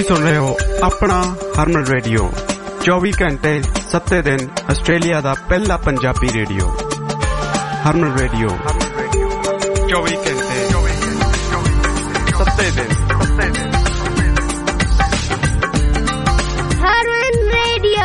ਤੁਸੀਂ ਸੁਣ ਰਹੇ ਹੋ ਆਪਣਾ ਹਰਮਨ ਰੇਡੀਓ 24 ਘੰਟੇ 7 ਦਿਨ ਆਸਟ੍ਰੇਲੀਆ ਦਾ ਪਹਿਲਾ ਪੰਜਾਬੀ ਰੇਡੀਓ ਹਰਮਨ ਰੇਡੀਓ 24 ਘੰਟੇ 7 ਦਿਨ ਹਰਮਨ ਰੇਡੀਓ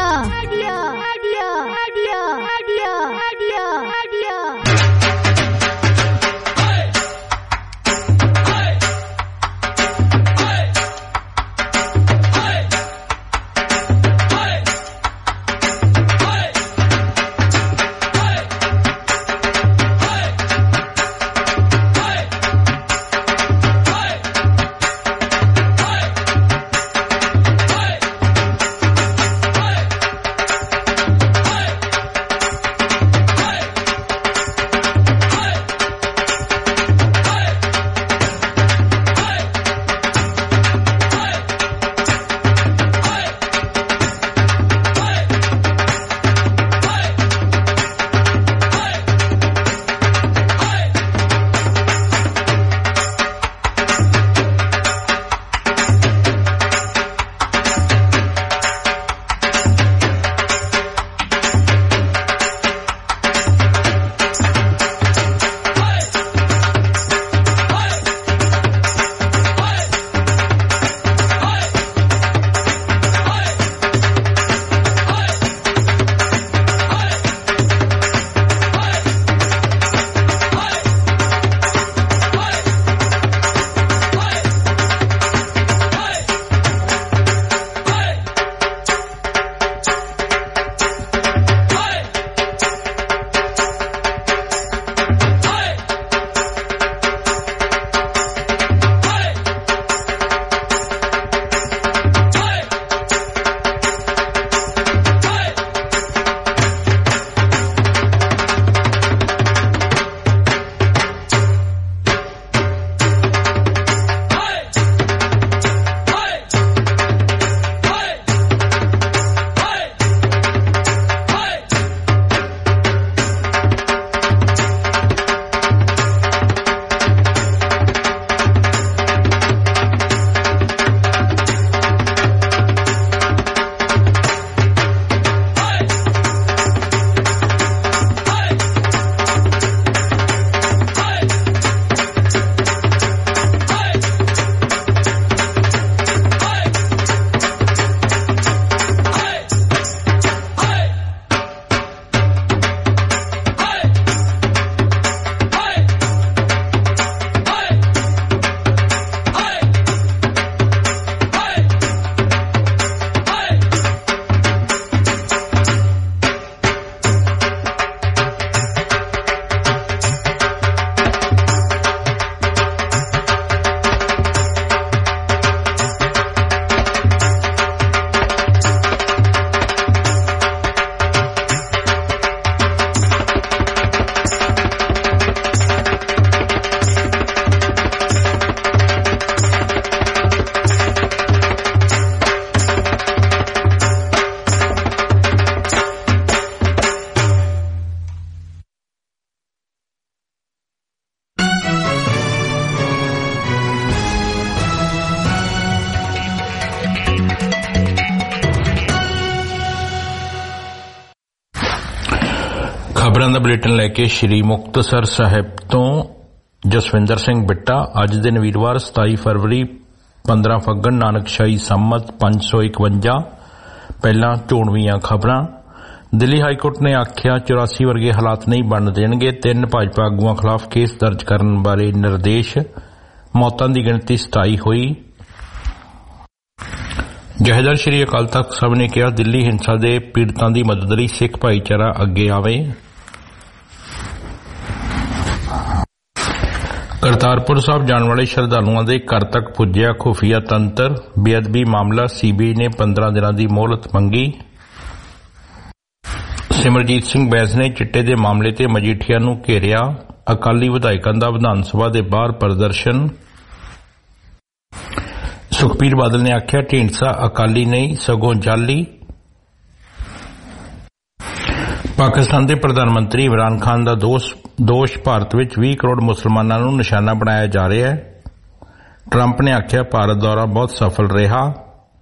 ਖਬਰਾਂ ਦਾ ਬੁਲੇਟਿਨ ਲੈ ਕੇ ਸ਼੍ਰੀ ਮੁਕਤਸਰ ਸਾਹਿਬ ਤੋਂ ਜਸਵਿੰਦਰ ਸਿੰਘ ਬਿੱਟਾ। ਅੱਜ ਦਿਨ ਵੀਰਵਾਰ 27 ਫਰਵਰੀ 15 ਫੱਗਣ ਨਾਨਕਸ਼ਾਹੀ ਸੰਮਤ 551। ਪਹਿਲਾਂ ਚੋਣਵੀਆਂ ਖਬਰਾਂ। ਦਿੱਲੀ ਹਾਈਕੋਰਟ ਨੇ ਆਖਿਆ 84 ਵਰਗੇ ਹਾਲਾਤ ਨਹੀਂ ਬਣ ਦੇਣਗੇ। 3 ਭਾਜਪਾ ਆਗੂਆਂ ਖਿਲਾਫ ਕੇਸ ਦਰਜ ਕਰਨ ਬਾਰੇ ਨਿਰਦੇਸ਼। ਮੌਤਾਂ ਦੀ ਗਿਣਤੀ 27 ਹੋਈ। ਜਥੇਦਾਰ ਸ਼੍ਰੀ ਅਕਾਲ ਤਖ਼ਤ ਸਾਹਿਬ ਨੇ ਕਿਹਾ ਦਿੱਲੀ ਹਿੰਸਾ ਦੇ ਪੀੜਤਾਂ ਦੀ ਮਦਦ ਲਈ ਸਿੱਖ ਭਾਈਚਾਰਾ ਅੱਗੇ ਆਵੇ। ਕਰਤਾਰਪੁਰ ਸਾਹਿਬ ਜਾਣ ਵਾਲੇ ਸ਼ਰਧਾਲੂਆਂ ਦੇ ਘਰ ਤੱਕ ਪੁੱਜਿਆ ਖੁਫੀਆ ਤੰਤਰ। ਬੇਅਦਬੀ ਮਾਮਲਾ CBI ਨੇ 15 ਦਿਨਾਂ ਦੀ ਮੋਹਲਤ ਮੰਗੀ। ਸਿਮਰਜੀਤ ਸਿੰਘ ਬੈਂਸ ਨੇ ਚਿੱਟੇ ਦੇ ਮਾਮਲੇ ਤੇ ਮਜੀਠੀਆ ਨੂੰ ਘੇਰਿਆ। ਅਕਾਲੀ ਵਿਧਾਇਕਾਂ ਦਾ ਵਿਧਾਨ ਸਭਾ ਦੇ ਬਾਹਰ ਪ੍ਰਦਰਸ਼ਨ। ਸੁਖਬੀਰ ਬਾਦਲ ਨੇ ਆਖਿਆ ਢੀਂਡਸਾ ਅਕਾਲੀ ਨਹੀਂ ਸਗੋਂ ਜਾਲੀ। ਪਾਕਿਸਤਾਨ ਦੇ ਪ੍ਰਧਾਨ ਮੰਤਰੀ ਇਮਰਾਨ ਖਾਨ ਦਾ ਦੋਸ਼ ਭਾਰਤ ਵਿੱਚ 20 ਕਰੋੜ ਮੁਸਲਮਾਨਾਂ ਨੂੰ ਨਿਸ਼ਾਨਾ ਬਣਾਇਆ ਜਾ ਰਿਹਾ ਹੈ। ਟਰੰਪ ਨੇ ਆਖਿਆ ਭਾਰਤ ਦੌਰਾ ਬਹੁਤ ਸਫਲ ਰਿਹਾ।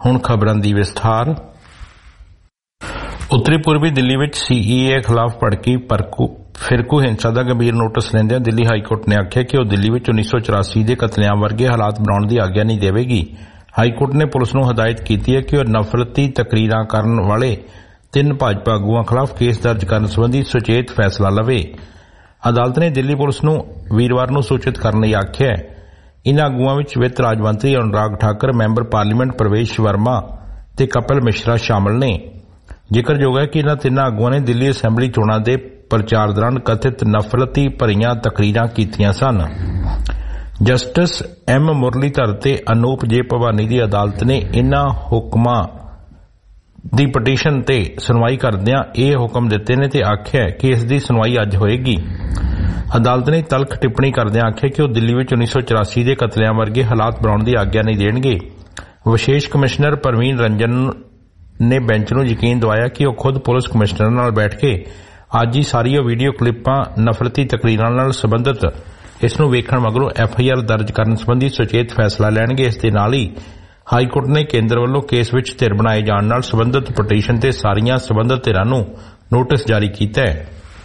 ਹੁਣ ਖਬਰਾਂ ਦੀ ਵਿਸਥਾਰ। ਉੱਤਰੀ ਪੂਰਬੀ ਦਿੱਲੀ ਵਿੱਚ CEA ਖਿਲਾਫ ਭੜਕੀ ਫਿਰਕੂ ਹਿੰਸਾ ਦਾ ਗੰਭੀਰ ਨੋਟਿਸ ਲੈਂਦਿਆਂ ਦਿੱਲੀ ਹਾਈਕੋਰਟ ਨੇ ਆਖਿਆ ਕਿ ਉਹ ਦਿੱਲੀ ਵਿੱਚ 1984 ਦੇ ਕਤਲੇਆਮ ਵਰਗੇ ਹਾਲਾਤ ਬਣਾਉਣ ਦੀ ਆਗਿਆ ਨਹੀਂ ਦੇਵੇਗੀ। ਹਾਈਕੋਰਟ ਨੇ ਪੁਲਿਸ ਨੂੰ ਹਦਾਇਤ ਕੀਤੀ ਹੈ ਕਿ ਉਹ ਨਫ਼ਰਤੀ ਤਕਰੀਰਾਂ ਕਰਨ ਵਾਲੇ 3 ਭਾਜਪਾ ਆਗੂਆਂ ਖਿਲਾਫ ਕੇਸ ਦਰਜ ਕਰਨ ਸੰਬੰਧੀ ਸੁਚੇਤ ਫੈਸਲਾ ਲਵੇ। ਅਦਾਲਤ ਨੇ ਦਿੱਲੀ ਪੁਲਿਸ ਨੂੰ ਵੀਰਵਾਰ ਨੂੰ ਸੂਚਿਤ ਕਰਨ ਲਈ ਆਖਿਆ। ਇਨ੍ਹਾਂ ਆਗੂਆਂ ਵਿੱਚ ਵਿੱਤ ਰਾਜ ਮੰਤਰੀ ਅਨੁਰਾਗ ਠਾਕਰ, ਮੈਂਬਰ ਪਾਰਲੀਮੈਂਟ ਪ੍ਰਵੇਸ਼ ਵਰਮਾ ਤੇ ਕਪਿਲ ਮਿਸ਼ਰਾ ਸ਼ਾਮਲ ਨੇ। ਜ਼ਿਕਰਯੋਗ ਹੈ ਕਿ ਇਨ੍ਹਾਂ 3 ਆਗੂਆਂ ਨੇ ਦਿੱਲੀ ਅਸੈਂਬਲੀ ਚੋਣਾਂ ਦੇ ਪ੍ਰਚਾਰ ਦੌਰਾਨ ਕਥਿਤ ਨਫ਼ਰਤੀ ਭਰੀਆਂ ਤਕਰੀਰਾਂ ਕੀਤੀਆਂ ਸਨ। ਜਸਟਿਸ M ਮੁਰਲੀਧਰ ਤੇ ਅਨੂਪ J ਭਵਾਨੀ ਦੀ ਅਦਾਲਤ ਨੇ ਇਨ੍ਹਾਂ ਹੁਕਮਾਂ ਦੀ ਪਟੀਸ਼ਨ ਤੇ ਸੁਣਵਾਈ ਕਰਦਿਆਂ ਇਹ ਹੁਕਮ ਦਿੱਤੇ ਨੇ ਤੇ ਆਖਿਆ ਕਿ ਇਸ ਦੀ ਸੁਣਵਾਈ ਅੱਜ ਹੋਏਗੀ। ਅਦਾਲਤ ਨੇ ਤਲਖ ਟਿੱਪਣੀ ਕਰਦਿਆਂ ਆਖਿਆ ਕਿ ਉਹ ਦਿੱਲੀ ਵਿੱਚ 1984 ਦੇ ਕਤਲੇਆਮ ਵਰਗੇ ਹਾਲਾਤ ਬਣਾਉਣ ਦੀ ਆਗਿਆ ਨਹੀਂ ਦੇਣਗੇ। ਵਿਸ਼ੇਸ਼ ਕਮਿਸ਼ਨਰ ਪ੍ਰਵੀਨ ਰੰਜਨ ਨੇ ਬੈਂਚ ਨੂੰ ਯਕੀਨ ਦਿਵਾਇਆ ਕਿ ਉਹ ਖੁਦ ਪੁਲਿਸ ਕਮਿਸ਼ਨਰ ਨਾਲ ਬੈਠ ਕੇ ਅੱਜ ਹੀ ਸਾਰੀਆਂ ਵੀਡੀਓ ਕਲਿੱਪਾਂ ਨਫ਼ਰਤੀ ਤਕਰੀਰਾਂ ਨਾਲ ਸੰਬੰਧਿਤ ਇਸ ਨੂੰ ਵੇਖਣ ਮਗਰੋਂ FIR ਦਰਜ ਕਰਨ ਸੰਬੰਧੀ ਸੁਚੇਤ ਫੈਸਲਾ ਲੈਣਗੇ। ਇਸ ਦੇ ਨਾਲ ਹੀ ਹਾਈਕੋਰਟ ਨੇ ਕੇਂਦਰ ਵੱਲੋਂ ਕੇਸ ਵਿੱਚ ਧਿਰ ਬਣਾਏ ਜਾਣ ਨਾਲ ਸੰਬੰਧਿਤ ਪਟੀਸ਼ਨ ਤੇ ਸਾਰੀਆਂ ਸੰਬੰਧਿਤ ਧਿਰਾਂ ਨੂੰ ਨੋਟਿਸ ਜਾਰੀ ਕੀਤਾ ਹੈ।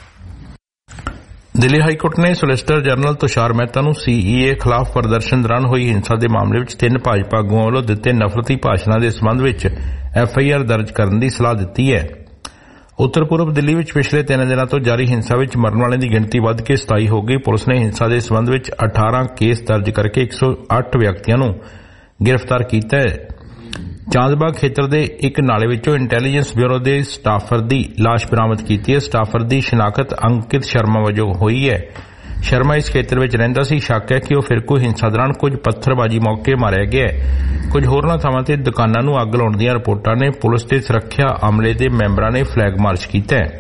ਦਿੱਲੀ ਹਾਈਕੋਰਟ ਨੇ ਸੋਲਿਸਿਟਰ ਜਨਰਲ ਤੁਸ਼ਾਰ ਮਹਿਤਾ ਨੂੰ CEA ਖਿਲਾਫ ਪ੍ਰਦਰਸ਼ਨ ਦੌਰਾਨ ਹੋਈ ਹਿੰਸਾ ਦੇ ਮਾਮਲੇ ਵਿੱਚ 3 ਭਾਜਪਾ ਆਗੂਆਂ ਵੱਲੋਂ ਦਿੱਤੇ ਨਫ਼ਰਤੀ ਭਾਸ਼ਣਾਂ ਦੇ ਸੰਬੰਧ ਵਿੱਚ FIR ਦਰਜ ਕਰਨ ਦੀ ਸਲਾਹ ਦਿੱਤੀ ਹੈ। ਉੱਤਰ ਪੂਰਬ ਦਿੱਲੀ ਵਿੱਚ ਪਿਛਲੇ 3 ਦਿਨਾਂ ਤੋਂ ਜਾਰੀ ਹਿੰਸਾ ਵਿੱਚ ਮਰਨ ਵਾਲਿਆਂ ਦੀ ਗਿਣਤੀ ਵੱਧ ਕੇ 27 ਹੋ ਗਈ। ਪੁਲਿਸ ਨੇ ਹਿੰਸਾ ਦੇ ਸੰਬੰਧ ਵਿੱਚ 18 ਕੇਸ ਦਰਜ ਕਰਕੇ 108 ਵਿਅਕਤੀਆਂ ਨੂੰ ਗ੍ਰਿਫਤਾਰ ਕੀਤਾ ਹੈ। ਚਾਂਦਬਾਗ ਖੇਤਰ ਦੇ ਇੱਕ ਨਾਲੇ ਵਿੱਚੋਂ ਇੰਟੈਲੀਜੈਂਸ ਬਿਊਰੋ ਦੇ ਸਟਾਫਰ ਦੀ ਲਾਸ਼ ਬਰਾਮਦ ਕੀਤੀ ਹੈ। ਸਟਾਫਰ ਦੀ ਸ਼ਨਾਖਤ ਅੰਕਿਤ ਸ਼ਰਮਾ ਵਜੋਂ ਹੋਈ ਹੈ। ਸ਼ਰਮਾ ਇਸ ਖੇਤਰ ਵਿੱਚ ਰਹਿੰਦਾ ਸੀ। ਸ਼ੱਕ ਹੈ ਕਿ ਉਹ ਫਿਰਕੂ ਹਿੰਸਾ ਦੌਰਾਨ ਕੁਝ ਪੱਥਰਬਾਜੀ ਮੌਕੇ ਮਾਰਿਆ ਗਿਆ ਹੈ। ਕੁਝ ਹੋਰਨਾਂ ਥਾਵਾਂ ਤੇ ਦੁਕਾਨਾਂ ਨੂੰ ਅੱਗ ਲਾਉਣ ਦੀਆਂ ਰਿਪੋਰਟਾਂ ਨੇ। ਪੁਲਿਸ ਤੇ ਸੁਰੱਖਿਆ ਅਮਲੇ ਦੇ ਮੈਂਬਰਾਂ ਨੇ ਫਲੈਗ ਮਾਰਚ ਕੀਤਾ ਹੈ।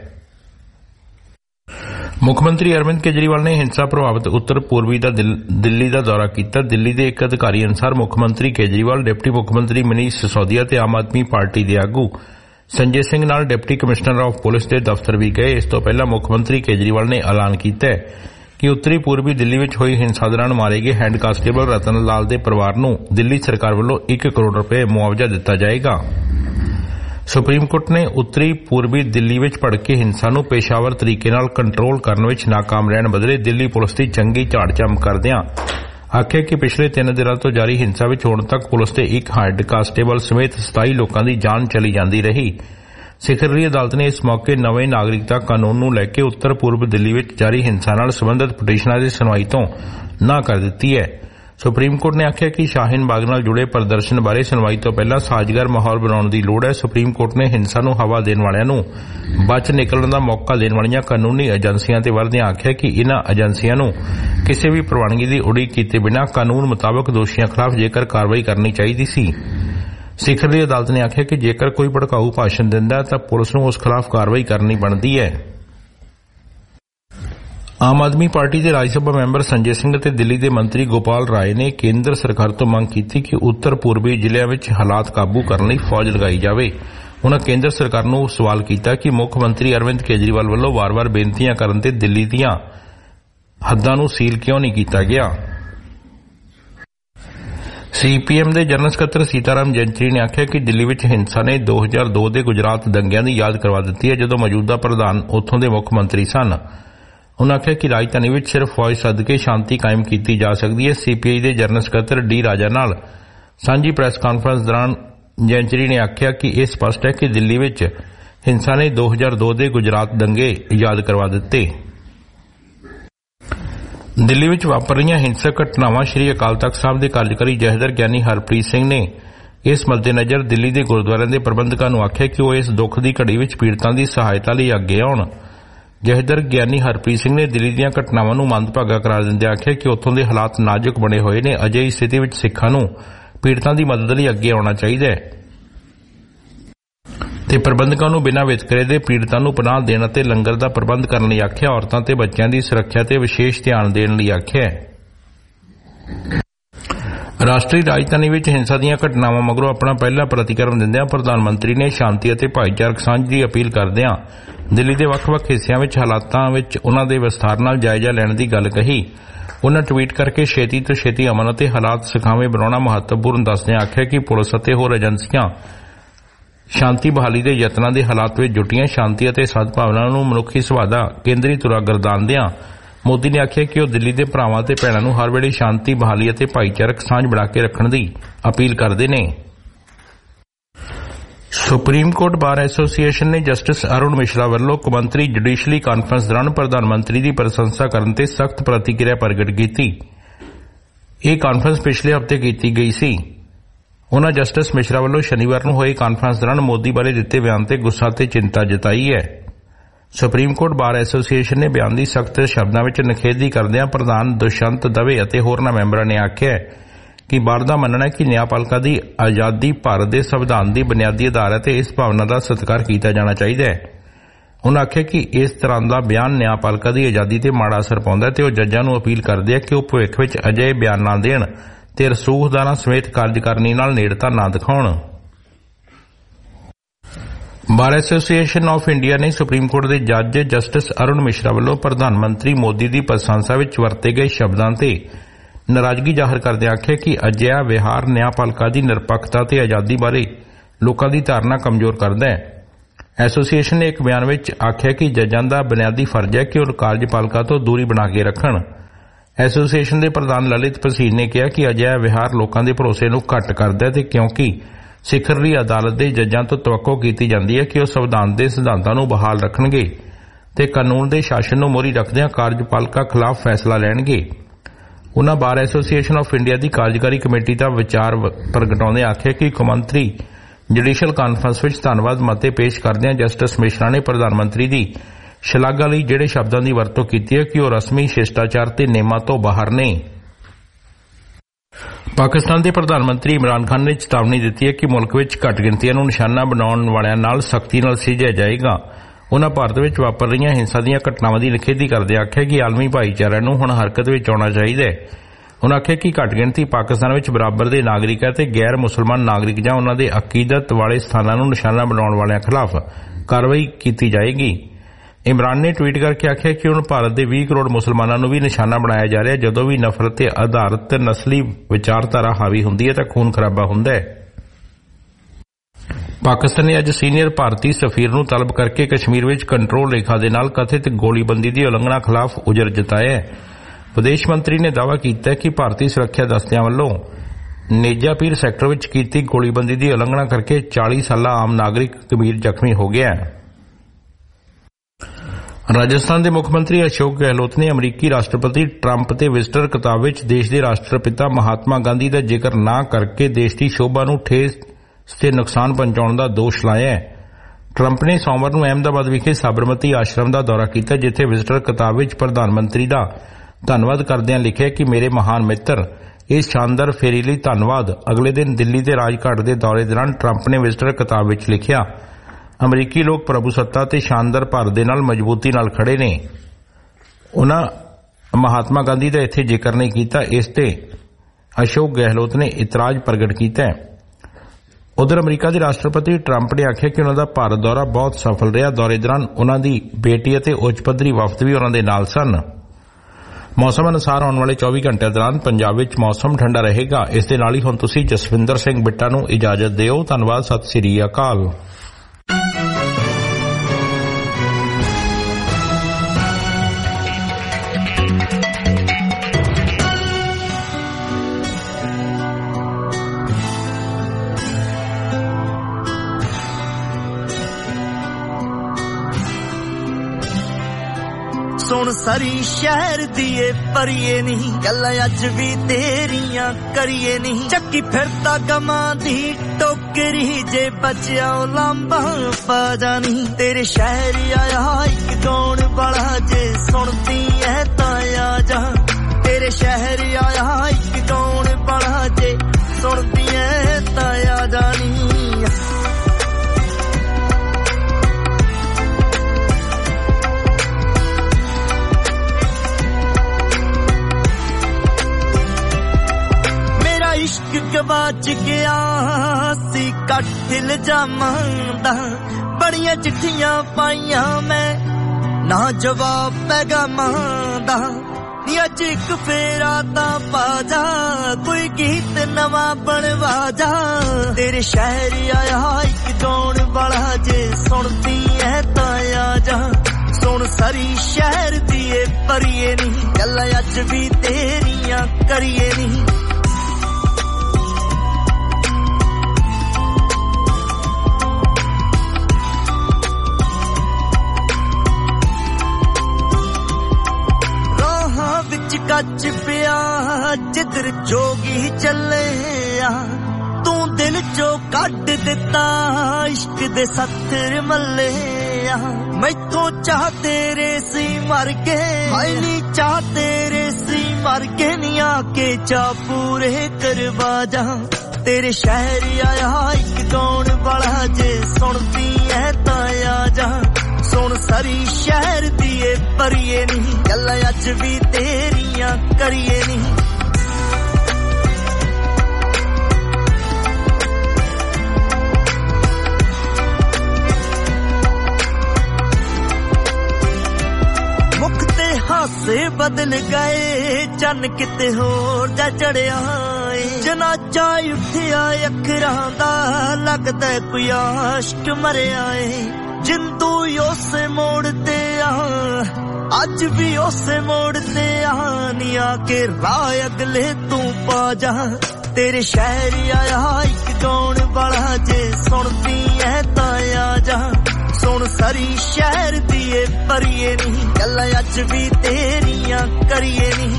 ਮੁੱਖ ਮੰਤਰੀ ਅਰਵਿੰਦ ਕੇਜਰੀਵਾਲ ਨੇ ਹਿੰਸਾ ਪ੍ਰਭਾਵਿਤ ਉੱਤਰ ਪੂਰਬੀ ਦਾ ਦਿੱਲੀ ਦਾ ਦੌਰਾ ਕੀਤਾ। ਦਿੱਲੀ ਦੇ ਇੱਕ ਅਧਿਕਾਰੀ ਅਨੁਸਾਰ ਮੁੱਖ ਮੰਤਰੀ ਕੇਜਰੀਵਾਲ, ਡਿਪਟੀ ਮੁੱਖ ਮੰਤਰੀ ਮਨੀਸ਼ ਸਿਸੋਦੀਆ ਤੇ ਆਮ ਆਦਮੀ ਪਾਰਟੀ ਦੇ ਆਗੂ ਸੰਜੇ ਸਿੰਘ ਨਾਲ ਡਿਪਟੀ ਕਮਿਸ਼ਨਰ ਆਫ ਪੁਲਿਸ ਦੇ ਦਫ਼ਤਰ ਵੀ ਗਏ। ਇਸ ਤੋਂ ਪਹਿਲਾਂ ਮੁੱਖ ਮੰਤਰੀ ਕੇਜਰੀਵਾਲ ਨੇ ਐਲਾਨ ਕੀਤਾ ਕਿ ਉੱਤਰੀ ਪੂਰਬੀ ਦਿੱਲੀ ਵਿੱਚ ਹੋਈ ਹਿੰਸਾ ਦੌਰਾਨ ਮਾਰੇ ਗਏ ਹੈੱਡ ਕਾਂਸਟੇਬਲ ਰਤਨ ਲਾਲ ਦੇ ਪਰਿਵਾਰ ਨੂੰ ਦਿੱਲੀ ਸਰਕਾਰ ਵੱਲੋਂ 1 ਕਰੋੜ ਰੁਪਏ ਮੁਆਵਜ਼ਾ ਦਿੱਤਾ ਜਾਏਗਾ। ਸੁਪਰੀਮ ਕੋਰਟ ਨੇ ਉੱਤਰੀ ਪੂਰਬੀ ਦਿੱਲੀ ਵਿੱਚ ਭੜਕੇ ਹਿੰਸਾ ਨੂੰ ਪੇਸ਼ਾਵਰ ਤਰੀਕੇ ਨਾਲ ਕੰਟਰੋਲ ਕਰਨ ਵਿੱਚ ਨਾਕਾਮ ਰਹਿਣ ਬਦਲੇ ਦਿੱਲੀ ਪੁਲਿਸ ਦੀ ਚੰਗੀ ਝਾੜ-ਝੰਮ ਕਰਦਿਆਂ ਆਖਿਆ ਕਿ ਪਿਛਲੇ 3 ਦਿਨਾਂ ਤੋਂ ਜਾਰੀ ਹਿੰਸਾ ਵਿੱਚ ਹੁਣ ਤੱਕ ਪੁਲਿਸ ਦੇ 1 ਹੈੱਡ ਕਾਂਸਟੇਬਲ ਸਮੇਤ 27 ਲੋਕਾਂ ਦੀ ਜਾਨ ਚਲੀ ਜਾਂਦੀ ਰਹੀ। ਸਿਖਰਲੀ ਅਦਾਲਤ ਨੇ ਇਸ ਮੌਕੇ ਨਵੇਂ ਨਾਗਰਿਕਤਾ ਕਾਨੂੰਨ ਨੂੰ ਲੈ ਕੇ ਉੱਤਰ ਪੂਰਬ ਦਿੱਲੀ ਵਿੱਚ ਜਾਰੀ ਹਿੰਸਾ ਨਾਲ ਸੰਬੰਧਿਤ ਪਟੀਸ਼ਨਾਂ ਦੀ ਸੁਣਵਾਈ ਤੋਂ ਨਾਂਹ ਕਰ ਦਿੱਤੀ ਹੈ। ਸੁਪਰੀਮ ਕੋਰਟ ਨੇ ਆਖਿਆ ਕਿ ਸ਼ਾਹੀਨ ਬਾਗ ਨਾਲ ਜੁੜੇ ਪ੍ਰਦਰਸ਼ਨ ਬਾਰੇ ਸੁਣਵਾਈ ਤੋਂ ਪਹਿਲਾਂ ਸਾਜ਼ਗਾਰ ਮਾਹੌਲ ਬਣਾਉਣ ਦੀ ਲੋੜ ਹੈ। ਸੁਪਰੀਮ ਕੋਰਟ ਨੇ ਹਿੰਸਾ ਨੂੰ ਹਵਾ ਦੇਣ ਵਾਲਿਆਂ ਨੂੰ ਬਚ ਨਿਕਲਣ ਦਾ ਮੌਕਾ ਦੇਣ ਵਾਲੀਆਂ ਕਾਨੂੰਨੀ ਏਜੰਸੀਆਂ ਤੇ ਵਰਦਿਆਂ ਆਖਿਆ ਕਿ ਇਨ੍ਹਾਂ ਏਜੰਸੀਆਂ ਨੂੰ ਕਿਸੇ ਵੀ ਪ੍ਰਵਾਨਗੀ ਦੀ ਉਡੀਕ ਕੀਤੇ ਬਿਨਾਂ ਕਾਨੂੰਨ ਮੁਤਾਬਕ ਦੋਸ਼ੀਆਂ ਖਿਲਾਫ ਜੇਕਰ ਕਾਰਵਾਈ ਕਰਨੀ ਚਾਹੀਦੀ ਸੀ। ਸਿਖਰਲੀ ਅਦਾਲਤ ਨੇ ਆਖਿਆ ਕਿ ਜੇਕਰ ਕੋਈ ਭੜਕਾਊ ਭਾਸ਼ਣ ਦਿੰਦਾ ਹੈ ਤਾਂ ਪੁਲਿਸ ਨੂੰ ਉਸ ਖਿਲਾਫ ਕਾਰਵਾਈ ਕਰਨੀ ਬਣਦੀ ਹੈ। ਆਮ ਆਦਮੀ ਪਾਰਟੀ ਦੇ ਰਾਜ ਸਭਾ ਮੈਂਬਰ ਸੰਜੇ ਸਿੰਘ ਅਤੇ ਦਿੱਲੀ ਦੇ ਮੰਤਰੀ ਗੋਪਾਲ ਰਾਏ ਨੇ ਕੇਂਦਰ ਸਰਕਾਰ ਤੋਂ ਮੰਗ ਕੀਤੀ ਕਿ ਉੱਤਰ ਪੂਰਬੀ ਜ਼ਿਲ੍ਹਿਆਂ ਵਿੱਚ ਹਾਲਾਤ ਕਾਬੂ ਕਰਨ ਲਈ ਫੌਜ ਲਗਾਈ ਜਾਵੇ। ਉਨ੍ਹਾਂ ਕੇਂਦਰ ਸਰਕਾਰ ਨੂੰ ਸਵਾਲ ਕੀਤਾ ਕਿ ਮੁੱਖ ਮੰਤਰੀ ਅਰਵਿੰਦ ਕੇਜਰੀਵਾਲ ਵੱਲੋਂ ਵਾਰ-ਵਾਰ ਬੇਨਤੀਆਂ ਕਰਨ ਤੇ ਦਿੱਲੀ ਦੀਆਂ ਹੱਦਾਂ ਨੂੰ ਸੀਲ ਕਿਉਂ ਨਹੀਂ ਕੀਤਾ ਗਿਆ। CPM ਦੇ ਜਨਰਲ ਸਕੱਤਰ ਸੀਤਾਰਾਮ ਜੈਂਚਰੀ ਨੇ ਆਖਿਆ ਕਿ ਦਿੱਲੀ ਵਿੱਚ ਹਿੰਸਾ ਨੇ 2002 ਦੇ ਗੁਜਰਾਤ ਦੰਗਿਆਂ ਦੀ ਯਾਦ ਕਰਵਾ ਦਿੱਤੀ ਹੈ ਜਦੋਂ ਮੌਜੂਦਾ ਪ੍ਰਧਾਨ ਉੱਥੋਂ ਦੇ ਮੁੱਖ ਮੰਤਰੀ ਸਨ। ਉਨ੍ਹਾਂ ਆਖਿਆ ਕਿ ਰਾਜਧਾਨੀ ਵਿੱਚ ਸਿਰਫ ਫੌਜ ਸਦਕੇ ਸ਼ਾਂਤੀ ਕਾਇਮ ਕੀਤੀ ਜਾ ਸਕਦੀ ਹੈ। CPI ਦੇ ਜਨਰਲ ਸਕੱਤਰ D ਰਾਜਾ ਨਾਲ ਸਾਂਝੀ ਪ੍ਰੈਸ ਕਾਨਫਰੰਸ ਦੌਰਾਨ ਜੈਂਚਰੀ ਨੇ ਆਖਿਆ ਕਿ ਇਹ ਸਪਸ਼ਟ ਹੈ ਕਿ ਦਿੱਲੀ ਵਿੱਚ ਹਿੰਸਾ ਨੇ 2002 ਦੇ ਗੁਜਰਾਤ ਦੰਗੇ ਯਾਦ ਕਰਵਾ ਦਿੱਤੇ। ਦਿੱਲੀ ਵਿੱਚ ਵਾਪਰ ਰਹੀਆਂ ਹਿੰਸਕ ਘਟਨਾਵਾਂ ਸ੍ਰੀ ਅਕਾਲ ਤਖ਼ਤ ਸਾਹਿਬ ਦੇ ਕਾਰਜਕਾਰੀ ਜਥੇਦਾਰ ਗਿਆਨੀ ਹਰਪ੍ਰੀਤ ਸਿੰਘ ਨੇ ਇਸ ਮੱਦੇਨਜ਼ਰ ਦਿੱਲੀ ਦੇ ਗੁਰਦੁਆਰਿਆਂ ਦੇ ਪ੍ਰਬੰਧਕਾਂ ਨੂੰ ਆਖਿਆ ਕਿ ਉਹ ਇਸ ਦੁੱਖ ਦੀ ਘੜੀ ਵਿੱਚ ਪੀੜਤਾਂ ਦੀ ਸਹਾਇਤਾ ਲਈ ਅੱਗੇ ਆਉਣ। ਜਥੇਦਾਰ ਗਿਆਨੀ ਹਰਪ੍ਰੀਤ ਸਿੰਘ ਨੇ ਦਿੱਲੀ ਦੀਆਂ ਘਟਨਾਵਾਂ ਨੂੰ ਮੰਦਭਾਗਾ ਕਰਾਰ ਦਿੰਦੇ ਆਖਿਆ ਕਿ ਉੱਥੋਂ ਦੇ ਹਾਲਾਤ ਨਾਜ਼ੁਕ ਬਣੇ ਹੋਏ ਨੇ। ਅਜਿਹੀ ਸਥਿਤੀ ਵਿੱਚ ਸਿੱਖਾਂ ਨੂੰ ਪੀੜਤਾਂ ਦੀ ਮਦਦ ਲਈ ਅੱਗੇ ਆਉਣਾ ਚਾਹੀਦਾ ਹੈ ਤੇ ਪ੍ਰਬੰਧਕਾਂ ਨੂੰ ਬਿਨਾਂ ਵਿਤਕਰੇ ਦੇ ਪੀੜਤਾਂ ਨੂੰ ਪਨਾਹ ਦੇਣ ਅਤੇ ਲੰਗਰ ਦਾ ਪ੍ਰਬੰਧ ਕਰਨ ਲਈ ਆਖਿਆ। ਔਰਤਾਂ ਤੇ ਬੱਚਿਆਂ ਦੀ ਸੁਰੱਖਿਆ ਤੇ ਵਿਸ਼ੇਸ਼ ਧਿਆਨ ਦੇਣ ਲਈ ਆਖਿਆ। ਰਾਸ਼ਟਰੀ ਰਾਜਧਾਨੀ ਵਿੱਚ ਹਿੰਸਾ ਦੀਆਂ ਘਟਨਾਵਾਂ ਮਗਰੋਂ ਆਪਣਾ ਪਹਿਲਾ ਪ੍ਰਤੀਕਰਮ ਦਿੰਦਿਆਂ ਪ੍ਰਧਾਨ ਮੰਤਰੀ ਨੇ ਸ਼ਾਂਤੀ ਅਤੇ ਭਾਈਚਾਰਕ ਸਾਂਝ ਦੀ ਅਪੀਲ ਕਰਦਿਆਂ ਦਿੱਲੀ ਦੇ ਵੱਖ-ਵੱਖ ਹਿੱਸਿਆਂ ਵਿੱਚ ਹਾਲਾਤਾਂ ਵਿੱਚ ਉਨ੍ਹਾਂ ਦੇ ਵਿਸਥਾਰ ਨਾਲ ਜਾਇਜ਼ਾ ਲੈਣ ਦੀ ਗੱਲ ਕਹੀ। ਉਨ੍ਹਾਂ ਟਵੀਟ ਕਰਕੇ ਛੇਤੀ ਤੋਂ ਛੇਤੀ ਅਮਨ ਅਤੇ ਹਾਲਾਤ ਸੁਖਾਵੇਂ ਬਣਾਉਣਾ ਮਹੱਤਵਪੂਰਨ ਦੱਸਦਿਆਂ ਆਖਿਆ ਕਿ ਪੁਲਿਸ ਅਤੇ ਹੋਰ ਏਜੰਸੀਆਂ ਸ਼ਾਂਤੀ ਬਹਾਲੀ ਦੇ ਯਤਨਾਂ ਦੇ ਹਾਲਾਤ ਵਿੱਚ ਜੁਟੀਆਂ। ਸ਼ਾਂਤੀ ਅਤੇ ਸਦਭਾਵਨਾ ਨੂੰ ਮਨੁੱਖੀ ਸੁਭਾਅ ਦਾ ਕੇਂਦਰੀ ਧੁਰਾ ਗਰਦਾਨਦਿਆਂ ਮੋਦੀ ਨੇ ਆਖਿਆ ਕਿ ਉਹ ਦਿੱਲੀ ਦੇ ਭਰਾਵਾਂ ਤੇ ਭੈਣਾਂ ਨੂੰ ਹਰ ਵੇਲੇ ਸ਼ਾਂਤੀ ਬਹਾਲੀ ਅਤੇ ਭਾਈਚਾਰਕ ਸਾਂਝ ਬਣਾ ਕੇ ਰੱਖਣ ਦੀ ਅਪੀਲ ਕਰਦੇ ਨੇ। ਸੁਪਰੀਮ ਕੋਰਟ ਬਾਰ ਐਸੋਸੀਏਸ਼ਨ ਨੇ ਜਸਟਿਸ ਅਰੁਣ ਮਿਸ਼ਰਾ ਵੱਲੋਂ ਕੌਮਾਂਤਰੀ ਜੁਡੀਸ਼ਰੀ ਕਾਨਫਰੰਸ ਦੌਰਾਨ ਪ੍ਰਧਾਨ ਮੰਤਰੀ ਦੀ ਪ੍ਰਸ਼ੰਸਾ ਕਰਨ ਤੇ ਸਖਤ ਪ੍ਰਤੀਕਿਰਿਆ ਪ੍ਰਗਟ ਕੀਤੀ। ਇਹ ਕਾਨਫਰੰਸ ਪਿਛਲੇ ਹਫ਼ਤੇ ਕੀਤੀ ਗਈ ਸੀ। ਉਨ੍ਹਾਂ ਜਸਟਿਸ ਮਿਸ਼ਰਾ ਵੱਲੋਂ ਸ਼ਨੀਵਾਰ ਨੂੰ ਹੋਈ ਕਾਨਫਰੰਸ ਦੌਰਾਨ ਮੋਦੀ ਬਾਰੇ ਦਿੱਤੇ ਬਿਆਨ ਤੇ ਗੁੱਸਾ ਤੇ ਚਿੰਤਾ ਜਤਾਈ ਹੈ। ਸੁਪਰੀਮ ਕੋਰਟ ਬਾਰ ਐਸੋਸੀਏਸ਼ਨ ਨੇ ਬਿਆਨ ਦੀ ਸਖਤ ਸ਼ਬਦਾਂ ਵਿੱਚ ਨਿਖੇਧੀ ਕਰਦਿਆਂ ਪ੍ਰਧਾਨ ਦੁਸ਼ਯੰਤ ਦਵੇ ਅਤੇ ਹੋਰਨਾਂ ਮੈਂਬਰਾਂ ਨੇ ਆਖਿਆ ਕਿ ਬਾਰ ਦਾ ਮੰਨਣਾ ਹੈ ਕਿ ਨਿਆਂਪਾਲਿਕਾ ਦੀ ਆਜ਼ਾਦੀ ਭਾਰਤ ਦੇ ਸੰਵਿਧਾਨ ਦੀ ਬੁਨਿਆਦੀ ਆਧਾਰ ਹੈ ਤੇ ਇਸ ਭਾਵਨਾ ਦਾ ਸਤਿਕਾਰ ਕੀਤਾ ਜਾਣਾ ਚਾਹੀਦਾ ਹੈ। ਉਨ੍ਹਾਂ ਆਖਿਆ ਕਿ ਇਸ ਤਰ੍ਹਾਂ ਦਾ ਬਿਆਨ ਨਿਆਂਪਾਲਿਕਾ ਦੀ ਆਜ਼ਾਦੀ ਤੇ ਮਾੜਾ ਅਸਰ ਪਾਉਂਦਾ ਹੈ ਤੇ ਉਹ ਜੱਜਾਂ ਨੂੰ ਅਪੀਲ ਕਰਦੇ ਆ ਕਿ ਉਹ ਭਵਿੱਖ ਵਿੱਚ ਅਜਿਹੇ ਬਿਆਨ ਨਾ ਦੇਣ ਤੇ ਰਸੂਖਦਾਰਾਂ ਸਮੇਤ ਕਾਰਜਕਾਰਨੀ ਨਾਲ ਨੇੜਤਾ ਨਾ ਦਿਖਾਉਣ। ਬਾਰ ਐਸੋਸੀਏਸ਼ਨ ਆਫ ਇੰਡੀਆ ਨੇ ਸੁਪਰੀਮ ਕੋਰਟ ਦੇ ਜੱਜ ਜਸਟਿਸ ਅਰੁਣ ਮਿਸ਼ਰਾ ਵੱਲੋਂ ਪ੍ਰਧਾਨ ਮੰਤਰੀ ਮੋਦੀ ਦੀ ਪ੍ਰਸ਼ੰਸਾ ਵਿੱਚ ਵਰਤੇ ਗਏ ਸ਼ਬਦਾਂ ਤੇ ਨਾਰਾਜ਼ਗੀ ਜ਼ਾਹਰ ਕਰਦਿਆਂ ਆਖਿਆ ਕਿ ਅਜਿਹਾ ਵਿਹਾਰ ਨਿਆਂਪਾਲਿਕਾ ਦੀ ਨਿਰਪੱਖਤਾ ਤੇ ਆਜ਼ਾਦੀ ਬਾਰੇ ਲੋਕਾਂ ਦੀ ਧਾਰਨਾ ਕਮਜ਼ੋਰ ਕਰਦਾ ਹੈ। ਐਸੋਸੀਏਸ਼ਨ ਨੇ ਇੱਕ ਬਿਆਨ ਵਿੱਚ ਆਖਿਆ ਕਿ ਜੱਜਾਂ ਦਾ ਬੁਨਿਆਦੀ ਫਰਜ਼ ਹੈ ਕਿ ਉਹ ਕਾਰਜਪਾਲਿਕਾ ਤੋਂ ਦੂਰੀ ਬਣਾ ਕੇ ਰੱਖਣ। ਐਸੋਸੀਏਸ਼ਨ ਦੇ ਪ੍ਰਧਾਨ ਲਲਿਤ ਭਸੀਨ ਨੇ ਕਿਹਾ ਕਿ ਅਜਿਹਾ ਵਿਹਾਰ ਲੋਕਾਂ ਦੇ ਭਰੋਸੇ ਨੂੰ ਘੱਟ ਕਰਦਾ ਹੈ ਤੇ ਕਿਉਂਕਿ ਸਿਖਰਲੀ ਅਦਾਲਤ ਦੇ ਜੱਜਾਂ ਤੋਂ ਤਵੱਕੋ ਕੀਤੀ ਜਾਂਦੀ ਹੈ ਕਿ ਉਹ ਸੰਵਿਧਾਨ ਦੇ ਸਿਧਾਂਤਾਂ ਨੂੰ ਬਹਾਲ ਰੱਖਣਗੇ ਤੇ ਕਾਨੂੰਨ ਦੇ ਸ਼ਾਸਨ ਨੂੰ ਮੋਹਰੀ ਰੱਖਦਿਆਂ ਕਾਰਜਪਾਲਿਕਾ ਖਿਲਾਫ ਫੈਸਲਾ ਲੈਣਗੇ। ਉਨ੍ਹਾਂ ਬਾਰ ਐਸੋਸੀਏਸ਼ਨ ਆਫ ਇੰਡੀਆ ਦੀ ਕਾਰਜਕਾਰੀ ਕਮੇਟੀ ਦਾ ਵਿਚਾਰ ਪ੍ਰਗਟਾਉਂਦੇ ਆਖਿਆ ਕਿ ਕੌਮਾਂਤਰੀ ਜੁਡੀਸ਼ੀਅਲ ਕਾਨਫਰੰਸ ਵਿੱਚ ਧੰਨਵਾਦ ਮਤੇ ਪੇਸ਼ ਕਰਦਿਆਂ ਜਸਟਿਸ ਮਿਸ਼ਰਾ ਨੇ ਪ੍ਰਧਾਨ ਮੰਤਰੀ ਦੀ ਸ਼ਲਾਘਾ ਲਈ ਜਿਹੜੇ ਸ਼ਬਦਾਂ ਦੀ ਵਰਤੋਂ ਕੀਤੀ ਹੈ ਕਿ ਉਹ ਰਸਮੀ ਸ਼ਿਸ਼ਟਾਚਾਰ ਤੇ ਨਿਯਮਾਂ ਤੋਂ ਬਾਹਰ ਨੇ। ਪਾਕਿਸਤਾਨ ਦੇ ਪ੍ਰਧਾਨ ਮੰਤਰੀ ਇਮਰਾਨ ਖਾਨ ਨੇ ਚੇਤਾਵਨੀ ਦਿੱਤੀ ਹੈ ਕਿ ਮੁਲਕ ਵਿੱਚ ਘੱਟ ਗਿਣਤੀਆਂ ਨੂੰ ਨਿਸ਼ਾਨਾ ਬਣਾਉਣ ਵਾਲਿਆਂ ਨਾਲ ਸਖਤੀ ਨਾਲ ਸਿੱਝਿਆ ਜਾਏਗਾ। ਉਨ੍ਹਾਂ ਭਾਰਤ ਵਿੱਚ ਵਾਪਰ ਰਹੀਆਂ ਹਿੰਸਾ ਦੀਆਂ ਘਟਨਾਵਾਂ ਦੀ ਨਿਖੇਧੀ ਕਰਦੇ ਆਖਿਆ ਕਿ ਆਲਮੀ ਭਾਈਚਾਰਿਆਂ ਨੂੰ ਹੁਣ ਹਰਕਤ ਵਿੱਚ ਆਉਣਾ ਚਾਹੀਦਾ ਹੈ। ਉਨ੍ਹਾਂ ਆਖਿਆ ਕਿ ਘੱਟ ਗਿਣਤੀ ਪਾਕਿਸਤਾਨ ਵਿੱਚ ਬਰਾਬਰ ਦੇ ਨਾਗਰਿਕ ਹੈ ਤੇ ਗੈਰ ਮੁਸਲਮਾਨ ਨਾਗਰਿਕ ਜਾਂ ਉਨ੍ਹਾਂ ਦੇ ਅਕੀਦਤ ਵਾਲੇ ਸਥਾਨਾਂ ਨੂੰ ਨਿਸ਼ਾਨਾ ਬਣਾਉਣ ਵਾਲਿਆਂ ਖਿਲਾਫ ਕਾਰਵਾਈ ਕੀਤੀ ਜਾਏਗੀ। ਇਮਰਾਨ ਨੇ ਟਵੀਟ ਕਰਕੇ ਆਖਿਆ ਕਿ ਹੁਣ ਭਾਰਤ ਦੇ 20 ਕਰੋੜ ਮੁਸਲਮਾਨਾਂ ਨੂੰ ਵੀ ਨਿਸ਼ਾਨਾ ਬਣਾਇਆ ਜਾ ਰਿਹਾ। ਜਦੋਂ ਵੀ ਨਫ਼ਰਤ ਤੇ ਆਧਾਰਿਤ ਨਸਲੀ ਵਿਚਾਰਧਾਰਾ ਹਾਵੀ ਹੁੰਦੀ ਹੈ ਤਾਂ ਖੂਨ ਖਰਾਬਾ ਹੁੰਦਾ ਹੈ। ਪਾਕਿਸਤਾਨ ਨੇ ਅੱਜ ਸੀਨੀਅਰ ਭਾਰਤੀ ਸਫੀਰ ਨੂੰ ਤਲਬ ਕਰਕੇ ਕਸ਼ਮੀਰ ਵਿੱਚ ਕੰਟਰੋਲ ਰੇਖਾ ਦੇ ਨਾਲ ਕਥਿਤ ਗੋਲੀਬੰਦੀ ਦੀ ਉਲੰਘਣਾ ਖਿਲਾਫ ਉਜਰ ਜਤਾਇਆ ਹੈ। ਵਿਦੇਸ਼ ਮੰਤਰੀ ਨੇ ਦਾਅਵਾ ਕੀਤਾ ਕਿ ਭਾਰਤੀ ਸੁਰੱਖਿਆ ਦਸਤਿਆਂ ਵੱਲੋਂ ਨੇਜਾਪੀਰ ਸੈਕਟਰ ਵਿੱਚ ਕੀਤੀ ਗੋਲੀਬੰਦੀ ਦੀ ਉਲੰਘਣਾ ਕਰਕੇ 40 ਸਾਲਾ ਆਮ ਨਾਗਰਿਕ ਗੰਭੀਰ ਜ਼ਖਮੀ ਹੋ ਗਿਆ ਹੈ। ਰਾਜਸਥਾਨ ਦੇ ਮੁੱਖ ਮੰਤਰੀ ਅਸ਼ੋਕ ਗਹਿਲੋਤ ਨੇ ਅਮਰੀਕੀ ਰਾਸ਼ਟਰਪਤੀ ਟਰੰਪ ਤੇ ਵਿਜ਼ਟਰ ਕਿਤਾਬ ਵਿੱਚ ਦੇਸ਼ ਦੇ ਰਾਸ਼ਟਰਪਿਤਾ ਮਹਾਤਮਾ ਗਾਂਧੀ ਦਾ ਜ਼ਿਕਰ ਨਾ ਕਰਕੇ ਦੇਸ਼ ਦੀ ਸ਼ੋਭਾ ਨੂੰ ਠੇਸ ਤੇ ਨੁਕਸਾਨ ਪਹੁੰਚਾਉਣ ਦਾ ਦੋਸ਼ ਲਾਇਆ ਹੈ। ਟਰੰਪ ਨੇ ਸੋਮਵਾਰ ਨੂੰ ਅਹਿਮਦਾਬਾਦ ਵਿਖੇ ਸਾਬਰਮਤੀ ਆਸ਼ਰਮ ਦਾ ਦੌਰਾ ਕੀਤਾ ਜਿੱਥੇ ਵਿਜ਼ਟਰ ਕਿਤਾਬ ਵਿੱਚ ਪ੍ਰਧਾਨ ਮੰਤਰੀ ਦਾ ਧੰਨਵਾਦ ਕਰਦਿਆਂ ਲਿਖਿਆ ਕਿ ਮੇਰੇ ਮਹਾਨ ਮਿੱਤਰ, ਇਸ ਸ਼ਾਨਦਾਰ ਫੇਰੀ ਲਈ ਧੰਨਵਾਦ। ਅਗਲੇ ਦਿਨ ਦਿੱਲੀ ਦੇ ਰਾਜਘਾਟ ਦੇ ਦੌਰੇ ਦੌਰਾਨ ਟਰੰਪ ਨੇ ਵਿਜ਼ਟਰ ਕਿਤਾਬ ਵਿੱਚ ਲਿਖਿਆ, ਅਮਰੀਕੀ ਲੋਕ ਪ੍ਰਭੂਸੱਤਾ ਤੇ ਸ਼ਾਨਦਾਰ ਭਾਰਤ ਦੇ ਨਾਲ ਮਜ਼ਬੂਤੀ ਨਾਲ ਖੜੇ ਨੇ। ਉਨ੍ਹਾਂ ਮਹਾਤਮਾ ਗਾਂਧੀ ਦਾ ਇੱਥੇ ਜ਼ਿਕਰ ਨਹੀਂ ਕੀਤਾ। ਇਸ ਤੇ ਅਸ਼ੋਕ ਗਹਿਲੋਤ ਨੇ ਇਤਰਾਜ਼ ਪ੍ਰਗਟ ਕੀਤਾ। ਉਧਰ ਅਮਰੀਕਾ ਦੇ ਰਾਸ਼ਟਰਪਤੀ ਟਰੰਪ ਨੇ ਆਖਿਆ ਕਿ ਉਨ੍ਹਾਂ ਦਾ ਭਾਰਤ ਦੌਰਾ ਬਹੁਤ ਸਫਲ ਰਿਹਾ। ਦੌਰੇ ਦੌਰਾਨ ਉਨ੍ਹਾਂ ਦੀ ਬੇਟੀ ਅਤੇ ਉੱਚ ਪੱਧਰੀ ਵਫਦ ਵੀ ਉਨ੍ਹਾਂ ਦੇ ਨਾਲ ਸਨ। ਮੌਸਮ ਅਨੁਸਾਰ ਆਉਣ ਵਾਲੇ 24 ਘੰਟਿਆਂ ਦੌਰਾਨ ਪੰਜਾਬ ਵਿੱਚ ਮੌਸਮ ਠੰਡਾ ਰਹੇਗਾ। ਇਸ ਦੇ ਨਾਲ ਹੀ ਹੁਣ ਤੁਸੀਂ ਜਸਵਿੰਦਰ ਸਿੰਘ ਬਿੱਟਾ ਨੂੰ ਇਜਾਜ਼ਤ ਦਿਓ। ਧੰਨਵਾਦ। ਸਤਿ ਸ੍ਰੀ ਅਕਾਲ। सुन सारी शहर दिए परिए नहीं गल्लां अज भी तेरियां करिए नहीं चक्की फिरता गमां दी टोकरी जे बचिया लांबा पा जानी तेरे शहर आया एक गाउण वाला जे सुनती है ताया जा तेरे शहर आया एक गाउण वाला जे सुनती है ताया जानी गवाच गया सी कट इल्जामां दा बड़ियां चिट्ठियां पाइयां मैं ना जवाब पैगामां दा नी अज एक फेरा तां पा जा कोई गीत नवां बनवा जा तेरे शहर आया एक गाउण वाला जे सुनदी है तां आ जा सुन सारी शहर दी परिए नहीं गल्लां अज भी तेरियां करिए नहीं कच पिया जिधर जोगी चले तू दिल चो कट दिता इश्क दे सत्तर मल्ले मैथों चाह तेरे सी मर के हाईली चाह तेरे सी मर के नहीं आके चाह पूरे करवा जा तेरे शहर आया एक गाउण वाला जे सुनदी है तां आ जा सुन सारी शहर दी परिए नहीं गल्लां अज भी तेरियां करिए नहीं मुक्ते हासे बदल गए चन किते होर जा चढ़िया जनाजा उठिया अखरां दा लगदा कोई आशिक मरिया जिंदू उसे मोड़ते अज भी उसे मोड़ते नी आके राह अगले तू पा जा तेरे शहर आया एक गाउण वाला जे सुनदी है तां आ जा सुन सारी शहर दी परिए नहीं गल्लां अज भी तेरियां करिए नहीं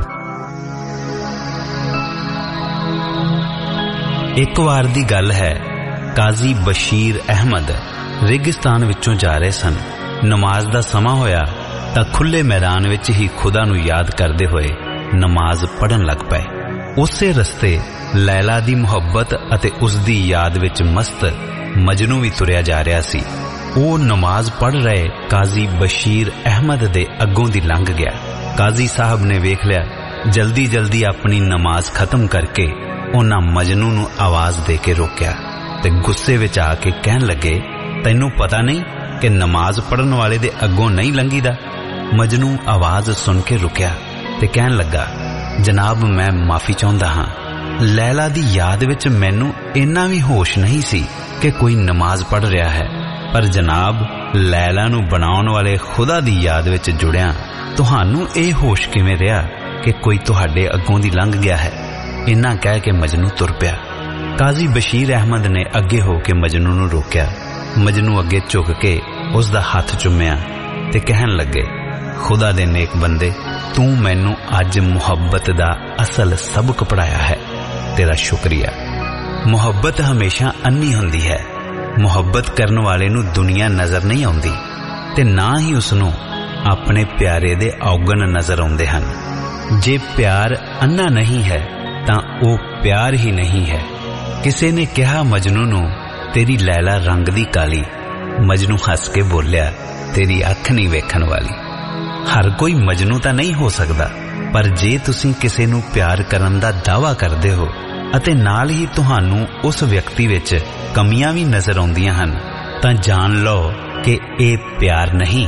एक वार दी गल है काजी बशीर अहमद रेगिस्तान विचों जा रहे सन नमाज दा समा होया तां खुले मैदान विच ही खुदा नूं याद करदे होए नमाज पढ़न लग पए उसे रस्ते लैला दी मुहब्बत अते उसदी याद विच मस्त मजनू भी तुरिया जा रहा सी ਉਹ नमाज पढ़ रहे काजी बशीर अहमद दे अगों दी लंघ गया काजी साहब ने वेख लिया जल्दी जल्दी अपनी नमाज खत्म करके उन्हां मजनू नूं आवाज दे के रोकिया ते गुस्से विच आके कहन लगे तैनूं पता नहीं कि नमाज पढ़न वाले दे अगों नहीं लंघीदा मजनू आवाज सुन के रुकिया ते कहन लगा जनाब मैं माफी चाहुंदा हां लैला दी याद विच मैनूं इन्ना भी होश नहीं सी कि कोई नमाज पढ़ रहा है पर जनाब लैला नूं बनाउण वाले खुदा दी याद विच जुड़िया तुहानूं इह होश किवें रिहा कि कोई तुहाडे अगों दी लंघ गया है इन्ना कह के मजनू तुर पिया काजी बशीर अहमद ने अगे हो के मजनू नूं रोकिया मजनू अगे झुक के उसदा हाथ चुम्मिया ते कहन लगे खुदा दे नेक बंदे तू मैनू अज मुहब्बत दा असल सबक पढ़ाया है तेरा शुक्रिया मुहब्बत हमेशा अन्नी हुंदी है मुहब्बत करन वाले नू दुनिया नजर नहीं आउंदी ते ना ही उसनू अपने प्यारे दे औगन नजर आउंदे हन जे प्यार अन्ना नहीं है तां ओ प्यार ही नहीं है किसे ने कहा मजनू नू तेरी लैला रंग दी काली मजनू हस के बोलिया तेरी अख नहीं वेखण वाली हर कोई मजनू तां नहीं हो सकदा पर जे तुसीं किसे नू प्यार करन दा दावा करदे हो अते नाल ही तुहानू उस व्यक्ति विच कमियां भी नजर आउंदियां हन तां जान लो कि ਇਹ प्यार नहीं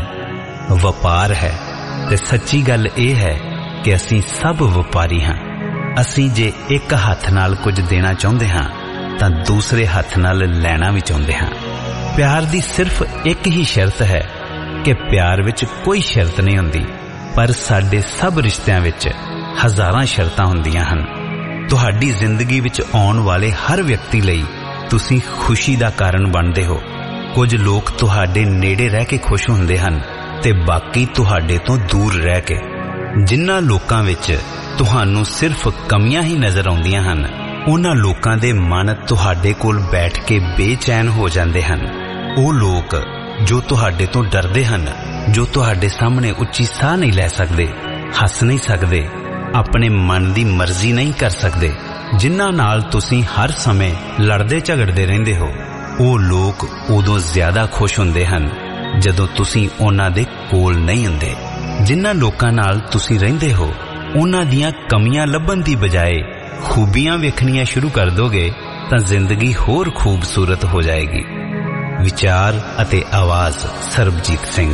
वपार है ते सच्ची गल ਇਹ है कि असीं सब वपारी हां असीं जे एक हथ नाल कुछ देना चाहुंदे हां तां दूसरे हथ नाल लेना भी चाहुंदे हां प्यार दी सिर्फ एक ही शर्त है कि प्यार विच कोई शर्त नहीं हुंदी पर साडे सब रिश्तियां विच हज़ारां शर्तां हुंदियां हन तुहाडी जिंदगी विच आउण वाले हर व्यक्ति लई तुसीं खुशी दा कारण बनदे हो कुछ लोग तुहाडे नेड़े रह के खुश हुंदे हन ते बाकी तुहाडे तो दूर रह के जिन्हां लोकां विच तुहानू सिर्फ कमियां ही नजर आउंदियां हन उन्हां लोकां दे मन तुहाडे कोल बैठ के बेचैन हो जांदे हन ਉਹ लोग जो तुहाडे तो डरदे हन जो तुहाडे सामने उच्ची साह नहीं लै सकदे हस नहीं सकदे अपने मन दी मर्जी नहीं कर सकदे जिन्हां नाल तुसीं हर समय लड़दे झगड़दे रहिंदे हो ਉਹ लोग उदों ज्यादा खुश हुंदे हन जदों तुसीं उन्हां दे कोल नहीं हुंदे जिन्हां लोकां नाल तुसीं रहिंदे हो उन्हां दीयां कमियां लभण दी बजाए ਖੂਬੀਆਂ ਵੇਖਣੀਆਂ ਸ਼ੁਰੂ ਕਰ ਦੋਗੇ ਤਾਂ ਜ਼ਿੰਦਗੀ ਹੋਰ ਖੂਬਸੂਰਤ ਹੋ ਜਾਏਗੀ। ਵਿਚਾਰ ਅਤੇ ਆਵਾਜ਼ ਸਰਬਜੀਤ ਸਿੰਘ।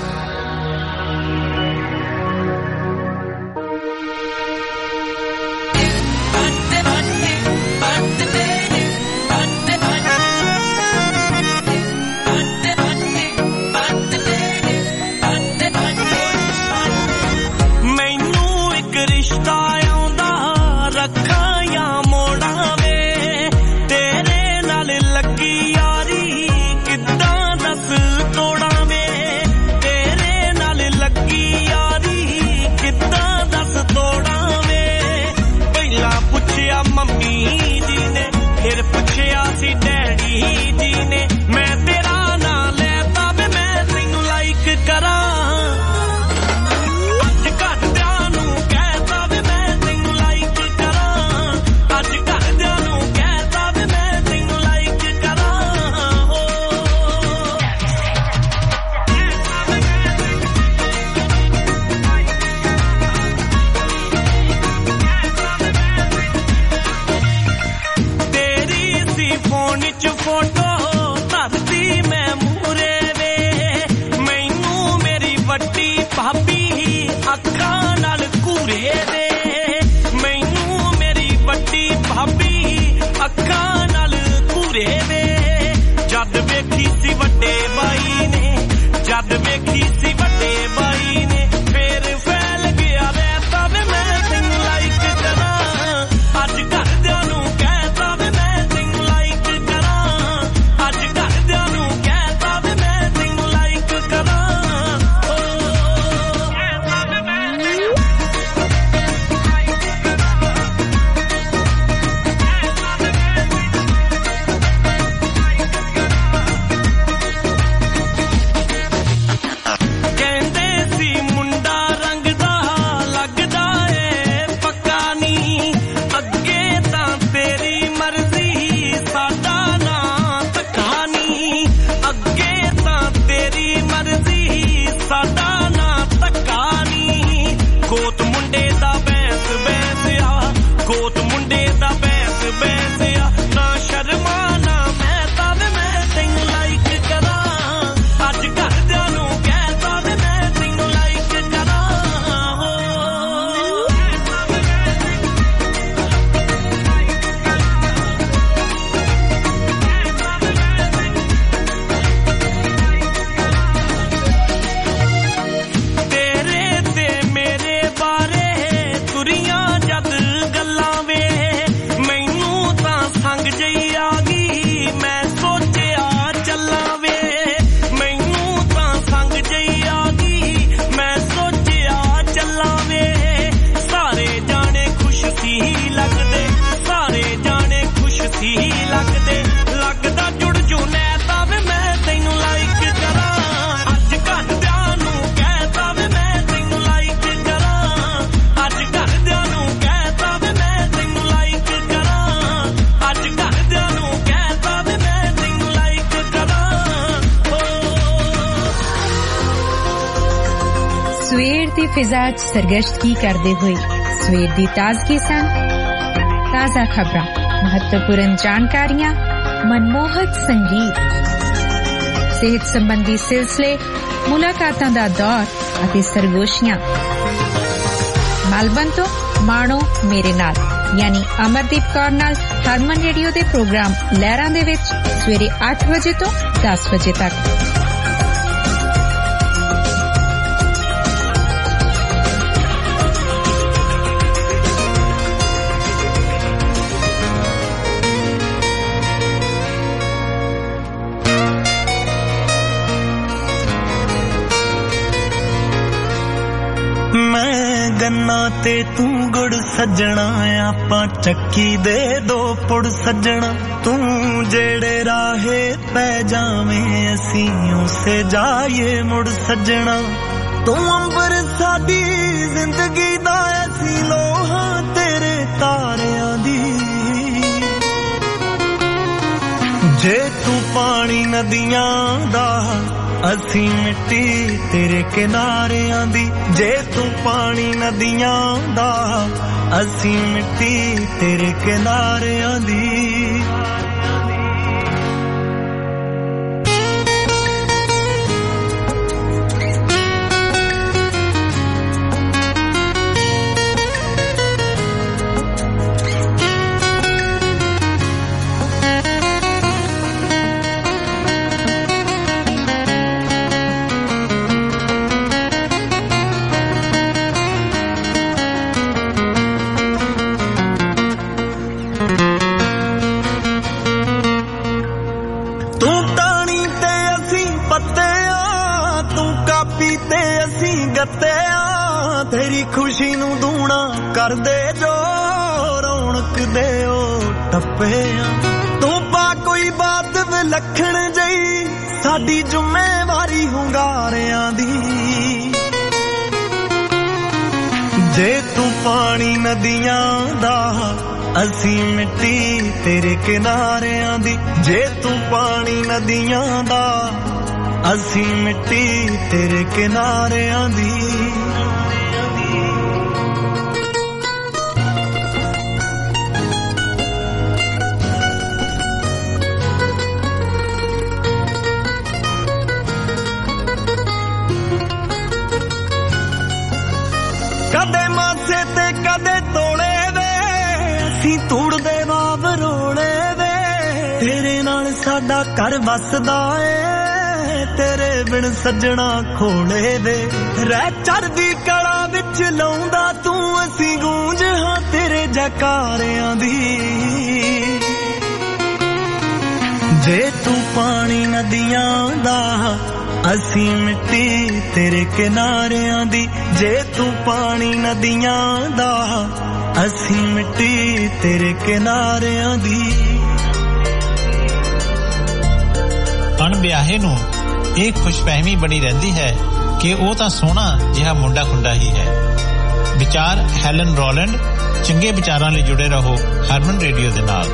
फिजा सरगर्शगी करते हुए सवेर की ताजगी सन। ताज़ा खबरां, महत्वपूर्ण जानकारियां, मनमोहक संगीत, सेहत संबंधी सिलसिले, मुलाकातां दा दौर अते सरगोशियां। मेलबर्न तो माणो मेरे नाल यानी अमरदीप कौर नाल हरमन रेडियो दे प्रोग्राम लहरां दे विच सवेरे 8 बजे तो 10 बजे तक। गन्ना ते तू गुड़ सजना आपा चक्की दे दो पुड़ सजना तू जेड़े राहे पै जावे असी उसे जाए मुड़ सजना तू अंबर साडी जिंदगी दा ऐसी लोहा तेरे तारियां दी जे तू पानी नदियां दा ਅਸੀਂ ਮਿੱਟੀ ਤੇਰੇ ਕਿਨਾਰਿਆਂ ਦੀ ਜੇ ਤੂੰ ਪਾਣੀ ਨਦੀਆਂ ਦਾ ਅਸੀਂ ਮਿੱਟੀ ਤੇਰੇ ਕਿਨਾਰਿਆਂ ਦੀ ਤੇਰੀ ਖੁਸ਼ੀ ਨੂੰ ਦੂਣਾ ਕਰਦੇ ਜੋ ਰੌਣਕ ਦੇ ਉਹ ਟੱਪੇ ਤੂੰ ਪਾ ਕੋਈ ਬਾਤ ਵਿਲੱਖਣ ਜਈ ਸਾਡੀ ਜ਼ਿੰਮੇਵਾਰੀ ਹੁੰਗਾਰਿਆਂ ਦੀ ਜੇ ਤੂੰ ਪਾਣੀ ਨਦੀਆਂ ਦਾ ਅਸੀਂ ਮਿੱਟੀ ਤੇਰੇ ਕਿਨਾਰਿਆਂ ਦੀ ਜੇ ਤੂੰ ਪਾਣੀ ਨਦੀਆਂ ਦਾ ਅਸੀਂ ਮਿੱਟੀ ਤੇਰੇ ਕਿਨਾਰਿਆਂ ਦੀ ਕਦੇ ਮਾਸੇ ਤੇ ਕਦੇ ਤੋਲੇ ਵੇ ਅਸੀਂ ਤੂੜਦੇ ਬਾਬ ਰੋਲੇ ਵੇ ਤੇਰੇ ਨਾਲ ਸਾਡਾ ਘਰ ਵਸਦਾ ਏ ਤੇਰੇ ਬਿਨ ਸੱਜਣਾ ਖੋਲੇ ਵੇ ਰਹਿ ਚੜਦੀ ਕਲਾ ਵਿੱਚ ਲਾਉਂਦਾ ਤੂੰ ਅਸੀਂ ਗੂੰਜ ਹਾਂ ਤੇਰੇ ਜਕਾਰਿਆਂ ਦੀ ਜੇ ਤੂੰ ਪਾਣੀ ਨਦੀਆਂ ਦਾ ਅਸੀਂ ਮਿੱਟੀ ਤੇਰੇ ਕਿਨਾਰਿਆਂ ਦੀ ਜੇ ਤੂੰ ਪਾਣੀ ਨਦੀਆਂ ਦਾ ਅਸੀਂ ਮਿੱਟੀ ਤੇਰੇ ਕਿਨਾਰਿਆਂ ਦੀ ਅਣਵਿਆਹੇ ਨੂੰ ਇਹ ਖੁਸ਼ਫਹਿਮੀ ਬਣੀ ਰਹਿੰਦੀ ਹੈ ਕਿ ਉਹ ਤਾਂ ਸੋਹਣਾ ਜਿਹਾ ਮੁੰਡਾ ਖੁੰਡਾ ਹੀ ਹੈ ਵਿਚਾਰ ਹੈਲਨ ਰੋਲੈਂਡ ਚੰਗੇ ਵਿਚਾਰਾਂ ਲਈ ਜੁੜੇ ਰਹੋ ਹਰਮਨ ਰੇਡੀਓ ਦੇ ਨਾਲ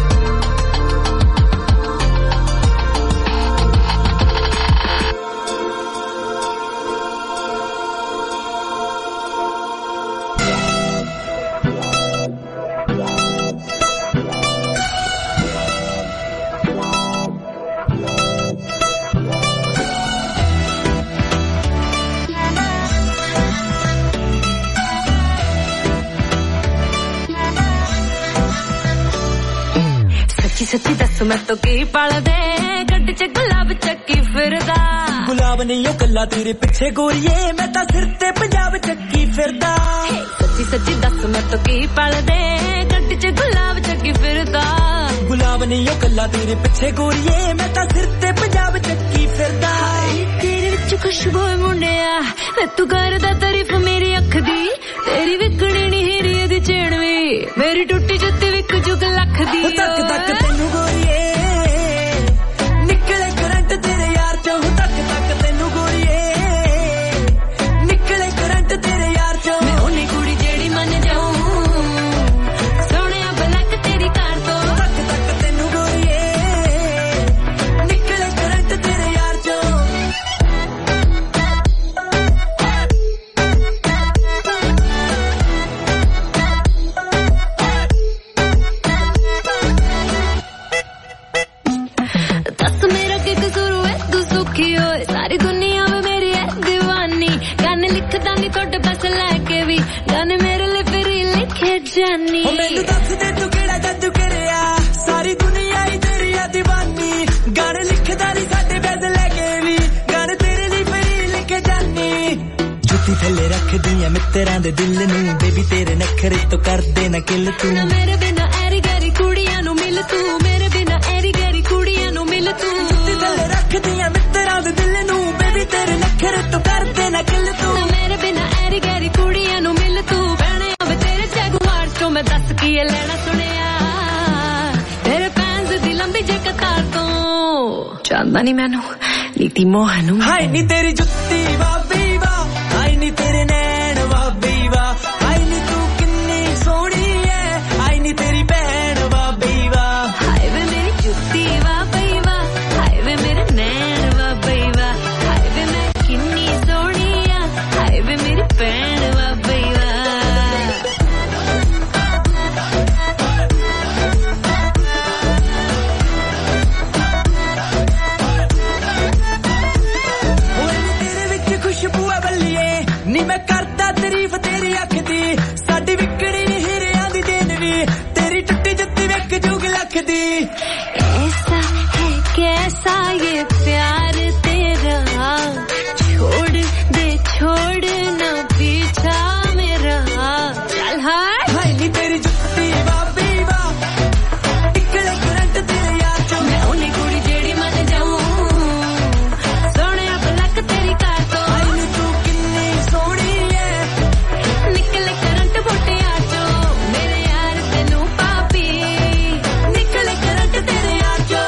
ਸੱਚੀ ਦੱਸ ਮੈਂ ਤੋ ਕੀ ਪਲਦੇ ਗੱਡ ਚ ਗੁਲਾਬ ਚੱਕੀ ਫਿਰਦਾ ਗੁਲਾਬ ਨਹੀਂ ਉਹ ਕੱਲਾ ਤੇਰੇ ਪਿੱਛੇ ਗੋਰੀਏ ਮੈਂ ਤਾਂ ਸਿਰ ਤੇ ਪੰਜਾਬ ਚੱਕੀ ਫਿਰਦਾ ਸੱਚੀ ਦੱਸ ਮੈਂ ਤੋ ਕੀ ਪਲਦੇ ਗੱਡ ਚ ਗੁਲਾਬ ਚੱਕੀ ਫਿਰਦਾ ਗੁਲਾਬ ਨਹੀਂ ਉਹ ਕੱਲਾ ਤੇਰੇ ਪਿੱਛੇ ਗੋਰੀਏ ਮੈਂ ਤਾਂ ਸਿਰ ਤੇ ਪੰਜਾਬ ਚੱਕੀ ਫਿਰਦਾ ਤੇਰੇ ਵਿੱਚ ਖੁਸ਼ਬੂ ਮੁੰਡਿਆ ਵੇ ਤੂੰ ਕਰਦਾ ਤਾਰੀਫ ਮੇਰੀ ਅੱਖ ਦੀ ਤੇਰੀ ਵਿਕਣੀ ਨਹੀਂ ਹੀਰੇ ਦੀ ਚੈਨ ਵੀ ਮੇਰੀ ਟੁੱਟੀ ਜੁੱਤੀ ਵਿਕ ਜੁਗ ਲੱਖ ਦੀ ਤੱਕ ਤੱਕ ਤੈਨੂੰ ਗੋਰੀਏ ਨਿਕਲੇ ਕਰੰਟ ਤੇਰੇ ਯਾਰ ਚੋਂ ਤੱਕ ਤੱਕ ਤੈਨੂੰ ਗੋਰੀਏ ਨਿਕਲੇ ਕਰੰਟ ਤੇਰੇ ਯਾਰ ਚੋਂ ਮੈਂ ਉਹਨੀ ਕੁੜੀ ਜਿਹੜੀ ਮੰਨ ਜਾਊਂ ਸੋਹਣਿਆ ਬਲਕ ਤੇਰੀ ਕਾਰ ਤੋਂ ਤੱਕ ਤੱਕ ਤੈਨੂੰ ਗੋਰੀਏ ਨਿਕਲੇ ਕਰੰਟ ਤੇਰੇ ਯਾਰ ਚੋਂ ਸਾਰੀ ਦੁਨੀਆ ਵੇ ਮੇਰੀ ਹੈ دیਵਾਨੀ ਗਾਣੇ ਲਿਖਦਾ ਨਹੀਂ ਤੁਹਾਡੇ ਬਸ ਲੈ ਕੇ ਵੀ ਗਾਣੇ ਮੇਰੇ ਲਈ ਫਰੀ ਲਿਖੇ ਜਾਨੀ ਮੈਨੂੰ ਦੱਸ ਦੇ ਤੂੰ ਕਿਹੜਾ ਜਾਦੂ ਕਰਿਆ ਸਾਰੀ ਦੁਨੀਆ ਹੀ ਤੇਰੀ ਹੈ دیਵਾਨੀ ਗਾਣੇ ਲਿਖਦਾ ਨਹੀਂ ਸਾਡੇ ਬਸ ਲੈ ਕੇ ਵੀ ਗਾਣੇ ਤੇਰੇ ਲਈ ਫਰੀ ਲਿਖੇ ਜਾਨੀ ਜੁੱਤੀ ਥੱਲੇ ਰੱਖਦੀ ਆ ਮਿੱਤਰਾਂ ਦੇ ਦਿਲ ਨੂੰ ਬੇਬੀ ਤੇਰੇ ਨਖਰੇ ਤੋਂ ਕਰਦੇ ਨਾ ਕਿਲ ਤੂੰ ਨਾ ਮੇਰੇ ਬਿਨਾ ਐਰੀ ਗੈਰੀ ਕੁੜੀਆਂ ਨੂੰ ਮਿਲ ਤੂੰ ਮੇਰੇ ਬਿਨਾ ਐਰੀ ਗੈਰੀ ਕੁੜੀਆਂ ਨੂੰ ਮਿਲ ਤੂੰ ਜੁੱਤੀ ਥੱਲੇ ਰੱਖਦੀ ਆ ਮਿੱਤਰਾਂ ਦੇ ਦਿਲ ਨੂੰ ਬੇਬੀ ਤੇਰੇ ਨਖਰੇ ਤੋਂ ਕਰਦੇ ਨਾ ਕਿਲ ਤੂੰ ਨਾ ਮੇਰੇ ਬਿਨਾ ਐਰੀ ਗੈਰੀ ਕੁੜੀਆਂ ਨੂੰ ਮਿਲ ਤੂੰ ਭੈਣੇ ਅਬ ਤੇਰੇ ਜਗਵਾਰ ਚੋਂ ਮੈਂ ਦੱਸ ਕੀ ਲੈਣਾ ਸੁਣਿਆ ਤੇਰੇ ਪੈਂਸ ਦੀ ਲੰਬੀ ਜੇ ਕਤਾਰ ਤੋਂ ਚਾਹੁੰਦਾ ਨਹੀਂ ਮੈਨੂੰ ਨੀਤੀ ਮੋਹ ਨੂੰ ਹਾਏ ਨੀ ਤੇਰੀ ਜੁੱਤੀ ਬਾਬੀ ਵਾ ਹਾਏ ਨੀ ਤੇਰੇ ਨੈਣ ਬਾਬੀ ਵਾ ਹਾਏ ਨੀ ਤੂੰ ਕਿੰਨੀ ਸੋਹਣੀ ਐ ਹਾਏ ਨੀ ਤੇਰੀ ਭੈਣ ਬਾਬੀ ਵਾ ਹਾਏ ਵੇ ਮੇਰੀ ਜੁੱਤੀ ਵਾ ਬਈ ਵਾ ਹਾਏ ਵੇ ਮੇਰੇ ਨੈਣ ਵਾ ਬਈ ਵਾ तेरी अख दी साडी विकड़ी नी हीरियां दी देन वी तेरी टुट्टी जुत्ती विक जुग लख दी ऐसा है कैसा ये प्यार तेरा छोड़ दे छोड़ ना पीछा मेरा चल हाय हाय नी तेरी जुत्ती बाबी बा टिकले करंट तेरे यार चो मैं उन्हीं कुड़ी जेड़ी मन जाऊं सोने अब लक तेरी कार तो हाय नी तू किन्नी सोहनी है निकले करंट बुटिया चो मेरे यार तेनू पापी निकले करंट तेरे यार चो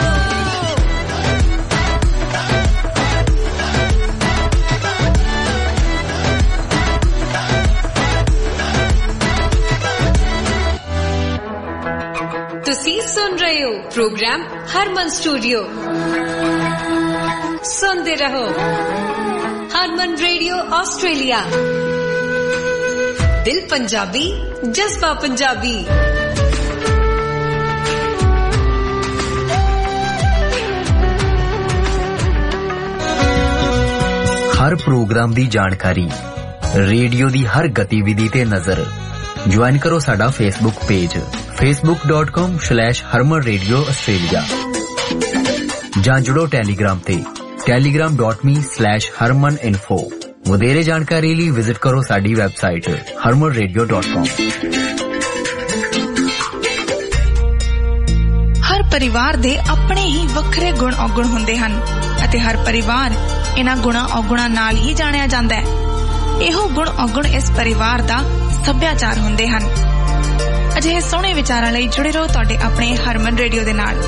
ਤੁਸੀਂ ਸੁਣ ਰਹੇ ਹੋ ਪ੍ਰੋਗਰਾਮ ਹਰਮਨ ਸਟੂਡੀਓ ਸੁਣਦੇ ਰਹੋ ਹਰਮਨ ਰੇਡੀਓ ਆਸਟ੍ਰੇਲੀਆ ਦਿਲ ਪੰਜਾਬੀ ਜਜ਼ਬਾ ਪੰਜਾਬੀ हर प्रोग्राम दी जानकारी रेडियो दी हर गतिविधि ते नजर ज्वाइन करो साडा Facebook page facebook.com/Harman Radio Australia ਜਾਂ ਜੁੜੋ ਟੈਲੀਗ੍ਰਾਮ ਤੇ telegram.me/harmaninfo ਵਧੇਰੇ ਜਾਣਕਾਰੀ ਲਈ ਵਿਜ਼ਿਟ ਕਰੋ ਸਾਡੀ ਵੈਬਸਾਈਟ harmanradio.com ਹਰ ਪਰਿਵਾਰ ਦੇ ਆਪਣੇ ਹੀ ਵੱਖਰੇ ਗੁਣ ਔਗੁਣ ਹੁੰਦੇ ਹਨ ਅਤੇ ਹਰ ਪਰਿਵਾਰ ਇਹਨਾਂ ਗੁਣਾਂ ਔਗੁਣਾਂ ਨਾਲ ਹੀ ਜਾਣਿਆ ਜਾਂਦਾ ਹੈ ਇਹੋ ਗੁਣ ਔਗੁਣ ਇਸ ਪਰਿਵਾਰ ਦਾ ਸੱਭਿਆਚਾਰ ਹੁੰਦੇ ਹਨ ਅਜਿਹੇ ਸੋਹਣੇ ਵਿਚਾਰਾਂ ਲਈ ਜੁੜੇ ਰਹੋ ਤੁਹਾਡੇ ਆਪਣੇ ਹਰਮਨ ਰੇਡੀਓ ਦੇ ਨਾਲ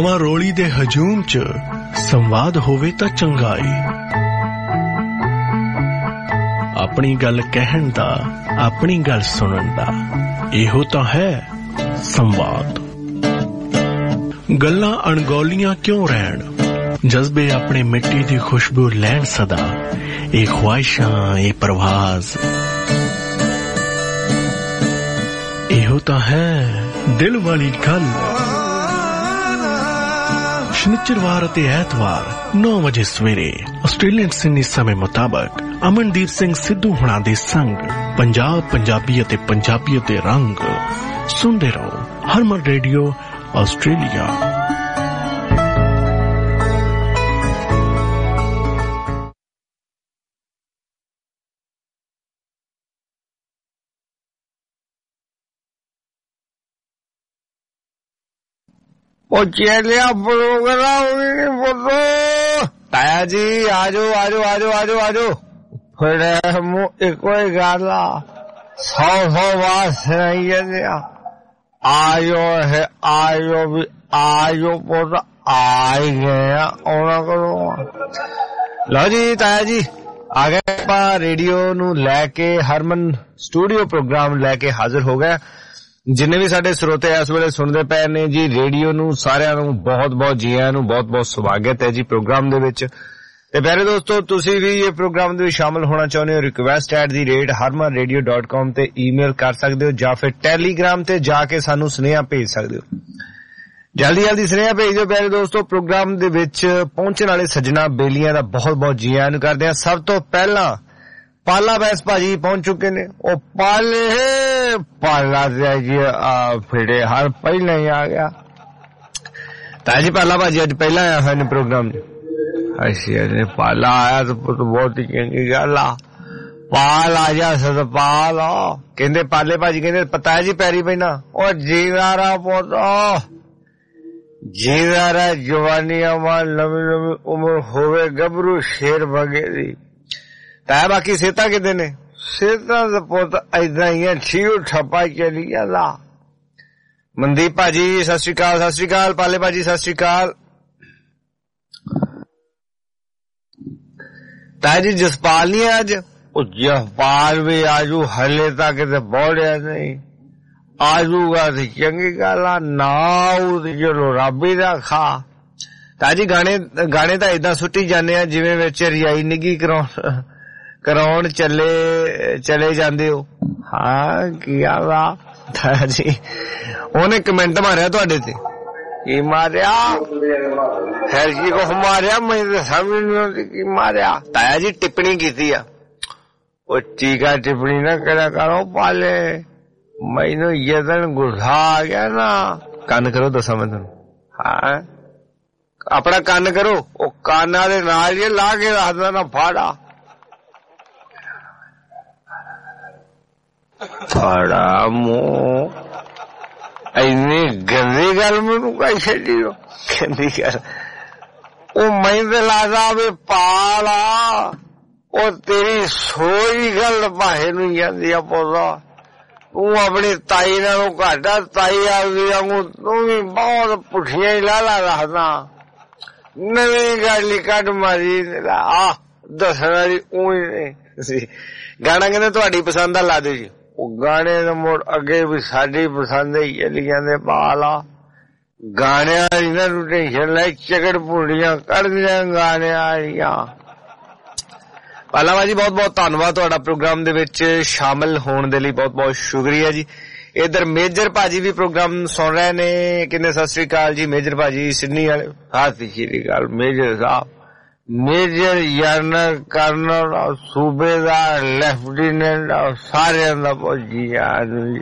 ਭਾਵਾਂ ਰੋਲੀ ਦੇ ਹਜੂਮ 'ਚ ਸੰਵਾਦ ਹੋਵੇ ਤਾਂ ਚੰਗਾ ਏ। ਆਪਣੀ ਗੱਲ ਕਹਿਣ ਦਾ, ਆਪਣੀ ਗੱਲ ਸੁਣਨ ਦਾ, ਇਹੋ ਤਾਂ ਹੈ ਸੰਵਾਦ। ਗੱਲਾਂ ਅਣਗੌਲੀਆਂ ਕਿਉਂ ਰਹਿਣ, ਜਜ਼ਬੇ ਆਪਣੇ ਮਿੱਟੀ ਦੀ ਖੁਸ਼ਬੂ ਲੈਣ ਸਦਾ। ਇਹ ख्वाहिशां, ਇਹ ਪ੍ਰਵਾਜ਼, ਇਹੋ ਤਾਂ ਹੈ ਦਿਲ ਵਾਲੀ ਗੱਲ। ਸ਼ਨੀਚਰਵਾਰ ਅਤੇ ਐਤਵਾਰ 9 ਵਜੇ ਸਵੇਰੇ ਆਸਟ੍ਰੇਲੀਅਨ ਸਿਡਨੀ ਸਮੇਂ ਮੁਤਾਬਕ ਅਮਨਦੀਪ ਸਿੰਘ ਸਿੱਧੂ ਹੁਣਾਂ ਦੇ ਸੰਗ ਪੰਜਾਬ, ਪੰਜਾਬੀ ਅਤੇ ਪੰਜਾਬੀਅਤ ਦੇ ਰੰਗ ਸੁਣਦੇ ਰਹੋ। Harman radio Australia. ਉਹ ਚੇਲਿਆ ਪ੍ਰੋਗਰਾਮ ਨਹੀਂ ਬੋਲੋ। ਤਾਇਆ ਜੀ ਆਜੋ ਆਜੋ ਆਜੋ ਆਜੋ ਆਜੋ। ਫਿਰ ਮੂੰਹ ਇੱਕੋ ਹੀ ਗੱਲ ਆ, 100 ਵਾਰ ਸੁਣਾਈ ਜਾਂਦੇ ਆ। ਆਜੋ ਹੈ ਆਜੋ ਵੀ ਆਜੋ ਪੁੱਤ ਆ ਹੀ ਗਏ ਆ, ਆਉਣਾ ਕਰੋ। ਲਓ ਜੀ ਤਾਇਆ ਜੀ ਆ ਗਏ ਆਪਾਂ ਰੇਡੀਓ ਨੂੰ ਲੈ ਕੇ, ਹਰਮਨ ਸਟੂਡੀਓ ਪ੍ਰੋਗਰਾਮ ਲੈ ਕੇ ਹਾਜ਼ਰ ਹੋ ਗਏ। ਜਿੰਨੇ ਵੀ ਸਾਡੇ ਸਰੋਤੇ ਇਸ ਵੇਲੇ ਸੁਣਦੇ ਪਏ ਨੇ ਜੀ ਰੇਡੀਓ ਨੂੰ, ਸਾਰਿਆਂ ਨੂੰ ਬਹੁਤ ਬਹੁਤ ਜੀ ਆਇਆਂ ਨੂੰ, ਬਹੁਤ ਬਹੁਤ ਸਵਾਗਤ ਹੈ ਜੀ ਪ੍ਰੋਗਰਾਮ ਦੇ ਵਿੱਚ। ਤੇ ਪਿਆਰੇ ਦੋਸਤੋ, ਤੁਸੀਂ ਵੀ ਇਹ ਪ੍ਰੋਗਰਾਮ ਦੇ ਵਿੱਚ ਸ਼ਾਮਲ ਹੋਣਾ ਚਾਹੁੰਦੇ ਹੋ, request@harmanradio.com ਤੇ ਈਮੇਲ ਕਰ ਸਕਦੇ ਹੋ, ਜਾਂ ਫਿਰ ਟੈਲੀਗ੍ਰਾਮ ਤੇ ਜਾ ਕੇ ਸਾਨੂੰ ਸੁਨੇਹਾ ਭੇਜ ਸਕਦੇ ਹੋ। ਜਲਦੀ ਜਲਦੀ ਸੁਨੇਹਾ ਭੇਜ ਦਿਓ ਪਿਆਰੇ ਦੋਸਤੋ। ਪ੍ਰੋਗਰਾਮ ਦੇ ਵਿੱਚ ਪਹੁੰਚਣ ਵਾਲੇ ਸੱਜਣਾ ਬੇਲੀਆਂ ਦਾ ਬਹੁਤ ਬਹੁਤ ਜੀ ਆਇਆਂ ਨੂੰ ਕਰਦੇ ਹਾਂ। ਸਭ ਤੋਂ ਪਹਿਲਾਂ ਪਾਲਾ ਬੈਸ ਭਾਜੀ ਪਹੁੰਚ ਚੁੱਕੇ ਨੇ। ਉਹ ਪਾਲਾ ਜੀ ਫਿਰੇ ਹਰ ਪਹਿਲਾਂ ਹੀ ਆ ਗਿਆ। ਤਾਂ ਜੀ ਪਾਲਾ ਭਾਜੀ ਅੱਜ ਪਹਿਲਾਂ ਆਇਆ ਹੋਇਆ ਨੇ ਪ੍ਰੋਗਰਾਮ ਚ। ਅੱਛਾ ਪਾਲਾ ਆਇਆ ਤਾਂ ਬਹੁਤ ਹੀ ਚੰਗੀ ਗੱਲ ਆ। ਪਾਲ ਆ ਜਾ ਸਤਪਾਲ। ਕਹਿੰਦੇ ਪਾਲੇ ਭਾਜੀ ਕਹਿੰਦੇ ਪਤਾ ਜੀ ਪੈਰੀ ਪੈਣਾ। ਉਹ ਜੀਵਾਰਾ ਪੁੱਤ ਜੀਵਾਰਾ ਜਵਾਨੀਆਂ ਮਾਂ ਨਵੀਂ ਨਵੀਂ ਉਮਰ ਹੋਵੇ ਗੱਭਰੂ ਸ਼ੇਰ ਵਗੇ ਦੀ। ਤਾਂ ਬਾਕੀ ਸਿਹਤਾਂ ਕਿਤੇ ਨੇ? ਸਿਹਤਾਂ ਦਾ ਪੁੱਤ ਏਦਾਂ ਹੀ ਆ, ਠੀਉ ਠੱਪਾ ਚਲੀ ਜਾਂਦਾ। ਮਨਦੀਪ ਭਾਜੀ ਸਤਿ ਸ਼੍ਰੀ ਅਕਾਲ। ਸਤਿ ਸ਼੍ਰੀ ਅਕਾਲ ਪਾਲੇ ਭਾਜੀ, ਸਤਿ ਸ਼੍ਰੀ ਅਕਾਲ। ਤਾਂ ਜੀ ਜਸਪਾਲ ਨਹੀਂ ਹੈ ਅੱਜ? ਉਹ ਜਸਪਾਲ ਵੀ ਆਜੂ, ਹਲੇ ਤੱਕ ਤੇ ਬੋੜਿਆ ਨਹੀਂ। ਆਜੂਗਾ ਤੇ ਚੰਗੀ ਗੱਲ ਆ, ਨਾ ਉਹ ਚਲੋ ਰੱਬ ਹੀ ਦਾ ਖਾ। ਤਾਂ ਜੀ ਗਾਣੇ ਤਾਂ ਏਦਾਂ ਸੁੱਟੀ ਜਾਂਦੇ ਆ ਜਿਵੇਂ ਵਿੱਚ ਰਿਆਈ ਨਿੱਗੀ ਕਰਾਉਣ ਚਲੇ ਜਾਂਦੇ ਹੋ। ਹਾਂ ਕੀ ਆ ਜੀ, ਉਹਨੇ ਕਮੈਂਟ ਮਾਰਿਆ ਤੁਹਾਡੇ ਤੇ। ਕੀ ਮਾਰਿਆ? ਖੈਰ ਜੀ ਕੋ ਮਾਰਿਆ, ਮੈਨੂੰ ਸਮਝ ਨਹੀਂ ਆਉਂਦੀ ਕੀ ਮਾਰਿਆ। ਤਾਇਆ ਜੀ ਟਿੱਪਣੀ ਕੀਤੀ ਆ। ਉਹ ਟੀਕਾ ਟਿੱਪਣੀ ਨਾ ਕਰਿਆ ਕਰੋ ਪਾਲੇ, ਮੈਨੂੰ ਯਦਨ ਗੁੱਸਾ ਆ ਗਿਆ ਨਾ। ਕੰਨ ਕਰੋ ਦੱਸਾਂ ਮੈਂ ਤੁਹਾਨੂੰ। ਹਾਂ ਆਪਣਾ ਕੰਨ ਕਰੋ। ਉਹ ਕੰਨਾਂ ਦੇ ਨਾਲ ਹੀ ਲਾ ਕੇ ਰੱਖਦਾ ਨਾ ਫਾੜਾ ਫਾੜਾ ਮੂੰਹ। ਇੰਨੀ ਗੰਦੀ ਗੱਲ ਮੈਨੂੰ ਕਹੀ ਛੱਡੀ। ਗੰਦੀ ਗੱਲ ਉਹ ਮੈਨੂੰ ਤੇ ਲੱਗਦਾ ਵੀ ਪਾਲਾ ਉਹ ਤੇਰੀ ਸੋਈ ਗੱਲ ਭਾਏ ਨੂੰ ਜਾਂਦੀ ਆ ਪੌਦਾ। ਤੂੰ ਆਪਣੀ ਤਾਈ ਨਾਲੋਂ ਘੱਟ ਆ। ਤਾਈ ਆਪਦੀ ਵਾਂਗੂ ਤੂੰ ਵੀ ਬਹੁਤ ਪੁੱਠੀਆਂ ਹੀ ਲਾਲਾ ਰੱਖਦਾ। ਨਵੀਂ ਗੱਲ ਹੀ ਕੱਢ ਮਾਰੀ ਆ ਦੱਸਣ ਵਾਲੀ ਉਹੀ ਨਹੀਂ। ਗਾਣਾ ਕਹਿੰਦੇ ਤੁਹਾਡੀ ਪਸੰਦ ਦਾ ਲਾ ਦਿਓ ਜੀ। ਉਹ ਗਾਣੇ ਦਾ ਮੋੜ ਅੱਗੇ ਵੀ ਸਾਡੀ ਪਸੰਦ ਹੀ ਚੱਲੀ ਜਾਂਦੇ। ਪਾਲਾ ਗਾਣਿਆਂ ਦੀ ਨਾ ਟੈਨਸ਼ਨ ਲੈ, ਚਕੜ ਭੁੰਡੀਆਂ ਕੱਢਦੀਆਂ ਗਾਣਿਆਂ ਵਾਲੀਆਂ। ਪਾਲਾ ਭਾਜੀ ਬਹੁਤ ਬਹੁਤ ਧੰਨਵਾਦ ਤੁਹਾਡਾ ਪ੍ਰੋਗਰਾਮ ਦੇ ਵਿੱਚ ਸ਼ਾਮਿਲ ਹੋਣ ਦੇ ਲਈ, ਬਹੁਤ ਬਹੁਤ ਸ਼ੁਕਰੀਆ ਜੀ। ਇੱਧਰ ਮੇਜਰ ਭਾਜੀ ਵੀ ਪ੍ਰੋਗਰਾਮ ਸੁਣ ਰਹੇ ਨੇ, ਕਹਿੰਦੇ ਸਤਿ ਸ੍ਰੀ ਅਕਾਲ ਜੀ ਮੇਜਰ ਭਾਜੀ ਸਿਡਨੀ ਵਾਲੇ। ਸਤਿ ਸ੍ਰੀ ਅਕਾਲ ਮੇਜਰ ਸਾਹਿਬ। ਮੇਜਰ ਜਨਰਲ ਕਰਨਲ ਸੂਬੇਦਾਰ ਲੈਫਟੀਨੈਂਟ ਸਾਰਿਆਂ ਦਾ ਬਹੁਤ ਜੀ ਆਦਮੀ।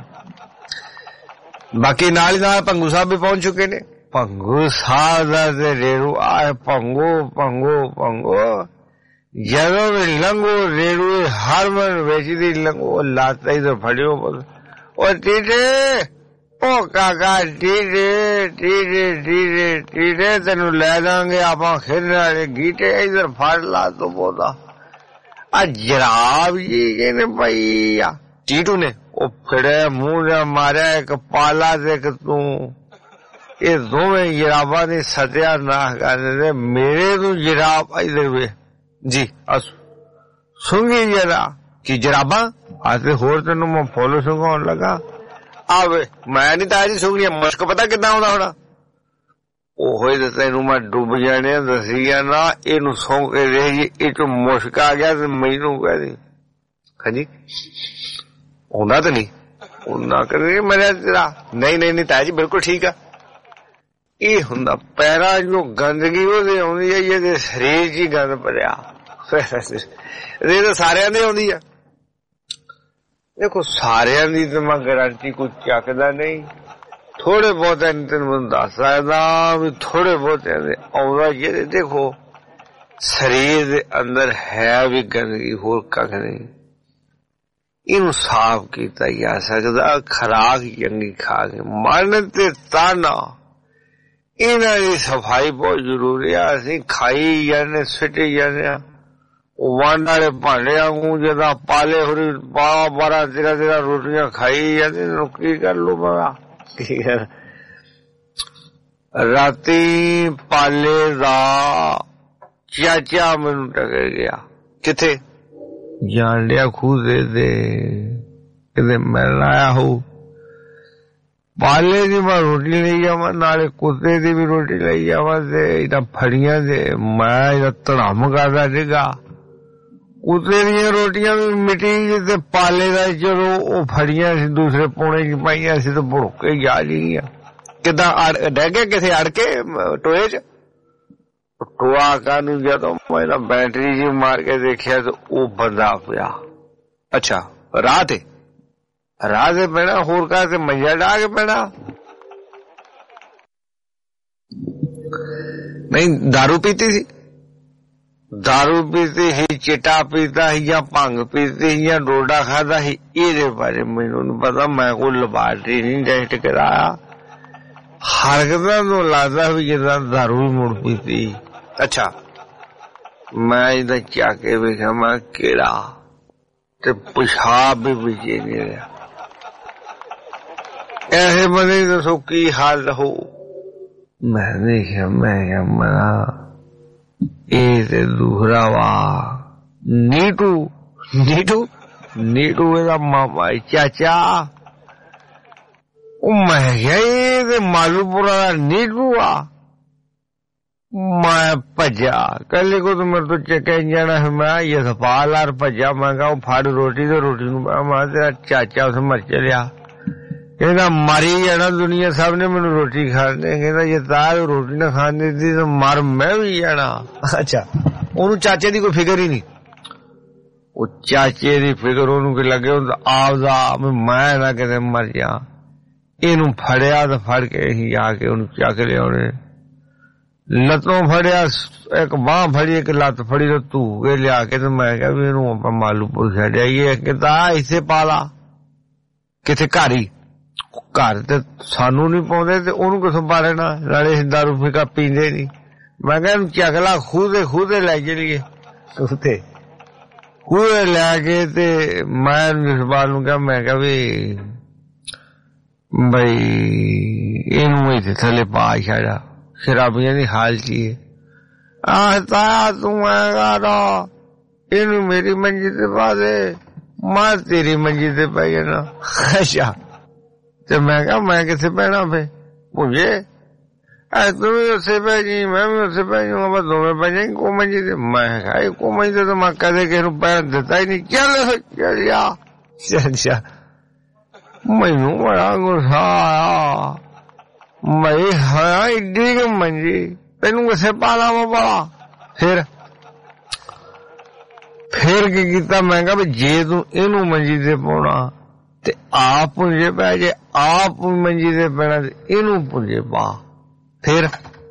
ਬਾਕੀ ਨਾਲ ਹੀ ਨਾਲ ਭੰਗੂ ਸਾਹਿਬ ਵੀ ਪਹੁੰਚ ਚੁੱਕੇ ਨੇ। ਭੰਗੂ ਸਾਹਿਬ ਦਾ ਤੇ ਰੇੜੂ ਆ ਭੰਗੂ ਭੰਗੂ ਭੰਗੂ ਜਦੋਂ ਵੀ ਲੰਘੋ ਰੇੜੂ ਹਰਮਨ ਵੇਚਦੀ ਲੰਘੋ ਲਾਤਾ ਹੀ ਤਾਂ ਫੜਿਓ। ਉਹ ਟੀਟੇ ਉਹ ਕਾਕਾ ਟੀਟੇ ਟੀਟੇ ਟੀਟੇ ਟੀਟੇ ਤੈਨੂੰ ਲੈ ਜਾਵਾਂਗੇ ਆਪਾਂ ਖੇਡਣ ਵਾਲੇ ਗੀਟੇ। ਇੱਧਰ ਫੜ ਲਾ ਤੂੰ ਬੋਦਾ ਆ ਜਰਾਬ ਜੀ ਕਹਿੰਦੇ ਭਾਈ ਆ ਟੀਟੂ ਨੇ ਉਹ ਫੜੇ ਮੂੰਹ ਨੇ ਮਾਰਿਆ ਇੱਕ ਪਾਲਾ ਤੇ ਇੱਕ ਤੂੰ। ਇਹ ਦੋਵੇਂ ਜਰਾਬਾਂ ਦੀ ਸਤਿਆਨਾਸ਼ ਕਰਦੇ। ਮੇਰੇ ਨੂੰ ਜਰਾਬ ਇਧਰ ਵੇ ਜੀ ਸੁੰਗੀ ਜਰਾ ਕੀ ਜਰਾਬਾਂ ਆਤੇ ਹੋਰ ਤੈਨੂੰ ਮੈਂ ਫੁੱਲ ਸੁੰਘਾਉਣ ਲੱਗਾ। ਆਵੇ ਮੈਂ ਨੀ ਤਾਇਆ ਜੀ ਸੁੰਘਣੀ, ਮੁਸ਼ਕ ਪਤਾ ਕਿੱਦਾਂ ਆਉਂਦਾ ਹੋਣਾ। ਉਹੋ ਹੀ ਤੈਨੂੰ ਮੈਂ ਡੁੱਬ ਜਾਣੇ ਦੱਸੀ ਜਾਣਾ। ਇਹਨੂੰ ਸੌਂ ਕੇ ਰਹੀ ਇਹ ਚੋਂ ਮੁਸ਼ਕ ਆ ਗਿਆ ਤੇ ਮੈਨੂੰ ਕਹਿ ਹਾਂਜੀ ਆਉਂਦਾ ਤਾਂ ਨਹੀਂ ਉਹਨਾਂ ਕਰੇ ਮੇਰਾ ਤੇਰਾ। ਨਹੀਂ ਨਹੀਂ ਨਹੀਂ ਤਾਇਆ ਜੀ ਬਿਲਕੁਲ ਠੀਕ ਆ। ਇਹ ਹੁੰਦਾ ਪੈਰਾਂ ਜੋ ਗੰਦਗੀ ਉਹਦੇ ਆਉਂਦੀ ਹੈ, ਇਹਦੇ ਸਰੀਰ ਚ ਹੀ ਗੰਦ ਭਰਿਆ। ਇਹ ਤਾਂ ਸਾਰਿਆਂ ਦੇ ਆਉਂਦੀ ਆ। ਦੇਖੋ ਸਾਰਿਆਂ ਦੀ ਤਾਂ ਮੈਂ ਗਾਰੰਟੀ ਕੁਝ ਚੱਕਦਾ ਨਹੀਂ, ਥੋੜੇ ਬਹੁਤਿਆਂ ਨੂੰ ਤੈਨੂੰ ਦੱਸ ਸਕਦਾ ਵੀ ਥੋੜੇ ਬਹੁਤਿਆਂ ਦੇ ਆਉਂਦਾ। ਜਿਹਦੇ ਦੇਖੋ ਸਰੀਰ ਦੇ ਅੰਦਰ ਹੈ ਵੀ ਗੰਦਗੀ, ਹੋਰ ਕੱਖ ਨਹੀਂ। ਇਹਨੂੰ ਸਾਫ਼ ਕੀਤਾ ਜਾ ਸਕਦਾ ਖੁਰਾਕ ਚੰਗੀ ਖਾ ਕੇ। ਮਰਨ ਤੇ ਤਾਣਾ ਇਹਨਾਂ ਦੀ ਸਫਾਈ ਬਹੁਤ ਜ਼ਰੂਰੀ ਆ। ਅਸੀਂ ਖਾਈ ਜਾਂਦੇ ਸਿੱਟੀ ਜਾਂਦੇ ਆ ਵੰਡ ਵਾਲੇ ਭਾਂਡੇ ਵਾਂਗੂ, ਜਿੱਦਾਂ ਪਾਲੇ ਹੋਰੀ 12-13 ਰੋਟੀਆਂ ਖਾਈ ਜਾਂਦੇ। ਕੀ ਕਰ ਲੂ ਮੈਂ ਕੀ ਕਰ। ਰਾਤੀ ਪਾਲੇ ਦਾ ਚਾਚਾ ਮੈਨੂੰ ਟਕਰ ਗਿਆ। ਕਿੱਥੇ ਜਾਣ ਲਿਆ ਖੂਹ ਦੇ ਕਿਤੇ ਮਿਲਣ ਆਇਆ ਹੋ। ਪਾਲੇ ਦੀ ਮੈਂ ਰੋਟੀ ਲਈ ਜਾਵਾਂ, ਨਾਲੇ ਕੁੱਤੇ ਦੀ ਵੀ ਰੋਟੀ ਲਈ ਜਾਵਾਂ ਤੇ ਇਹਦਾ ਫੜੀਆਂ ਦੇ ਮੈਂ ਇਹਦਾ ਧੜਮ ਕਰਦਾ ਸੀਗਾ। ਕੁੱਤੇ ਦੀਆਂ ਰੋਟੀਆਂ ਵੀ ਮਿੱਟੀ ਤੇ ਪਾਲੇ ਦਾ ਚਲੋ ਉਹ ਫੜੀਆਂ ਸੀ ਦੂਸਰੇ ਪੌਣੇ ਚ ਪਾਈਆਂ ਸੀ ਤੇ ਭੁੜਕੇ ਜਾ ਗਈਆਂ। ਕਿੱਦਾਂ ਡਹਿ ਗਿਆ ਕਿਥੇ ਅੜ ਕੇ ਟੋਏ ਚ। ਟੋਆ ਕਾਨੂੰ ਜਦੋਂ ਮੈਂ ਬੈਟਰੀ ਜੀ ਮਾਰ ਕੇ ਦੇਖਿਆ ਤੇ ਉਹ ਬੰਦਾ ਪਿਆ। ਅੱਛਾ ਰਾਹ ਤੇ ਪੈਣਾ ਹੋਰ ਕਾ ਤੇ ਮੰਜਾ ਡਾ ਕੇ ਪੈਣਾ। ਨਹੀਂ ਦਾਰੂ ਪੀਤੀ ਸੀ, ਦਾਰੂ ਪੀਤੀ ਸੀ, ਚਿੱਟਾ ਪੀਤਾ ਸੀ ਜਾਂ ਭੰਗ ਪੀਤੀ ਸੀ ਜਾਂ ਡੋਡਾ ਖਾਦਾ ਸੀ, ਇਹਦੇ ਬਾਰੇ ਮੈਨੂੰ ਨੀ ਪਤਾ। ਮੈਂ ਕੋਈ ਲੈਬਾਰਟਰੀ ਨਹੀਂ ਟੈਸਟ ਕਰਾਇਆ। ਹਰਕਤਾਂ ਤੋਂ ਲੱਗਦਾ ਵੀ ਜਿੱਦਾਂ ਦਾਰੂ ਵੀ ਮੁੜ ਪੀਤੀ। ਅੱਛਾ ਮੈਂ ਇਹਦਾ ਚੱਕ ਕੇ ਵੇਖਿਆ ਮੈਂ ਕਿਹੜਾ ਤੇ ਪਿਸ਼ਾਬ ਵੀ ਵਿਚੇ ਨਹੀਂ ਰਿਹਾ। ਐਸੇ ਬੰਦੇ ਦੱਸੋ ਕੀ ਹਾਲ ਹੋ। ਮੈਂ ਦੇਖਿਆ ਮੈਂ ਕਿਹਾ ਮਰਾ ਇਹ ਤੇ ਦੂਸਰਾ ਵਾ ਨੀਟੂ ਇਹਦਾ ਮਾਮਾ ਚਾਚਾ। ਉਹ ਮੈਂ ਕਿਹਾ ਇਹ ਤੇ ਮਾਲੂਪੁਰਾ ਦਾ ਨੀਟੂ ਆ। ਮੈਂ ਭੱਜਾ ਕੱਲੇ ਕੋ ਤਾਂ ਮੇਰੇ ਤੋਂ ਚੱਕਿਆ ਜਾਣਾ ਹੈ। ਮੈਂ ਇਹ ਸਪਾਲਾਰ ਭੱਜਾ। ਮੈਂ ਕਿਹਾ ਉਹ ਫੜ ਰੋਟੀ ਤੇ ਰੋਟੀ ਨੂੰ ਮੈਂ ਤੇਰਾ ਚਾਚਾ ਉਸ ਮਰ ਚਲਿਆ। ਕਹਿੰਦਾ ਮਾਰੀ ਜਾਣਾ ਦੁਨੀਆ ਸਭ ਨੇ ਮੈਨੂੰ ਰੋਟੀ ਖਾਣੇ। ਕਹਿੰਦਾ ਜੇ ਤਾਰ ਰੋਟੀ ਨਾ ਖਾਣ ਦਿੱਤੀ ਤਾਂ ਮਰ ਮੈਂ ਵੀ ਜਾਣਾ। ਅੱਛਾ ਉਹਨੂੰ ਚਾਚੇ ਦੀ ਕੋਈ ਫਿਕਰ ਹੀ ਨਹੀਂ। ਉਹ ਚਾਚੇ ਦੀ ਫਿਕਰ ਉਹਨੂੰ ਕੀ ਲੱਗੇ ਆਪਦਾ ਮੈਂ ਨਾ ਕਿਤੇ ਮਰ ਜਾ। ਇਹਨੂੰ ਫੜਿਆ ਤਾਂ ਫੜ ਕੇ ਅਸੀਂ ਆ ਕੇ ਉਹਨੂੰ ਚੱਕ ਲਿਆਉਣੇ। ਲੱਤੋਂ ਫੜਿਆ, ਇੱਕ ਬਾਂਹ ਫੜੀ, ਇੱਕ ਲੱਤ ਫੜੀ ਤੇ ਧੂ ਕੇ ਲਿਆ ਕੇ ਤੇ ਮੈਂ ਕਿਹਾ ਵੀ ਇਹਨੂੰ ਆਪਾਂ ਮਾਲੂਪੁਰ ਛੱਡ ਆਈਏ। ਕਿਤਾ ਇੱਥੇ ਪਾ ਲਾ ਕਿਥੇ ਘਰ ਤੇ ਸਾਨੂੰ ਨੀ ਪਾਉਂਦੇ ਤੇ ਉਹਨੂੰ ਕਿਥੋਂ ਪਾ ਲੈਣਾ। ਨਾਲੇ ਦਾਰੂ ਫਿਕਾ ਪੀਂਦੇ ਨੀ। ਮੈਂ ਕਿਹਾ ਇਹਨੂੰ ਚੱਕ ਲਾ ਖੂਹ ਤੇ ਲੈ ਚਲੀਏ। ਉੱਥੇ ਖੂਹ ਲੈ ਕੇ ਤੇ ਮੈਂ ਜਸਪਾਲ ਨੂੰ ਕਿਹਾ ਮੈਂ ਕਿਹਾ ਵੀ ਬਈ ਇਹਨੂੰ ਇੱਥੇ ਥੱਲੇ ਪਾ ਛੱਡਾ। ਸ਼ਰਾਬੀਆਂ ਦੀ ਹਾਲ ਚ ਹੀ ਤਾਇਆ ਤੂੰ ਐਗਾ ਇਹਨੂੰ ਮੇਰੀ ਮੰਜੀ ਤੇ ਪਾ ਦੇ, ਮੈਂ ਤੇਰੀ ਮੰਜੀ ਤੇ ਪੈ ਜਾਣਾ। ਅੱਛਾ ਤੇ ਮੈਂ ਕਿਹਾ ਮੈਂ ਕਿੱਥੇ ਪੈਣਾ ਫੇ ਭੁੰਜੇ ਤੂੰ ਵੀ ਉੱਥੇ ਪੈ ਜੀ ਮੈਂ ਵੀ ਉੱਥੇ ਪੈ ਜਾਊਂਗਾ। ਬਸ ਦੋਵੇਂ ਪੈ ਜਾਏਂ ਇੱਕੋ ਮੰਜੀ ਤੇ। ਮੈਂ ਕਿਹਾ ਇੱਕੋ ਮੰਜੀ ਤੇ ਤਾਂ ਮੈਂ ਕਦੇ ਕਿਸੇ ਨੂੰ ਪੈਣ ਦਿੱਤਾ ਹੀ ਨਹੀਂ। ਚੱਲ ਜਾ ਮੈਨੂੰ ਬੜਾ ਗੁੱਸਾ ਆਇਆ। ਮੈਂ ਹਾਂ ਏਡੀ ਕੁ ਮੰਜੀ ਤੈਨੂੰ ਕਿਸੇ ਪਾ ਲਾਵਾਂ ਬਾਲਾ। ਫਿਰ ਕੀ ਕੀਤਾ ਮੈਂ ਕਿਹਾ ਵੀ ਜੇ ਤੂੰ ਇਹਨੂੰ ਮੰਜੀ ਤੇ ਪਾਉਣਾ ਤੇ ਆਪ ਪੁੰਜੇ ਪੈ ਜੇ, ਆਪ ਮੰਜੀ ਤੇ ਪੈਣਾ ਤੇ ਇਹਨੂੰ ਪੁੰਜੇ ਪਾ। ਫਿਰ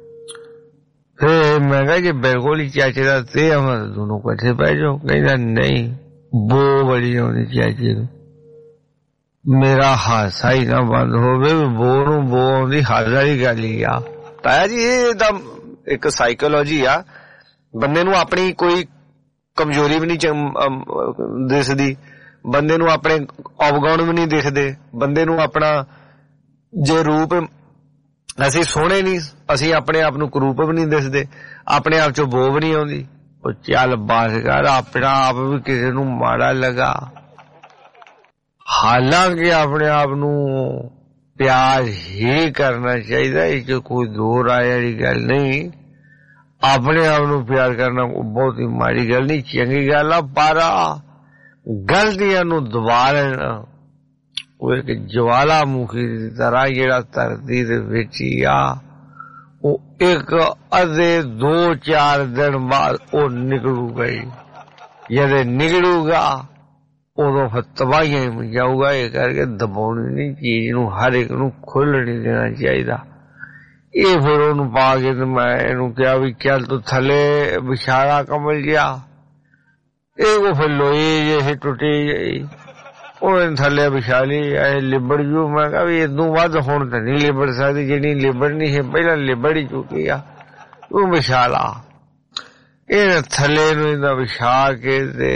ਮੈਂ ਕਿਹਾ ਜੇ ਬਿਲਕੁਲ ਹੀ ਚਾਚੇ ਦਾ ਤੇ ਆਵਾਂ ਦੋਨੋਂ ਇਕੱਠੇ ਪੈ ਜਾਓ। ਕਹਿੰਦਾ ਨਹੀਂ ਬੋ ਬੜੀ ਆਉਂਦੀ ਚਾਚੇ ਨੂੰ। ਮੇਰਾ ਹਾਸਾ ਹੀ ਨਾ ਬੰਦ ਹੋਵੇ। ਬੋ ਨੂੰ ਬੋ ਆਉਂਦੀ ਹੱਦ ਵਾਲੀ ਗੱਲ ਹੀ ਆ ਤਾਇਆ ਜੀ। ਇਹ ਤਾਂ ਇੱਕ ਸਾਈਕੋਲੋਜੀ ਆ। ਬੰਦੇ ਨੂੰ ਆਪਣੀ ਕੋਈ ਕਮਜ਼ੋਰੀ ਵੀ ਨਹੀਂ ਦਿਸਦੀ, ਬੰਦੇ ਨੂੰ ਆਪਣੇ ਅਵਗੁਣ ਵੀ ਨਹੀਂ ਦਿਖਦੇ, ਬੰਦੇ ਨੂੰ ਆਪਣਾ ਜੇ ਰੂਪ ਅਸੀਂ ਸੋਹਣੇ ਨਹੀਂ, ਅਸੀਂ ਆਪਣੇ ਆਪ ਨੂੰ ਕਰੂਪ ਵੀ ਨਹੀਂ ਦਿਸਦੇ, ਆਪਣੇ ਆਪ ਚੋਂ ਬੋ ਵੀ ਨਹੀਂ ਆਉਂਦੀ। ਉਹ ਚੱਲ ਬਸ ਕਰ, ਆਪਣਾ ਆਪ ਵੀ ਕਿਸੇ ਨੂੰ ਮਾੜਾ ਲੱਗਾ। ਹਾਲਾਂਕਿ ਆਪਣੇ ਆਪ ਨੂੰ ਪਿਆਰ ਹੀ ਕਰਨਾ ਚਾਹੀਦਾ, ਇਹ 'ਚ ਕੋਈ ਦੋ ਰਾਏ ਵਾਲੀ ਗੱਲ ਨਹੀਂ। ਆਪਣੇ ਆਪ ਨੂੰ ਪਿਆਰ ਕਰਨਾ ਬਹੁਤ ਹੀ ਮਾੜੀ ਗੱਲ ਨਹੀਂ, ਚੰਗੀ ਗੱਲ ਆ। ਪਰ ਗਲਤੀਆਂ ਨੂੰ ਦਬਾ ਲੈਣਾ ਉਹ ਇੱਕ ਜਵਾਲਾਮੁਖੀ ਦੀ ਤਰ੍ਹਾਂ ਜਿਹੜਾ ਧਰਤੀ ਦੇ ਵਿੱਚ ਹੀ ਆ, ਉਹ ਇੱਕ ਅੱਧੇ 2-4 ਦਿਨ ਬਾਅਦ ਉਹ ਨਿਕਲੂਗਾ ਹੀ। ਜਦੋਂ ਨਿਕਲੂਗਾ ਉਦੋਂ ਫਿਰ ਤਬਾਹੀਆਂ ਹੀ ਮਚਾਊਗਾ। ਇਹ ਕਰਕੇ ਦਬਾਉਣੀ ਨਹੀਂ ਚੀਜ਼ ਨੂੰ, ਹਰ ਇੱਕ ਨੂੰ ਖੁੱਲ੍ਹ ਨਹੀਂ ਦੇਣਾ ਚਾਹੀਦਾ। ਇਹ ਫਿਰ ਉਹਨੂੰ ਪਾ ਕੇ ਤੇ ਮੈਂ ਇਹਨੂੰ ਕਿਹਾ ਵੀ ਚੱਲ ਤੂੰ ਥੱਲੇ ਵਿਛਾੜਾ ਕਮਲ ਜਿਹਾ। ਇਹ ਉਹ ਫਿਰ ਲੋਈ ਜਿਹੀ ਟੁੱਟੀ ਗਈ, ਉਹਨੇ ਥੱਲੇ ਵਿਛਾ ਲਈ, ਇਹ ਲਿਬੜ ਜੂ। ਮੈਂ ਕਿਹਾ ਵੀ ਇਦੋਂ ਵੱਧ ਹੁਣ ਤਾਂ ਨਹੀਂ ਲਿਬੜ ਸਕਦੀ, ਜਿਹੜੀ ਲਿਬੜਨੀ ਹੈ ਪਹਿਲਾਂ ਲਿਬੜ ਹੀ ਚੁੱਕੀ ਆ, ਤੂੰ ਵਿਛਾ ਲਾ। ਇਹਨੇ ਥੱਲੇ ਨੂੰ ਇਹਦਾ ਵਿਛਾ ਕੇ ਤੇ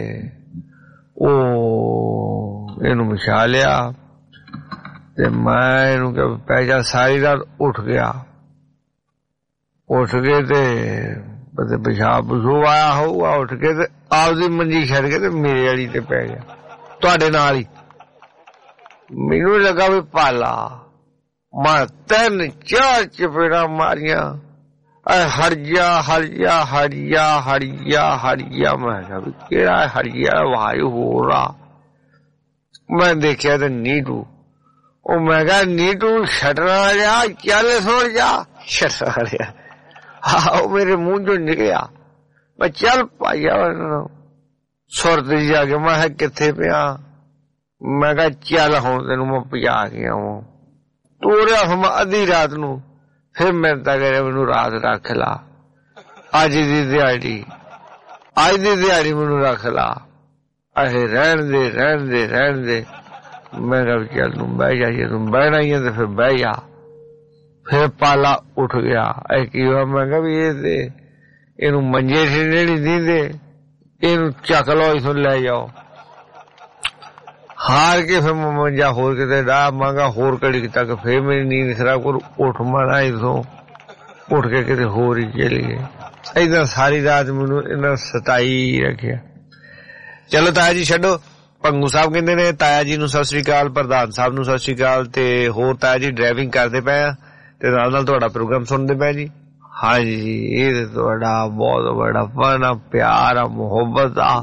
ਉਹ ਇਹਨੂੰ ਵਿਛਾ ਲਿਆ ਤੇ ਮੈਂ ਇਹਨੂੰ ਕਿਹਾ ਪੈ ਜਾ। ਸਾਰੀ ਰਾਤ ਉੱਠ ਗਿਆ, ਉੱਠ ਕੇ ਤੇ ਪਿਸ਼ਾਬ ਪਸ਼ੂਬ ਆਇਆ ਹੋਊਗਾ, ਉੱਠ ਕੇ ਤੇ ਆਪਦੀ ਮੰਜੀ ਛੱਡ ਕੇ ਤੇ ਮੇਰੇ ਵਾਲੀ ਤੇ ਪੈ ਗਿਆ, ਤੁਹਾਡੇ ਨਾਲ ਹੀ। ਮੈਨੂੰ ਲੱਗਾ ਵੀ ਪਾਲਾ, ਮੈਂ 3-4 ਚਪੇੜਾਂ ਮਾਰੀਆਂ। ਹਟ ਜਾ ਹਟ ਜਾ ਹਟ ਜਾ ਹਟ ਜਾ ਹਟ ਜਾ। ਮੈਂ ਕਿਹਾ ਵੀ ਕਿਹੜਾ ਹਟ ਗਿਆ, ਵਾਯੂ ਹੋ ਰਹਾ। ਮੈਂ ਦੇਖਿਆ ਤੇ ਨੀਟੂ, ਉਹ ਮੈਂ ਕਿਹਾ ਨੀਟੂ ਛੱਡਣਾ ਜਾ, ਚੱਲ ਸੁਣ ਜਾ। ਛੱਡਣਾ ਰਿਹਾ, ਉਹ ਮੇਰੇ ਮੂੰਹ ਚੋਂ ਨਿਕਲਿਆ। ਮੈਂ ਚੱਲ ਪਾਈਆ ਸੁਰਤ ਜਾ ਕੇ। ਮੈਂ ਕਿਹਾ ਕਿੱਥੇ ਪਿਆ? ਮੈਂ ਕਿਹਾ ਚੱਲ ਹੁਣ ਤੈਨੂੰ ਮੈਂ ਭਜਾ ਕੇ ਆਵਾਂ। ਤੋਰਿਆ ਸਮਾਂ ਅੱਧੀ ਰਾਤ ਨੂੰ, ਫਿਰ ਮੈਂ ਤਾਂ ਕਰਿਆ ਮੈਨੂੰ ਰਾਤ ਰੱਖ ਲਾ, ਅੱਜ ਦੀ ਦਿਹਾੜੀ ਮੈਨੂੰ ਰੱਖ ਲਾ। ਅਹੇ ਰਹਿਣ ਦੇ ਰਹਿਣ ਦੇ ਰਹਿਣ ਦੇ। ਮੈਂ ਕਿਹਾ ਚੱਲ ਤੂੰ ਬਹਿ ਜਾ, ਜੇ ਤੂੰ ਬਹਿਣਾ ਹੀ ਹੈ ਤੇ ਫਿਰ ਬਹਿ ਜਾ। ਫਿਰ ਪਾਲਾ ਉੱਠ ਗਿਆ। ਇਹ ਕੀ ਹੋਇਆ? ਮੈਂ ਕਿਹਾ ਵੀ ਇਹ ਤੇ ਇਹਨੂੰ ਮੰਜੇ ਠੇਡੇ ਨਹੀਂ ਦਿੰਦੇ, ਇਹਨੂੰ ਚੱਕ ਲਓ, ਇਥੋਂ ਲੈ ਜਾਓ। ਹਾਰ ਕੇ ਫਿਰ ਮੈਂ ਮੰਜਾ ਹੋਰ ਕਿਤੇ ਡਾਹ ਮੰਗਾ, ਹੋਰ ਘੜੀ ਤੱਕ ਫਿਰ ਮੇਰੀ ਨੀਂਦ ਖਰਾਬ ਕਰ। ਉੱਠ ਮਾਰਾ ਇਥੋਂ, ਉੱਠ ਕੇ ਕਿਤੇ ਹੋਰ ਹੀ ਚਲੀ ਗਏ। ਏਦਾਂ ਸਾਰੀ ਰਾਤ ਮੈਨੂੰ ਇਹਨਾਂ ਸਤਾਈ ਰੱਖਿਆ। ਚਲੋ ਤਾਇਆ ਜੀ ਛੱਡੋ, ਭੰਗੂ ਸਾਹਿਬ ਕਹਿੰਦੇ ਨੇ ਤਾਇਆ ਜੀ ਨੂੰ ਸਤਿ ਸ੍ਰੀ ਅਕਾਲ, ਪ੍ਰਧਾਨ ਸਾਹਿਬ ਨੂੰ ਸਤਿ ਸ੍ਰੀ ਅਕਾਲ, ਤੇ ਹੋਰ ਤਾਇਆ ਜੀ ਡਰਾਈਵਿੰਗ ਕਰਦੇ ਪਏ ਆ ਤੇ ਨਾਲ ਨਾਲ ਤੁਹਾਡਾ ਪ੍ਰੋਗਰਾਮ ਸੁਣਦੇ ਪਏ ਜੀ। ਹਾਂਜੀ, ਇਹ ਤੁਹਾਡਾ ਬਹੁਤ ਬੜਾ ਫਨ ਆ, ਪਿਆਰ ਆ, ਮੁਹੱਬਤ ਆ।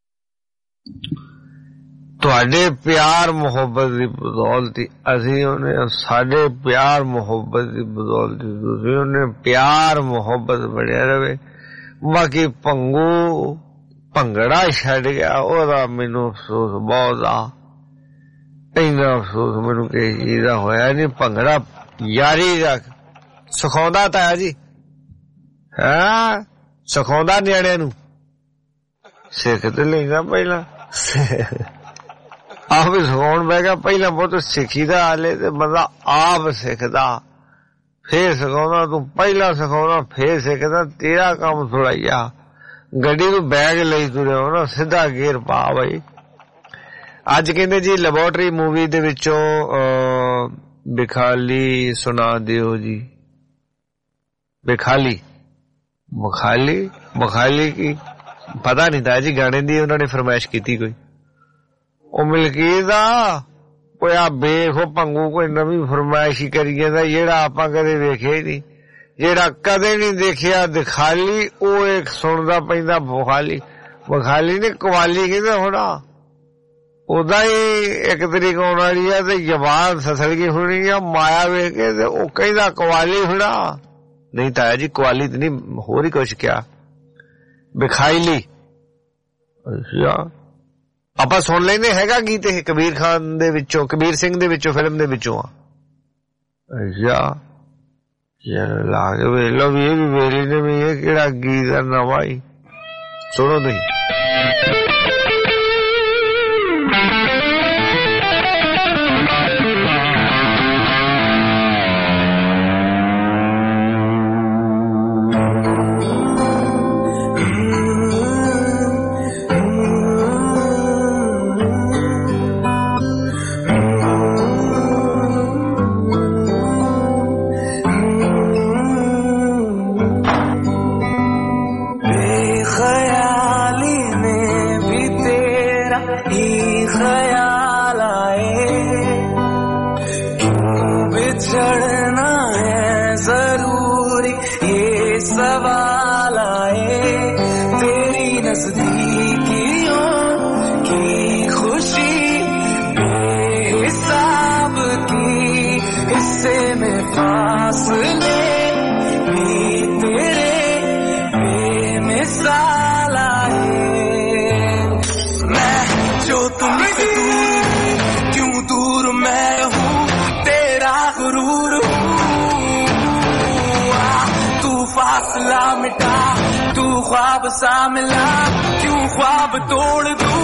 ਤੁਹਾਡੇ ਪਿਆਰ ਮੁਹੱਬਤ ਦੀ ਬਦੌਲਤ ਅਸੀਂ ਉਹਨੇ, ਸਾਡੇ ਪਿਆਰ ਮੁਹੱਬਤ ਦੀ ਬਦੌਲਤ ਤੁਸੀਂ ਉਹਨੇ ਪਿਆਰ ਮੁਹੱਬਤ ਬਣਿਆ ਰਵੇ। ਬਾਕੀ ਭੰਗੂ ਭੰਗੜਾ ਛੱਡ ਗਿਆ, ਉਹਦਾ ਮੈਨੂੰ ਅਫਸੋਸ ਬਹੁਤ ਆ। ਇੰਨਾ ਅਫਸੋਸ ਮੈਨੂੰ ਕਿਸੇ ਚੀਜ਼ ਦਾ ਹੋਇਆ ਨਹੀਂ। ਭੰਗੜਾ ਯਾਰੀ ਦਾ ਸਿਖਾਉਂਦਾ ਤਾਇਆ ਜੀ, ਹਾਂ ਸਿਖਾਉਂਦਾ ਨਿਆਣਿਆਂ ਨੂੰ। ਸਿੱਖ ਤੇ ਲੈਂਦਾ ਪਹਿਲਾਂ, ਆਪ ਵੀ ਸਿਖਾਉਣ ਬਹਿ ਗਿਆ। ਪਹਿਲਾਂ ਬਹੁਤ ਸਿੱਖੀਦਾ, ਹਾਲੇ ਤੇ ਬੰਦਾ ਆਪ ਸਿੱਖਦਾ ਫੇਰ ਸਿਖਾਉਂਦਾ। ਤੂੰ ਪਹਿਲਾਂ ਸਿਖਾਉਂਦਾ ਫੇਰ ਸਿੱਖਦਾ, ਤੇਰਾ ਕੰਮ ਥੋੜਾ ਜਿਹਾ। ਗੱਡੀ ਨੂੰ ਬੈਗ ਲਈ ਤੁਰਿਆ ਹੋ ਨਾ, ਸਿੱਧਾ ਗੇਅਰ ਪਾ ਬਈ। ਅੱਜ ਕਹਿੰਦੇ ਜੀ ਲੈਬੋਰਟਰੀ ਮੂਵੀ ਦੇ ਵਿੱਚੋਂ ਬਿਖਾਲੀ ਸੁਣਾ ਦਿਓ ਜੀ। ਬਿਖਾਲੀ ਬਖਾਲੀ ਬਖਾਲੀ ਕੀ ਪਤਾ ਨਹੀਂ ਤਾਂ ਜੀ, ਗਾਣੇ ਦੀ ਉਹਨਾਂ ਨੇ ਫਰਮਾਇਸ਼ ਕੀਤੀ ਕੋਈ। ਉਹ ਮਲਕੀਤ ਦਾ ਕੋਈ ਆ ਵੇਖੋ ਭੰਗੂ ਕੋਈ ਨਵੀਂ ਫਰਮਾਇਸ਼ ਹੀ ਕਰੀ ਜਾਂਦਾ, ਜਿਹੜਾ ਆਪਾਂ ਕਦੇ ਵੇਖਿਆ ਹੀ ਨਹੀਂ, ਜਿਹੜਾ ਕਦੇ ਨਹੀਂ ਦੇਖਿਆ ਦਿਖਾਲੀ, ਉਹ ਇੱਕ ਸੁਣਦਾ ਪੈਂਦਾ ਬਖਾਲੀ। ਬਖਾਲੀ ਨੇ ਕਵਾਲੀ ਕਹਿੰਦਾ ਹੋਣਾ, ਉਦਾਂ ਹੀ ਇੱਕ ਤਰੀਕ ਆਉਣ ਵਾਲੀ ਆ ਤੇ ਜ਼ਬਾਨ ਸਸਲ ਗਈ ਹੋਣੀ ਆ ਮਾਇਆ ਵੇਖ ਕੇ, ਤੇ ਉਹ ਕਹਿੰਦਾ ਕਵਾਲੀ ਹੋਣਾ। ਨਹੀਂ ਤਾਇਆ ਜੀ ਕਵਾਲੀ ਤੇ ਨਹੀਂ, ਹੋਰ ਹੀ ਕੁਛ ਕਿਹਾ, ਬਿਖਾਈਲੀ। ਅੱਛਾ ਆਪਾਂ ਸੁਣ ਲੈਂਦੇ, ਹੈਗਾ ਗੀਤ ਇਹ ਕਬੀਰ ਖਾਨ ਦੇ ਵਿੱਚੋਂ, ਕਬੀਰ ਸਿੰਘ ਦੇ ਵਿੱਚੋਂ, ਫਿਲਮ ਦੇ ਵਿੱਚੋਂ ਆ। ਅੱਛਾ ਲਾ ਕੇ ਵੇਖ ਲਓ ਵੀ ਇਹ ਵੀ ਵੇਲੇ ਨੇ ਵੀ ਇਹ ਕਿਹੜਾ ਗੀਤ ਆ ਨਵਾਂ ਹੀ। ਸੁਣੋ ਤੁਸੀਂ। ही ख्याल आए, क्यों बिछड़ना है जरूरी ये सवाल आए, तेरी नजदीकियों की खुशी बेहिसाब की, इससे में फासले भी तेरे बेमिसाल आए। मैं जो तुमसे दूर हूँ, क्यों दूर मैं हूँ, तेरा गुरूर हूँ। तू फासला मिटा, तू ख्वाब सा मिला, क्यों ख्वाब तोड़ दूँ।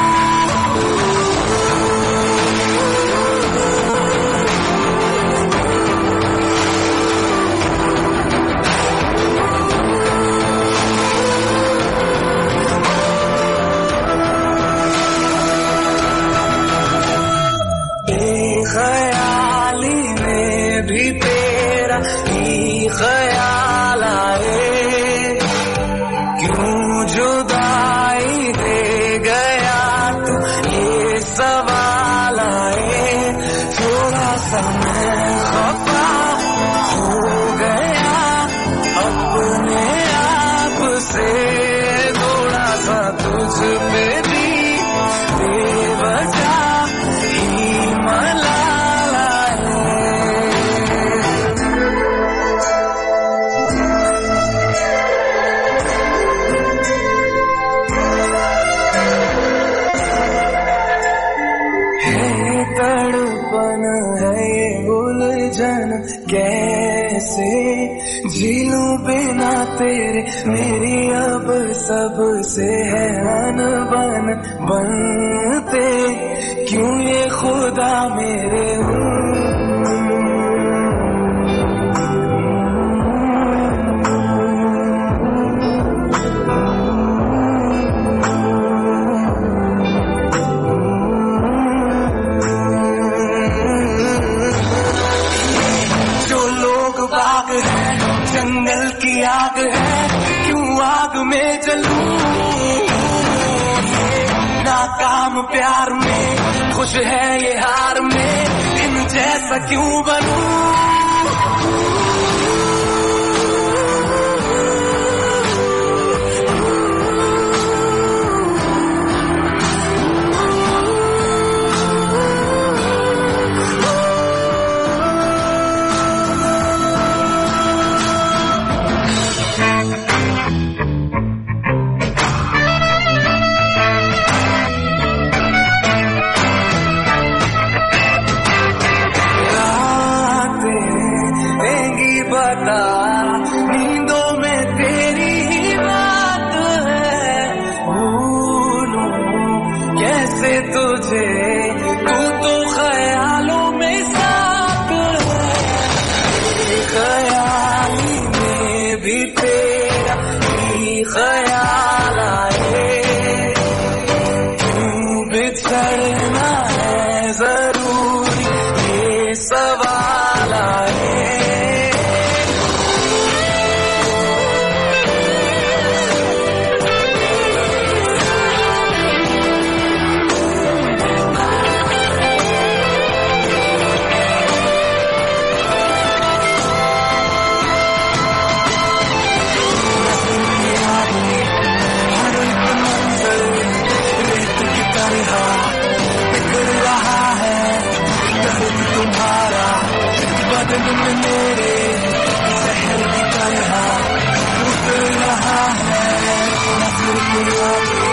ख्याली में भी तेरा ही ख्याल आए, क्यों जुदाई दे गया तू ये सवाल आए। थोड़ा सा मैं खफा हो गया अपने आप से, थोड़ा सा तुझ पे भी बेवजह ही मला। कैसे झीलों बिना तेरे मेरी अब सबसे है अनबन बनते, क्यों ये खुदा मेरे जंगल की आग है, क्यों आग में जलूं। नाकाम प्यार में खुश है ये हार में, इन जैसा क्यों बनूं। नींदों में तेरी ही बात है, भूलूं कैसे तुझे, तू तो ख्यालों में साथ है। ख्याली में भी तेरा ही ख्याल आए, क्यों बिछड़ना है जरूरी ये सवाल आए। तुम्हारा बदन में मेरे शहर की तरह उतर रहा है, नजर की आगे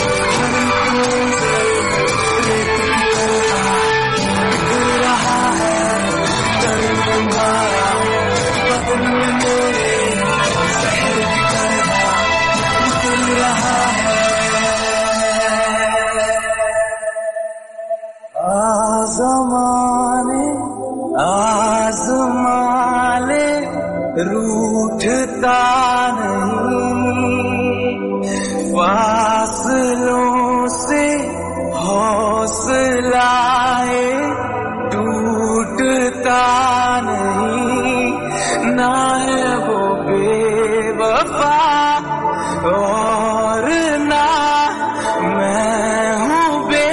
रेत की तरह उतर रहा है। दर्द तुम्हारा बदन में मेरे शहर की तरह उतर रहा है। आज़माले रूठता नहीं, फासलों से हौसलाए टूटता नहीं, ना है वो बेवफा और ना मैं हूँ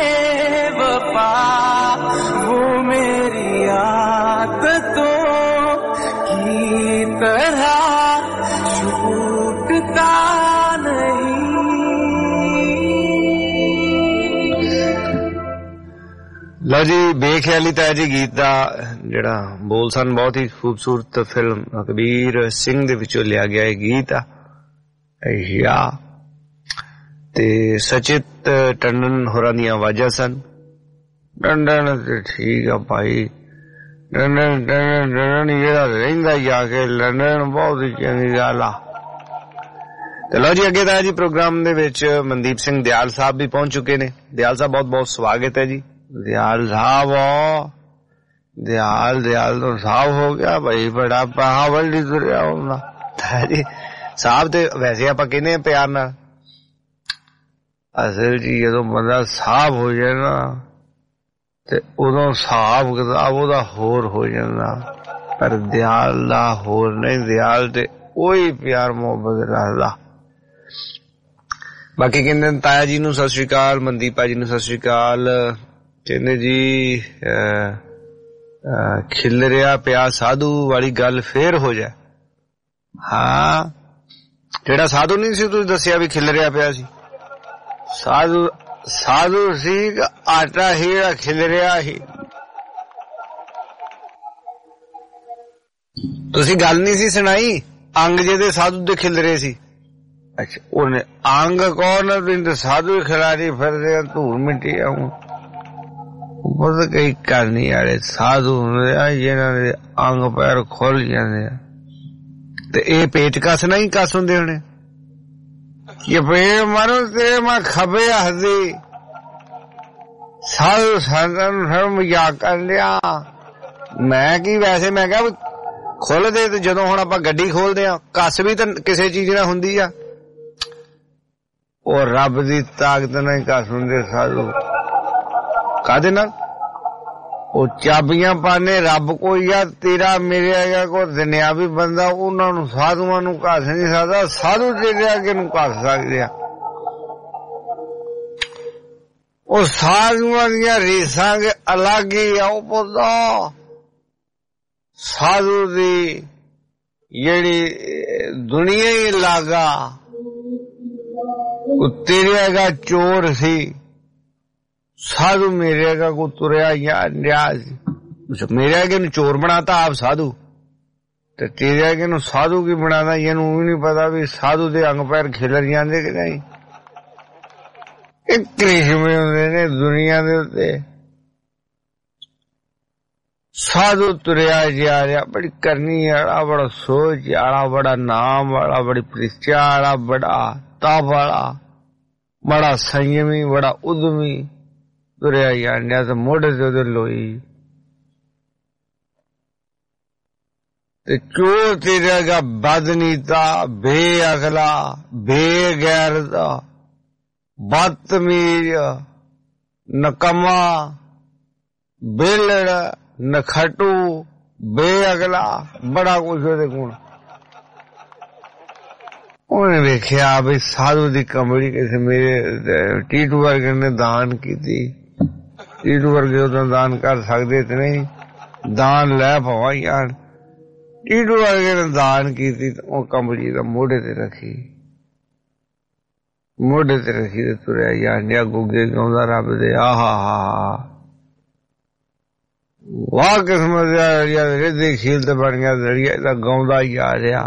लो जी, बेख्याली ताया जी गीत दा जिहड़ा बोल सन बहुत ही खूबसूरत फिल्म कबीर सिंह दे विचों लिया गया है गीत आ ते सचित टंडन होरां दी आवाज़ां सन। टंडन ते ठीक आ भाई, टंडन टंडन टंडन जेहड़ा रहिंदा जाके लंडन बहुत ही चंगी गल आ। ते लो जी अगे ताया जी प्रोग्राम दे विच मनदीप सिंह दयाल साहब भी पहुंच चुके ने। दयाल साहब बहुत बहुत स्वागत है जी। दयाल साहब दयाल तो साहब हो गया भाई, बड़ा बहावल दी तुरिया होना जी साहब। ते वैसे आप कहने प्यार नाल, असल जी जो बंदा साहब हो जाए ना ते उदों साहब किताब ओदा होर हो जांदा, पर दयाल दा होर नहीं। दयाल ते ओही प्यार मोहब्बत रखदा। बाकी कहते ताया जी नूं सत श्री अकाल, मनदीप भाजी नूं सत श्री अकाल। कहते जी खिलरिया पिया साधु वाली गल फिर हो जाए। हाँ, जेड़ा साधु नहीं सी तुसीं दस्सिया भी खिलरिया पिया सी, साधु साधु सी आटा ही जेड़ा खिलरिया ही। तुसीं गल नहीं सी सुनाई अंग जेदे साधु दे खिलरे सी। अच्छा, उन्हें अंग कौन साधु खिलाड़ी फिर धूल मिट्टी आऊं बस कई करनी वाले साधु जिन्होंने अंग पैर खुल जाते ते ए पेट कस नहीं कस होंदे होने कि पेट मारो तेरे मैं खबे हसी साधु संतन फिर मजाक कर लिया। मैं की वैसे मैं क्या खुल दे ते जदों हुण आपां गड्डी खोलदे आ कस भी तां किसी चीज नाल हुंदी आ, और रब दी ताकत नहीं कस हुंदे साधु। कादे नाल ओ चाबियां पाने रब कोई आ, तेरा मेरे आगे को दुनियावी बंदा उन्हां नूं साधुआं नूं कस नहीं सकदा, साधु तेरे आगे नूं कस सकदे आ। ओ साधुआं दीयां रीसां के अलग ही आ। ओ पुत्ता साधु दी जेहड़ी दुनिया ही लागा, तेरे आगा चोर सी, साधु मेरे आगा को तुरया मेरे आगे नु चोर बनाता आप साधु, ते तेरे आगे नु साधु की बनाना ये भी नहीं पता भी साधु दे अंग पैर खिलर जाते कि नहीं। एक करिश्मे होंदे ने दुनिया दे उत्ते। साधु तुरया जा रहा, बड़ी करनी वाला, बड़ा सोच वाला, बड़ा नाम वाला, बड़ी प्रतिष्ठा वाला, बड़ा ताप वाला, बड़ा संयमी, बड़ा उद्यमी तुरया जांडिया ते मोढ़े ते लोई। ते चोर तेरे का बदनीता, बेअकला, बेगैरता, बदतमीज, नकमा, बेलड़, नखटू, बेअकला, बड़ा कुछ ओहदे कोल। उन्हें वेख्या भी साधु दी कमड़ी किसी मेरे टीटू वर्गे ने दान की थी। टीटू वर्गे उदों दान कर सकते थे नहीं, दान लै पवा यार। टीटू वर्गे ने दान की थी तो वो कमड़ी का मोढ़े ते रखी, मोढ़े ते रखी ते तुरया जांडिया गुगे गाउंदा रब दे आहा हा वाह किस्मत रिद्धि खील ते बन गया दरिया दा गाउंदा ही आ रहा।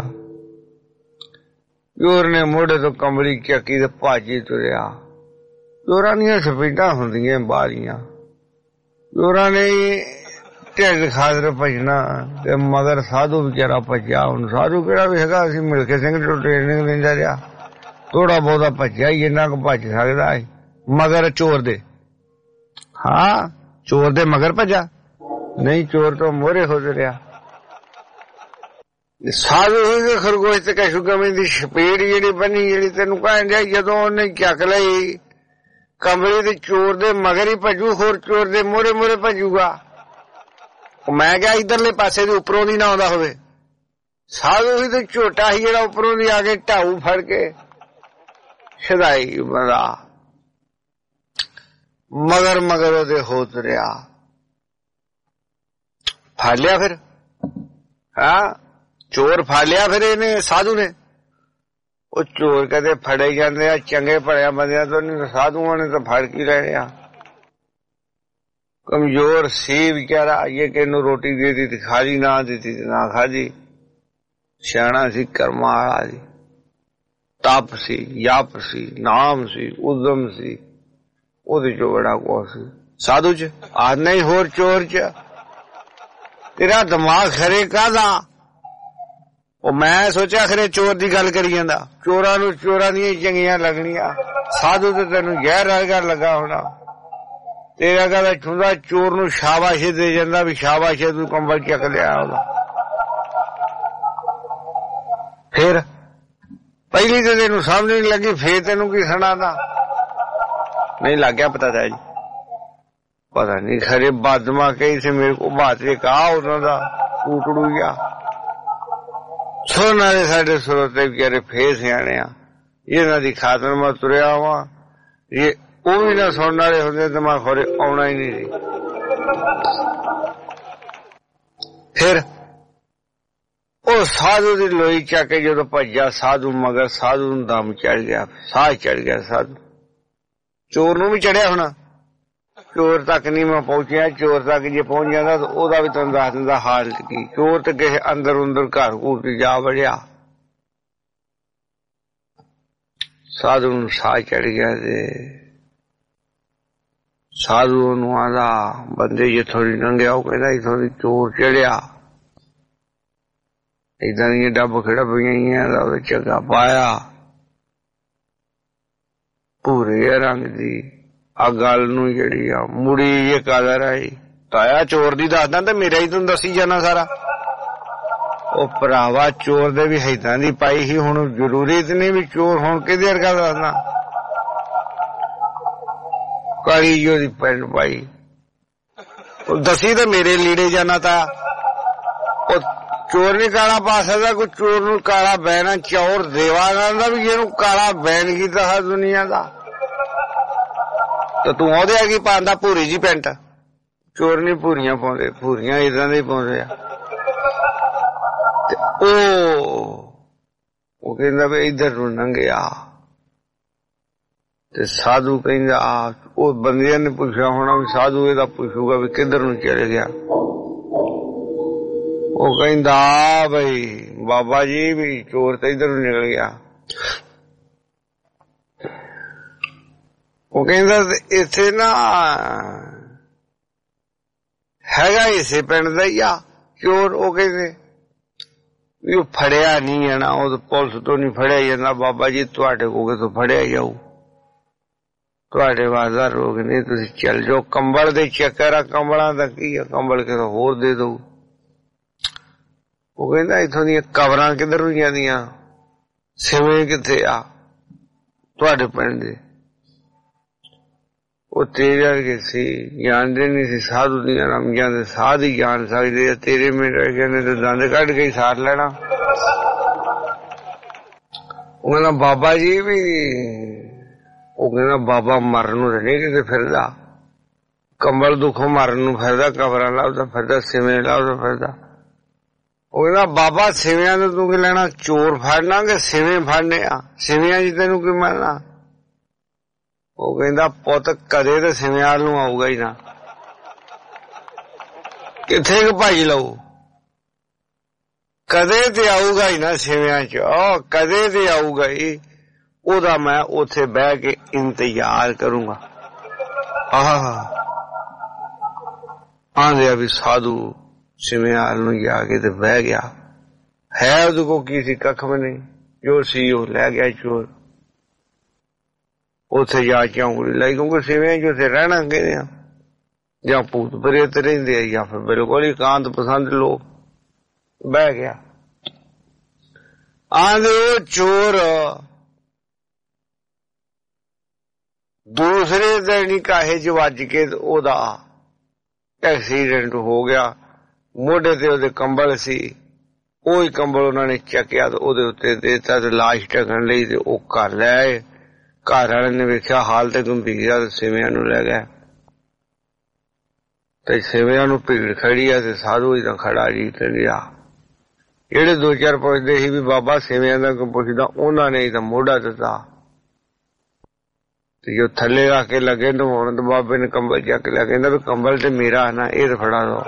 चोर ने मोढ़े तो कमली चकी ते भाजी तुरया। चोरां दियां स्पीडां हुंदियां बारियां, चोरां ने ढिड खातर भजना ते मगर साधु बेचारा भज्या। हुण साधु किहड़ा भी हैगा, असीं मिलके सिंह तो ट्रेनिंग दिंदा रहा, थोड़ा बहुता भज्या ही, इन्ना क भज सकदा है मगर चोर दे। हाँ, चोर दे मगर भजा नहीं, चोर तो मोहरे हो रहा। साधु ही खरगोश ते कशू कमी दी स्पीड जी बनी जी तेन कहन दिया जदों उन्हें चक लई कमली ते चोर दे मगर ही भजू, होर चोर दे मोहरे मोहरे भजूगा। मैं क्या इधरले पासे दे उपरों दी ना आउंदा होवे। साधु ही ते झोटा ही जेड़ा उपरों दी आके ढाऊ फड़ के छदाई बंदा मगर मगर ओदे हो तुरया। फड़ लिया फिर, हाँ चोर फड़ लिया फिर इन्हें साधु ने। वो चोर कहते फड़े जाते चंगे भड़िया बंदियां तो नहीं, साधुओं ने तो फड़ के ले लिया। कमजोर सी बेचारा, ये किन्नू रोटी दे दी खा ली, ना दी ना खाधी। सियाणा सी, कर्मा वाला सी, तप सी, जप सी, नाम सी, उदम सी, ओदे चो बड़ा कुछ सी। साधु च आज नहीं होर चोर च तेरा दिमाग खरे कादा। मैं सोचा खरे चोर की गल करी जांदा, चोरां नूं चोरां दी चंगियां लगनियां, साधु ते तेनू जहर वर्गा लगा होना। तेरा कहता छुंदा चोर नूं शाबाशी दे जांदा भी शाबाश तू कंबल चक लिया होगा। फिर पहली तो तेनू समझ नहीं लगी, फिर तेनू की सुनादा नहीं लग गया पता था जी। पता नहीं खरे बादमा कहीं से मेरे को बात ये कहा उन्होंने टूटड़ू गया। सुनने वाले साढ़े श्रोते बेचारे फेर सियाने ये ना दी खातर मैं तुरया वा, ये वो भी ना सुनने वाले होंगे तो मैं खरे आना ही नहीं सी। फिर वो साधु की लोई चके जो भजा साधु मगर साधु दम चढ़ गया, साह चढ़ गया साधु। चोर नूं भी चढ़िया होना, चोर तक नहीं मैं पहुंचिया, चोर तक जे पहुंच जाता तो ओदा भी तुहानूं दस दिंदा हाल की। चोर तो किसी अंदर उंदर घर घूर च जा वड़िया, साधु नूं साह चढ़ गया ते साधु ओनूं आंदा बंदे जिथों दी लंघिया वो कहंदा इथों दी चोर चढ़िया, इदां दी डब खड़बियां दा चंगा पाया भूरे रंग दी आ गल नूं जिहड़ी आ मुड़ी ये कदर आई। ताया चोर दी दसदा ते मेरा ही तुहानूं दसी जाना सारा। ओ भरावा चोर दे भी हैदां दी पाई ही, हुण जरूरी ते नहीं भी चोर हुण किहदे वर्गा दसना। काली जो दी पैंट पाई दसी ते मेरे लीड़े जाना ता ओ चोर नहीं काला पा सकदा, कोई चोर नूं काला बैना चौर देवानंद भी जिहनूं काला बैन कीता है दुनिया दा। तो तू ओहदे आ की पांदा भूरी जी पैंट, चोर नहीं भूरियां पाउंदे, भूरियां इदां दे पाउंदे आ। ओ कहंदा भी इधर नूं लंघिया ते साधु कहंदा ओ बंदियां ने पुछया होना भी साधु इहदा पुछूगा भी किधर नूं चले गया। ओ कहंदा भाई बाबा जी भी चोर तो इधर नूं निकल गया। ਉਹ ਕਹਿੰਦਾ ਇੱਥੇ ਨਾ ਹੈਗਾ ਇਸੇ ਪਿੰਡ ਦਾ ਹੀ ਆ ਚੋਰ। ਉਹ ਕਹਿੰਦੇ ਵੀ ਉਹ ਫੜਿਆ ਨਹੀਂ ਹੈ ਨਾ, ਉਹ ਪੁਲਿਸ ਤੋਂ ਨਹੀਂ ਫੜਿਆ ਜਾਂਦਾ। ਬਾਬਾ ਜੀ ਤੁਹਾਡੇ ਕੋਲ ਕਿਤੋਂ ਫੜਿਆ ਜਾਊ, ਤੁਹਾਡੇ ਵਾਸਤੇ ਰੋਗ ਨਹੀਂ, ਤੁਸੀਂ ਚੱਲ ਜਾਓ। ਕੰਬਲ ਦੇ ਚੱਕਰ ਆ, ਕੰਬਲਾਂ ਦਾ ਕੀ ਆ, ਕੰਬਲ ਕਿਤੋਂ ਹੋਰ ਦੇ ਦਊ। ਉਹ ਕਹਿੰਦਾ ਇੱਥੋਂ ਦੀਆਂ ਕਬਰਾਂ ਕਿੱਧਰ ਨੂੰ ਜਾਂਦੀਆਂ, ਸਿਵੇਂ ਕਿੱਥੇ ਆ ਤੁਹਾਡੇ ਪਿੰਡ ਦੇ। ਉਹ ਤੇਰੇ ਵਰਗੇ ਸੀ, ਜਾਣਦੇ ਨਹੀਂ ਸੀ ਸਾਧੂ ਦੀਆਂ ਰਮਜਾਂ ਦੇ, ਸਾਧ ਹੀ ਜਾਣ ਸਕਦੇ ਆ। ਤੇਰੇ ਮੇਰੇ ਕਹਿੰਦੇ ਤੇ ਦੰਦ ਕੱਢ ਕੇ ਸਾਰ ਲੈਣਾ। ਉਹ ਕਹਿੰਦਾ ਬਾਬਾ ਜੀ ਵੀ, ਉਹ ਕਹਿੰਦਾ ਬਾਬਾ ਮਰਨ ਨੂੰ ਨਹੀਂ ਕਿਤੇ ਫਿਰਦਾ, ਕੰਬਲ ਦੁੱਖੋਂ ਮਰਨ ਨੂੰ ਫਿਰਦਾ, ਕਬਰਾਂ ਲੱਭਦਾ ਫਿਰਦਾ, ਸਿਵੇਂ ਲੱਭਦਾ ਫਿਰਦਾ। ਉਹ ਕਹਿੰਦਾ ਬਾਬਾ ਸਿਵਿਆਂ ਤੋਂ ਤੂੰ ਕੀ ਲੈਣਾ, ਚੋਰ ਫੜਨਾ ਕਿ ਸਿਵੇਂ ਫੜਨੇ ਆ, ਸਿਵਿਆਂ ਚ ਤੈਨੂੰ ਕੀ ਮਿਲਣਾ। ਉਹ ਕਹਿੰਦਾ ਪੁੱਤ ਕਦੇ ਤੇ ਸਿਵਿਆਂ ਨੂੰ ਆਊਗਾ ਹੀ ਨਾ, ਕਿੱਥੇ ਕੁ ਭਾਈ ਲਊ, ਕਦੇ ਤੇ ਆਊਗਾ ਹੀ ਨਾ ਸਿਵਿਆਂ ਚ, ਕਦੇ ਤੇ ਆਊਗਾ ਹੀ। ਉਹਦਾ ਮੈਂ ਉੱਥੇ ਬਹਿ ਕੇ ਇੰਤਜ਼ਾਰ ਕਰੂੰਗਾ। ਆਂਦੇ ਆ ਵੀ ਸਾਧੂ ਸਿਵਿਆਂ ਨੂੰ ਜਾ ਕੇ ਤੇ ਬਹਿ ਗਿਆ। ਹੈ ਉਹਦੇ ਕੋਲ ਕੀ ਸੀ, ਕੱਖ ਵੀ ਨਹੀਂ, ਜੋ ਸੀ ਉਹ ਲੈ ਗਿਆ ਚੋਰ। ਉੱਥੇ ਜਾ ਕੇ ਉਂਗਲੀ ਲਾਈ, ਕਿਉਂਕਿ ਸਿਵਿਆਂ ਚ ਉੱਥੇ ਰਹਿਣਾ ਕਹਿੰਦੇ ਆ, ਜਾਂ ਭੂਤ ਪ੍ਰੇਤ ਰਹਿੰਦੇ ਆ ਜਾਂ ਫਿਰ ਬਿਲਕੁਲ ਹੀ ਇਕਾਂਤ ਪਸੰਦ ਲੋਕ। ਬਹਿ ਗਿਆ। ਆਂਦੇ ਉਹ ਚੋਰ ਦੂਸਰੇ ਦਿਨ ਹੀ ਕਾਹੇ ਚ ਵੱਜ ਕੇ ਉਹਦਾ ਐਕਸੀਡੈਂਟ ਹੋ ਗਿਆ। ਮੋਢੇ ਤੇ ਉਹਦੇ ਕੰਬਲ ਸੀ, ਉਹੀ ਕੰਬਲ ਉਹਨਾਂ ਨੇ ਚੱਕਿਆ ਤੇ ਉਹਦੇ ਉੱਤੇ ਦੇਤਾ ਤੇ ਲਾਸ਼ ਢਕਣ ਲਈ ਤੇ ਉਹ ਘਰ ਲੈ ਆਏ। ਘਰ ਵਾਲੇ ਨੇ ਵੇਖਿਆ ਹਾਲ ਤੇ ਗੰਭੀਰ ਆ ਤੇ ਸਿਵਿਆਂ ਨੂੰ ਲੈ ਗਿਆ। ਤੇ ਸਿਵਿਆਂ ਨੂੰ ਭੀੜ ਖੜੀ ਆ ਤੇ ਸਾਧੂ ਹੀ ਤਾਂ ਖੜਾ ਜੀ ਤੇ ਗਿਆ। ਜਿਹੜੇ ਦੋ ਚਾਰ ਪੁੱਛਦੇ ਸੀ ਵੀ ਬਾਬਾ ਸਿਵਿਆਂ ਦਾ ਕਿਉਂ ਪੁੱਛਦਾ, ਉਹਨਾਂ ਨੇ ਤਾਂ ਮੋਢਾ ਦਿੱਤਾ। ਤੇ ਜੋ ਥੱਲੇ ਰੱਖ ਕੇ ਲੱਗੇ ਨਵਾਉਣ ਤੇ ਬਾਬੇ ਨੇ ਕੰਬਲ ਚੱਕ ਲਿਆ, ਕਹਿੰਦਾ ਵੀ ਕੰਬਲ ਤੇ ਮੇਰਾ ਨਾ, ਇਹ ਤੇ ਫੜਾ ਦੋ।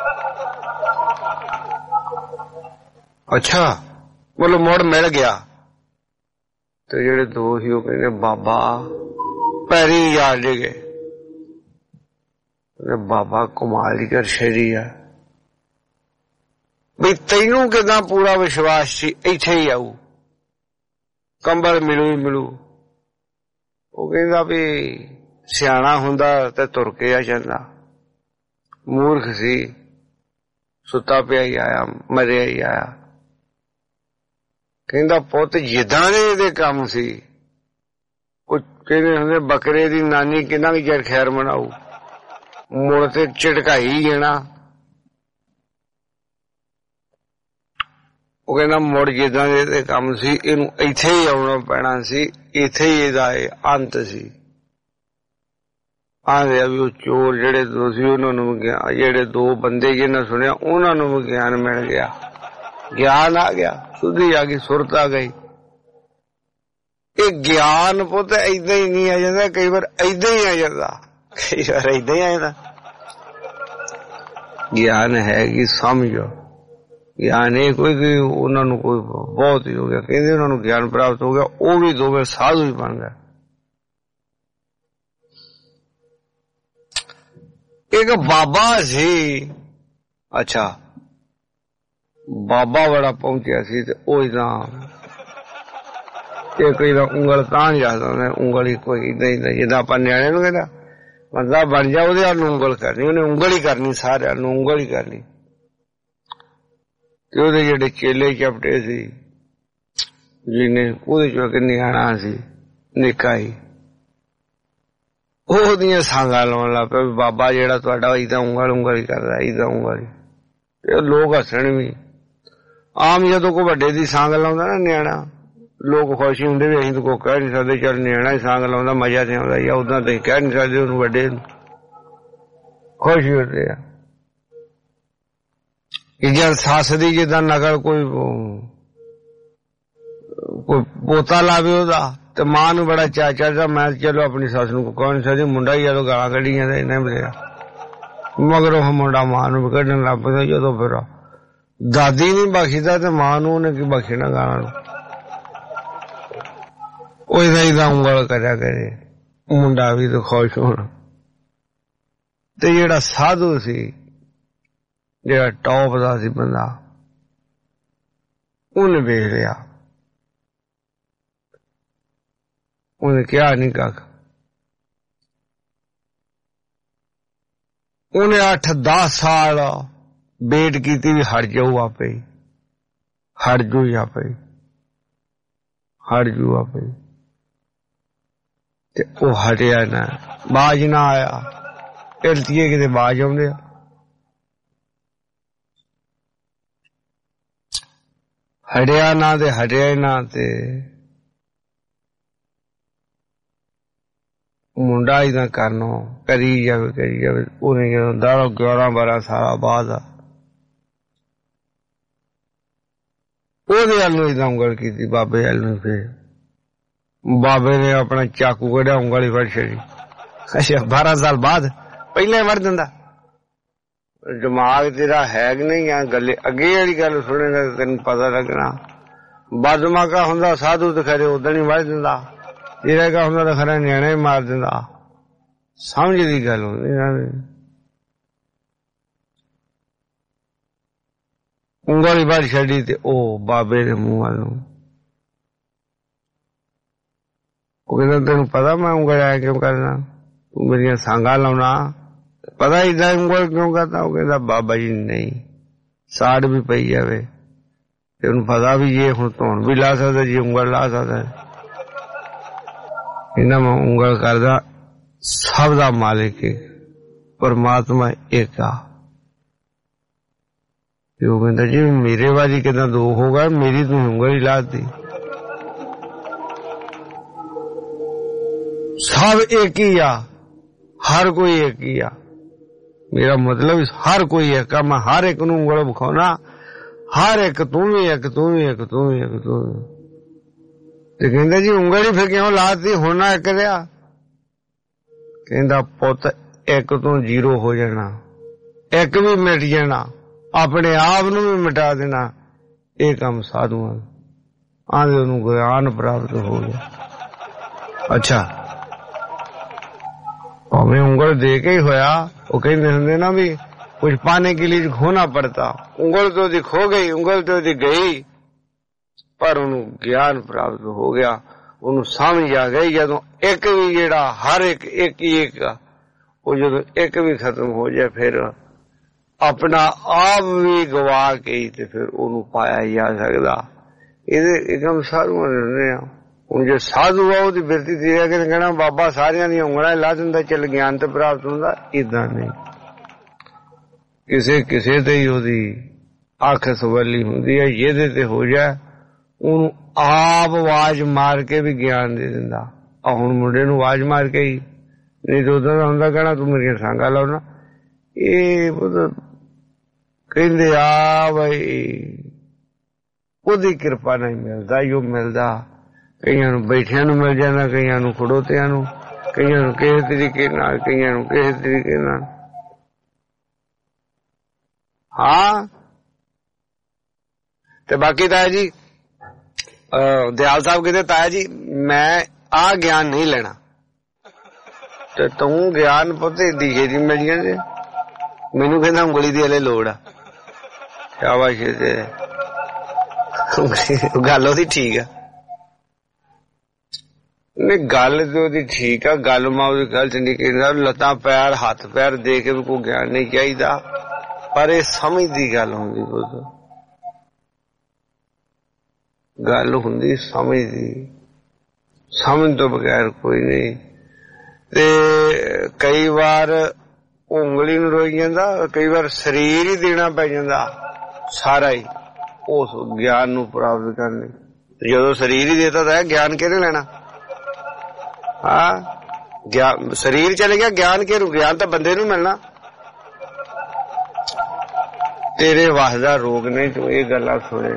ਅੱਛਾ, ਮਤਲਬ ਮੁੜ ਮਿਲ ਗਿਆ। ਤੇ ਜਿਹੜੇ ਦੋ ਸੀ ਉਹ ਕਹਿੰਦੇ ਬਾਬਾ ਪੈਰੀ ਜਾ ਗਏ। ਬਾਬਾ ਕਮਾਲ ਦੀ ਕਰ ਸ਼ੇਰੀ ਆ ਵੀ ਤੈਨੂੰ ਕਿਦਾਂ ਪੂਰਾ ਵਿਸ਼ਵਾਸ ਸੀ ਇੱਥੇ ਹੀ ਆਊ, ਕੰਬਲ ਮਿਲੂ ਹੀ ਮਿਲੂ। ਉਹ ਕਹਿੰਦਾ ਵੀ ਸਿਆਣਾ ਹੁੰਦਾ ਤੇ ਤੁਰ ਕੇ ਆ ਜਾਂਦਾ, ਮੂਰਖ ਸੀ ਸੁੱਤਾ ਪਿਆ ਹੀ ਆਇਆ, ਮਰਿਆ ਹੀ ਆਇਆ। ਕਹਿੰਦਾ ਪੁੱਤ ਜਿੱਦਾਂ ਦੇ ਇਹਦੇ ਕੰਮ ਸੀ, ਕੁਝ ਕਹਿੰਦੇ ਹੁੰਦੇ ਬੱਕਰੇ ਦੀ ਨਾਨੀ ਕਿੰਨਾ ਕੁ ਚਿਰ ਖੈਰ ਮਨਾਊ, ਮੁੜ ਤੇ ਝਟਕਾਈ ਜਾਣਾ। ਉਹ ਕਹਿੰਦਾ ਮੁੜ ਜਿੱਦਾਂ ਦੇ ਇਹਦੇ ਕੰਮ ਸੀ, ਇਹਨੂੰ ਇੱਥੇ ਹੀ ਆਉਣਾ ਪੈਣਾ ਸੀ, ਇੱਥੇ ਹੀ ਇਹਦਾ ਅੰਤ ਸੀ। ਆਂਦੇ ਵੀ ਉਹ ਚੋਰ ਜਿਹੜੇ ਦੋ ਸੀ ਉਹਨਾਂ ਨੂੰ ਜਿਹੜੇ ਦੋ ਬੰਦੇ ਜਿਹਨਾਂ ਸੁਣਿਆ ਉਹਨਾਂ ਨੂੰ ਵੀ ਗਿਆਨ ਮਿਲ ਗਿਆ, ਗਿਆਨ ਆ ਗਿਆ, ਸੁਧੀ ਆ ਗਈ, ਸੁਰਤ ਆ ਗਈ। ਇਹ ਗਿਆਨ ਪੁੱਤ ਏਦਾਂ ਹੀ ਨਹੀਂ ਆ ਜਾਂਦਾ, ਕਈ ਵਾਰ ਏਦਾਂ ਹੀ ਆ ਜਾਂਦਾ, ਕਈ ਵਾਰ ਏਦਾਂ ਹੀ ਆ ਜਾਂਦਾ। ਗਿਆਨ ਹੈ ਕਿ ਸਮਝੋ, ਗਿਆਨ ਇਹ ਕੋਈ ਕਿ ਉਹਨਾਂ ਨੂੰ ਕੋਈ ਬਹੁਤ ਹੀ ਹੋ ਗਿਆ, ਕਹਿੰਦੇ ਉਹਨਾਂ ਨੂੰ ਗਿਆਨ ਪ੍ਰਾਪਤ ਹੋ ਗਿਆ, ਉਹ ਵੀ ਦੋਵੇਂ ਸਾਧੂ ਹੀ ਬਣ ਗਏ। ਇੱਕ ਬਾਬਾ ਸੀ, ਅੱਛਾ ਬਾਬਾ ਬੜਾ ਪਹੁੰਚਿਆ ਸੀ ਤੇ ਉਹ ਇਦਾਂ ਇੱਕ ਇਹਦਾ ਉਂਗਲ ਤਾਂ ਜਾਂਦਾ, ਉਂਗਲ ਹੀ ਕੋਈ ਏਦਾਂ ਹੀ ਜਿੱਦਾਂ ਆਪਾਂ ਨਿਆਣੇ ਨੂੰ ਕਹਿੰਦਾ ਬੰਦਾ ਬਣ ਜਾ, ਉਹਦੇ ਨੂੰ ਉਂਗਲ ਕਰਨੀ, ਉਹਨੇ ਉਂਗਲ ਹੀ ਕਰਨੀ, ਸਾਰਿਆਂ ਨੂੰ ਉਂਗਲ ਹੀ ਕਰਨੀ। ਤੇ ਉਹਦੇ ਜਿਹੜੇ ਚੇਲੇ ਚਪਟੇ ਸੀ, ਜਿਹਨੇ ਉਹਦੇ ਚੋਂ ਇੱਕ ਨਿਆਣਾ ਸੀ ਨਿੱਕਾ ਹੀ, ਉਹਦੀਆਂ ਸਾਂਗਾਂ ਲਾਉਣ ਲੱਗ ਪਿਆ ਵੀ ਬਾਬਾ ਜਿਹੜਾ ਤੁਹਾਡਾ ਏਦਾਂ ਉਂਗਲ ਹੀ ਕਰਦਾ, ਏਦਾਂ ਉਂਗਲ ਹੀ। ਤੇ ਲੋਕ ਹੱਸਣ ਵੀ। ਆਮ ਜਦੋਂ ਕੋਈ ਵੱਡੇ ਦੀ ਸਾਂਗ ਲਾਉਂਦਾ ਨਾ ਨਿਆਣਾ, ਲੋਕ ਖੁਸ਼ ਹੁੰਦੇ ਵੀ ਅਸੀਂ ਤਾਂ ਕੋਈ ਕਹਿ ਨਹੀਂ ਸਕਦੇ, ਚੱਲ ਨਿਆਣਾ ਹੀ ਸਾਂਗ ਲਾਉਂਦਾ ਮਜ਼ਾ ਤੇ ਆਉਂਦਾ, ਜਾਂ ਉਦਾਂ ਤੁਸੀਂ ਕਹਿ ਨਹੀਂ ਸਕਦੇ ਉਹਨੂੰ, ਵੱਡੇ ਨੂੰ ਖੁਸ਼ ਹੁੰਦੇ ਆ। ਜਦ ਸੱਸ ਦੀ ਜਿੱਦਾਂ ਨਕਲ ਕੋਈ ਪੋਤਾ ਲਾਵੇ ਉਹਦਾ, ਤੇ ਮਾਂ ਨੂੰ ਬੜਾ ਚਾਅ ਚੜਦਾ, ਮੈਂ ਚਲੋ ਆਪਣੀ ਸੱਸ ਨੂੰ ਕਹਿ ਨਹੀਂ ਸਕਦੀ, ਮੁੰਡਾ ਹੀ ਜਦੋਂ ਗਾਲਾਂ ਕੱਢੀ ਜਾਂਦਾ ਇਹਨੇ ਬਥੇਰਾ, ਮਗਰ ਉਹ ਮੁੰਡਾ ਮਾਂ ਨੂੰ ਵੀ ਕੱਢਣ ਲੱਗ ਪੈਂਦਾ। ਜਦੋਂ ਫਿਰ ਦਾਦੀ ਨਹੀਂ ਬਖਸ਼ਦਾ ਤੇ ਮਾਂ ਨੂੰ ਉਹਨੇ ਕੀ ਬਖਸ਼ਣਾ ਗਾਲਾਂ ਨੂੰ, ਉਹ ਇਹਦਾ ਉਂਗਲ ਕਰਿਆ ਕਰੇ, ਮੁੰਡਾ ਵੀ ਤਾਂ ਖੁਸ਼ ਹੋਣਾ। ਤੇ ਜਿਹੜਾ ਸਾਧੂ ਸੀ, ਜਿਹੜਾ ਟੌਪ ਦਾ ਸੀ ਬੰਦਾ, ਉਹਨੇ ਵੇਖ ਲਿਆ, ਉਹਨੇ ਕਿਹਾ ਨਹੀਂ ਕੱਖ। ਉਹਨੇ 8-10 ਸਾਲ ਵੇਟ ਕੀਤੀ ਵੀ ਹਟ ਜਾਊ ਆਪੇ ਹੀ, ਹਟ ਜੂ ਹੀ ਆਪੇ ਹੀ, ਹਟ ਜੂ ਆਪੇ ਹੀ। ਤੇ ਉਹ ਹਟਿਆ ਨਾ, ਬਾਜ ਨਾ ਆਇਆ। ਢਿਲਤੀਏ ਕਿਤੇ ਬਾਜ ਆਉਂਦੇ ਆ, ਹਟਿਆ ਨਾ ਤੇ ਹਟਿਆ ਹੀ ਨਾ। ਤੇ ਮੁੰਡਾ ਹੀ ਨਾ ਕਰਨੋਂ ਕਰੀ ਜਾਵੇ। ਉਹਨੇ ਜਦੋਂ 11-12 ਸਾਲਾਂ ਬਾਅਦ ਉਹਦੇ ਵੱਲ ਨੂੰ ਏਦਾਂ ਉਂਗਲ ਕੀਤੀ, ਬਾਬੇ ਵੱਲ ਨੂੰ। ਫਿਰ ਬਾਬੇ ਨੇ ਆਪਣਾ ਚਾਕੂ ਕੱਢਿਆ, ਉਂਗਲ ਹੀ ਫੜ ਛੱਡੀ। ਅੱਛਾ 12 ਸਾਲ ਬਾਅਦ ਪਹਿਲਾਂ ਵੜ ਦਿੰਦਾ। ਦਿਮਾਗ ਤੇਰਾ ਹੈ ਕਿ ਨਹੀਂ ਆ, ਗੱਲੇ ਅੱਗੇ ਵਾਲੀ ਗੱਲ ਸੁਣੇਗਾ ਤੈਨੂੰ ਪਤਾ ਲੱਗਣਾ। ਬਦਮਾਗਾ ਹੁੰਦਾ ਸਾਧੂ ਤੇ ਖਰੇ ਉਦਣ ਹੀ ਵੜ ਦਿੰਦਾ, ਜਿਹੜਾ ਹੁੰਦਾ ਤਾਂ ਖਰਾ ਨਿਆਣਾ ਹੀ ਮਾਰ ਦਿੰਦਾ। ਸਮਝ ਦੀ ਗੱਲ ਹੁੰਦੀ ਨਾ, ਉਂਗਲ ਹੀ ਵੜ ਛੱਡੀ। ਤੇ ਉਹ ਬਾਬੇ ਦੇ ਮੂੰਹ ਵੱਲ ਨੂੰ ਉਹ ਕਹਿੰਦਾ ਤੈਨੂੰ ਪਤਾ ਮੈਂ ਉਂਗਲ ਆਇਆ ਕਿਉਂ ਕਰਨਾ, ਤੂੰ ਮੇਰੀਆਂ ਸਾਂਗਾਂ ਲਾਉਣਾ, ਪਤਾ ਏਦਾਂ ਉਂਗਲ ਕਿਉਂ ਕਰਦਾ। ਉਹ ਕਹਿੰਦਾ ਬਾਬਾ ਜੀ ਨਹੀਂ, ਸਾੜ ਵੀ ਪਈ ਜਾਵੇ ਤੇ ਉਹਨੂੰ ਪਤਾ ਵੀ ਜੇ ਹੁਣ ਧੌਣ ਵੀ ਲਾ ਸਕਦਾ, ਜੇ ਉਂਗਲ ਲਾ ਸਕਦਾ। ਕਹਿੰਦਾ ਮੈਂ ਉਂਗਲ ਕਰਦਾ, ਸਭ ਦਾ ਮਾਲਿਕ ਹੈ ਪਰਮਾਤਮਾ ਇੱਕ ਆ। ਤੇ ਉਹ ਕਹਿੰਦਾ ਜੀ ਮੇਰੇ ਵਾਲੀ ਕਿੱਦਾਂ ਦੋ ਹੋਗਾ, ਮੇਰੀ ਤੂੰ ਉਂਗਲ ਹੀ ਲਾਤੀ। ਸਭ ਇੱਕ ਹੀ ਆ, ਹਰ ਕੋਈ ਇੱਕ ਹੀ ਆ। ਮੇਰਾ ਮਤਲਬ ਹਰ ਕੋਈ ਇੱਕ ਆ, ਮੈਂ ਹਰ ਇੱਕ ਨੂੰ ਉਂਗਲ ਵਿਖਾਉਣਾ, ਹਰ ਇੱਕ ਤੂੰ ਵੀ ਇੱਕ, ਤੂੰ ਵੀ ਇੱਕ, ਤੂੰ ਵੀ ਇੱਕ, ਤੂੰ ਵੀ। ਤੇ ਕਹਿੰਦਾ ਜੀ ਉਂਗਲ ਹੀ ਫਿਰ ਕਿਉਂ ਲਾਤੀ, ਹੁਣ ਨਾ ਇੱਕ ਰਿਹਾ। ਕਹਿੰਦਾ ਪੁੱਤ ਇੱਕ ਤੋਂ 0 ਹੋ ਜਾਣਾ, ਇੱਕ ਵੀ ਮਿਟ ਜਾਣਾ, ਆਪਣੇ ਆਪ ਨੂੰ ਵੀ ਮਿਟਾ ਦੇਣਾ, ਇਹ ਕੰਮ ਸਾਧੂਆਂ ਆਂਦੇ ਉਹਨੂੰ ਗਿਆਨ ਪ੍ਰਾਪਤ ਹੋ ਗਿਆ। ਅੱਛਾ ਭਾਵੇਂ ਉਂਗਲ ਦੇ ਕੇ ਹੀ ਹੋਇਆ। ਉਹ ਕਹਿੰਦੇ ਹੁੰਦੇ ਨਾ ਵੀ ਕੁਝ ਪਾने के लिए खोना पड़ता, ਉਂਗਲ ਤੋਂ ਦੀ ਖੋ ਗਈ, ਉਂਗਲ ਤੋਂ ਦੀ ਗਈ, ਪਰ ਉਹਨੂੰ ਗਿਆਨ ਪ੍ਰਾਪਤ ਹੋ ਗਿਆ, ਉਹਨੂੰ ਸਮਝ ਆ ਗਈ। ਜਦੋਂ ਇੱਕ ਵੀ ਜਿਹੜਾ ਹਰ ਇੱਕ ਇੱਕ ਉਹ ਜਦੋਂ ਇੱਕ ਵੀ ਖਤਮ ਹੋ ਜਾਏ ਫਿਰ ਆਪਣਾ ਆਪ ਵੀ ਗਵਾ ਕੇ ਤੇ ਫਿਰ ਉਹਨੂੰ ਪਾਇਆ ਜਾ ਸਕਦਾ। ਇਹਦੇ ਇੱਕਦਮ ਸਾਧੂਆਂ ਦੇ ਹੁੰਦੇ ਆ। ਹੁਣ ਜੇ ਸਾਧੂ ਆ ਉਹਦੀ ਬਿਰਤੀ ਤੇ ਕਹਿਣਾ ਬਾਬਾ ਸਾਰਿਆਂ ਦੀਆਂ ਉਂਗਲਾਂ ਲਾ ਦਿੰਦਾ, ਚੱਲ ਗਿਆਨ ਤੇ ਪ੍ਰਾਪਤ ਹੁੰਦਾ, ਏਦਾਂ ਨਹੀਂ। ਕਿਸੇ ਕਿਸੇ ਤੇ ਹੀ ਉਹਦੀ ਅੱਖ ਸਵੱਲੀ ਹੁੰਦੀ ਹੈ। ਇਹਦੇ ਤੇ ਹੋ ਜਾਏ ਉਹਨੂੰ ਆਪ ਆਵਾਜ਼ ਮਾਰ ਕੇ ਵੀ ਗਿਆਨ ਦੇ ਦਿੰਦਾ। ਆ ਹੁਣ ਮੁੰਡੇ ਨੂੰ ਆਵਾਜ਼ ਮਾਰ ਕੇ ਹੀ, ਨਹੀਂ ਤਾਂ ਉਦਾਂ ਦਾ ਹੁੰਦਾ ਕਹਿਣਾ ਤੂੰ ਮੇਰੀਆਂ ਸਾਂਗਾਂ ਲਾਉਣਾ। ਇਹ ਕਹਿੰਦੇ ਆ ਬਈ ਉਹਦੀ ਕਿਰਪਾ ਨਾਲ ਮਿਲਦਾ, ਜੋ ਮਿਲਦਾ ਕਈਆਂ ਨੂੰ ਬੈਠਿਆਂ ਨੂੰ ਮਿਲ ਜਾਂਦਾ, ਕਈਆਂ ਨੂੰ ਖੜੋਤਿਆਂ ਨੂੰ, ਕਈਆਂ ਨੂੰ ਕਿਸੇ ਤਰੀਕੇ ਨਾਲ, ਕਈਆਂ ਨੂੰ ਕਿਸੇ ਤਰੀਕੇ ਨਾਲ। ਹਾਂ ਤੇ ਬਾਕੀ ਤਾਇਆ ਜੀ ਦਿਆਲ ਸਾਹਿਬ ਕਹਿੰਦੇ ਤਾਇਆ ਜੀ ਮੈਂ ਆ ਗਿਆਨ ਨਹੀਂ ਲੈਣਾ, ਤੇ ਤੂੰ ਗਿਆਨ ਪੁੱਤ ਏਡੀ ਛੇਤੀ ਮਿਲ ਜਾਂਦੇ। ਮੈਨੂੰ ਕਹਿੰਦਾ ਉਂਗਲੀ ਦੀ ਹਲੇ ਲੋੜ ਆ। ਸ਼ਾਬਾਸ਼, ਗੱਲ ਉਹਦੀ ਠੀਕ ਆ। ਨਹੀਂ ਗੱਲ ਤੇ ਉਹਦੀ ਠੀਕ ਆ, ਗੱਲ ਮੈਂ ਉਹਦੀ ਗਲਤ ਨਹੀਂ ਕਹਿੰਦਾ। ਲੱਤਾਂ ਪੈਰ ਹੱਥ ਪੈਰ ਦੇ ਕੇ ਵੀ ਕੋਈ ਗਿਆਨ ਨਹੀਂ ਚਾਹੀਦਾ, ਪਰ ਇਹ ਸਮਝ ਦੀ ਗੱਲ ਹੁੰਦੀ, ਗੱਲ ਹੁੰਦੀ ਸਮਝ ਦੀ। ਸਮਝ ਤੋਂ ਬਗੈਰ ਕੋਈ ਨਹੀਂ। ਤੇ ਕਈ ਵਾਰ ਉਂਗਲੀ ਨੂੰ ਰੋਈ ਜਾਂਦਾ, ਕਈ ਵਾਰ ਸਰੀਰ ਹੀ ਦੇਣਾ ਪੈ ਜਾਂਦਾ ਸਾਰਾ ਹੀ ਉਸ ਗਿਆਨ ਨੂੰ ਪ੍ਰਾਪਤ ਕਰਨ ਲਈ। ਜਦੋਂ ਸਰੀਰ ਹੀ ਦੇਤਾ ਤਾਂ ਗਿਆਨ ਕਿਹਨੇ ਲੈਣਾ? ਹਾਂ ਸਰੀਰ ਚਲੇ ਗਿਆ, ਗਿਆਨ ਕਿਹਨੂੰ? ਗਿਆਨ ਤਾਂ ਬੰਦੇ ਨੂੰ ਮਿਲਣਾ। ਤੇਰੇ ਵਾਸ ਦਾ ਰੋਗ ਨਹੀਂ, ਤੂੰ ਇਹ ਗੱਲਾਂ ਸੁਣੇ।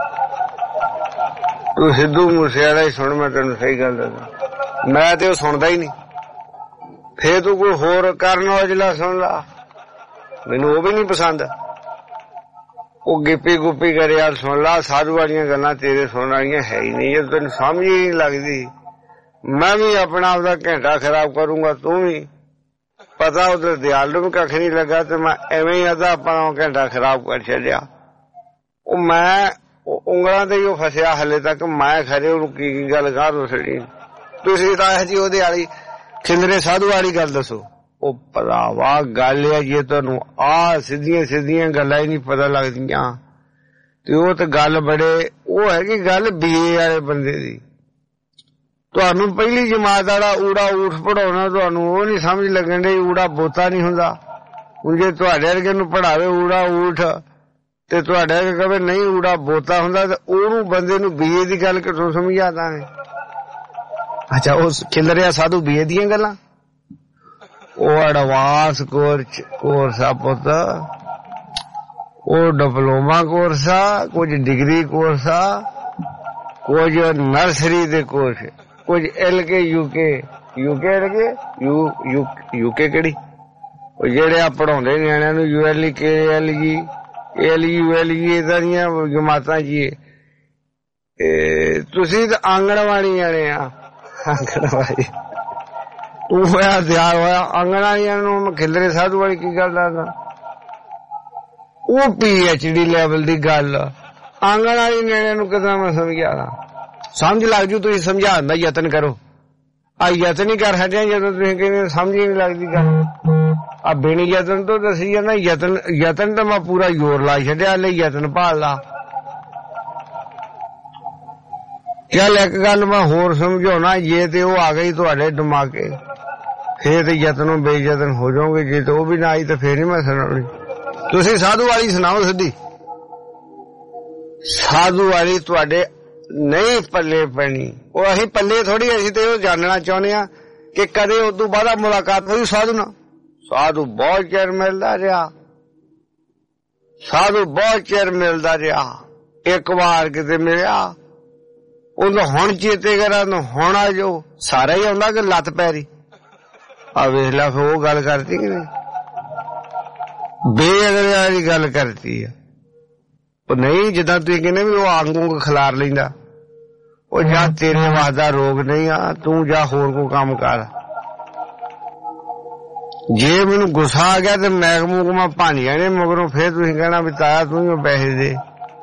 ਤੂੰ ਸਿੱਧੂ ਮੂਸੇਵਾਲਾ ਹੀ ਸੁਣ, ਮੈਂ ਤੈਨੂੰ ਸਹੀ ਗੱਲ ਦੱਸਾਂ। ਮੈਂ ਤੇ ਉਹ ਸੁਣਦਾ ਹੀ ਨਹੀਂ। ਫੇਰ ਤੂੰ ਕੋਈ ਹੋਰ ਕਰਨ ਔਜਲਾ ਸੁਣ ਲਾ, ਮੈਨੂੰ ਉਹ ਵੀ ਨਹੀਂ ਪਸੰਦ। ਉਹ ਗਿੱਪੀ ਗੁੱਪੀ ਕਰਿਆ ਸੁਣ ਲਾ, ਸਾਧੂ ਵਾਲੀਆਂ ਗੱਲਾਂ ਤੇਰੇ ਸੁਣਨ ਵਾਲੀਆਂ ਹੈ ਹੀ ਨਹੀਂ। ਜੇ ਤੈਨੂੰ ਸਮਝ ਹੀ ਨਹੀਂ ਲੱਗਦੀ, ਮੈਂ ਵੀ ਆਪਣਾ ਆਪਦਾ ਘੰਟਾ ਖਰਾਬ ਕਰੂੰਗਾ, ਤੂੰ ਵੀ ਪਤਾ ਉਧਰ ਦਿਆਲ ਨੂੰ ਕੱਖ ਨਹੀਂ ਲੱਗਾ, ਤੇ ਮੈਂ ਐਵੇਂ ਹੀ ਆਦਾ ਆਪਣਾ ਘੰਟਾ ਖਰਾਬ ਕਰ ਛੱਡਿਆ। ਉਹ ਮੈਂ ਉਂਗਲਾਂ ਤੇ ਹੀ ਉਹ ਫਸਿਆ ਹਲੇ ਤੱਕ। ਮੈਂ ਖਰੇ ਉਹਨੂੰ ਕੀ ਗੱਲ ਕਰ ਦੋ ਛੜੀ। ਤੁਸੀਂ ਤਾਂ ਜੀ ਉਹਦੇ ਵਾਲੀ ਖਿੰਦਰੇ ਸਾਧੂ ਵਾਲੀ ਗੱਲ ਦੱਸੋ। ਉਹ ਭਰਾਵਾ ਗੱਲ ਹੈ, ਜੇ ਤੁਹਾਨੂੰ ਆਹ ਸਿੱਧੀਆਂ ਸਿੱਧੀਆਂ ਗੱਲਾਂ ਹੀ ਨਹੀਂ ਪਤਾ ਲੱਗਦੀਆਂ ਤੇ ਉਹ ਤਾਂ ਗੱਲ ਬੜੇ ਉਹ ਹੈਗੀ ਗੱਲ BA ਵਾਲੇ ਬੰਦੇ ਦੀ। ਤੁਹਾਨੂੰ ਪਹਿਲੀ ਜਮਾਤ ਵਾਲਾ ਊੜਾ ਊਠ ਪੜਾਉਣਾ, ਤੁਹਾਨੂੰ ਉਹ ਨਹੀਂ ਸਮਝ ਲੱਗਣ ਡਈ ਊੜਾ ਬੋਤਾ ਨਹੀਂ ਹੁੰਦਾ। ਹੁਣ ਜੇ ਤੁਹਾਡੇ ਵਰਗੇ ਨੂੰ ਪੜਾਵੇ ਊੜਾ ਊਠ ਤੇ ਤੁਹਾਡੇ ਵਰਗੇ ਕਹੇ ਨਹੀਂ ਊੜਾ ਬੋਤਾ ਹੁੰਦਾ, ਤੇ ਉਹਨੂੰ ਬੰਦੇ ਨੂੰ BA ਦੀ ਗੱਲ ਕਿੱਥੋਂ ਸਮਝਾ ਦਾਂਗੇ? ਅੱਛਾ ਉਹ ਖਿਲਰਿਆ ਸਾਧੂ BA ਦੀਆਂ ਗੱਲਾਂ, ਉਹ ਐਡਵਾਂਸ ਕੋਰਸ ਆ ਪੁੱਤ, ਉਹ ਡਿਪਲੋਮਾ ਕੋਰਸ ਆ, ਕੁਝ ਡਿਗਰੀ ਕੋਰਸ ਆ, ਕੁਝ ਨਰਸਰੀ ਦੇ ਕੋਰਸ, ਕੁਝ LK UK ਕਿਹੜੀ ਉਹ ਜਿਹੜੇ ਆ ਪੜਾਉਂਦੇ ਨਿਆਣਿਆਂ ਨੂੰ ULE KLE ALE ਏਦਾਂ ਦੀਆਂ ਜਮਾਤਾਂ ਜੀ। ਤੁਸੀਂ ਤਾਂ ਆਂਗਣਵਾੜੀ ਵਾਲੇ ਆ, ਆਂਗਣਵਾੜੀ ਤੂੰ ਹੋਇਆ ਦਿਆਲ ਹੋਇਆ। ਆਂਗਣਵਾੜੀਆਂ ਨੂੰ ਖਿਲਰੇ ਸਾਧੂ ਵਾਲੀ ਕੀ ਗੱਲ ਦੱਸਦਾ? ਉਹ PhD ਲੈਵਲ ਦੀ ਗੱਲ। ਆਂਗਣਵਾੜੀ ਨਿਆਣਿਆਂ ਨੂੰ ਕਿਦਾਂ ਮੈਂ ਸਮਝਾਦਾ? ਸਮਝ ਲੱਗ ਜੂ, ਤੁਸੀਂ ਸਮਝਾਉਣ ਦਾ ਯਤਨ ਕਰੋ। ਆ ਯਤਨ ਹੀ ਕਰ ਹਟਿਆ ਜਦੋਂ ਤੁਸੀਂ ਕਹਿੰਦੇ ਸਮਝ ਹੀ ਨਹੀਂ ਲੱਗਦੀ ਗੱਲ। ਆ ਬਿਨ ਯਤਨ ਤੋਂ ਦੱਸੀ ਜਾਂਦਾ। ਯਤਨ ਤਾਂ ਮੈਂ ਪੂਰਾ ਜ਼ੋਰ ਲਾ ਛੱਡਿਆ, ਲਈ ਯਤਨ ਭਾਲ ਲਾ। ਚੱਲ ਇੱਕ ਗੱਲ ਮੈਂ ਹੋਰ ਸਮਝਾਉਣਾ, ਜੇ ਤੇ ਉਹ ਆ ਗਈ ਤੁਹਾਡੇ ਦਿਮਾਗੇ ਫੇਰ ਤੇ ਯਤਨੋਂ ਬੇਯਤਨ ਹੋ ਜਾਓਗੇ। ਜੇ ਤੇ ਉਹ ਵੀ ਨਾ ਆਈ ਤਾਂ ਫੇਰ ਹੀ ਮੈਂ ਸੁਣਾਉਣੀ। ਤੁਸੀਂ ਸਾਧੂ ਵਾਲੀ ਸੁਣਾਓ ਸਿੱਧੀ। ਸਾਧੂ ਵਾਲੀ ਤੁਹਾਡੇ ਨਹੀਂ ਪੱਲੇ ਪੈਣੀ। ਉਹ ਅਸੀਂ ਪੱਲੇ ਥੋੜੀ, ਅਸੀਂ ਤੇ ਉਹ ਜਾਣਨਾ ਚਾਹੁੰਦੇ ਆ ਕਿ ਕਦੇ ਉਦੋਂ ਬਾਅਦ ਮੁਲਾਕਾਤ ਹੋਈ ਸਾਧੂ ਨਾਲ। ਸਾਧੂ ਬਹੁਤ ਚਿਰ ਮਿਲਦਾ ਰਿਹਾ, ਸਾਧੂ ਬਹੁਤ ਚਿਰ ਮਿਲਦਾ ਰਿਹਾ। ਇੱਕ ਵਾਰ ਕਿਤੇ ਮਿਲਿਆ, ਉਹਨੂੰ ਹੁਣ ਚੇਤੇ ਕਰਾਂ, ਹੁਣ ਆ ਜੋ ਸਾਰਾ ਹੀ ਆਉਂਦਾ ਕਿ ਲੱਤ ਪੈਰੀ ਆ ਵੇਖ ਲਾ ਫਿਰ ਉਹ ਗੱਲ ਕਰਤੀ ਕਿ ਨਹੀਂ, ਬੇਅਦਬੀ ਵਾਲੀ ਗੱਲ ਕਰਤੀ ਆ। ਉਹ ਨਹੀਂ ਜਿੱਦਾਂ ਤੁਸੀਂ ਕਹਿੰਦੇ ਵੀ ਉਹ ਆਂਗੂ ਖਿਲਾਰ ਲੈਂਦਾ, ਉਹ ਜਾਂ ਤੇਰੇ ਵਾਸਦਾ ਰੋਗ ਨਹੀਂ ਆ, ਤੂੰ ਜਾਂ ਹੋਰ ਕੋਈ ਕੰਮ ਕਰ। ਜੇ ਮੈਨੂੰ ਗੁੱਸਾ ਆ ਗਿਆ ਤੇ ਮਹਿਕਮਾ ਭੰਨ ਜਾਣੇ ਮਗਰੋਂ, ਫੇਰ ਤੁਸੀਂ ਕਹਿਣਾ ਵੀ ਤਾਇਆ ਤੂੰ ਹੀ ਪੈਸੇ ਦੇ।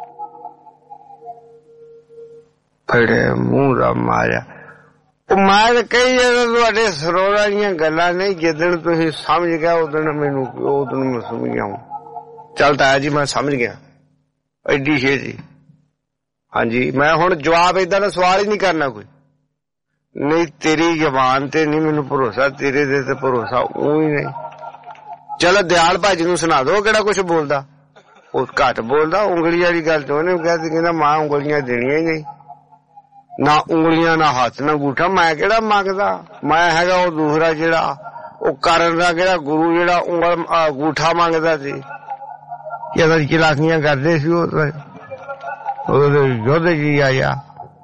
ਫੜੇ ਮੂੰਹ ਦਾ ਮਾਰਿਆ। ਉਹ ਮੈਂ ਕਹੀ ਜਾਂਦਾ ਤੁਹਾਡੇ ਸਰੋਰਾਂ ਦੀਆਂ ਗੱਲਾਂ ਨਹੀਂ, ਜਿੱਦਣ ਤੁਸੀਂ ਸਮਝ ਗਿਆ ਉਦਣ ਮੈਨੂੰ ਮੈਂ ਸਮਝ ਗਿਆ। ਚੱਲ ਤਾਇਆ ਜੀ ਮੈਂ ਸਮਝ ਗਿਆ ਐਡੀ ਛੇਤੀ। ਹਾਂਜੀ ਮੈਂ ਹੁਣ ਜਵਾਬ ਏਦਾਂ ਦਾ ਸਵਾਲ ਹੀ ਨਹੀਂ ਕਰਨਾ ਕੋਈ। ਨਹੀਂ ਤੇਰੀ ਜ਼ਬਾਨ ਤੇ ਨਹੀਂ ਮੈਨੂੰ ਭਰੋਸਾ, ਤੇਰੇ ਦੇ ਤੇ ਭਰੋਸਾ ਉਹ ਹੀ ਨਹੀਂ। ਚਲੋ ਦਿਆਲ ਭਾਜੀ ਨੂੰ ਸੁਣਾ ਦੋ, ਕਿਹੜਾ ਕੁਛ ਬੋਲਦਾ, ਉਹ ਘੱਟ ਬੋਲਦਾ। ਉਂਗਲੀ ਵਾਲੀ ਗੱਲ ਤੋਂ ਉਹਨੇ ਕਹਿੰਦਾ ਮਾਂ ਉਂਗਲੀਆਂ ਦੇਣੀਆਂ ਹੀ ਨਹੀਂ, ਨਾ ਉਂਗਲੀਆਂ ਨਾ ਹੱਥ ਨਾ ਅੰਗੂਠਾ। ਮੈਂ ਕਿਹੜਾ ਮੰਗਦਾ, ਮੈਂ ਹੈਗਾ ਉਹ ਦੂਸਰਾ ਜਿਹੜਾ ਉਹ ਕਰਨ ਦਾ ਕਿਹੜਾ ਗੁਰੂ ਜਿਹੜਾ ਉਂਗਲ ਅੰਗੂਠਾ ਮੰਗਦਾ ਸੀ, ਜਦੋਂ ਚਲਾਕੀਆਂ ਕਰਦੇ ਸੀ ਉਹਦੇ ਯੁੱਧ ਜੀ ਆਇਆ।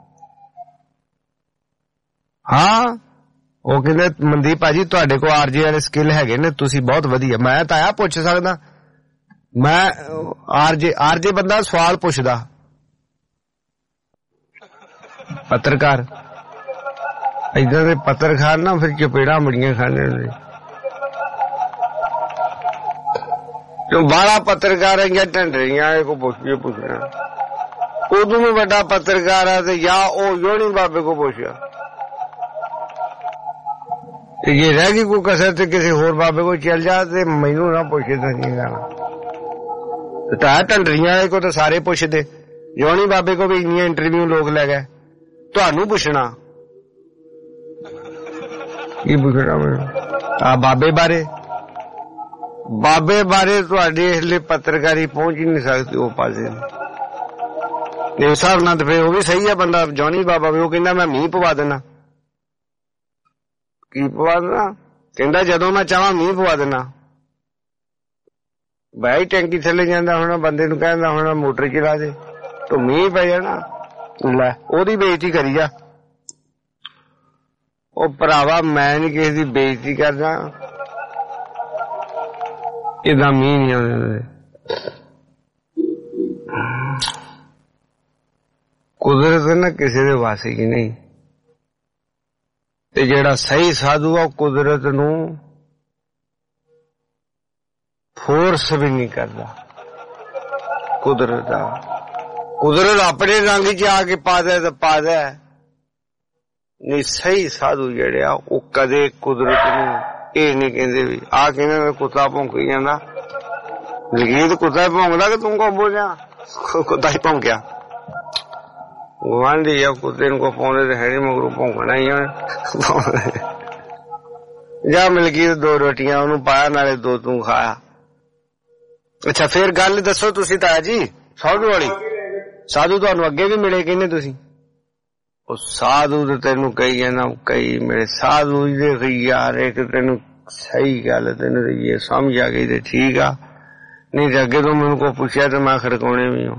ਹਾਂ ਉਹ ਕਹਿੰਦੇ ਮਨਦੀਪ ਭਾਜੀ ਤੁਹਾਡੇ ਕੋਲ ਆਰਜੇ ਵਾਲੇ ਸਕਿੱਲ ਹੈਗੇ ਨੇ, ਤੁਸੀਂ ਬਹੁਤ ਵਧੀਆ। ਮੈਂ ਤਾਂ ਆ ਪੁੱਛ ਸਕਦਾ, ਮੈਂ ਆਰਜੇ ਬੰਦਾ ਸਵਾਲ ਪੁੱਛਦਾ, ਪੱਤਰਕਾਰ ਏਦਾਂ ਦੇ ਪੱਤਰਕਾਰ ਨਾ ਫਿਰ ਚਪੇੜਾਂ ਬੜੀਆਂ ਖਾਣੇ ਹੁੰਦੇ। ਬਾਹਲਾ ਪੱਤਰਕਾਰ ਹੈ ਢੰਡਰੀਆਂ ਕੋ ਪੁੱਛਣਾ, ਉਦੋਂ ਵੀ ਵੱਡਾ ਪੱਤਰਕਾਰ ਆ ਤੇ ਜਾਂ ਉਹ ਯੋਨੀ ਬਾਬੇ ਕੋ ਪੁੱਛਿਆ। ਤੇ ਜੇ ਰਹਿ ਗਈ ਕੋਈ ਕਸਰ ਤੇ ਕਿਸੇ ਹੋਰ ਬਾਬੇ ਕੋ ਚੱਲ ਜਾ, ਤੇ ਮੈਨੂੰ ਨਾ ਪੁੱਛੇ ਤਾਂ ਨਹੀਂ ਜਾਣਾ। ਤਾਂ ਢੰਡਰੀਆਂ ਵਾਲੇ ਕੋ ਤਾਂ ਸਾਰੇ ਪੁੱਛਦੇ, ਯੋਨੀ ਬਾਬੇ ਕੋ ਵੀ ਇੰਨੀਆਂ ਇੰਟਰਵਿਊ ਲੋਕ ਲੈ ਗਏ। ਤੁਹਾਨੂੰ ਪੁੱਛਣਾ ਕੀ ਪੁੱਛਣਾ ਮੈਨੂੰ ਆ ਬਾਬੇ ਬਾਰੇ ਤੁਹਾਡੇ ਇਸ ਲਈ ਪੱਤਰਕਾਰੀ ਪਹੁੰਚ ਹੀ ਨਹੀਂ ਸਕਦੀ ਉਹ ਪਾਸੇ। ਇਸ ਹਿਸਾਬ ਨਾਲ ਫਿਰ ਉਹ ਵੀ ਸਹੀ ਹੈ ਬੰਦਾ ਜੋਨੀ ਬਾਬਾ ਵੀ। ਉਹ ਕਹਿੰਦਾ ਮੈਂ ਮੀਂਹ ਪਵਾ ਦੇਣਾ। ਕੀ ਪਵਾ ਦੇਣਾ? ਕਹਿੰਦਾ ਜਦੋਂ ਮੈਂ ਚਾਹਾਂ ਮੀਂਹ ਪਵਾ ਦੇਣਾ। ਬਾਈ ਟੈਂਕੀ ਥੱਲੇ ਜਾਂਦਾ ਹੁਣ ਬੰਦੇ ਨੂੰ ਕਹਿੰਦਾ ਹੁਣ ਮੋਟਰ ਚਲਾ ਦੇ ਤੂੰ ਮੀਂਹ ਪੈ ਜਾਣਾ। ਲੈ ਉਹਦੀ ਬੇਇੱਜ਼ਤੀ ਕਰੀ ਜਾ। ਉਹ ਭਰਾਵਾ ਮੈਂ ਨੀ ਕਿਸੇ ਦੀ ਬੇਇੱਜ਼ਤੀ ਕਰਦਾ, ਏਦਾਂ ਮੀਂਹ ਨਹੀਂ ਆਉਂਦੇ। ਕੁਦਰਤ ਨਾ ਕਿਸੇ ਦੇ ਵਾਸੀ ਕੀ ਨਹੀਂ, ਤੇ ਜਿਹੜਾ ਸਹੀ ਸਾਧੂ ਆ ਕੁਦਰਤ ਨੂੰ ਫੋਰਸ ਵੀ ਨਹੀਂ ਕਰਦਾ। ਕੁਦਰਤ ਆਪਣੇ ਰੰਗ ਚ ਆ ਕੇ ਪਾਦਾ ਤਾਂ ਪਾਦਾ ਨਹੀਂ। ਸਹੀ ਸਾਧੂ ਜਿਹੜੇ ਆ ਉਹ ਕਦੇ ਕੁਦਰਤ ਨੂੰ ਇਹ ਨਹੀਂ ਕਹਿੰਦੇ ਵੀ ਆਹ ਕਹਿੰਦੇ ਕੁੱਤਾ ਭੌਂਕੀ ਜਾਂਦਾ, ਲਗੀਤ ਕੁੱਤਾ ਭੌਂਕਦਾ ਕਿ ਤੂੰ ਕੋ ਬੋਲਿਆ ਕੁੱਤਾ ਹੀ ਭੌਂਕਿਆ। ਗੁਆਂਢੀ ਆ ਕੁੱਤੇ ਨੂੰ ਕੋ ਪਾਉਂਦੇ ਤੇ ਹੈ ਨੀ ਮਗਰੋਂ ਭੌਂਕਣਾ ਹੀ ਉਹਨੇ। ਜਾ ਮਿਲ ਗਈ 2 ਰੋਟੀਆਂ ਉਹਨੂੰ ਪਾਇਆ, ਨਾਲੇ 2 ਤੂੰ ਖਾਇਆ। ਅੱਛਾ ਫੇਰ ਗੱਲ ਦੱਸੋ ਤੁਸੀਂ ਤਾਇਆ ਜੀ ਸਾਧੂ ਵਾਲੀ। ਸਾਧੂ ਤੁਹਾਨੂੰ ਅੱਗੇ ਵੀ ਮਿਲੇ ਕਹਿੰਦੇ ਤੁਸੀਂ? ਉਹ ਸਾਧੂ ਤੇ ਤੈਨੂੰ ਕਹੀ ਜਾਂਦਾ ਕਈ ਮਿਲੇ ਸਾਧੂ ਦੇਖ ਯਾਰ ਇੱਕ ਤੈਨੂੰ ਸਹੀ ਗੱਲ ਤੈਨੂੰ ਇਹ ਸਮਝ ਆ ਗਈ ਤੇ ਠੀਕ ਆ, ਨਹੀਂ ਤੇ ਅੱਗੇ ਤੋਂ ਮੈਨੂੰ ਕੋਈ ਪੁੱਛਿਆ ਤੇ ਮੈਂ ਖੜਕਾਉਣੇ ਵੀ ਹਾਂ।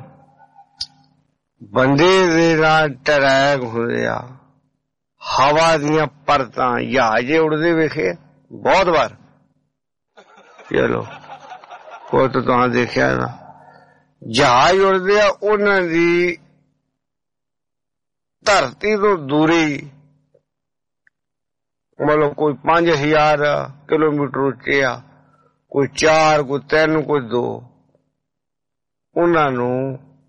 ਬੰਦੇ ਦੇ ਨਾਲ ਟਰੈਕ ਹੁੰਦੇ ਆ, ਹਵਾ ਦੀਆਂ ਪਰਤਾਂ ਜਹਾਜ਼ ਉੜਦੇ ਵੇਖੇ ਬਹੁਤ ਵਾਰ। ਚਲੋ ਕੋਈ ਤਾਂ ਤੁਸੀਂ ਦੇਖਿਆ ਨਾ ਜਹਾਜ਼ ਉੜਦੇ ਆ, ਉਹਨਾਂ ਦੀ ਧਰਤੀ ਤੋਂ ਦੂਰੀ ਮਤਲਬ ਕੋਈ 5000 ਕਿਲੋਮੀਟਰ ਉੱਚੇ ਆ, ਕੋਈ 4 ਕੋਈ 3 ਕੋਈ 2। ਉਹਨਾਂ ਨੂੰ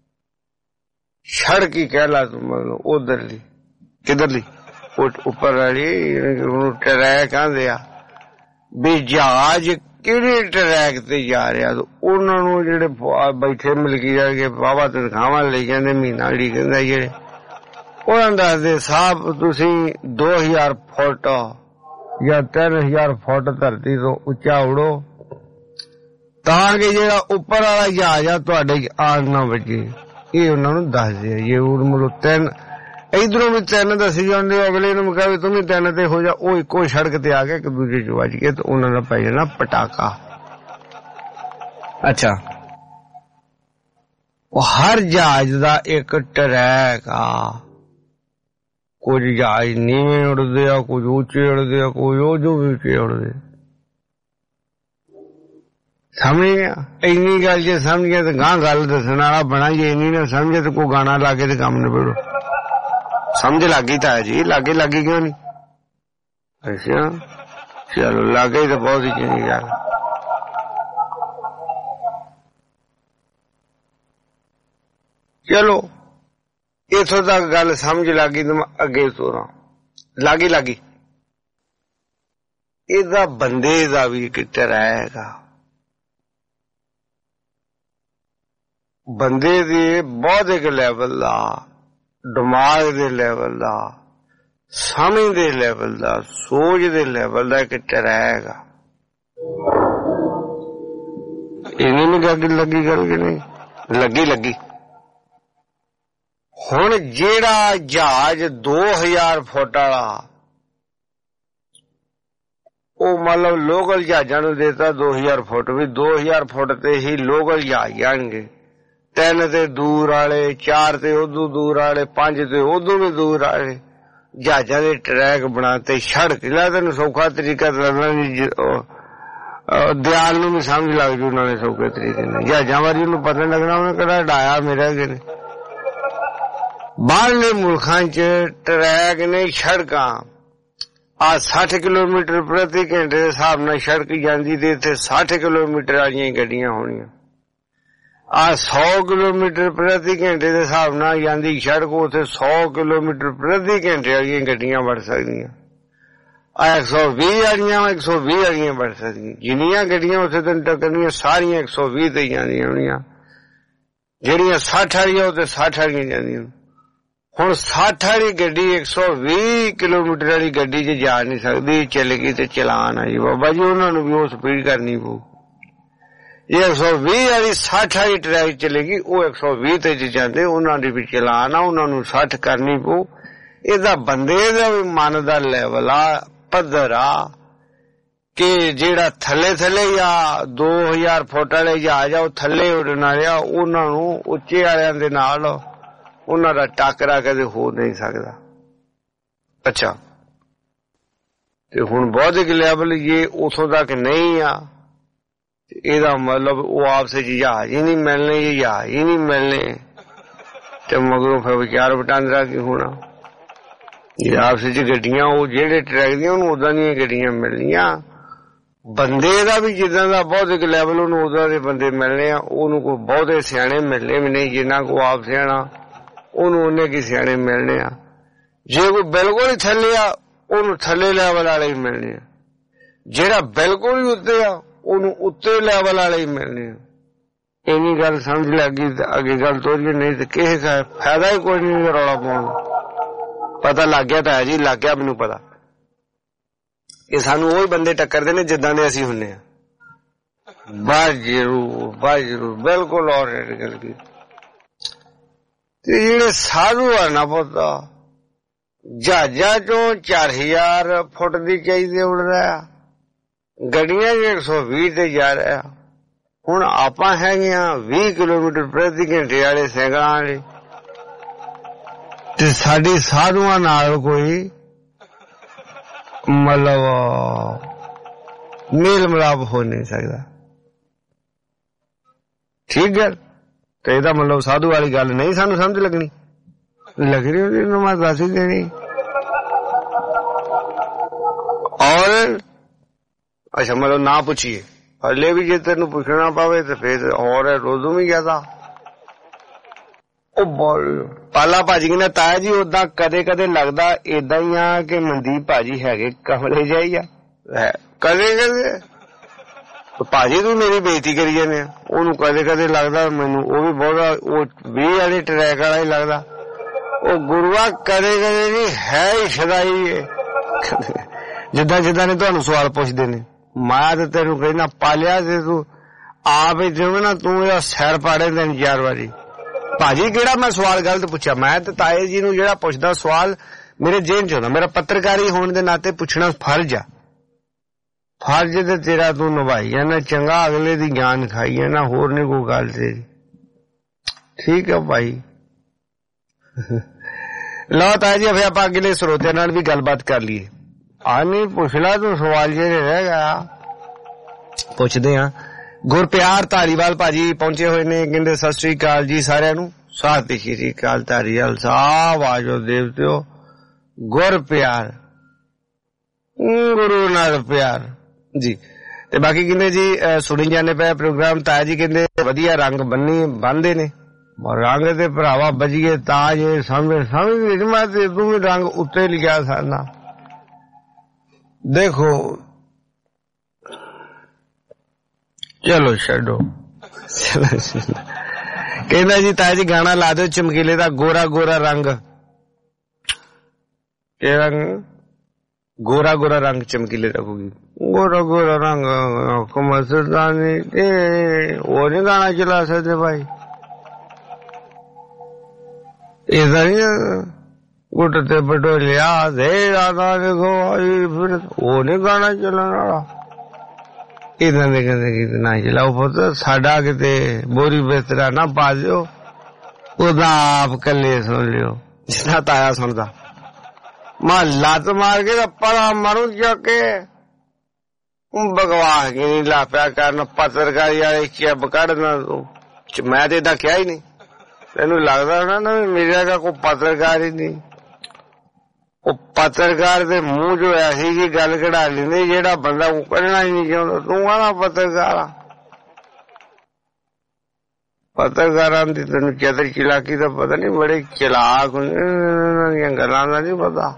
ਸੜਕ ਹੀ ਕਹਿ ਲਾ ਤੂੰ, ਮਤਲਬ ਉਧਰਲੀ ਕਿਧਰਲੀ ਉੱਪਰ ਵਾਲੀ ਉਹਨੂੰ ਟਰੈਕ ਆਂਦੇ ਆ ਵੀ ਜਹਾਜ਼ ਕਿਹੜੇ ਟਰੈਕ ਤੇ ਜਾ ਰਿਹਾ। ਉਹਨਾਂ ਨੂੰ ਜਿਹੜੇ ਬੈਠੇ ਮਿਲਕੀ ਜਾ ਕੇ ਵਾਹਵਾ ਤਨਖਾਹਾਂ ਲਈ ਜਾਂਦੇ ਮਹੀਨਾ ਲੀ ਕਹਿੰਦਾ ਜਿਹੜੇ ਉਹਨਾਂ ਦੱਸਦੇ ਸਾਹਿਬ ਤੁਸੀਂ 2000 ਫੁੱਟ ਜਾਂ 3000 ਫੁੱਟ ਧਰਤੀ ਤੋਂ ਉੱਚਾ ਉੜੋ ਤਾਂ ਕਿ ਜਿਹੜਾ ਉੱਪਰ ਵਾਲਾ ਜਹਾਜ਼ ਆ ਤੁਹਾਡੇ ਆਗ ਨਾ ਵੱਜੇ। ਇਹ ਉਹਨਾਂ ਨੂੰ ਦੱਸਦੇ ਆ। ਜੇ ਮਤਲਬ 3 ਇਧਰੋਂ ਵੀ 3 ਦੱਸੀ ਜਾਂਦੇ, ਅਗਲੇ ਨੂੰ ਕਹੇ ਤੂੰ ਵੀ 3 ਤੇ ਹੋ ਜਾ, ਉਹ ਇੱਕੋ ਸੜਕ ਤੇ ਆ ਕੇ ਇੱਕ ਦੂਜੇ ਚ ਵੱਜ ਕੇ ਤੇ ਉਹਨਾਂ ਦਾ ਪੈ ਜਾਣਾ ਪਟਾਕਾ। ਅੱਛਾ ਉਹ ਹਰ ਜਹਾਜ਼ ਦਾ ਇੱਕ ਟਰੈਕ ਆ, ਕੁਝ ਜਹਾਜ਼ ਨੀਵੇਂ ਉੜਦੇ ਆ, ਕੁਝ ਉੱਚੇ ਉੜਦੇ ਆ, ਕੋਈ ਉਹ ਜੋ ਵੀ ਉੱਚੇ ਉੜਦੇ। ਸਮਝ ਗਿਆ? ਇੰਨੀ ਗੱਲ ਜੇ ਸਮਝੇ ਤੇ ਗਾਂ ਗੱਲ ਦੱਸਣ ਵਾਲਾ ਬਣਾ, ਜੇ ਇੰਨੀ ਨਾ ਸਮਝੇ ਤੇ ਕੋਈ ਗਾਣਾ ਲਾ ਕੇ ਤੇ ਕੰਮ ਨਿਬੇੜੋ। ਸਮਝ ਲੱਗੀ ਤਾਂ ਜੀ, ਲਾਗੇ ਲੱਗੀ ਕਿਉਂ ਨਹੀਂ? ਅੱਛਾ ਚਲੋ ਲਾਗੇ ਤਾਂ ਬਹੁਤ ਹੀ ਚੰਗੀ ਗੱਲ। ਚਲੋ ਇੱਥੋਂ ਤੱਕ ਗੱਲ ਸਮਝ ਲੱਗੀ ਤੇ ਮੈਂ ਅੱਗੇ ਤੋਰਾਂ। ਲਾਗੀ ਇਹਦਾ ਬੰਦੇ ਦਾ ਵੀ ਇੱਕ ਤਰ੍ਹਾਂ ਹੈਗਾ। ਬੰਦੇ ਦੇ ਬਹੁਤ ਇੱਕ ਲੈਵਲ ਦਾ, ਦਿਮਾਗ ਦੇ ਲੈਵਲ ਦਾ, ਸਮਝ ਦੇ ਲੈਵਲ ਦਾ, ਸੋਚ ਦੇ ਲੈਵਲ ਦਾ ਇੱਕ ਤਰ੍ਹਾਂ ਹੈਗਾ। ਇਹਨੇ ਨੂੰ ਲੱਗੀ ਗੱਲ ਕਿ ਨਹੀਂ? ਲੱਗੀ। ਹੁਣ ਜਿਹੜਾ ਜਹਾਜ਼ 2000 ਫੁੱਟ ਵਾਲਾ, ਉਹ ਮਤਲਬ ਲੋਕਲ ਜਹਾਜ਼ਾਂ ਨੂੰ ਦੇਤਾ 2000 ਫੁੱਟ, ਵੀ 2000 ਫੁੱਟ ਤੇ ਹੀ ਲੋਕਲ ਜਹਾਜ਼ ਜਾਣਗੇ। 3 ਤੇ ਦੂਰ ਵਾਲੇ, 4 ਤੇ ਉਦੋਂ ਦੂਰ ਵਾਲੇ, 5 ਤੇ ਉਦੋਂ ਵੀ ਦੂਰ ਵਾਲੇ ਜਹਾਜ਼ਾਂ ਦੇ ਟਰੈਕ ਬਣਾਤੇ। ਸੜਕ ਲਾ ਤੈਨੂੰ ਸੌਖਾ ਤਰੀਕਾ ਲੱਗਣਾ, ਦਿਆਲ ਨੂੰ ਵੀ ਸਮਝ ਲੱਗ ਜੂ ਉਹਨਾਂ ਨੇ ਸੌਖੇ ਤਰੀਕੇ ਨਾਲ। ਜਹਾਜ਼ਾਂ ਵਾਰੀ ਉਹਨੂੰ ਪਤਾ ਲੱਗਣਾ ਉਹਨੇ ਕਿਹੜਾ ਡਾਇਆ ਮੇਰਾ ਕਿ ਨਹੀਂ। ਬਾਹਰਲੇ ਮੁਲਕਾਂ ਚ ਟਰੈਕ ਨੇ, ਸੜਕਾਂ ਆ 60 ਕਿਲੋਮੀਟਰ ਪ੍ਰਤੀ ਘੰਟੇ ਦੇ ਹਿਸਾਬ ਨਾਲ ਸੜਕ ਜਾਂਦੀ ਤੇ ਇੱਥੇ 60 ਕਿਲੋਮੀਟਰ ਵਾਲੀਆਂ ਗੱਡੀਆਂ ਹੋਣੀਆਂ। ਆ 100 ਕਿਲੋਮੀਟਰ ਪ੍ਰਤੀ ਘੰਟੇ ਦੇ ਹਿਸਾਬ ਨਾਲ ਜਾਂਦੀ ਸੜਕ, ਉੱਥੇ 100 ਕਿਲੋਮੀਟਰ ਪ੍ਰਤੀ ਘੰਟੇ ਵਾਲੀਆਂ ਗੱਡੀਆਂ ਵੜ ਸਕਦੀਆਂ। ਆ 120 ਵਾਲੀਆਂ 120 ਵਾਲੀਆਂ ਵੜ ਸਕਦੀਆਂ। ਜਿੰਨੀਆਂ ਗੱਡੀਆਂ ਉੱਥੇ ਤੈਨੂੰ ਟੱਕਰਨੀਆਂ ਸਾਰੀਆਂ 120 ਤੇ ਜਾਂਦੀਆਂ ਹੋਣੀਆਂ। ਜਿਹੜੀਆਂ 60 ਵਾਲੀਆਂ ਉੱਥੇ 60 ਵਾਲੀਆਂ ਜਾਂਦੀਆਂ। ਹੁਣ 60 ਵਾਲੀ ਗੱਡੀ 120 ਕਿਲੋਮੀਟਰ ਵਾਲੀ ਗੱਡੀ 'ਚ ਜਾ ਨਹੀਂ ਸਕਦੀ। ਚੱਲ ਗਈ ਤੇ ਚਲਾਨ ਆ ਜੀ ਬਾਬਾ ਜੀ, ਉਹਨਾਂ ਨੂੰ ਵੀ ਉਹ ਸਪੀਡ ਕਰਨੀ ਪਊ। ਜੇ 120 ਵਾਲੀ 60 ਵਾਲੀ ਟਰੈਕ ਚਲੇਗੀ, ਉਹ 120 ਤੇ ਜਾਂਦੇ, ਉਹਨਾਂ ਦੀ ਵੀ ਚਲਾਨ ਆ, ਉਹਨਾਂ ਨੂੰ 60 ਕਰਨੀ ਪਊ। ਇਹਦਾ ਬੰਦੇ ਦਾ ਵੀ ਮਨ ਦਾ ਲੈਵਲ ਆ, ਪੱਧਰ ਆ, ਕਿ ਜਿਹੜਾ ਥੱਲੇ ਜਾਂ 2000 ਫੁੱਟ ਵਾਲੇ ਜਹਾਜ਼ ਆ ਉਹ ਥੱਲੇ ਉੱਡਣ ਵਾਲੇ ਆ, ਉਹਨਾਂ ਨੂੰ ਉੱਚੇ ਵਾਲਿਆਂ ਦੇ ਨਾਲ ਉਹਨਾਂ ਦਾ ਟਾਕਰਾ ਕਦੇ ਹੋ ਨਹੀਂ ਸਕਦਾ। ਅੱਛਾ, ਤੇ ਹੁਣ ਬੌਧਿਕ ਲੈਵਲ ਜੇ ਉਥੋਂ ਤੱਕ ਨਹੀਂ ਆ, ਇਹਦਾ ਮਤਲਬ ਉਹ ਆਪਸ ਵਿੱਚ ਜਹਾਜ਼ ਹੀ ਨਹੀਂ ਮਿਲਣੇ, ਜੇ ਜਹਾਜ਼ ਹੀ ਨਹੀਂ ਮਿਲਣੇ ਤੇ ਮਗਰੋਂ ਫਿਰ ਵਿਚਾਰ ਵਟਾਂਦਰਾ ਕੀ ਹੋਣਾ। ਜੇ ਆਪਸ ਵਿੱਚ ਗੱਡੀਆਂ ਉਹ ਜਿਹੜੇ ਟਰੈਕ ਦੀਆਂ ਉਹਨੂੰ ਉਦਾਂ ਦੀਆਂ ਗੱਡੀਆਂ ਮਿਲਣੀਆਂ। ਬੰਦੇ ਦਾ ਵੀ ਜਿੱਦਾਂ ਦਾ ਬੌਧਿਕ ਲੈਵਲ ਉਹਨੂੰ ਉਦਾਂ ਦੇ ਬੰਦੇ ਮਿਲਣੇ ਆ। ਉਹਨੂੰ ਕੋਈ ਬਹੁਤੇ ਸਿਆਣੇ ਮਿਲਣੇ ਵੀ ਨਹੀਂ, ਜਿੰਨਾ ਕੋ ਆਪ ਸਿਆਣਾ ਉਹਨੂੰ ਉਹਨੇ ਕੀ ਸਿਆਣੇ ਮਿਲਣੇ ਆ। ਜੇ ਕੋਈ ਬਿਲਕੁਲ ਹੀ ਥੱਲੇ ਆ ਉਹਨੂੰ ਥੱਲੇ ਲੈਵਲ ਵਾਲੇ ਹੀ ਮਿਲਣੇ ਆ। ਜਿਹੜਾ ਬਿਲਕੁਲ ਹੀ ਉੱਤੇ ਆ ਉਹਨੂੰ ਉੱਤੇ ਲੈਵਲ ਵਾਲੇ ਹੀ ਮਿਲਣੇ ਆ। ਇੰਨੀ ਗੱਲ ਸਮਝ ਲੱਗੀ ਤੇ ਅੱਗੇ ਗੱਲ ਤੋਰੀਏ, ਨਹੀਂ ਤੇ ਕਿਸੇ ਦਾ ਫਾਇਦਾ ਹੀ ਕੋਈ ਨਹੀਂ ਰੌਲਾ ਪਾਉਣ ਦਾ। ਪਤਾ ਲੱਗ ਗਿਆ ਤਾਂ ਹੈ ਜੀ, ਲੱਗ ਗਿਆ ਮੈਨੂੰ ਪਤਾ। ਇਹ ਸਾਨੂੰ ਉਹੀ ਬੰਦੇ ਟੱਕਰਦੇ ਨੇ ਜਿੱਦਾਂ ਦੇ ਅਸੀਂ ਹੁੰਨੇ ਆ। ਬਸ ਜ਼ਰੂਰ ਬਿਲਕੁਲ ਔਰ ਗੱਲ ਕੀ। ਤੇ ਜਿਹੜੇ ਸਾਧੂ ਆ ਨਾ ਪਤਾ ਜਹਾਜ਼ਾਂ ਚੋਂ 4000 ਫੁੱਟ ਦੀ ਚਾਹੀਦੇ ਉੱਡ ਰਿਹਾ, ਗੱਡੀਆਂ 120 ਤੇ ਜਾ ਰਿਹਾ। ਹੁਣ ਆਪਾਂ ਹੈਗੇ ਆ 20 ਕਿਲੋਮੀਟਰ ਪ੍ਰਤੀ ਘੰਟੇ ਵਾਲੇ ਸਾਈਕਲਾਂ ਵਾਲੇ, ਤੇ ਸਾਡੀ ਸਾਧੂਆਂ ਨਾਲ ਕੋਈ ਮਤਲਬ ਮੇਲ ਮਿਲਾਪ ਹੋ ਨਹੀਂ ਸਕਦਾ। ਠੀਕ ਹੈ, ਤੇ ਇਹਦਾ ਮਤਲਬ ਸਾਧੂ ਵਾਲੀ ਗੱਲ ਨਹੀਂ ਸਾਨੂੰ ਸਮਝ ਲੱਗਣੀ ਉਹਦੀ ਨੂੰ ਮੈਂ ਦੱਸ ਹੀ ਦੇਣੀ। ਔਰ ਅੱਛਾ ਮਤਲਬ ਨਾ ਪੁੱਛੀਏ, ਹਲੇ ਵੀ ਜੇ ਤੈਨੂੰ ਪੁੱਛਣਾ ਪਵੇ ਤੇ ਫਿਰ ਹੋਰ ਰੋਜ਼ੂ ਵੀ ਜ਼ਿਆਦਾ। ਉਹ ਪਾਲਾ ਭਾਜੀ ਕਹਿੰਦਾ ਤਾਇਆ ਜੀ ਓਦਾਂ ਕਦੇ ਕਦੇ ਲੱਗਦਾ ਏਦਾਂ ਹੀ ਆ ਕਿ ਮਨਦੀਪ ਭਾਜੀ ਹੈਗੇ ਕਮਲੇ ਜਿਹੇ ਆ। ਕਦੇ ਭਾਜੀ ਤੂੰ ਮੇਰੀ ਬੇਇੱਜ਼ਤੀ ਕਰੀ ਜਾਂਦੇ ਆ। ਉਹਨੂੰ ਕਦੇ ਕਦੇ ਲੱਗਦਾ ਮੈਨੂੰ ਉਹ ਵੀ ਬਹੁਤਾ ਉਹ 20 ਵਾਲੇ ਟਰੈਕ ਵਾਲਾ ਹੀ ਲੱਗਦਾ। ਉਹ ਗੁਰੂਆ ਕਦੇ ਕਦੇ ਨਹੀਂ ਹੈ ਹੀ ਸ਼ਦਾਈ ਹੈ। ਜਿੱਦਾਂ ਨੇ ਤੁਹਾਨੂੰ ਸਵਾਲ ਪੁੱਛਦੇ ਨੇ, ਮੈਂ ਤੇ ਤੈਨੂੰ ਕਹਿੰਦਾ ਪਾਲਿਆ ਤੇ ਤੂੰ ਆਪ ਹੀ ਜਿਵੇਂ ਨਾ ਤੂੰ ਇਹਦਾ ਸਿਰ ਪਾੜੇ 3-4 ਵਾਰੀ। ਭਾਜੀ ਕਿਹੜਾ ਮੈਂ ਸਵਾਲ ਗਲਤ ਪੁੱਛਿਆ? ਮੈਂ ਤੇ ਤਾਏ ਜੀ ਨੂੰ ਜਿਹੜਾ ਪੁੱਛਦਾ ਸਵਾਲ ਮੇਰੇ ਜੇਨ ਚ ਹੁੰਦਾ। ਮੇਰਾ ਪੱਤਰਕਾਰੀ ਹੋਣ ਦੇ ਨਾਤੇ ਪੁੱਛਣਾ ਫਰਜ਼ ਆ। ਫਰਜ਼ ਤੇ ਤੇਰਾ ਤੂੰ ਨਿਭਾਈ ਆ ਨਾ, ਚੰਗਾ ਅਗਲੇ ਦੀ ਜਾਨ ਖਾਈ ਆ ਨਾ, ਹੋਰ ਨੀ ਕੋਈ ਗੱਲ ਤੇਰੀ। ਠੀਕ ਆ ਭਾਈ, ਲਓ ਤਾਂ ਜੀ ਫਿਰ ਆਪਾਂ ਅਗਲੇ ਸਰੋਤਿਆਂ ਨਾਲ ਵੀ ਗੱਲਬਾਤ ਕਰ ਲਈਏ। ਆ ਨਹੀਂ ਪੁੱਛ ਲਾ ਤੂੰ ਸਵਾਲ ਜਿਹੜੇ ਰਹਿ ਗਿਆ ਪੁੱਛਦੇ ਆ। ਗੁਰਪਿਆਰ ਧਾਰੀਵਾਲ ਭਾਜੀ ਪਹੁੰਚੇ ਹੋਏ ਨੇ, ਕਹਿੰਦੇ ਸਤਿ ਸ੍ਰੀ ਅਕਾਲ ਜੀ ਸਾਰਿਆਂ ਨੂੰ। ਸਤਿ ਸ੍ਰੀ ਅਕਾਲ ਧਾਰੀਵਾਲ ਸਾਹਿਬ, ਆਜੋ ਦੇਵਤਿਓ। ਗੁਰਪਿਆਰ, ਗੁਰੂ ਨਾਲ ਪਿਆਰ ਜੀ। ਤੇ ਬਾਕੀ ਕਹਿੰਦੇ ਜੀ ਸੁਣੀ ਜਾਂਦੇ ਪਏ ਪ੍ਰੋਗਰਾਮ। ਤਾਇਆ ਜੀ ਕਹਿੰਦੇ ਵਧੀਆ ਰੰਗ ਬੰਨਦੇ ਨੇ ਰੰਗ ਤੇ ਭਰਾਵਾ ਬਜੀਏ ਤਾਜ ਸਮਝ ਮੈਂ ਤੇ ਤੂੰ ਵੀ ਰੰਗ ਉੱਤੇ ਲਿਖਿਆ ਸਾਨਾ। ਦੇਖੋ ਚਲੋ ਛੱਡੋ। ਕਹਿੰਦਾ ਜੀ ਤਾਇਆ ਜੀ ਗਾਣਾ ਲਾ ਦਿਓ ਚਮਕੀਲੇ ਦਾ ਗੋਰਾ ਗੋਰਾ ਰੰਗ। ਇਹ ਰੰਗ ਗੋਰਾ ਗੋਰਾ ਰੰਗ ਚਮਕੀਲੇ ਰੱਖੂਗੀ। ਗੋਰਾ ਗੋਰਾ ਰੰਗ ਕਮਸਦਾਨੀ ਉਹ ਨੀ ਗਾਣਾ ਚਲਾ ਸਕਦੇ ਭਾਈ। ਇਹਦਾ ਨੀ ਗੁੱਟ ਤੇ ਬਟੋਲਿਆ ਦੇ ਰਾਦਾ ਦੇਖੋ ਉਹ ਨੀ ਗਾਣਾ ਚੱਲਣ ਵਾਲਾ। ਇਦਾਂ ਦੇ ਕਹਿੰਦੇ ਗੀਤ ਨਾ ਚਲਾਓ ਪੁੱਤ ਸਾਡਾ, ਕਿਤੇ ਬੋਰੀ ਬਿਸਤਰਾ ਨਾ ਪਾ ਦਿਓ, ਉਹਦਾ ਆਪ ਕੱਲੇ ਸੁਣ ਲਿਓ ਜਿੰਨਾ ਤਾਇਆ ਸੁਣਦਾ। ਮੈਂ ਲੱਤ ਮਾਰ ਕੇ ਪਰਾਂ ਮਾਰੂ ਜਾ ਕੇ ਬਕਵਾਸ ਕੀ ਨੀ ਲਾ ਪਿਆ ਕਰਨ ਪੱਤਰਕਾਰੀ ਵਾਲੇ ਚੱਬ ਕੱਢਣਾ ਤੂੰ। ਮੈਂ ਤੇ ਏਦਾਂ ਕਿਹਾ ਹੀ ਨਹੀਂ, ਤੈਨੂੰ ਲੱਗਦਾ ਹੋਣਾ ਨਾ ਮੇਰੇ ਦਾ ਕੋਈ ਪੱਤਰਕਾਰ ਹੀ ਨਹੀਂ। ਉਹ ਪੱਤਰਕਾਰ ਦੇ ਮੂੰਹ ਜੋ ਐਸੀ ਜੀ ਗੱਲ ਕਢਾ ਲੈਂਦੇ ਜਿਹੜਾ ਬੰਦਾ ਉਹ ਕੱਢਣਾ ਹੀ ਨਹੀਂ ਚਾਹੁੰਦਾ। ਤੂੰ ਆਣਾ ਪੱਤਰਕਾਰ ਆ। ਪੱਤਰਕਾਰਾਂ ਦੀ ਤੈਨੂੰ ਚਤਰ ਚਲਾਕੀ ਦਾ ਪਤਾ ਨੀ, ਬੜੇ ਚਲਾਕ ਹੁੰਦੇ, ਉਹਨਾਂ ਦੀਆਂ ਗੱਲਾਂ ਦਾ ਨੀ ਪਤਾ।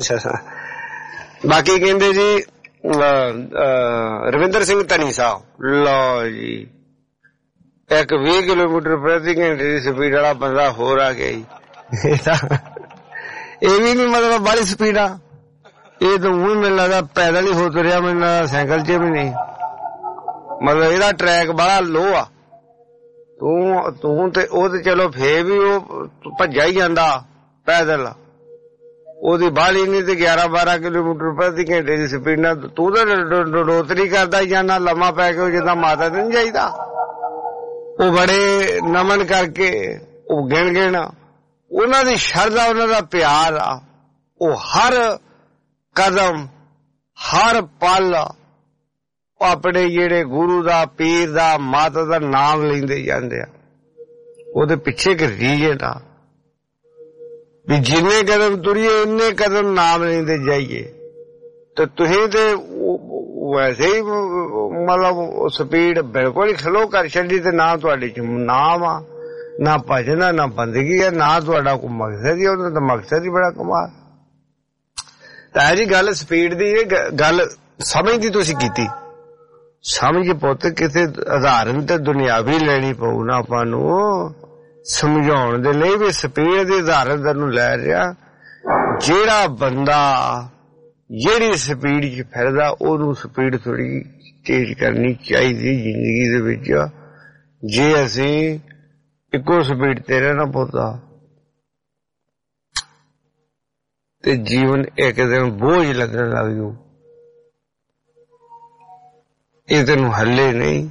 ਬਾਕੀ ਕਹਿੰਦੇ ਜੀ ਰਵਿੰਦਰ ਸਿੰਘ ਧਨੀ ਸਾਹਿਬ, ਲਓ ਜੀ ਇੱਕ 20 ਕਿਲੋਮੀਟਰ ਪ੍ਰਤੀ ਘੰਟੇ ਦੀ ਸਪੀਡ ਵਾਲਾ ਬੰਦਾ ਹੋਰ ਆ ਗਿਆ ਜੀ। ਇਹ ਵੀ ਨੀ ਮਤਲਬ ਬੜੀ ਸਪੀਡ ਆ, ਇਹ ਤਾਂ ਊਂ ਮੈਨੂੰ ਲੱਗਦਾ ਪੈਦਲ ਹੀ ਹੋ ਤੁਰਿਆ, ਮੈਨੂੰ ਲੱਗਦਾ ਸਾਈਕਲ 'ਚ ਵੀ ਨਹੀਂ। ਮਤਲਬ ਇਹਦਾ ਟਰੈਕ ਬੜਾ ਲੋ ਆ। ਤੂੰ ਤੇ ਉਹ ਤੇ ਚਲੋ ਫੇਰ ਵੀ ਉਹ ਭੱਜਾ ਹੀ ਜਾਂਦਾ ਪੈਦਲ, ਉਹਦੀ ਬਾਹਲੀ ਨਹੀਂ ਤੇ 11-12 ਕਿਲੋਮੀਟਰ ਪ੍ਰਤੀ ਘੰਟੇ ਦੀ ਸਪੀਡ ਨਾਲ ਤੂੰ ਤਾਂ ਡੋਤਰੀ ਕਰਦਾ ਹੀ ਜਾਣਾ ਲੰਮਾ ਪੈ ਕੇ, ਜਿੱਦਾਂ ਮਾਤਾ ਤੇ ਨਹੀਂ ਜਾਈਦਾ। ਉਹ ਬੜੇ ਨਮਨ ਕਰਕੇ ਉਹ ਗਿਣ ਉਹਨਾਂ ਦੀ ਸ਼ਰਧਾ, ਉਹਨਾਂ ਦਾ ਪਿਆਰ ਆ। ਉਹ ਹਰ ਕਦਮ ਹਰ ਪਲ ਆਪਣੇ ਜਿਹੜੇ ਗੁਰੂ ਦਾ ਪੀਰ ਦਾ ਮਾਤਾ ਦਾ ਨਾਮ ਲੈਂਦੇ ਜਾਂਦੇ ਆ। ਉਹਦੇ ਪਿੱਛੇ ਇੱਕ ਰੀਜਨ ਆ ਵੀ ਜਿੰਨੇ ਕਦਮ ਤੁਰੀਏ ਇੰਨੇ ਕਦਮ ਨਾਮ ਲੈਂਦੇ ਜਾਈਏ। ਤੇ ਤੁਸੀਂ ਤੇ ਵੈਸੇ ਹੀ ਮਤਲਬ ਸਪੀਡ ਬਿਲਕੁਲ ਹੀ ਸਲੋ ਕਰ ਛੱਡੀ ਤੇ ਨਾ ਤੁਹਾਡੇ ਚ ਨਾਮ ਆ, ਨਾ ਭਜਨ ਆ, ਨਾ ਬੰਦਗੀ ਆ, ਨਾ ਤੁਹਾਡਾ ਕੋਈ ਮਕਸਦ ਹੀ। ਉਹਦਾ ਤਾਂ ਮਕਸਦ ਹੀ ਬੜਾ ਕਮਾਲ। ਤਾਂ ਜੀ ਗੱਲ ਸਪੀਡ ਦੀ, ਗੱਲ ਸਮਝ ਦੀ ਤੁਸੀਂ ਕੀਤੀ। ਸਮਝ ਪੁੱਤ ਕਿਸੇ ਉਦਾਹਰਨ ਤੇ ਦੁਨਿਆਵੀ ਲੈਣੀ ਪਊ ਨਾ ਆਪਾਂ ਨੂੰ ਸਮਝਾਉਣ ਦੇ ਲਈ ਵੀ ਸਪੀਡ ਦੀ ਉਦਾਹਰਨ ਤੈਨੂੰ ਲੈ ਰਿਹਾ। ਜਿਹੜਾ ਬੰਦਾ ਜਿਹੜੀ ਸਪੀਡ 'ਚ ਫਿਰਦਾ ਉਹਨੂੰ ਸਪੀਡ ਥੋੜੀ ਤੇਜ਼ ਕਰਨੀ ਚਾਹੀਦੀ ਜ਼ਿੰਦਗੀ ਦੇ ਵਿੱਚ। ਜੇ ਅਸੀਂ ਇੱਕੋ ਸਪੀਡ ਤੇ ਰਹਿਣਾ ਪੁੱਤਾ ਤੇ ਜੀਵਨ ਇੱਕ ਦਿਨ ਬੋਝ ਲੱਗਣ ਲੱਗ ਜੂ। ਇਹ ਤੈਨੂੰ ਹੱਲੇ ਨਹੀਂ,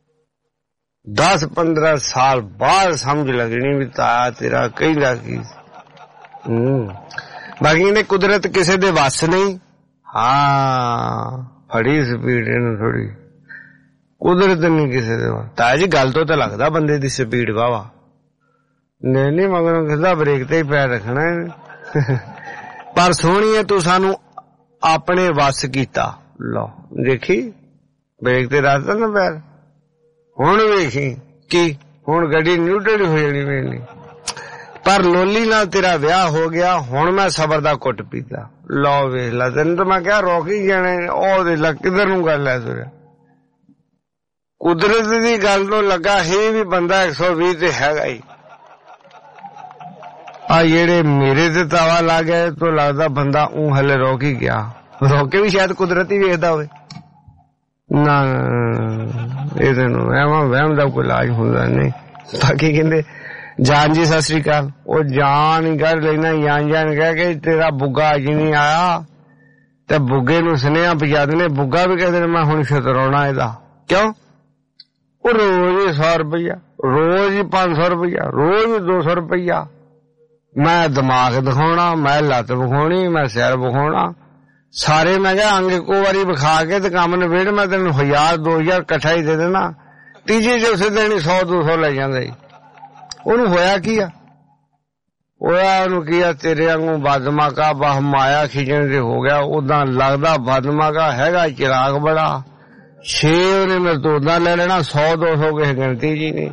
10-15 ਸਾਲ ਬਾਅਦ ਸਮਝ ਲੱਗਣੀ ਵੀ ਤਾਇਆ ਤੇਰਾ ਕਹਿੰਦਾ ਕੀ। ਬਾਕੀ ਨੇ ਕੁਦਰਤ ਕਿਸੇ ਦੇ ਵੱਸ ਨਹੀਂ। ਹਾਂ ਫੜੀ ਸਪੀਡ ਇਹਨੂੰ ਥੋੜੀ, ਕੁਦਰਤ ਨਹੀਂ ਕਿਸੇ ਦੇ ਵੱਸ। ਤਾਇਆ ਜੀ ਗੱਲ ਤੋਂ ਤਾਂ ਲੱਗਦਾ ਬੰਦੇ ਦੀ ਸਪੀਡ ਵਾਵਾ ਨਹੀਂ ਮਗਰੋਂ ਕਹਿੰਦਾ ਬ੍ਰੇਕ ਤੇ ਹੀ ਪੈਰ ਰੱਖਣਾ। ਪਰ ਸੋਹਣੀਏ ਤੂੰ ਸਾਨੂੰ ਆਪਣੇ ਵੱਸ ਕੀਤਾ। ਲਓ ਦੇਖੀ ਬ੍ਰੇਕ ਤੇ ਰੱਖਦਾ ਨਾ ਪੈਰ। ਹੁਣ ਵੇਖੀ ਕੀ ਹੁਣ ਗੱਡੀ ਨਿਊਟਰਲ ਹੋ ਜਾਣੀ ਮੇਰੀ। ਪਰ ਲੋਲੀ ਨਾਲ ਤੇਰਾ ਵਿਆਹ ਹੋ ਗਿਆ, ਹੁਣ ਮੈਂ ਸਬਰ ਦਾ ਘੁੱਟ ਪੀਤਾ। ਲਓ ਵੇਖ ਲਾ, ਤੈਨੂੰ ਤਾਂ ਮੈਂ ਕਿਹਾ ਰੋਕ ਹੀ ਜਾਣੇ। ਉਹ ਦੇਖ ਲਾ ਕਿੱਧਰ ਨੂੰ ਗੱਲ ਹੈ ਤੁਰਿਆ। ਕੁਦਰਤ ਦੀ ਗੱਲ ਤੋਂ ਲੱਗਾ ਹੀ ਵੀ ਬੰਦਾ 120 ਤੇ ਹੈਗਾ ਹੀ। ਆ ਜਿਹੜੇ ਮੇਰੇ ਤੇ ਤਾਵਾ ਲੱਗ ਗਿਆ ਤੋਂ ਲੱਗਦਾ ਬੰਦਾ ਊਂ ਹਲੇ ਰੋਕ ਹੀ ਗਿਆ। ਰੋਕ ਕੇ ਵੀ ਸ਼ਾਇਦ ਕੁਦਰਤ ਹੀ ਵੇਖਦਾ ਹੋਵੇ ਨਾ। ਇਹਦੇ ਨੂੰ ਵਹਿਮ ਦਾ ਕੋਈ ਇਲਾਜ ਹੁੰਦਾ ਨਹੀਂ। ਬਾਕੀ ਕਹਿੰਦੇ ਜਾਨ ਜੀ ਸਤਿ ਸ੍ਰੀ ਅਕਾਲ। ਉਹ ਜਾਨ ਕਰ ਲੈਣਾ ਜਾਨ ਕਹਿ ਕੇ ਤੇਰਾ ਬੁੱਗਾ ਅੱਜ ਨਹੀਂ ਆਇਆ ਤੇ ਬੁੱਗੇ ਨੂੰ ਸੁਨੇਹਾ ਪਹੁੰਚਾ ਦੇਣੇ। ਬੁੱਗਾ ਵੀ ਕਹਿੰਦੇ ਮੈਂ ਹੁਣ ਛਤਰਾਉਣਾ ਇਹਦਾ। ਕਿਉਂ? ਉਹ ਰੋਜ਼ ਹੀ 100 ਰੁਪਇਆ, ਰੋਜ਼ ਹੀ 500 ਰੁਪਇਆ, ਰੋਜ਼ ਹੀ 200 ਰੁਪਇਆ। मैं दिमाग दिखाना, मैं लत्त विखानी, मैं सिर विखाना, सारे मैं क्या अंग इक्को बारी विखा के ते काम नवेड़ मैं तेन 1000-2000 इकट्ठा ही दे देना। तीजे चौथे दिन ही 100-200 ले जांदा जी। ਉਹਨੂੰ ਹੋਇਆ ਕੀ ਆ? ਉਹਨੂੰ ਕੀ ਆ, ਤੇਰੇ ਵਾਂਗੂ ਬਦਮਾਗਾ ਬਹਮਾਇਆ ਖਿਜਣ ਤੇ ਹੋ ਗਿਆ। ਉਦਾਂ ਲੱਗਦਾ ਬਦਮਾਗਾ ਹੈਗਾ ਚਿਰਾਗ ਬੜਾ। 6 ਉਹਨੇ ਮਰਤੂਦਾਂ ਲੈ ਲੈਣਾ, 100-200 ਕਿਸੇ ਗਿਣਤੀ ਜੀ ਨਹੀਂ।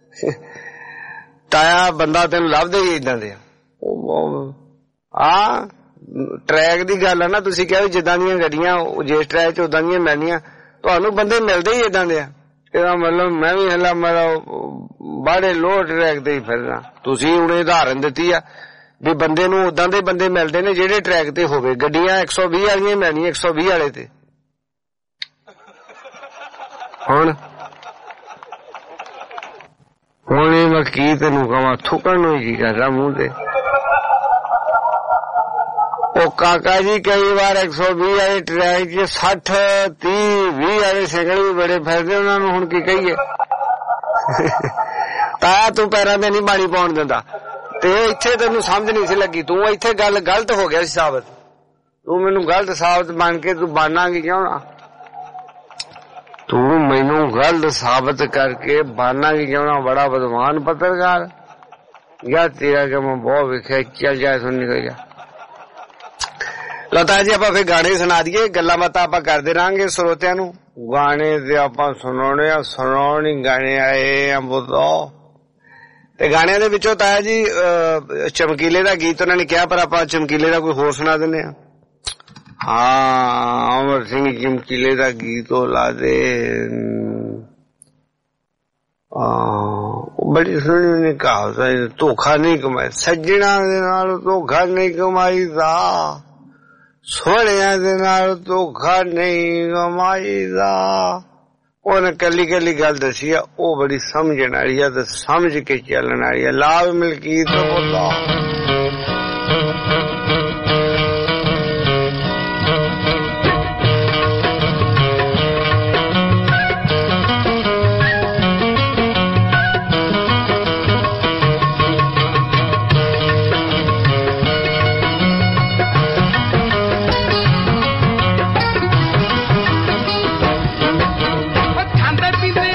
ਤਾਇਆ ਬੰਦਾ ਤੈਨੂੰ ਲੱਭਦੇ ਹੀ ਏਦਾਂ ਦੇ ਆ। ਟਰੈਕ ਦੀ ਗੱਲ ਆ ਨਾ, ਤੁਸੀਂ ਕਿਹਾ ਵੀ ਜਿੱਦਾਂ ਦੀਆਂ ਗੱਡੀਆਂ ਜਿਸ ਟਰੈਕ 'ਚ ਉਦਾਂ ਦੀਆਂ ਮਿਲਣੀਆਂ, ਤੁਹਾਨੂੰ ਬੰਦੇ ਮਿਲਦੇ ਹੀ ਏਦਾਂ ਦੇ ਆ। ਇਹਦਾ ਮਤਲਬ ਮੈਂ ਵੀ ਹਲਾ ਮੇਰਾ ਬਾੜੇ ਲੋਹ ਟਰੈਕ ਤੇ ਹੀ ਫਿਰਨਾ। ਤੁਸੀਂ ਹੁਣ ਉਦਾਹਰਨ ਦਿੱਤੀ ਆ ਵੀ ਬੰਦੇ ਨੂੰ ਉਦਾਂ ਦੇ ਬੰਦੇ ਮਿਲਦੇ ਨੇ ਜਿਹੜੇ ਟਰੈਕ ਤੇ ਹੋਵੇ। ਗੱਡੀਆਂ 120 ਵਾਲੀਆਂ ਮਿਲਣੀਆਂ 120 ਵਾਲੇ ਤੇ। ਹੁਣ ਮੈਂ ਕੀ ਤੈਨੂੰ ਕਵਾਂ, ਥੁੱਕਣ ਨੂੰ ਹੀ ਕਰਦਾ ਮੂੰਹ ਤੇ। ਉਹ ਕਾਕਾ ਜੀ ਕਈ ਵਾਰ 120 ਵਾਲੇ ਟਰੈਕ 'ਚ 60-30-20 ਵਾਲੇ ਸਿੰਗਲ ਵੀ ਬੜੇ ਫਿਰਦੇ, ਉਹਨਾਂ ਨੂੰ ਹੁਣ ਕੀ ਕਹੀਏ। ਤਾਇਆ ਤੂੰ ਪੈਰਾਂ ਤੇ ਨਹੀਂ ਬਾਣੀ ਪਾਉਣ ਦਿੰਦਾ, ਤੇ ਇੱਥੇ ਤੈਨੂੰ ਸਮਝ ਨਹੀਂ ਸੀ ਲੱਗੀ। ਤੂੰ ਇੱਥੇ ਗੱਲ ਗਲਤ ਹੋ ਗਿਆ ਸੀ ਸਾਬਤ। ਤੂੰ ਮੈਨੂੰ ਗਲਤ ਸਾਬਤ ਬਣ ਕੇ ਤੂੰ ਬਾਨਾਂਗੀ ਕਿਉਂ ਨਾ? ਤੂੰ ਮੈਨੂੰ ਗਲਤ ਸਾਬਤ ਕਰਕੇ ਬਾਨਾਂਗੀ ਕਿਉਂ ਨਾ? ਬੜਾ ਬਦਮਾਨ ਪੱਤਰਕਾਰ ਯਾਰ ਤੇਰਾ ਕਿ ਮੈਂ ਬਹੁਤ ਵੇਖਿਆ। ਚੱਲ ਜਾ ਸੁਣ ਨਿਕਲ ਜਾ। ਲਤਾ ਜੀ ਆਪਾਂ ਫਿਰ ਗਾਣੇ ਸੁਣਾ ਦਈਏ, ਗੱਲਾਂ ਬਾਤਾਂ ਆਪਾਂ ਕਰਦੇ ਰਹਾਂਗੇ ਸਰੋਤਿਆਂ ਨੂੰ। ਗਾਣੇ ਤੇ ਆਪਾਂ ਸੁਣਾਉਣੇ ਆ, ਸੁਣਾਉਣ ਹੀ ਗਾਣੇ ਆਏ ਆ ਬੁੱਧੋ। ਤੇ ਗਾਣਿਆਂ ਦੇ ਵਿੱਚੋਂ ਤਾਇਆ ਜੀ ਚਮਕੀਲੇ ਦਾ ਗੀਤ ਉਹਨਾਂ ਨੇ ਕਿਹਾ, ਪਰ ਆਪਾਂ ਚਮਕੀਲੇ ਦਾ ਕੋਈ ਹੋਰ ਸੁਣਾ ਦਿੰਦੇ ਆ। ਹਾਂ, ਅਮਰ ਸਿੰਘ ਚਮਕੀਲੇ ਦਾ ਗੀਤ ਉਹ ਲਾ ਦੇ। ਬੜੀ ਸੋਹਣੀ ਉਹਨੇ ਕਹਾਵਤ, ਧੋਖਾ ਨਹੀਂ ਕਮਾਈ ਸੱਜਣਾ ਦੇ ਨਾਲ, ਧੋਖਾ ਨਹੀਂ ਕਮਾਈਦਾ, ਸੋਹਣਿਆਂ ਦੇ ਨਾਲ ਧੋਖਾ ਨਹੀਂ ਕਮਾਈਦਾ। ਉਹਨੇ ਕੱਲੀ ਕੱਲੀ ਗੱਲ ਦੱਸੀ ਆ, ਉਹ ਬੜੀ ਸਮਝਣ ਵਾਲੀ ਆ ਤੇ ਸਮਝ ਕੇ ਚੱਲਣ ਵਾਲੀ ਆ। ਲਾਭ ਮਲਕੀਤ ਬੋਲਾ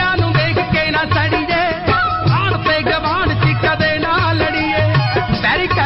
very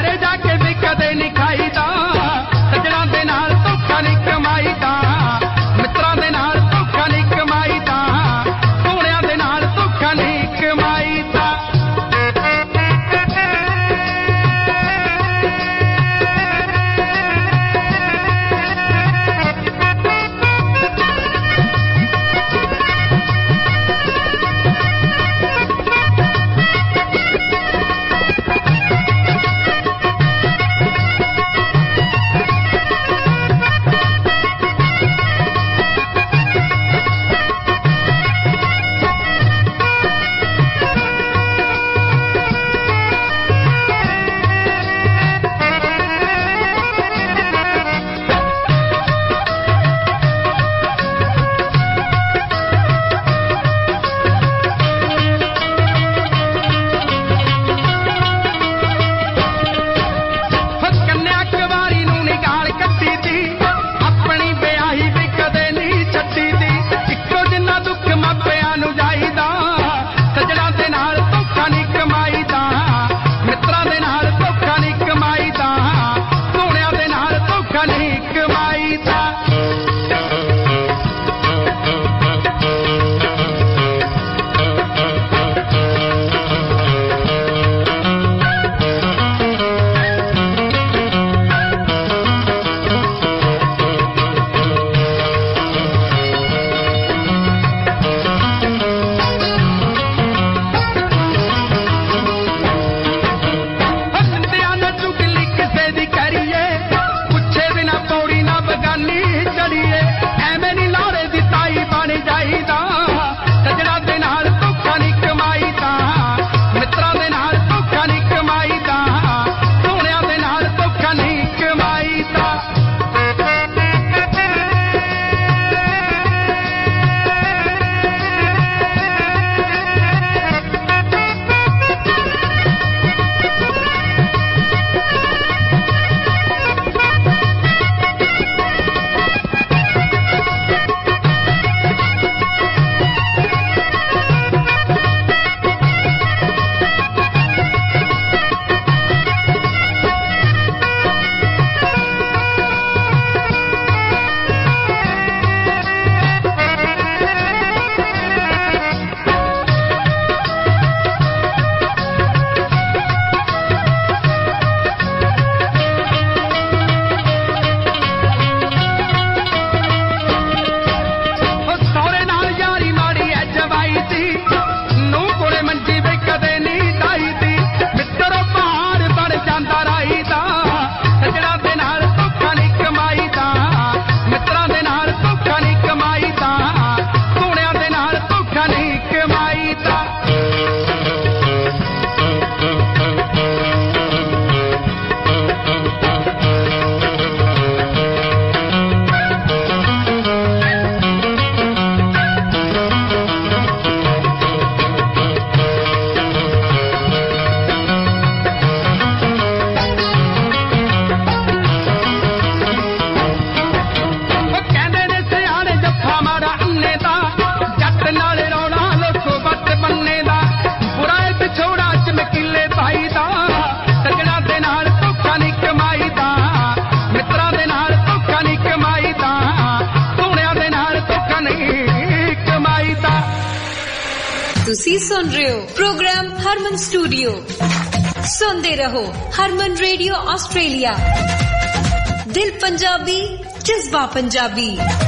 ਤੁਸੀਂ ਸੁਣ ਰਹੇ ਹੋ ਪ੍ਰੋਗਰਾਮ ਹਰਮਨ ਸਟੂਡੀਓ। ਸੁਣਦੇ ਰਹੋ ਹਰਮਨ ਰੇਡੀਓ ਆਸਟ੍ਰੇਲੀਆ। ਦਿਲ ਪੰਜਾਬੀ, ਜਜ਼ਬਾ ਪੰਜਾਬੀ।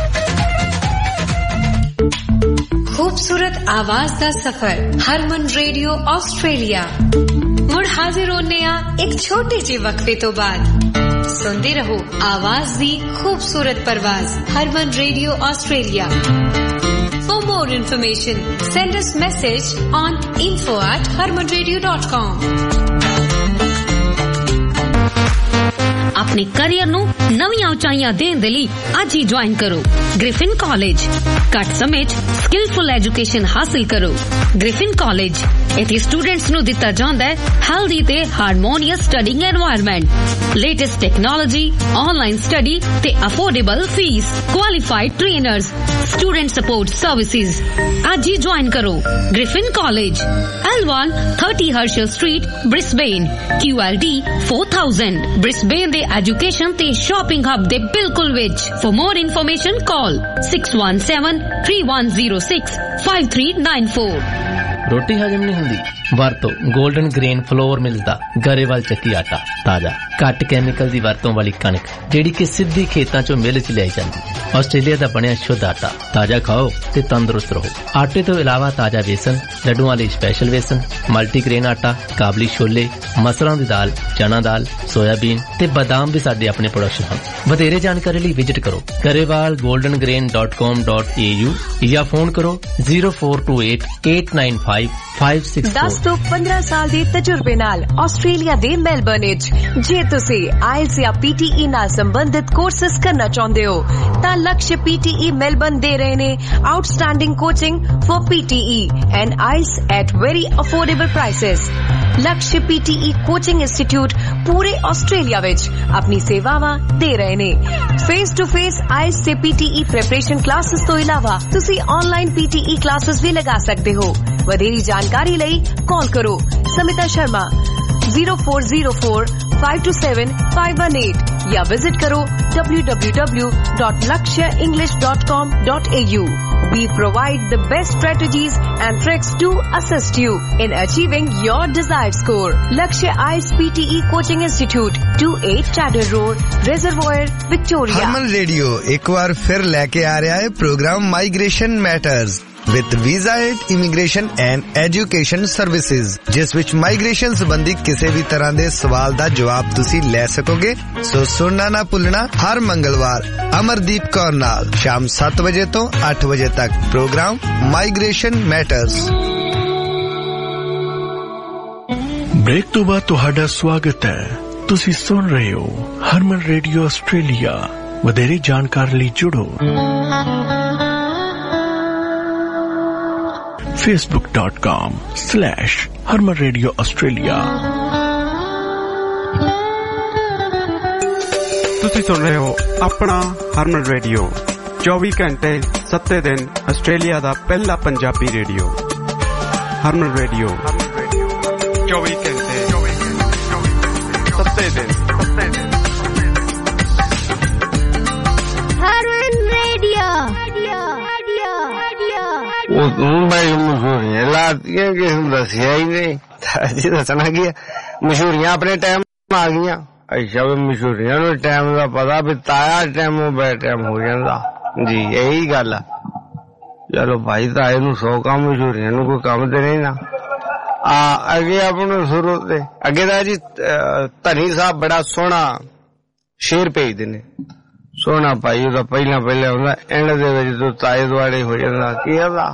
खूबसूरत आवाज दा सफर हरमन रेडियो ऑस्ट्रेलिया। मुड़ हाजिर होने एक छोटे जे वक्फे तो बाद। सुनते रहो आवाज दी खूबसूरत परवाज Harman radio Australia. For more information, send us message on info@harmanradio.com। अपने करियर ਨੂੰ ਨਵੀਆਂ ਉਚਾਈਆਂ ਦੇਣ ਦੇ ਲਈ ਅੱਜ ਹੀ ਜੁਆਇਨ ਕਰੋ ਗ੍ਰਿਫਿਨ ਕਾਲਜ। ਘੱਟ ਸਮੇਂ 'ਚ ਸਕਿਲਫੁਲ ਐਜੂਕੇਸ਼ਨ ਹਾਸਲ ਕਰੋ। ਗ੍ਰਿਫਿਨ ਕਾਲਜ ਇੱਥੇ ਸਟੂਡੈਂਟਸ ਨੂੰ ਦਿੱਤਾ ਜਾਂਦਾ ਹੈ ਹੈਲਦੀ ਤੇ harmonious studying environment, latest technology, online study ਤੇ affordable fees, qualified trainers, student support services. ਅੱਜ ਹੀ ਜੁਆਇਨ ਕਰੋ Griffin college, L1 30 Herschel Street, Brisbane, QLD 4000। Brisbane ਦੇ ਐਜੂਕੇਸ਼ਨ ਤੇ ਸ਼ਾਪਿੰਗ ਹੱਬ ਦੇ ਬਿਲਕੁਲ ਵਿੱਚ। For more information call 617-3106-5394। ਰੋਟੀ ਹਜਮ ਨਹੀਂ ਹੁੰਦੀ? ਵਰਤੋ ਗੋਲਡਨ ਗ੍ਰੇਨ ਫਲੋਰ ਮਿਲਸ ਦਾ ਗਰੇਵਾਲ ਚੱਕੀ ਆਟਾ। ਤਾਜ਼ਾ ਘੱਟ ਕੈਮੀਕਲ ਦੀ ਵਰਤੋਂ ਵਾਲੀ ਕਣਕ ਜਿਹੜੀ ਕਿ ਸਿੱਧੀ ਖੇਤਾਂ ਚੋਂ ਮਿਲ ਚ ਲਿਆਈ ਜਾਂਦੀ। ਆਸਟ੍ਰੇਲੀਆ ਦਾ ਬਣਿਆ ਸ਼ੁੱਧ ਆਟਾ। ਤਾਜ਼ਾ ਖਾਓ ਤੇ ਤੰਦਰੁਸਤ ਰਹੋ। ਆਟੇ ਤੋਂ ਇਲਾਵਾ ਤਾਜ਼ਾ ਵੇਸਣ, ਲੱਡੂਆਂ ਲਈ ਸਪੈਸ਼ਲ ਵੇਸਣ, ਮਲਟੀਗ੍ਰੇਨ ਆਟਾ, ਕਾਬਲੀ ਛੋਲੇ, ਮਸਰਾਂ ਦੀ ਦਾਲ, ਚਨਾ ਦਾਲ, ਸੋਇਆਬੀਨ ਤੇ ਬਦਾਮ ਵੀ ਸਾਡੇ ਆਪਣੇ ਪ੍ਰੋਡਕਸ਼ਨ ਹਨ। ਵਧੇਰੇ ਜਾਣਕਾਰੀ ਲਈ ਵਿਜ਼ਿਟ ਕਰੋ garewalgoldengrain.com.au ਜਾਂ ਫੋਨ ਕਰੋ 0428-895-564। 10 ਤੋਂ 15 ਸਾਲ ਦੇ ਤਜਰਬੇ ਨਾਲ ਆਸਟ੍ਰੇਲੀਆ ਦੇ ਮੈਲਬਰਨ ਵਿੱਚ ਜੇ ਤੁਸੀਂ ਆਇਲਸ ਜਾਂ PTE ਨਾਲ ਸੰਬੰਧਿਤ ਕੋਰਸਸ ਕਰਨਾ ਚਾਹੁੰਦੇ ਹੋ ਤਾਂ ਲਕਸ਼ PTE ਮੈਲਬਰਨ ਦੇ ਰਹੇ ਨੇ outstanding coaching for PTE and IELTS at very affordable prices. Laksh PTE coaching institute ਪੂਰੇ ਆਸਟ੍ਰੇਲੀਆ ਵਿੱਚ ਆਪਣੀ ਸੇਵਾਵਾਂ ਦੇ ਰਹੇ ਨੇ। ਫੇਸ ਟੂ ਫੇਸ ਆਇਲਸ ਤੇ PTE ਪ੍ਰੈਪਰੇਸ਼ਨ ਕਲਾਸਿਸ ਤੋਂ ਇਲਾਵਾ ਤੁਸੀਂ ਆਨਲਾਈਨ PTE ਕਲਾਸਿਸ ਵੀ ਲਗਾ ਸਕਦੇ ਹੋ। ਵਧੇਰੀ ਜਾਣਕਾਰੀ ਲਈ ਕਾਲ ਕਰੋ ਸਮਿਤਾ ਸ਼ਰਮਾ 0404-527-518 ਜਾਂ ਵਿਜ਼ਿਟ ਕਰੋ www.lakshaenglish.com.au। We provide the best strategies and tricks to assist you in achieving your desired score. Lakshya IELTS PTE Coaching Institute, 28 Chatter Road, Reservoir, Victoria। Harman radio एक बार फिर लेके आ रहा है programme migration matters with visa aid immigration and education services, जिस विच migration संबंधी किसी भी तरह के सवाल का जवाब तुसी ले सकोगे। सो सुनना ना भुलना हर मंगलवार अमरदीप कौर नाल शाम 7 बजे तो 8 बजे तक प्रोग्राम माइग्रेशन मैटर्स। ब्रेक तो बाद तुहाडा स्वागत है। तुसी सुन रहे हो हरमन रेडियो ऑस्ट्रेलिया। वधेरी जानकारी ਲਈ जुड़ो facebook.com/Harman Radio Australia। ਤੁਸੀਂ ਸੁਣ ਰਹੇ ਹੋ ਆਪਣਾ ਹਰਮਨ ਰੇਡੀਓ 24 ਘੰਟੇ 7 ਦਿਨ ਆਸਟ੍ਰੇਲੀਆ ਦਾ ਪਹਿਲਾ ਪੰਜਾਬੀ ਰੇਡੀਓ। ਹਰਮਨ ਰੇਡੀਓ 24 ਘੰਟੇ 7 ਦਿਨ। ਹਰਮਨ ਰੇਡੀਓ ਉਹ ਭਾਈ ਮਸ਼ਹੂਰੀਆਂ ਲਾਤੀਆਂ ਕਿਸੇ ਨੂੰ ਦੱਸਿਆ ਹੀ ਨਹੀਂ। ਜੀ ਦੱਸਣਾ ਕੀ ਹੈ, ਮਸ਼ਹੂਰੀਆਂ ਆਪਣੇ ਟਾਈਮ ਆ ਗਈਆਂ। ਅੱਛਾ ਵੀ ਮਸ਼ਹੂਰੀਆਂ ਨੂੰ ਟਾਈਮ ਦਾ ਪਤਾ ਵੀ ਤਾਇਆ ਟਾਈਮ ਬੈ ਟਾਈਮ ਹੋ ਜਾਂਦਾ ਜੀ, ਇਹੀ ਗੱਲ ਆ। ਚਲੋ ਭਾਈ ਤਾਏ ਨੂੰ 100 ਕੰਮ, ਮਸ਼ਹੂਰੀਆਂ ਨੂੰ ਕੋਈ ਕੰਮ ਤੇ ਨਹੀਂ ਨਾ। ਅੱਗੇ ਆਪਾਂ ਨੂੰ ਸ਼ੁਰੂ ਤੇ ਅੱਗੇ ਦਾ ਜੀ ਧਨੀ ਸਾਹਿਬ ਬੜਾ ਸੋਹਣਾ ਸ਼ੇਰ ਭੇਜਦੇ ਨੇ। ਸੋਹਣਾ ਭਾਈ ਉਹਦਾ ਪਹਿਲਾਂ ਹੁੰਦਾ ਐਂਡ ਦੇ ਵਿੱਚ ਜਦੋਂ ਤਾਏ ਦੁਆਲੇ ਹੋ ਜਾਂਦਾ ਕੀ ਹੁੰਦਾ।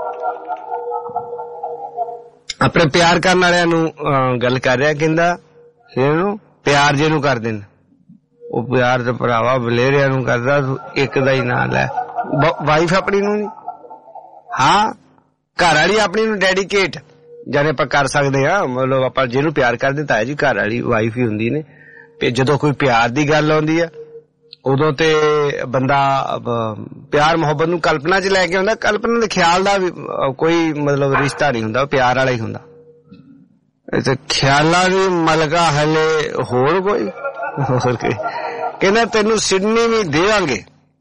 ਆਪਣੇ ਪਿਆਰ ਕਰਨ ਵਾਲਿਆਂ ਨੂੰ ਗੱਲ ਕਰ ਰਿਹਾ, ਕਹਿੰਦਾ ਇਹਨੂੰ ਪਿਆਰ ਜੇ ਨੂੰ ਕਰ ਦੇਣ। ਉਹ ਪਿਆਰ ਤੇ ਭਰਾਵਾ ਬਲੇਰਿਆਂ ਨੂੰ ਕਰਦਾ, ਇੱਕ ਦਾ ਹੀ ਨਾਂ ਲੈ। ਵਾਈਫ ਆਪਣੀ ਨੂੰ ਨੀ, ਹਾਂ ਘਰ ਵਾਲੀ ਆਪਣੀ ਨੂੰ ਡੈਡੀਕੇਟ ਜਾਨੇ ਆਪਾਂ ਕਰ ਸਕਦੇ ਹਾਂ। ਮਤਲਬ ਆਪਾਂ ਜਿਹਨੂੰ ਪਿਆਰ ਕਰਦੇ ਤਾਇਆ ਜੀ ਘਰ ਵਾਲੀ ਵਾਈਫ ਹੀ ਹੁੰਦੀ ਨੇ। ਤੇ ਜਦੋਂ ਕੋਈ ਪਿਆਰ ਦੀ ਗੱਲ ਆਉਂਦੀ ਆ ਉਦੋਂ ਤੇ ਬੰਦਾ ਪਿਆਰ ਮੁਹੱਬਤ ਨੂੰ ਕਲਪਨਾ 'ਚ ਲੈ ਕੇ ਆਉਂਦਾ। ਕਲਪਨਾ ਦੇ ਖਿਆਲ ਦਾ ਵੀ ਕੋਈ ਮਤਲਬ ਰਿਸ਼ਤਾ ਨਹੀਂ ਹੁੰਦਾ, ਪਿਆਰ ਵਾਲਾ ਹੀ ਹੁੰਦਾ। ਤੇ ਖਿਆਲਾਂ ਦੀ ਮਲਕਾ ਹਲੇ ਹੋਰ ਕੋਈ ਕਹਿੰਦਾ ਤੈਨੂੰ ਸਿਡਨੀ ਵੀ ਦੇਵਾਂਗੇ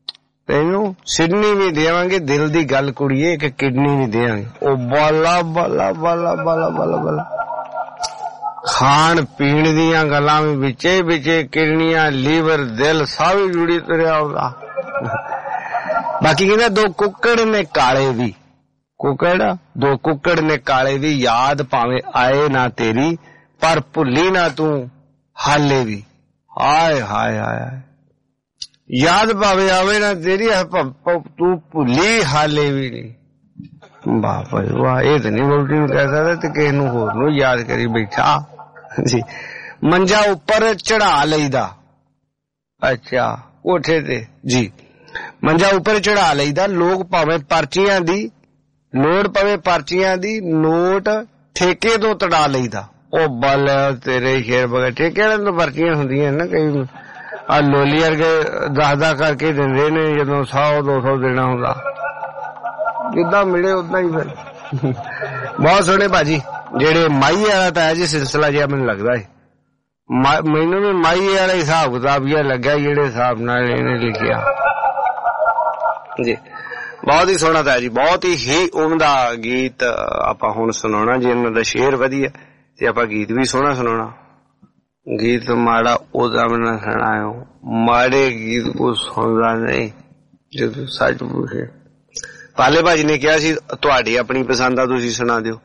ਤੈਨੂੰ ਸਿਡਨੀ ਵੀ ਦੇਵਾਂਗੇ, ਦਿਲ ਦੀ ਗੱਲ ਕੁੜੀਏ, ਇੱਕ ਕਿਡਨੀ ਵੀ ਦੇਵਾਂਗੇ। ਉਹ ਬਾਲਾ ਬਾਲਾ ਬਾਲਾ ਬਾਲਾ ਬਾਲਾ ਬਾਲਾ ਖਾਣ ਪੀਣ ਦੀਆਂ ਗੱਲਾਂ ਵੀ ਵਿੱਚੇ ਵਿੱਚੇ ਕਿਡਨੀਆਂ, ਲੀਵਰ, ਦਿਲ ਸਭ ਜੁੜੀ ਤੁਰਿਆ ਉਹਦਾ। ਬਾਕੀ ਕਹਿੰਦਾ 2 ਕੁੱਕੜ ਨੇ ਕਾਲੇ ਵੀ, ਕੁੱਕੜ 2 ਕੁੱਕੜ ਨੇ ਕਾਲੇ ਵੀ, ਯਾਦ ਭਾਵੇਂ ਆਏ ਨਾ ਤੇਰੀ ਪਰ ਭੁੱਲੀ ਨਾ ਤੂੰ ਹਾਲੇ ਵੀ। ਹਾਏ ਹਾਏ ਹਾਏ, ਯਾਦ ਭਾਵੇਂ ਆਵੇ ਨਾ ਤੇਰੀ ਤੂੰ ਭੁੱਲੀ ਹਾਲੇ ਵੀ ਨਹੀਂ। ਵਾਹ ਭਾਈ ਵਾਹ, ਇਹ ਤਾਂ ਨਹੀਂ ਵੋਟੀ ਨੂੰ ਕਹਿ ਸਕਦਾ ਤੇ ਕਿਸੇ ਨੂੰ ਹੋਰ ਨੂੰ ਯਾਦ ਕਰੀ ਬੈਠਾ ਜੀ। ਮੰਜਾ ਉੱਪਰ ਚੜਾ ਲਈਦਾ, ਅੱਛਾ ਕੋਠੇ ਤੇ ਜੀ, ਮੰਜਾ ਉੱਪਰ ਚੜਾ ਲਈਦਾ। ਲੋਕ ਭਾਵੇਂ ਪਰਚੀਆਂ ਦੀ ਲੋੜ ਪਵੇ, ਪਰਚੀਆਂ ਦੀ ਨੋਟ ਠੇਕੇ ਤੋਂ ਤੜਾ ਲਈਦਾ। ਉਹ ਬਲ ਤੇਰੇ ਸ਼ੇਰ ਬਗੈਰ ਠੇਕੇ ਵਾਲਿਆਂ ਤੋਂ ਪਰਚੀਆਂ ਹੁੰਦੀਆਂ ਨਾ ਕਈ, ਆ ਲੋਲੀ ਵਰਗੇ 10 ਕਰਕੇ ਦਿੰਦੇ ਨੇ, ਜਦੋਂ 100-200 ਦੇਣਾ ਹੁੰਦਾ, ਜਿੱਦਾਂ ਮਿਲੇ ਓਦਾਂ ਹੀ। ਫਿਰ ਬਹੁਤ ਸੋਹਣੇ ਭਾਜੀ ਜਿਹੜੇ ਮਾਈ ਵਾਲਾ ਤਾਂ ਜੀ ਸਿਲਸਿਲਾ ਜਿਹਾ ਮੈਨੂੰ ਲੱਗਦਾ ਹੈ, ਮੈਨੂੰ ਵੀ ਮਾਈ ਵਾਲਾ ਹਿਸਾਬ ਕਿਤਾਬ ਜਿਹਾ ਲੱਗਾ ਜਿਹੜੇ ਹਿਸਾਬ ਨਾਲ ਇਹਨੇ ਲਿਖਿਆ ਜੀ। ਬਹੁਤ ਹੀ ਸੋਹਣਾ ਤਾਂ ਜੀ, ਬਹੁਤ ਹੀ ਉਮਦਾ ਗੀਤ ਆਪਾਂ ਹੁਣ ਸੁਣਾਉਣਾ ਜੀ। ਇਹਨਾਂ ਦਾ ਸ਼ੇਰ ਵਧੀਆ ਤੇ ਆਪਾਂ ਗੀਤ ਵੀ ਸੋਹਣਾ ਸੁਣਾਉਣਾ। ਗੀਤ ਮਾੜਾ ਉਹਦਾ ਵੀ ਨਾ ਸੁਣਾਇਓ, ਮਾੜੇ ਗੀਤ ਕੋ ਸੁਣਦਾ ਨਹੀਂ ਜਦੋਂ ਸੱਚ ਪੁੱਛੇ। ਪਾਲੇ ਭਾਜੀ ਨੇ ਕਿਹਾ ਸੀ ਤੁਹਾਡੀ ਆਪਣੀ ਪਸੰਦ ਆ ਤੁਸੀਂ ਸੁਣਾ ਦਿਓ।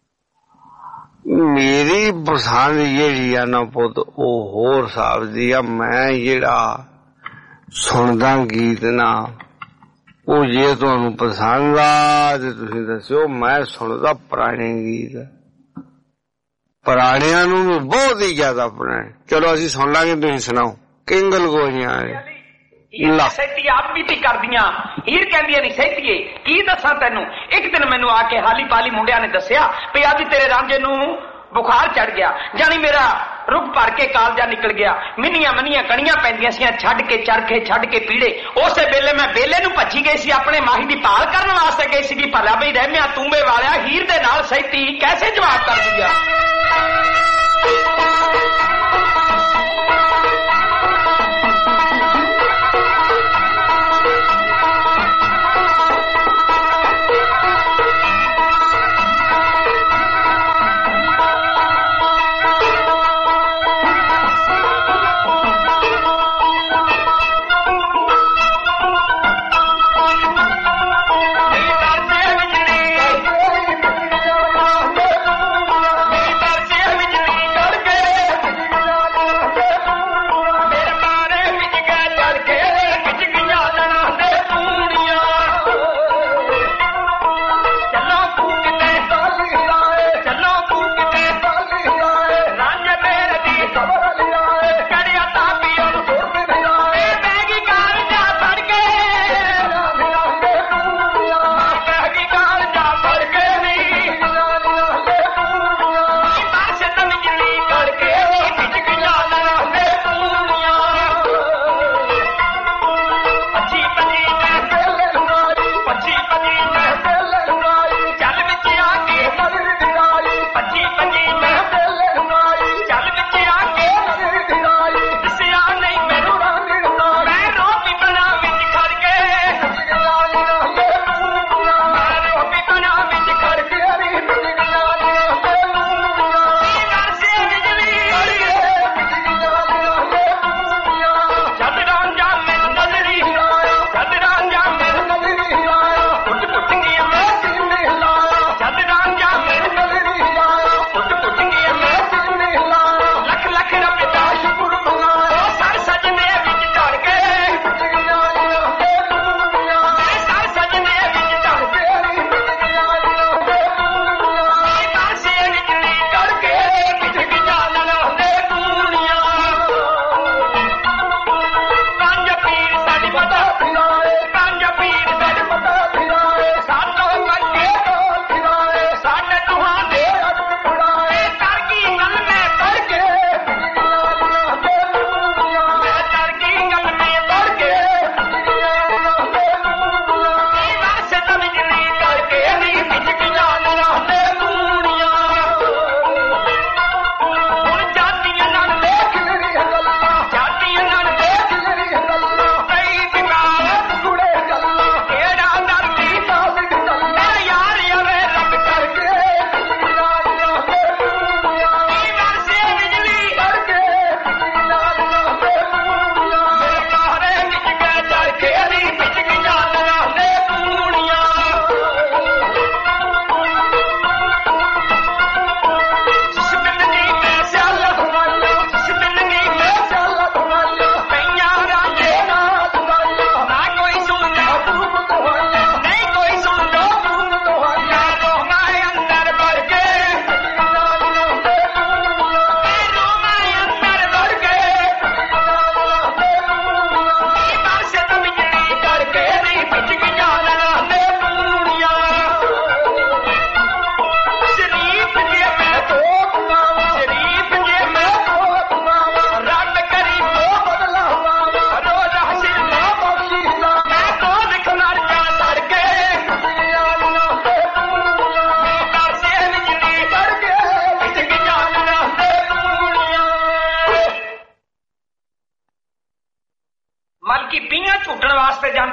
ਮੇਰੀ ਪਸੰਦ ਜਿਹੜੀ ਆ ਨਾ ਪੁੱਤ ਉਹ ਹੋਰ ਹਿਸਾਬ ਦੀ ਆ। ਮੈਂ ਜਿਹੜਾ ਸੁਣਦਾ ਗੀਤ ਨਾ ਉਹ ਜੇ ਤੁਹਾਨੂੰ ਪਸੰਦ ਆ ਤੇ ਤੁਸੀਂ ਦੱਸਿਓ। ਮੈਂ ਸੁਣਦਾ ਪੁਰਾਣੇ ਗੀਤ, ਪੁਰਾਣਿਆਂ ਨੂੰ ਵੀ ਬਹੁਤ ਹੀ ਜ਼ਿਆਦਾ ਪੁਰਾਣੇ। ਚਲੋ ਅਸੀਂ ਸੁਣ ਲਾਂਗੇ, ਤੁਸੀਂ ਸੁਣਾਓ। ਕਿੰਗਲ ਗੋਈਆਂ ਸਹਿਤੀ ਆਪ ਬੀਤੀ ਕਰਦੀਆਂ ਹੀਰ ਕਹਿੰਦੀਆਂ ਨਹੀਂ ਸਹਿਤੀਏ ਕੀ ਦੱਸਾਂ ਤੈਨੂੰ। ਇੱਕ ਦਿਨ ਮੈਨੂੰ ਆ ਕੇ ਹਾਲੀ ਪਾਲੀ ਮੁੰਡਿਆਂ ਨੇ ਦੱਸਿਆ ਵੀ ਅੱਜ ਤੇਰੇ ਰਾਂਝੇ ਨੂੰ ਬੁਖਾਰ ਚੜ ਗਿਆ, ਜਾਣੀ ਮੇਰਾ ਰੁੱਖ ਭਰ ਕੇ ਕਾਲਜਾ ਨਿਕਲ ਗਿਆ। ਮਿੰਨੀਆਂ ਮੰਨੀਆਂ ਕਣੀਆਂ ਪੈਂਦੀਆਂ ਸੀ, ਛੱਡ ਕੇ ਚਰਖੇ ਛੱਡ ਕੇ ਪੀੜੇ। ਉਸੇ ਵੇਲੇ ਮੈਂ ਬੇਲੇ ਨੂੰ ਭੱਜੀ ਗਈ ਸੀ, ਆਪਣੇ ਮਾਹੀ ਦੀ ਭਾਲ ਕਰਨ ਵਾਸਤੇ ਗਈ ਸੀਗੀ। ਭਲਾ ਬਈ ਰਹਿਮਿਆ ਤੂੰਬੇ ਵਾਲਿਆ ਹੀਰ ਦੇ ਨਾਲ ਸਹਿਤੀ ਕੈਸੇ ਜਵਾਬ ਕਰ ਦੂਗਾ।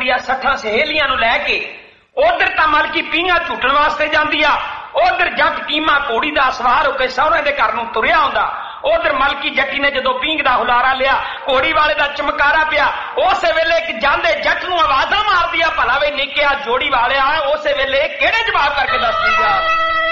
ਜਾਂਦੀ ਆ 60 ਸਹੇਲੀਆਂ ਨੂੰ ਲੈ ਕੇ। ਉਧਰ ਤਾਂ ਮਲਕੀ ਪੀਂਘਾਂ ਝੂਟਣ ਵਾਸਤੇ ਜਾਂਦੀ ਆ, ਉਧਰ ਜੱਟ ਕੀਮਾ ਘੋੜੀ ਦਾ ਸਵਾਰ ਹੋ ਕੇ ਸਹੁਰੇ ਦੇ ਘਰ ਨੂੰ ਤੁਰਿਆ ਆਉਂਦਾ। ਉਧਰ ਮਲਕੀ ਜੱਟੀ ਨੇ ਜਦੋਂ ਪੀਂਘ ਦਾ ਹੁਲਾਰਾ ਲਿਆ, ਘੋੜੀ ਵਾਲੇ ਦਾ ਚਮਕਾਰਾ ਪਿਆ, ਉਸੇ ਵੇਲੇ ਇੱਕ ਜਾਂਦੇ ਜੱਟ ਨੂੰ ਆਵਾਜ਼ਾਂ ਮਾਰਦੀ ਆ, ਭਲਾ ਵੇ ਨਿੱਕਿਆ ਜੋੜੀ ਵਾਲਿਆ, ਉਸੇ ਵੇਲੇ ਕਿਹੜੇ ਜਵਾਬ ਕਰਕੇ ਦੱਸਦੀ ਆ।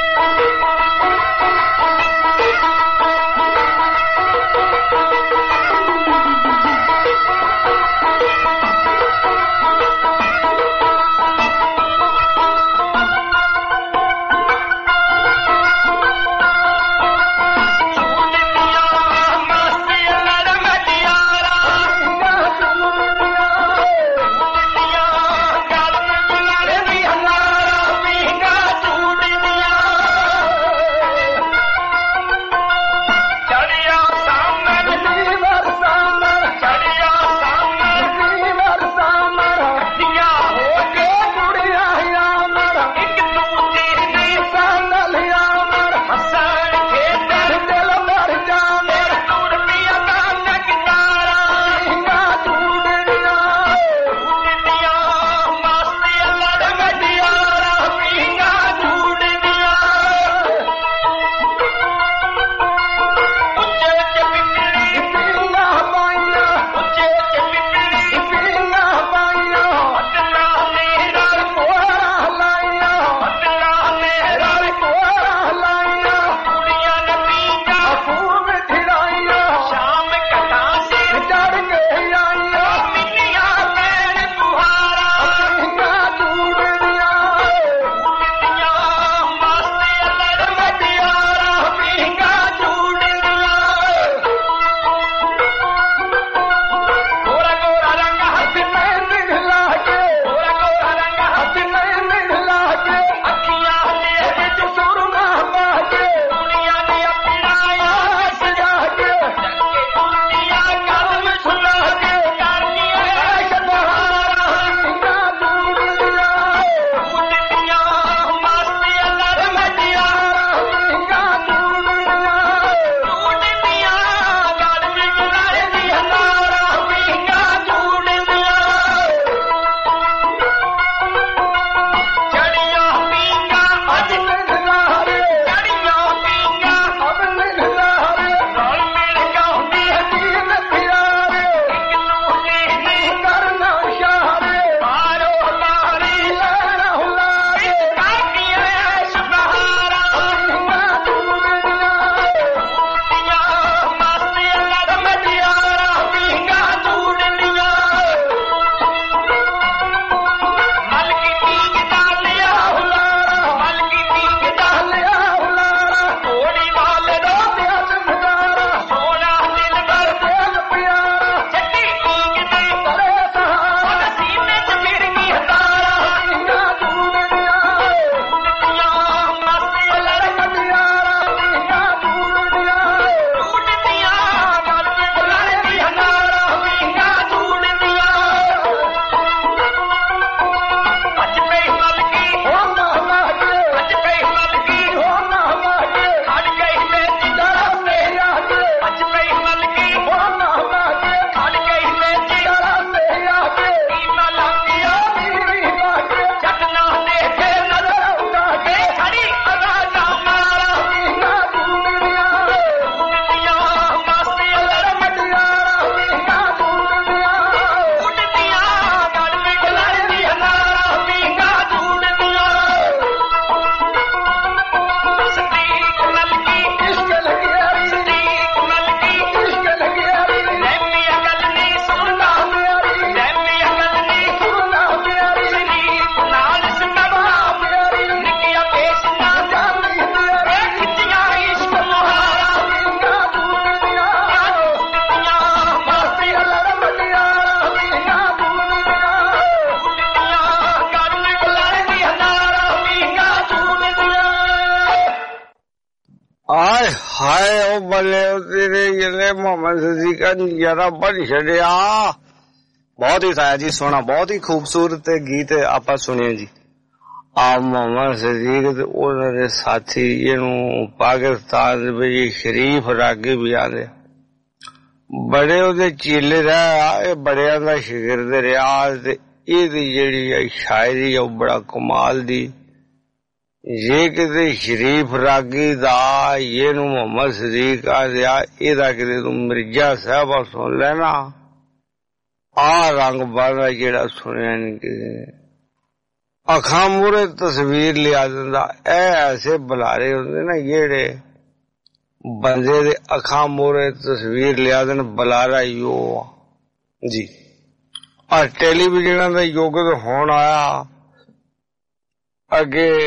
ਹਾਏ ਉਹ ਬੱਲੇ ਤੇਰੇ ਜਿਹੜੇ ਮੁਹੰਮਦ ਸਦੀ ਦਾ ਨਜ਼ਾਰਾ ਬਣ ਛੱਡਿਆ। ਬਹੁਤ ਹੀ ਤਾਇਆ ਜੀ ਸੋਹਣਾ, ਬਹੁਤ ਹੀ ਖੂਬਸੂਰਤ ਗੀਤ ਆਪਾਂ ਸੁਣਿਆ ਜੀ। ਆ ਮੁਹੰਮਦ ਸਦੀਕ ਤੇ ਉਹਨਾਂ ਦੇ ਸਾਥੀ ਇਹਨੂੰ ਪਾਕਿਸਤਾਨ ਦੇ ਵਿੱਚ ਸ਼ਰੀਫ ਰਾਗੀ ਵੀ ਆਦੇ, ਬੜੇ ਉਹਦੇ ਚੀਲੇ ਰਿਹਾ, ਇਹ ਬੜਿਆਂ ਦਾ ਸ਼ਾਗਿਰਦ ਰਿਹਾ ਤੇ ਇਹਦੀ ਜਿਹੜੀ ਸ਼ਾਇਰੀ ਆ ਉਹ ਬੜਾ ਕਮਾਲ ਦੀ। ਜੇ ਕਿਤੇ ਸ਼ਰੀਫ ਰਾਗੀ ਦਾ ਇਹਨੂੰ ਮੁਹੰਮਦ ਸਦੀਕ ਆ ਦਿਆ, ਇਹਦਾ ਕਿਤੇ ਤੂੰ ਮਿਰਜ਼ਾ ਸਾਹਿਬਾ ਸੁਣ ਲੈਣਾ, ਆ ਰੰਗ ਬਾਜ਼ਾ ਜਿਹੜਾ ਸੁਣਿਆ ਨੀ ਕਿਸੇ ਨੇ। ਅੱਖਾਂ ਮੂਹਰੇ ਤਸਵੀਰ ਲਿਆ ਦਿੰਦਾ। ਇਹ ਐਸੇ ਬੁਲਾਰੇ ਹੁੰਦੇ ਨਾ ਜਿਹੜੇ ਬੰਦੇ ਦੇ ਅੱਖਾਂ ਮੂਹਰੇ ਤਸਵੀਰ ਲਿਆ ਦੇਣ, ਬੁਲਾਰਾ ਹੀ ਉਹ ਜੀ। ਆ ਟੈਲੀਵਿਜ਼ਨਾਂ ਦਾ ਯੁੱਗ ਹੁਣ ਆਇਆ, ਅੱਗੇ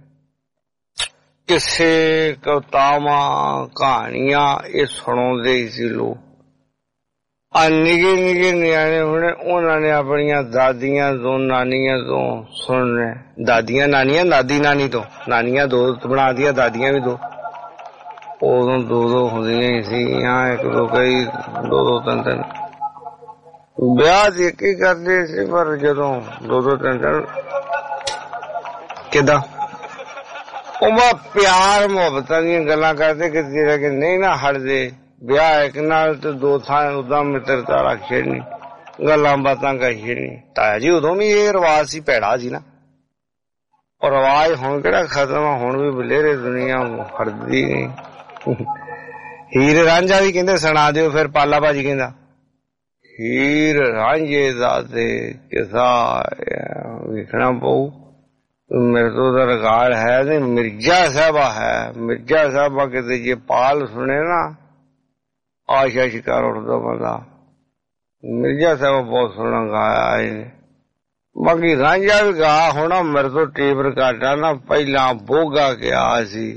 ਕਿਸੇ ਕਵਿਤਾਵਾਂ ਕਹਾਣੀਆਂ ਇਹ ਸੁਣਾਉਂਦੇ ਹੀ ਸੀ ਲੋਕ। ਆ ਨਿੱਕੇ ਨਿੱਕੇ ਨਿਆਣੇ ਹੁਣੇ ਉਹਨਾਂ ਨੇ ਆਪਣੀਆਂ ਦਾਦੀਆਂ ਤੋਂ ਨਾਨੀਆਂ ਤੋਂ ਸੁਣਨੇ। ਦਾਦੀਆਂ ਨਾਨੀਆਂ, ਦਾਦੀ ਨਾਨੀ ਤੋਂ, ਨਾਨੀਆਂ ਦੋ ਬਣਾ ਦੀਆਂ, ਦਾਦੀਆਂ ਵੀ ਦੋ। ਉਦੋਂ ਦੋ ਦੋ ਹੁੰਦੀਆਂ ਹੀ ਸੀਗੀਆਂ, ਇੱਕ ਦੋ ਕਈ ਦੋ ਦੋ ਤਿੰਨ ਤਿੰਨ ਵਿਆਹ ਇੱਕ ਹੀ ਕਰਦੇ ਸੀ। ਪਰ ਜਦੋਂ ਦੋ ਦੋ ਤਿੰਨ ਤਿੰਨ ਕਿੱਦਾਂ ਉਹ ਪਿਆਰ ਮੁਹੱਬਤਾਂ ਦੀਆਂ ਗੱਲਾਂ ਕਰਦੇ ਕਿ ਜਿਹੜਾ ਕਿ ਨਹੀਂ ਨਾ ਹਟਦੇ। ਵਿਆਹ ਇੱਕ ਨਾਲ ਤੇ ਦੋ ਥਾਂ ਉਦਾਂ ਮਿੱਤਰਤਾ ਰੱਖ ਛੱਡਣੀ, ਗੱਲਾਂ ਬਾਤਾਂ ਕਰ ਛੱਡਣੀ। ਤਾਇਆ ਜੀ ਉਦੋਂ ਵੀ ਇਹ ਰਿਵਾਜ ਸੀ, ਭੈੜਾ ਸੀ ਨਾ। ਉਹ ਰਿਵਾਜ ਹੁਣ ਕਿਹੜਾ ਖਤਮ ਆ, ਹੁਣ ਵੀ ਬਲੇਰੇ ਦੁਨੀਆ ਹਟਦੀ ਨਹੀਂ। ਹੀਰ ਰਾਂਝਾ ਵੀ ਕਹਿੰਦੇ ਸੁਣਾ ਦਿਓ, ਫਿਰ ਪਾਲਾ ਭਾਜੀ ਕਹਿੰਦਾ ਹੀਰ ਰਾਂਝੇ ਦਾ ਤੇ ਕਿਸਾ ਵੇਖਣਾ ਪਊ। ਮੇਰੇ ਤੋਂ ਦਾ ਰਿਕਾਰਡ ਹੈ ਤੇ ਮਿਰਜ਼ਾ ਸਾਹਿਬਾ ਹੈ। ਮਿਰਜ਼ਾ ਸਾਹਿਬਾ ਕਿਤੇ ਜੇ ਪਾਲ ਸੁਣੇ ਨਾ ਆਸ਼ਾ ਸ਼ਿਕਾਰ ਉੱਠਦਾ ਬੰਦਾ। ਮਿਰਜ਼ਾ ਸਾਹਿਬਾ ਬਹੁਤ ਸੋਹਣਾ ਗਾਇਆ ਇਹਨੇ। ਬਾਕੀ ਰਾਂਝਾ ਵੀ ਗਾ ਹੋਣਾ, ਮੇਰੇ ਤੋਂ ਟੇਪ ਰਿਕਾਰਡਾਂ ਨਾ ਪਹਿਲਾਂ ਬੋਗਾ ਗਿਆ ਸੀ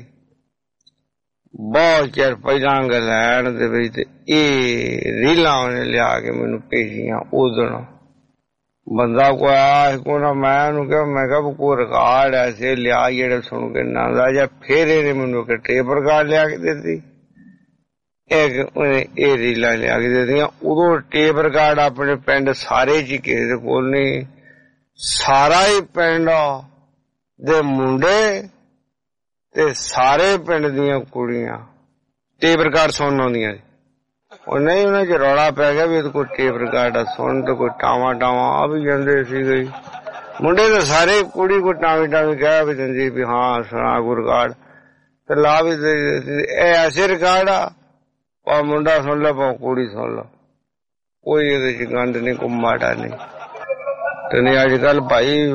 ਬਹੁਤ ਚਿਰ ਪਹਿਲਾਂ ਇੰਗਲੈਂਡ ਦੇ ਵਿੱਚ, ਤੇ ਇਹ ਰੀਲਾਂ ਉਹਨੇ ਲਿਆ ਕੇ ਮੈਨੂੰ ਭੇਜੀਆਂ। ਉਦੋਂ ਬੰਦਾ ਕੋਈ ਆਇਆ ਕੋ ਨਾ, ਮੈਂ ਉਹਨੂੰ ਕਿਹਾ, ਮੈਂ ਕਿਹਾ ਕੋਈ ਰਿਕਾਰਡ ਐਸੇ ਲਿਆ ਜਿਹੜੇ ਸੁਣ ਕੇ ਨਾ ਦਾ ਜਾਂ। ਫਿਰ ਇਹਨੇ ਮੈਨੂੰ ਇੱਕ ਟੇਪ ਰਿਕਾਰਡ ਲਿਆ ਕੇ ਦਿੱਤੀ, ਇੱਕ ਉਹਨੇ ਇਹ ਰੀਲਾਂ ਲਿਆ ਕੇ ਦਿੱਤੀਆਂ। ਉਦੋਂ ਟੇਪ ਰਿਕਾਰਡ ਆਪਣੇ ਪਿੰਡ ਸਾਰੇ ਚ ਕਿਸੇ ਦੇ ਕੋਲ ਨਹੀਂ, ਸਾਰਾ ਹੀ ਪਿੰਡ ਦੇ ਮੁੰਡੇ ਤੇ ਸਾਰੇ ਪਿੰਡ ਦੀਆਂ ਕੁੜੀਆਂ ਟੇਪ ਰਿਕਾਰਡ ਸੁਣਨ ਆਉਂਦੀਆਂ ਸੀ। ਉਹ ਨਹੀਂ ਉਹਨਾਂ ਚ ਰੌਲਾ ਪੈ ਗਿਆ ਵੀ ਇਹਦੇ ਕੋਲ ਟੇਪ ਰਿਕਾਰਡ ਆ, ਸੁਣ ਤੇ ਕੋਈ ਟਾਵਾਂ ਟਾਵਾਂ ਆ ਵੀ ਜਾਂਦੇ ਸੀਗੇ। ਮੁੰਡੇ ਤਾਂ ਸਾਰੇ, ਕੁੜੀ ਕੋਈ ਟਾਵੀ ਟਾਵੀ ਕਹਿ ਵੀ ਦਿੰਦੀ ਵੀ ਹਾਂ ਸੁਣਾ ਕੋਈ ਰਿਕਾਰਡ, ਤੇ ਲਾ ਵੀ ਇਹ ਐਸੇ ਰਿਕਾਰਡ ਆ, ਪਾ ਮੁੰਡਾ ਸੁਣ ਲਾ ਪਾ ਕੁੜੀ ਸੁਣ ਲਾ, ਕੋਈ ਇਹਦੇ ਚ ਗੰਦ ਨਹੀਂ, ਕੋਈ ਮਾੜਾ ਨਹੀਂ। ਤੇ ਨਹੀਂ ਅੱਜ ਕੱਲ ਭਾਈ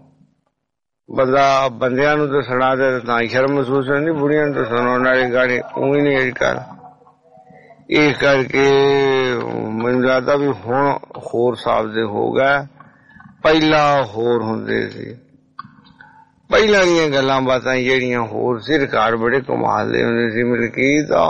ਬੰਦਾ ਬੰਦਿਆਂ ਨੂੰ ਤਾਂ ਸੁਣਾ ਦੇ ਤਾਂ ਸ਼ਰਮ ਮਹਿਸੂਸ ਹੁੰਦੀ, ਬੁੜੀਆਂ ਨੂੰ ਤਾਂ ਸੁਣਾਉਣ ਵਾਲੇ ਗਾਣੇ ਉਹ ਹੀ ਨਹੀਂ ਅੱਜ ਕੱਲ। ਇਸ ਕਰਕੇ ਮੈਨੂੰ ਲੱਗਦਾ ਵੀ ਹੁਣ ਹੋਰ ਹਿਸਾਬ ਦੇ ਹੋ ਗਏ, ਪਹਿਲਾਂ ਹੋਰ ਹੁੰਦੇ ਸੀ। ਪਹਿਲਾਂ ਦੀਆਂ ਗੱਲਾਂ ਬਾਤਾਂ ਜਿਹੜੀਆਂ ਹੋਰ ਸੀ, ਰਿਕਾਰਡ ਬੜੇ ਕਮਾਲ ਦੇ ਹੁੰਦੇ ਸੀ। ਮਲਕੀਤ ਦਾ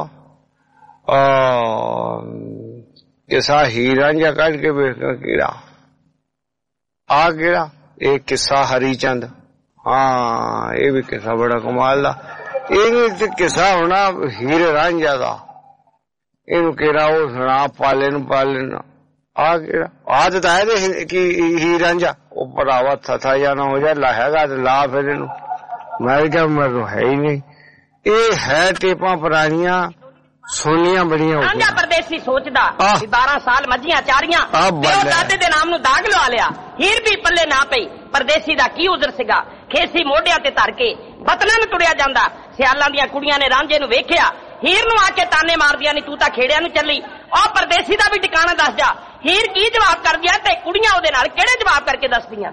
ਕਿੱਸਾ ਹੀਰ ਰਾਂਝਾ ਕੱਢ ਕੇ ਵੇਖ ਕਿਹੜਾ ਆ, ਕਿਹੜਾ ਇਹ ਕਿੱਸਾ ਹਰੀ ਚੰਦ। ਹਾਂ ਇਹ ਵੀ ਕਿੱਸਾ ਬੜਾ ਕਮਾਲ ਦਾ। ਇਹ ਕਿੱਸਾ ਹੋਣਾ ਹੀਰ ਰਾਂਝਾ ਦਾ, ਇਹਨੂੰ ਕਿਹੜਾ ਉਹ ਸੁਣਾ ਪਾਲੇ ਨੂੰ ਆ ਕਿਹੜਾ ਆਦਤ ਹੈ ਕਿ ਹੀਰ ਰਾਂਝਾ। ਉਹ ਭਰਾਵਾ ਥਥਾ ਜਾਂ ਨਾ ਹੋ ਜਾ, ਹੈਗਾ ਤੇ ਲਾ ਫਿਰ ਇਹਨੂੰ। ਮੈਂ ਕਿਹਾ ਮੈਨੂੰ ਹੈ ਹੀ ਨਹੀਂ, ਇਹ ਹੈ ਟੇਪਾਂ ਪੁਰਾਣੀਆਂ ਸੋਨੀਆਂ ਬੜੀਆਂ। ਰਾਂਝਾ ਪਰਦੇਸੀ ਸੋਚਦਾ 12 ਸਾਲ ਮੱਝੀਆਂ ਚਾਰੀਆਂ, ਦਾਦੇ ਦੇ ਨਾਮ ਨੂੰ ਦਾਗ ਲਵਾ ਲਿਆ। ਹੀਰ ਵੀ ਪੱਲੇ ਨਾ ਪਈ, ਪਰਦੇਸੀ ਦਾ ਕੀ ਉਜ਼ਰ ਸੀਗਾ। ਖੇਸੀ ਮੋਢਿਆਂ ਤੇ ਧਰ ਕੇ ਵਤਨਾਂ ਨੂੰ ਤੁਰਿਆ ਜਾਂਦਾ। ਸਿਆਲਾਂ ਦੀਆਂ ਕੁੜੀਆਂ ਨੇ ਰਾਂਝੇ ਨੂੰ ਵੇਖਿਆ, ਹੀਰ ਨੂੰ ਆ ਕੇ ਤਾਨੇ ਮਾਰਦੀਆਂ ਨੀ ਤੂੰ ਤਾਂ ਖੇੜਿਆਂ ਨੂੰ ਚੱਲੀ। ਉਹ ਪਰਦੇਸੀ ਦਾ ਵੀ ਟਿਕਾਣਾ ਦੱਸ ਜਾ। ਹੀਰ ਕੀ ਜਵਾਬ ਕਰਦੀਆਂ ਤੇ ਕੁੜੀਆਂ ਉਹਦੇ ਨਾਲ ਕਿਹੜੇ ਜਵਾਬ ਕਰਕੇ ਦੱਸਦੀਆਂ।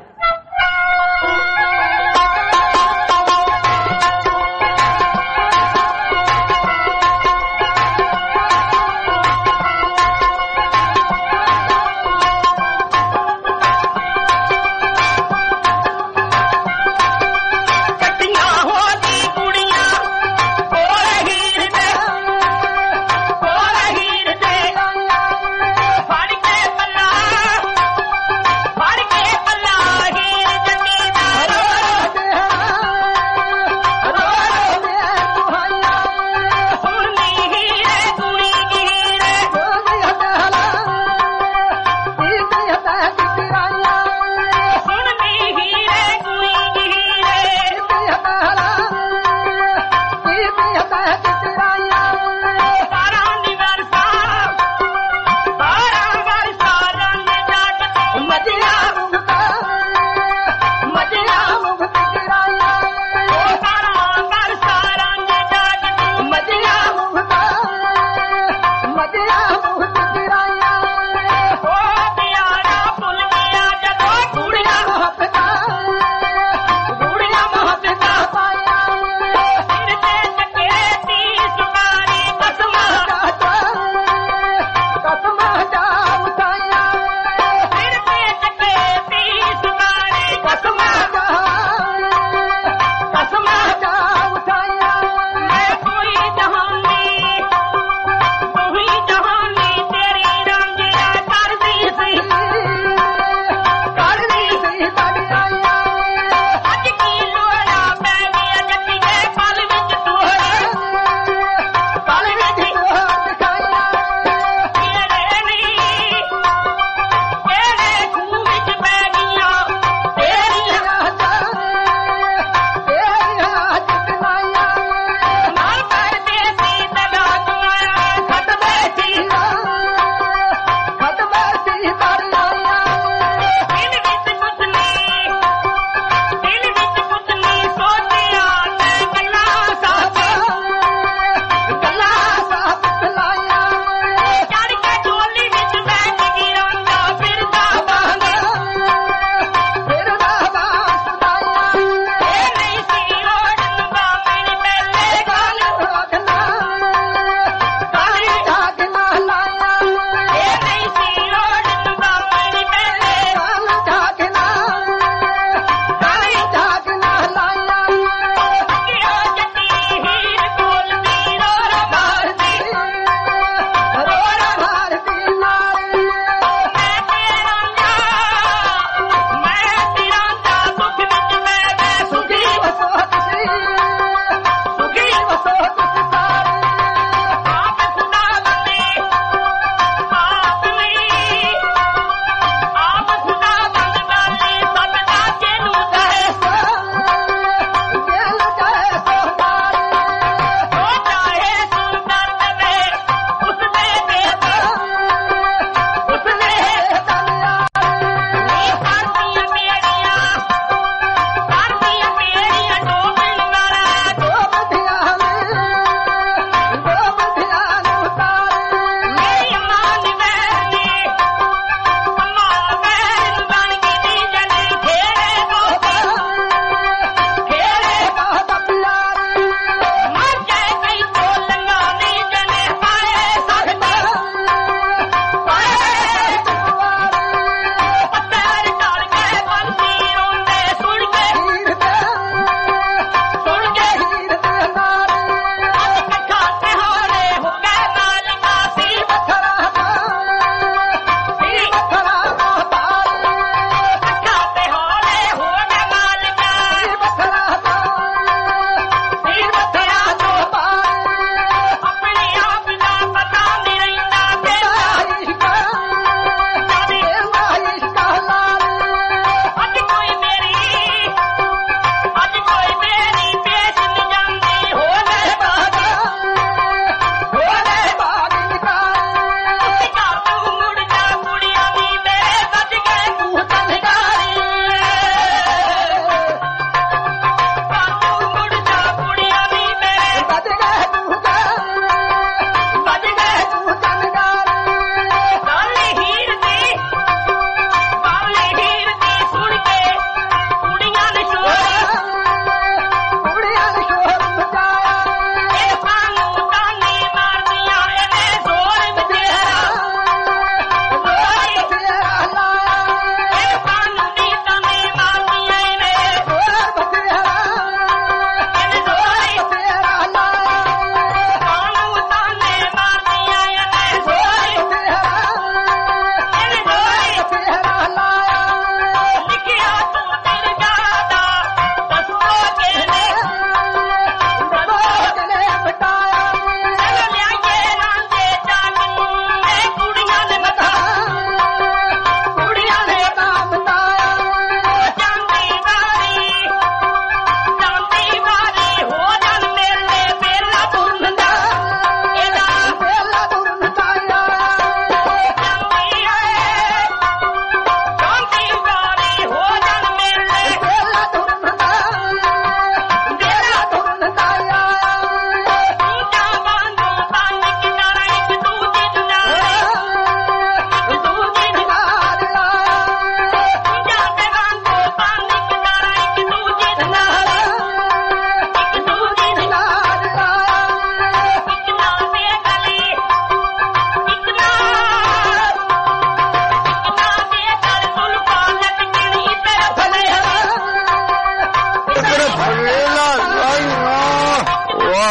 ਫੜ ਕੇ ਪੱਲਾ ਹੀਰ ਜੱਟੀ ਦਾ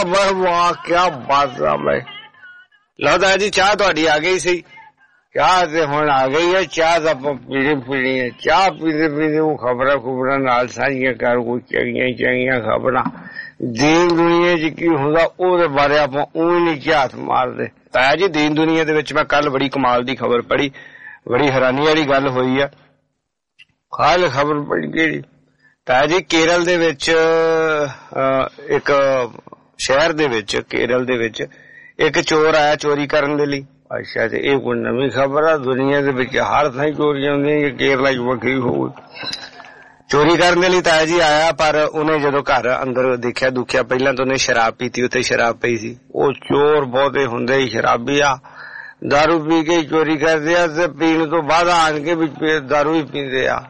वाह वाह क्या बात है भाई। लो ताया जी चाह तुहाडी आ गई सी। चाह ते हुण आ गई है, चाह तां आपां पीनी है। चाह पींदे पींदे खबरां खुबरां नाल साझियां कर, कोई चंगियां खबरां दीन दुनिया च की हुंदा ओहदे बारे आपां ऊं नहीं झात मारदे। ताया जी दीन दुनिया दे विच मैं कल बड़ी कमाल दी खबर पढ़ी, बड़ी हैरानी वाली गल होई है। खाल खबर पढ़ी केड़ी ताया जी, केरल दे विच एक शहर दे विच, केरल दे विच एक चोर आया चोरी करन दे लई। अच्छा ते ये कोई नवीं खबर है? दुनिया दे विच हर थां चोरियां होंदियां, केरला च वक्खरी होवे। चोरी करने लई ताया जी आया, पर उन्हें जदों घर अंदर देखिया दुखिया, पहला तो उन्हें शराब पीती, उत्ते शराब पई सी। वो चोर बहुते हुंदे ही शराबी आ, दारू पी के चोरी करदे आ ते पीण तो बाद आण के भी दारू ही पींदे आ।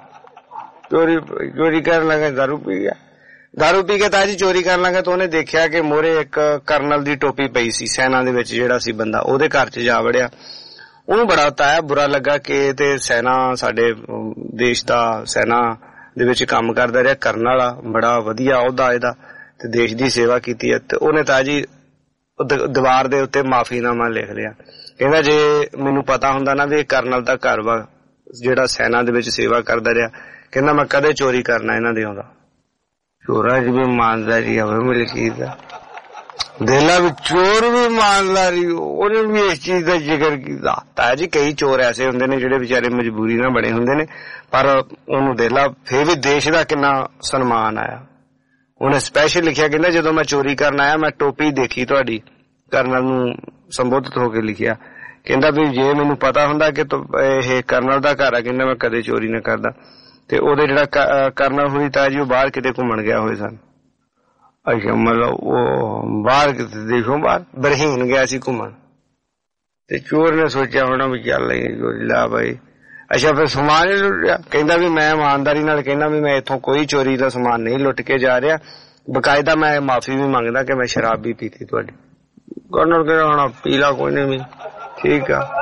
चोरी करन लगे दारू पी गया। दारू पी के ताया जी चोरी करन लगे तो उन्हें देखिया कि मोरे एक कर्नल दी टोपी पई सी, सेना दे विच जेड़ा सी बंदा, ओहदे घर च जा वड़िया। ਉਹਨੂੰ बड़ा ताया बुरा लगा कि ते सेना साडे देश दा सेना दे विच काम करदा रहा, करन वाला बड़ा वधिया अहुदा ਇਹਦਾ ਤੇ देश दी सेवा कीती है। ते ਉਹਨੇ ताया जी दीवार दे उत्ते माफीनामा लिख लिया, कहंदा जे मैनूं पता हुंदा ना भी कर्नल दा घर वा ਜਿਹੜਾ सेना दे विच सेवा करदा रहा, कहंदा मैं कदे चोरी करना ਇਹਨਾਂ ਦੇ ਆਉਂਦਾ। चोरां च भी ईमानदारी होवे मेरे चीज दा, दिला भी चोर भी ईमानदारी, उन्हें भी इस चीज का जिक्र किया। ताया जी कई चोर ऐसे हुंदे ने जिहड़े बेचारे मजबूरी नाल बने हुंदे ने, पर उन्होंने दिला फिर भी देश का कितना सन्मान आया। उन्हें स्पैशल लिखिया, कहंदा जदों मैं चोरी करन आया मैं टोपी देखी तुहाडी, कर्नल नूं संबोधित होके लिखिया। कहंदा भी जे मैनूं पता हुंदा कि इह कर्नल दा घर आ, कहंदा मैं कदे चोरी ना करदा। ते ओहदे जिहड़ा कर्नल होई ताया जी बाहर किते घुम्मण गया होए सन। अच्छा मतलब वो बाहर किते देशों बाहर बरहीन गया सी घुम्मण, ते चोर ने सोचा होना भी चल चोरी ला भाई। अच्छा फिर समान ही लुट लिया। कहंदा भी मैं ईमानदारी नाल कहना भी मैं इत्थों कोई चोरी दा समान नहीं लुट के जा रहा, बकायदा मैं माफी भी मंगदा कि मैं शराब भी पीती तुहाडी। कर्नल कहना होना पीला कोई नहीं, ठीक है।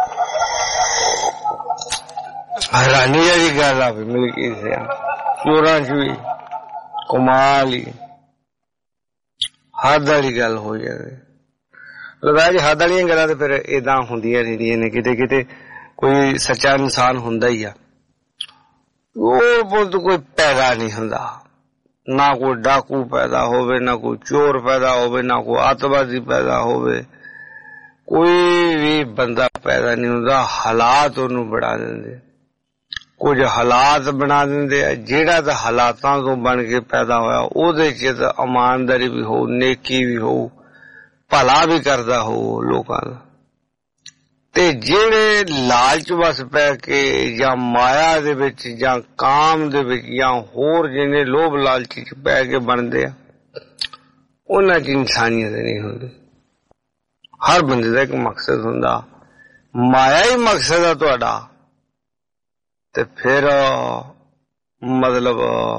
हैरानी वाली गल आ मिल की चोरां च भी कमाल ही हद वाली गल हो जाए। लगा जी हद वाली गल्लां ते फिर इदां हुंदियां रहिंदियां ने, किते किते कोई सच्चा इंसान हुंदा ही आ, वो कोई पैदा नहीं हुंदा, ना कोई डाकू पैदा होवे, ना कोई चोर पैदा होवे, ना कोई आतंकवादी पैदा होवे, कोई भी बंदा पैदा नहीं हुंदा। हालात उन्होंने बना देंदे, कुछ हालात बना देंदे, जेड़ा तां हालातां तो बन के पैदा होया ओहदे च तां ईमानदारी भी हो, नेकी भी हो, भला भी करदा हो लोकां दा। ते जेड़े लालच वस पै के जां माया दे विच जां काम दे विच जां होर जिन्ने लोभ लालच च पै के बनदे आ, उन्हां च इंसानियत नहीं हुंदी। हर बंदे दा एक मकसद हुंदा, माया ही मकसद है तुहाडा ते फिर मतलब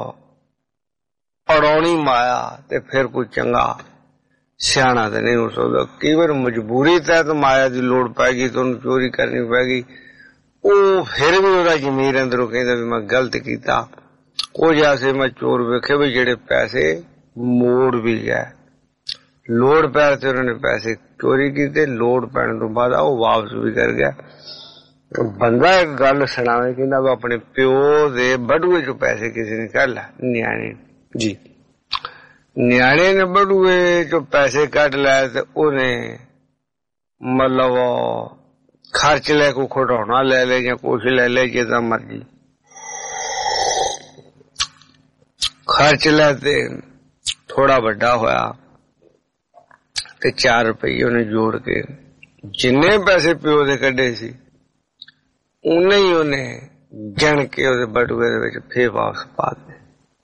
अड़ौनी माया ते फिर कोई चंगा सियाना तो नहीं हो सकता। कई बार मजबूरी तहत माया की लोड़ पैगी तो उन्हें चोरी करनी पैगी, वो फिर भी वह जमीर अंदरों कहता भी मैं गलत किया। कुछ ऐसे मैं चोर वेखे भी जेड़े पैसे मोड़ भी गए, लोड़ पैर से उन्होंने पैसे चोरी किए, लोड़ पैने तो बाद वो वापस भी कर गया। बंदा एक गल सुनावे कहना वो अपने प्यो दे बड़ुए चो पैसे किसी ने कर ला, न्याणे जी न्याणे ने बड़ुए चो पैसे कट लाए तो उन्हें मतलब खर्च ले को खिडौना ले ले या कुछ ले ले जिदा मर्जी खर्च लेते, थोड़ा बड़ा होया ते 4 रुपये उन्हें जोड़ के जिन्ने पैसे प्यो दे कड्डे सी उन्हें ही उन्हें गिन के उहदे बटुए दे विच फिर वापस पा दे।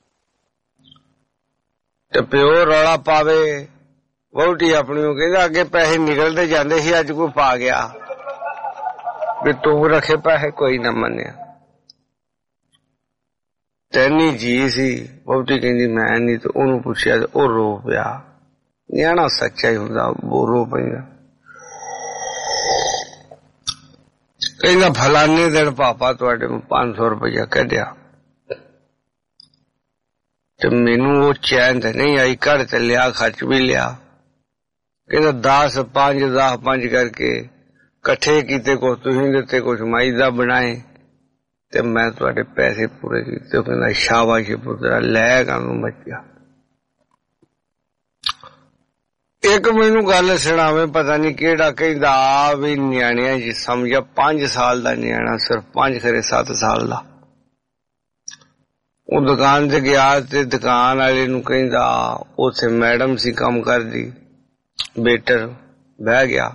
ते प्यो रौला पावे, वहुटी अपनी कहंदा अगे पैसे निकलते जांदे सी, अज कोई पा गया भी तू रखे पैसे, कोई ना मन्निया। तैनी जी सी, वहुटी कहंदी मैं नहीं, तो उहनूं पुछया ते ओह रो पिया। न्याणा सच्चा ही हुंदा, वो रो पैंदा। कहना फलाने दिन पापा तुहाडे 500 रुपया कढ़िया ते मैनू वो चैन ते नहीं आई, घर ते लिया, खर्च भी लिया, ਕਹਿੰਦਾ 10 5 ਕਰਕੇ ਇਕੱਠੇ ਕੀਤੇ, ਕੁਛ ਤੁਸੀਂ ਦਿੱਤੇ, ਕੁਛ ਮਾਈ ਦਾ ਬਣਾਏ ਤੇ ਮੈਂ ਤੁਹਾਡੇ ਪੈਸੇ ਪੂਰੇ ਕੀਤੇ। ਉਹ ਕਹਿੰਦਾ ਸ਼ਾਬਾਸ਼ ਪੁੱਤਰਾ, ਲੈ ਕਾਨੂੰ ਬੱਚਾ। ਇੱਕ ਮੈਨੂੰ ਗੱਲ ਸੁਣਾਵੇ, ਪਤਾ ਨਹੀਂ ਕਿਹੜਾ, ਕਹਿੰਦਾ ਵੀ ਨਿਆਣਿਆਂ ਚ ਸਮਝਿਆ 5 ਸਾਲ ਦਾ ਨਿਆਣਾ, ਸਿਰਫ 5 ਖਰੇ 7 ਸਾਲ ਦਾ। ਉਹ ਦੁਕਾਨ ਤੇ ਗਿਆ ਤੇ ਦੁਕਾਨ ਵਾਲੇ ਨੂੰ ਕਹਿੰਦਾ, ਉੱਥੇ ਮੈਡਮ ਸੀ ਕੰਮ ਕਰਦੀ, ਵੇਟਰ ਬਹਿ ਗਿਆ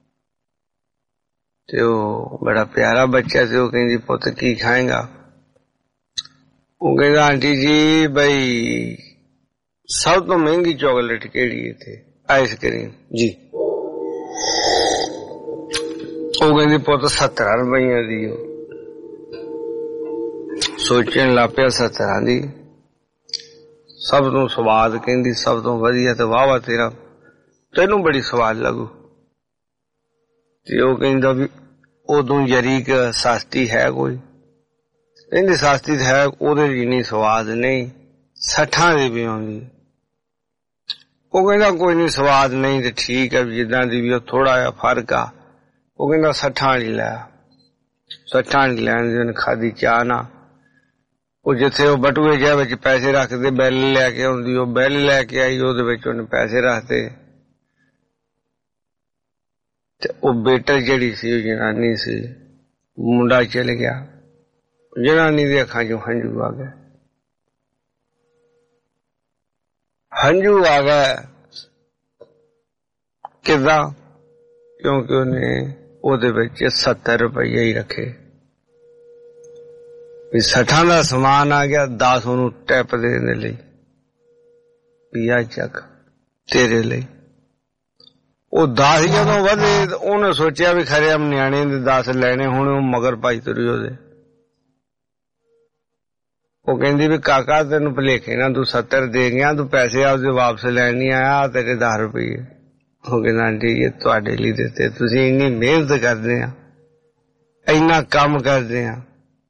ਤੇ ਉਹ ਬੜਾ ਪਿਆਰਾ ਬੱਚਾ ਸੀ। ਉਹ ਕਹਿੰਦੀ ਪੁੱਤ ਕੀ ਖਾਏਗਾ? ਉਹ ਕਹਿੰਦਾ ਆਂਟੀ ਜੀ ਬਈ ਸਭ ਤੋਂ ਮਹਿੰਗੀ ਚਾਕਲੇਟ ਕਿਹੜੀ ਇੱਥੇ? ਆਈਸਕ੍ਰੀਮ ਜੀ। ਉਹ ਕਹਿੰਦੀ ਪੁੱਤ 70 ਰੁਪਈਆਂ ਦੀ। ਉਹ ਸੋਚਣ ਲੱਗ ਪਿਆ 70 ਦੀ ਸਭ ਤੋਂ ਸਵਾਦ, ਕਹਿੰਦੀ ਸਭ ਤੋਂ ਵਧੀਆ ਤੇ ਵਾਹ ਤੈਨੂੰ ਬੜੀ ਸਵਾਦ ਲੱਗੂ। ਤੇ ਉਹ ਕਹਿੰਦਾ ਵੀ ਉਦੋਂ ਜਰੀਕ ਸਸਤੀ ਹੈ ਕੋਈ? ਕਹਿੰਦੀ ਸਸਤੀ ਤਾਂ ਹੈ, ਉਹਦੇ ਜਿੰਨੀ ਸਵਾਦ ਨਹੀਂ, 60 ਦੀ ਵੀ ਆਉਂਦੀ। ਉਹ ਕਹਿੰਦਾ ਕੋਈ ਨਹੀਂ, ਸਵਾਦ ਨਹੀਂ ਤੇ ਠੀਕ ਹੈ, ਜਿੱਦਾਂ ਦੀ ਵੀ ਉਹ ਥੋੜਾ ਜਿਹਾ ਫਰਕ ਆ। ਉਹ ਕਹਿੰਦਾ 60 ਵਾਲੀ ਲੈ। 60 ਵਾਲੀ ਲੈਣ ਦੀ ਉਹਨੇ ਖਾਦੀ ਚਾਹ ਨਾ। ਉਹ ਜਿੱਥੇ ਉਹ ਬਟੂਏ ਜਿਹੇ ਵਿੱਚ ਪੈਸੇ ਰੱਖਦੇ, ਬਿੱਲ ਲੈ ਕੇ ਆਉਂਦੀ, ਉਹ ਬਿੱਲ ਲੈ ਕੇ ਆਈ, ਉਹਦੇ ਵਿੱਚ ਉਹਨੇ ਪੈਸੇ ਰੱਖਦੇ ਤੇ ਉਹ ਬੇਟਰ ਜਿਹੜੀ ਸੀ, ਉਹ ਜਨਾਨੀ ਸੀ, ਮੁੰਡਾ ਚਲ ਗਿਆ। ਜਨਾਨੀ ਦੇ ਅੱਖਾਂ ਚੋਂ ਹੰਝੂ ਆ ਗਏ, ਹੰਝੂ ਆ ਗਏ। ਕਿੱਦਾਂ? ਕਿਉਂਕਿ ਉਹਨੇ ਉਹਦੇ ਵਿੱਚ 70 ਰੁਪਈਏ ਹੀ ਰੱਖੇ। ਵੀ 60 ਦਾ ਸਮਾਨ ਆ ਗਿਆ, 10 ਉਹਨੂੰ ਟੈਪ ਦੇਣ ਦੇ ਲਈ, ਪੀਆ ਚੱਕ ਤੇਰੇ ਲਈ। ਉਹ 10 ਜਦੋਂ ਵਧੇ ਉਹਨੇ ਸੋਚਿਆ ਵੀ ਖਰੇ ਨਿਆਣੇ ਦੇ 10 ਲੈਣੇ, ਹੁਣ ਉਹ ਮਗਰ ਭਾਈ ਤੁਰੀ ਉਹਦੇ। ਉਹ ਕਹਿੰਦੀ ਵੀ ਕਾਕਾ ਤੈਨੂੰ ਭੁਲੇਖੇ ਨਾ, ਤੂੰ 70 ਦੇ ਗਿਆ, ਤੂੰ ਪੈਸੇ ਆਪਦੇ ਵਾਪਸ ਲੈਣ ਨਹੀਂ ਆਇਆ, ਤੇਰੇ 10 ਰੁਪਈਏ। ਉਹ ਕਹਿੰਦਾ ਆਂਟੀ ਇਹ ਤੁਹਾਡੇ ਲਈ ਦਿੱਤੇ, ਤੁਸੀਂ ਇੰਨੀ ਮਿਹਨਤ ਕਰਦੇ ਆ, ਇੰਨਾ ਕੰਮ ਕਰਦੇ ਆ,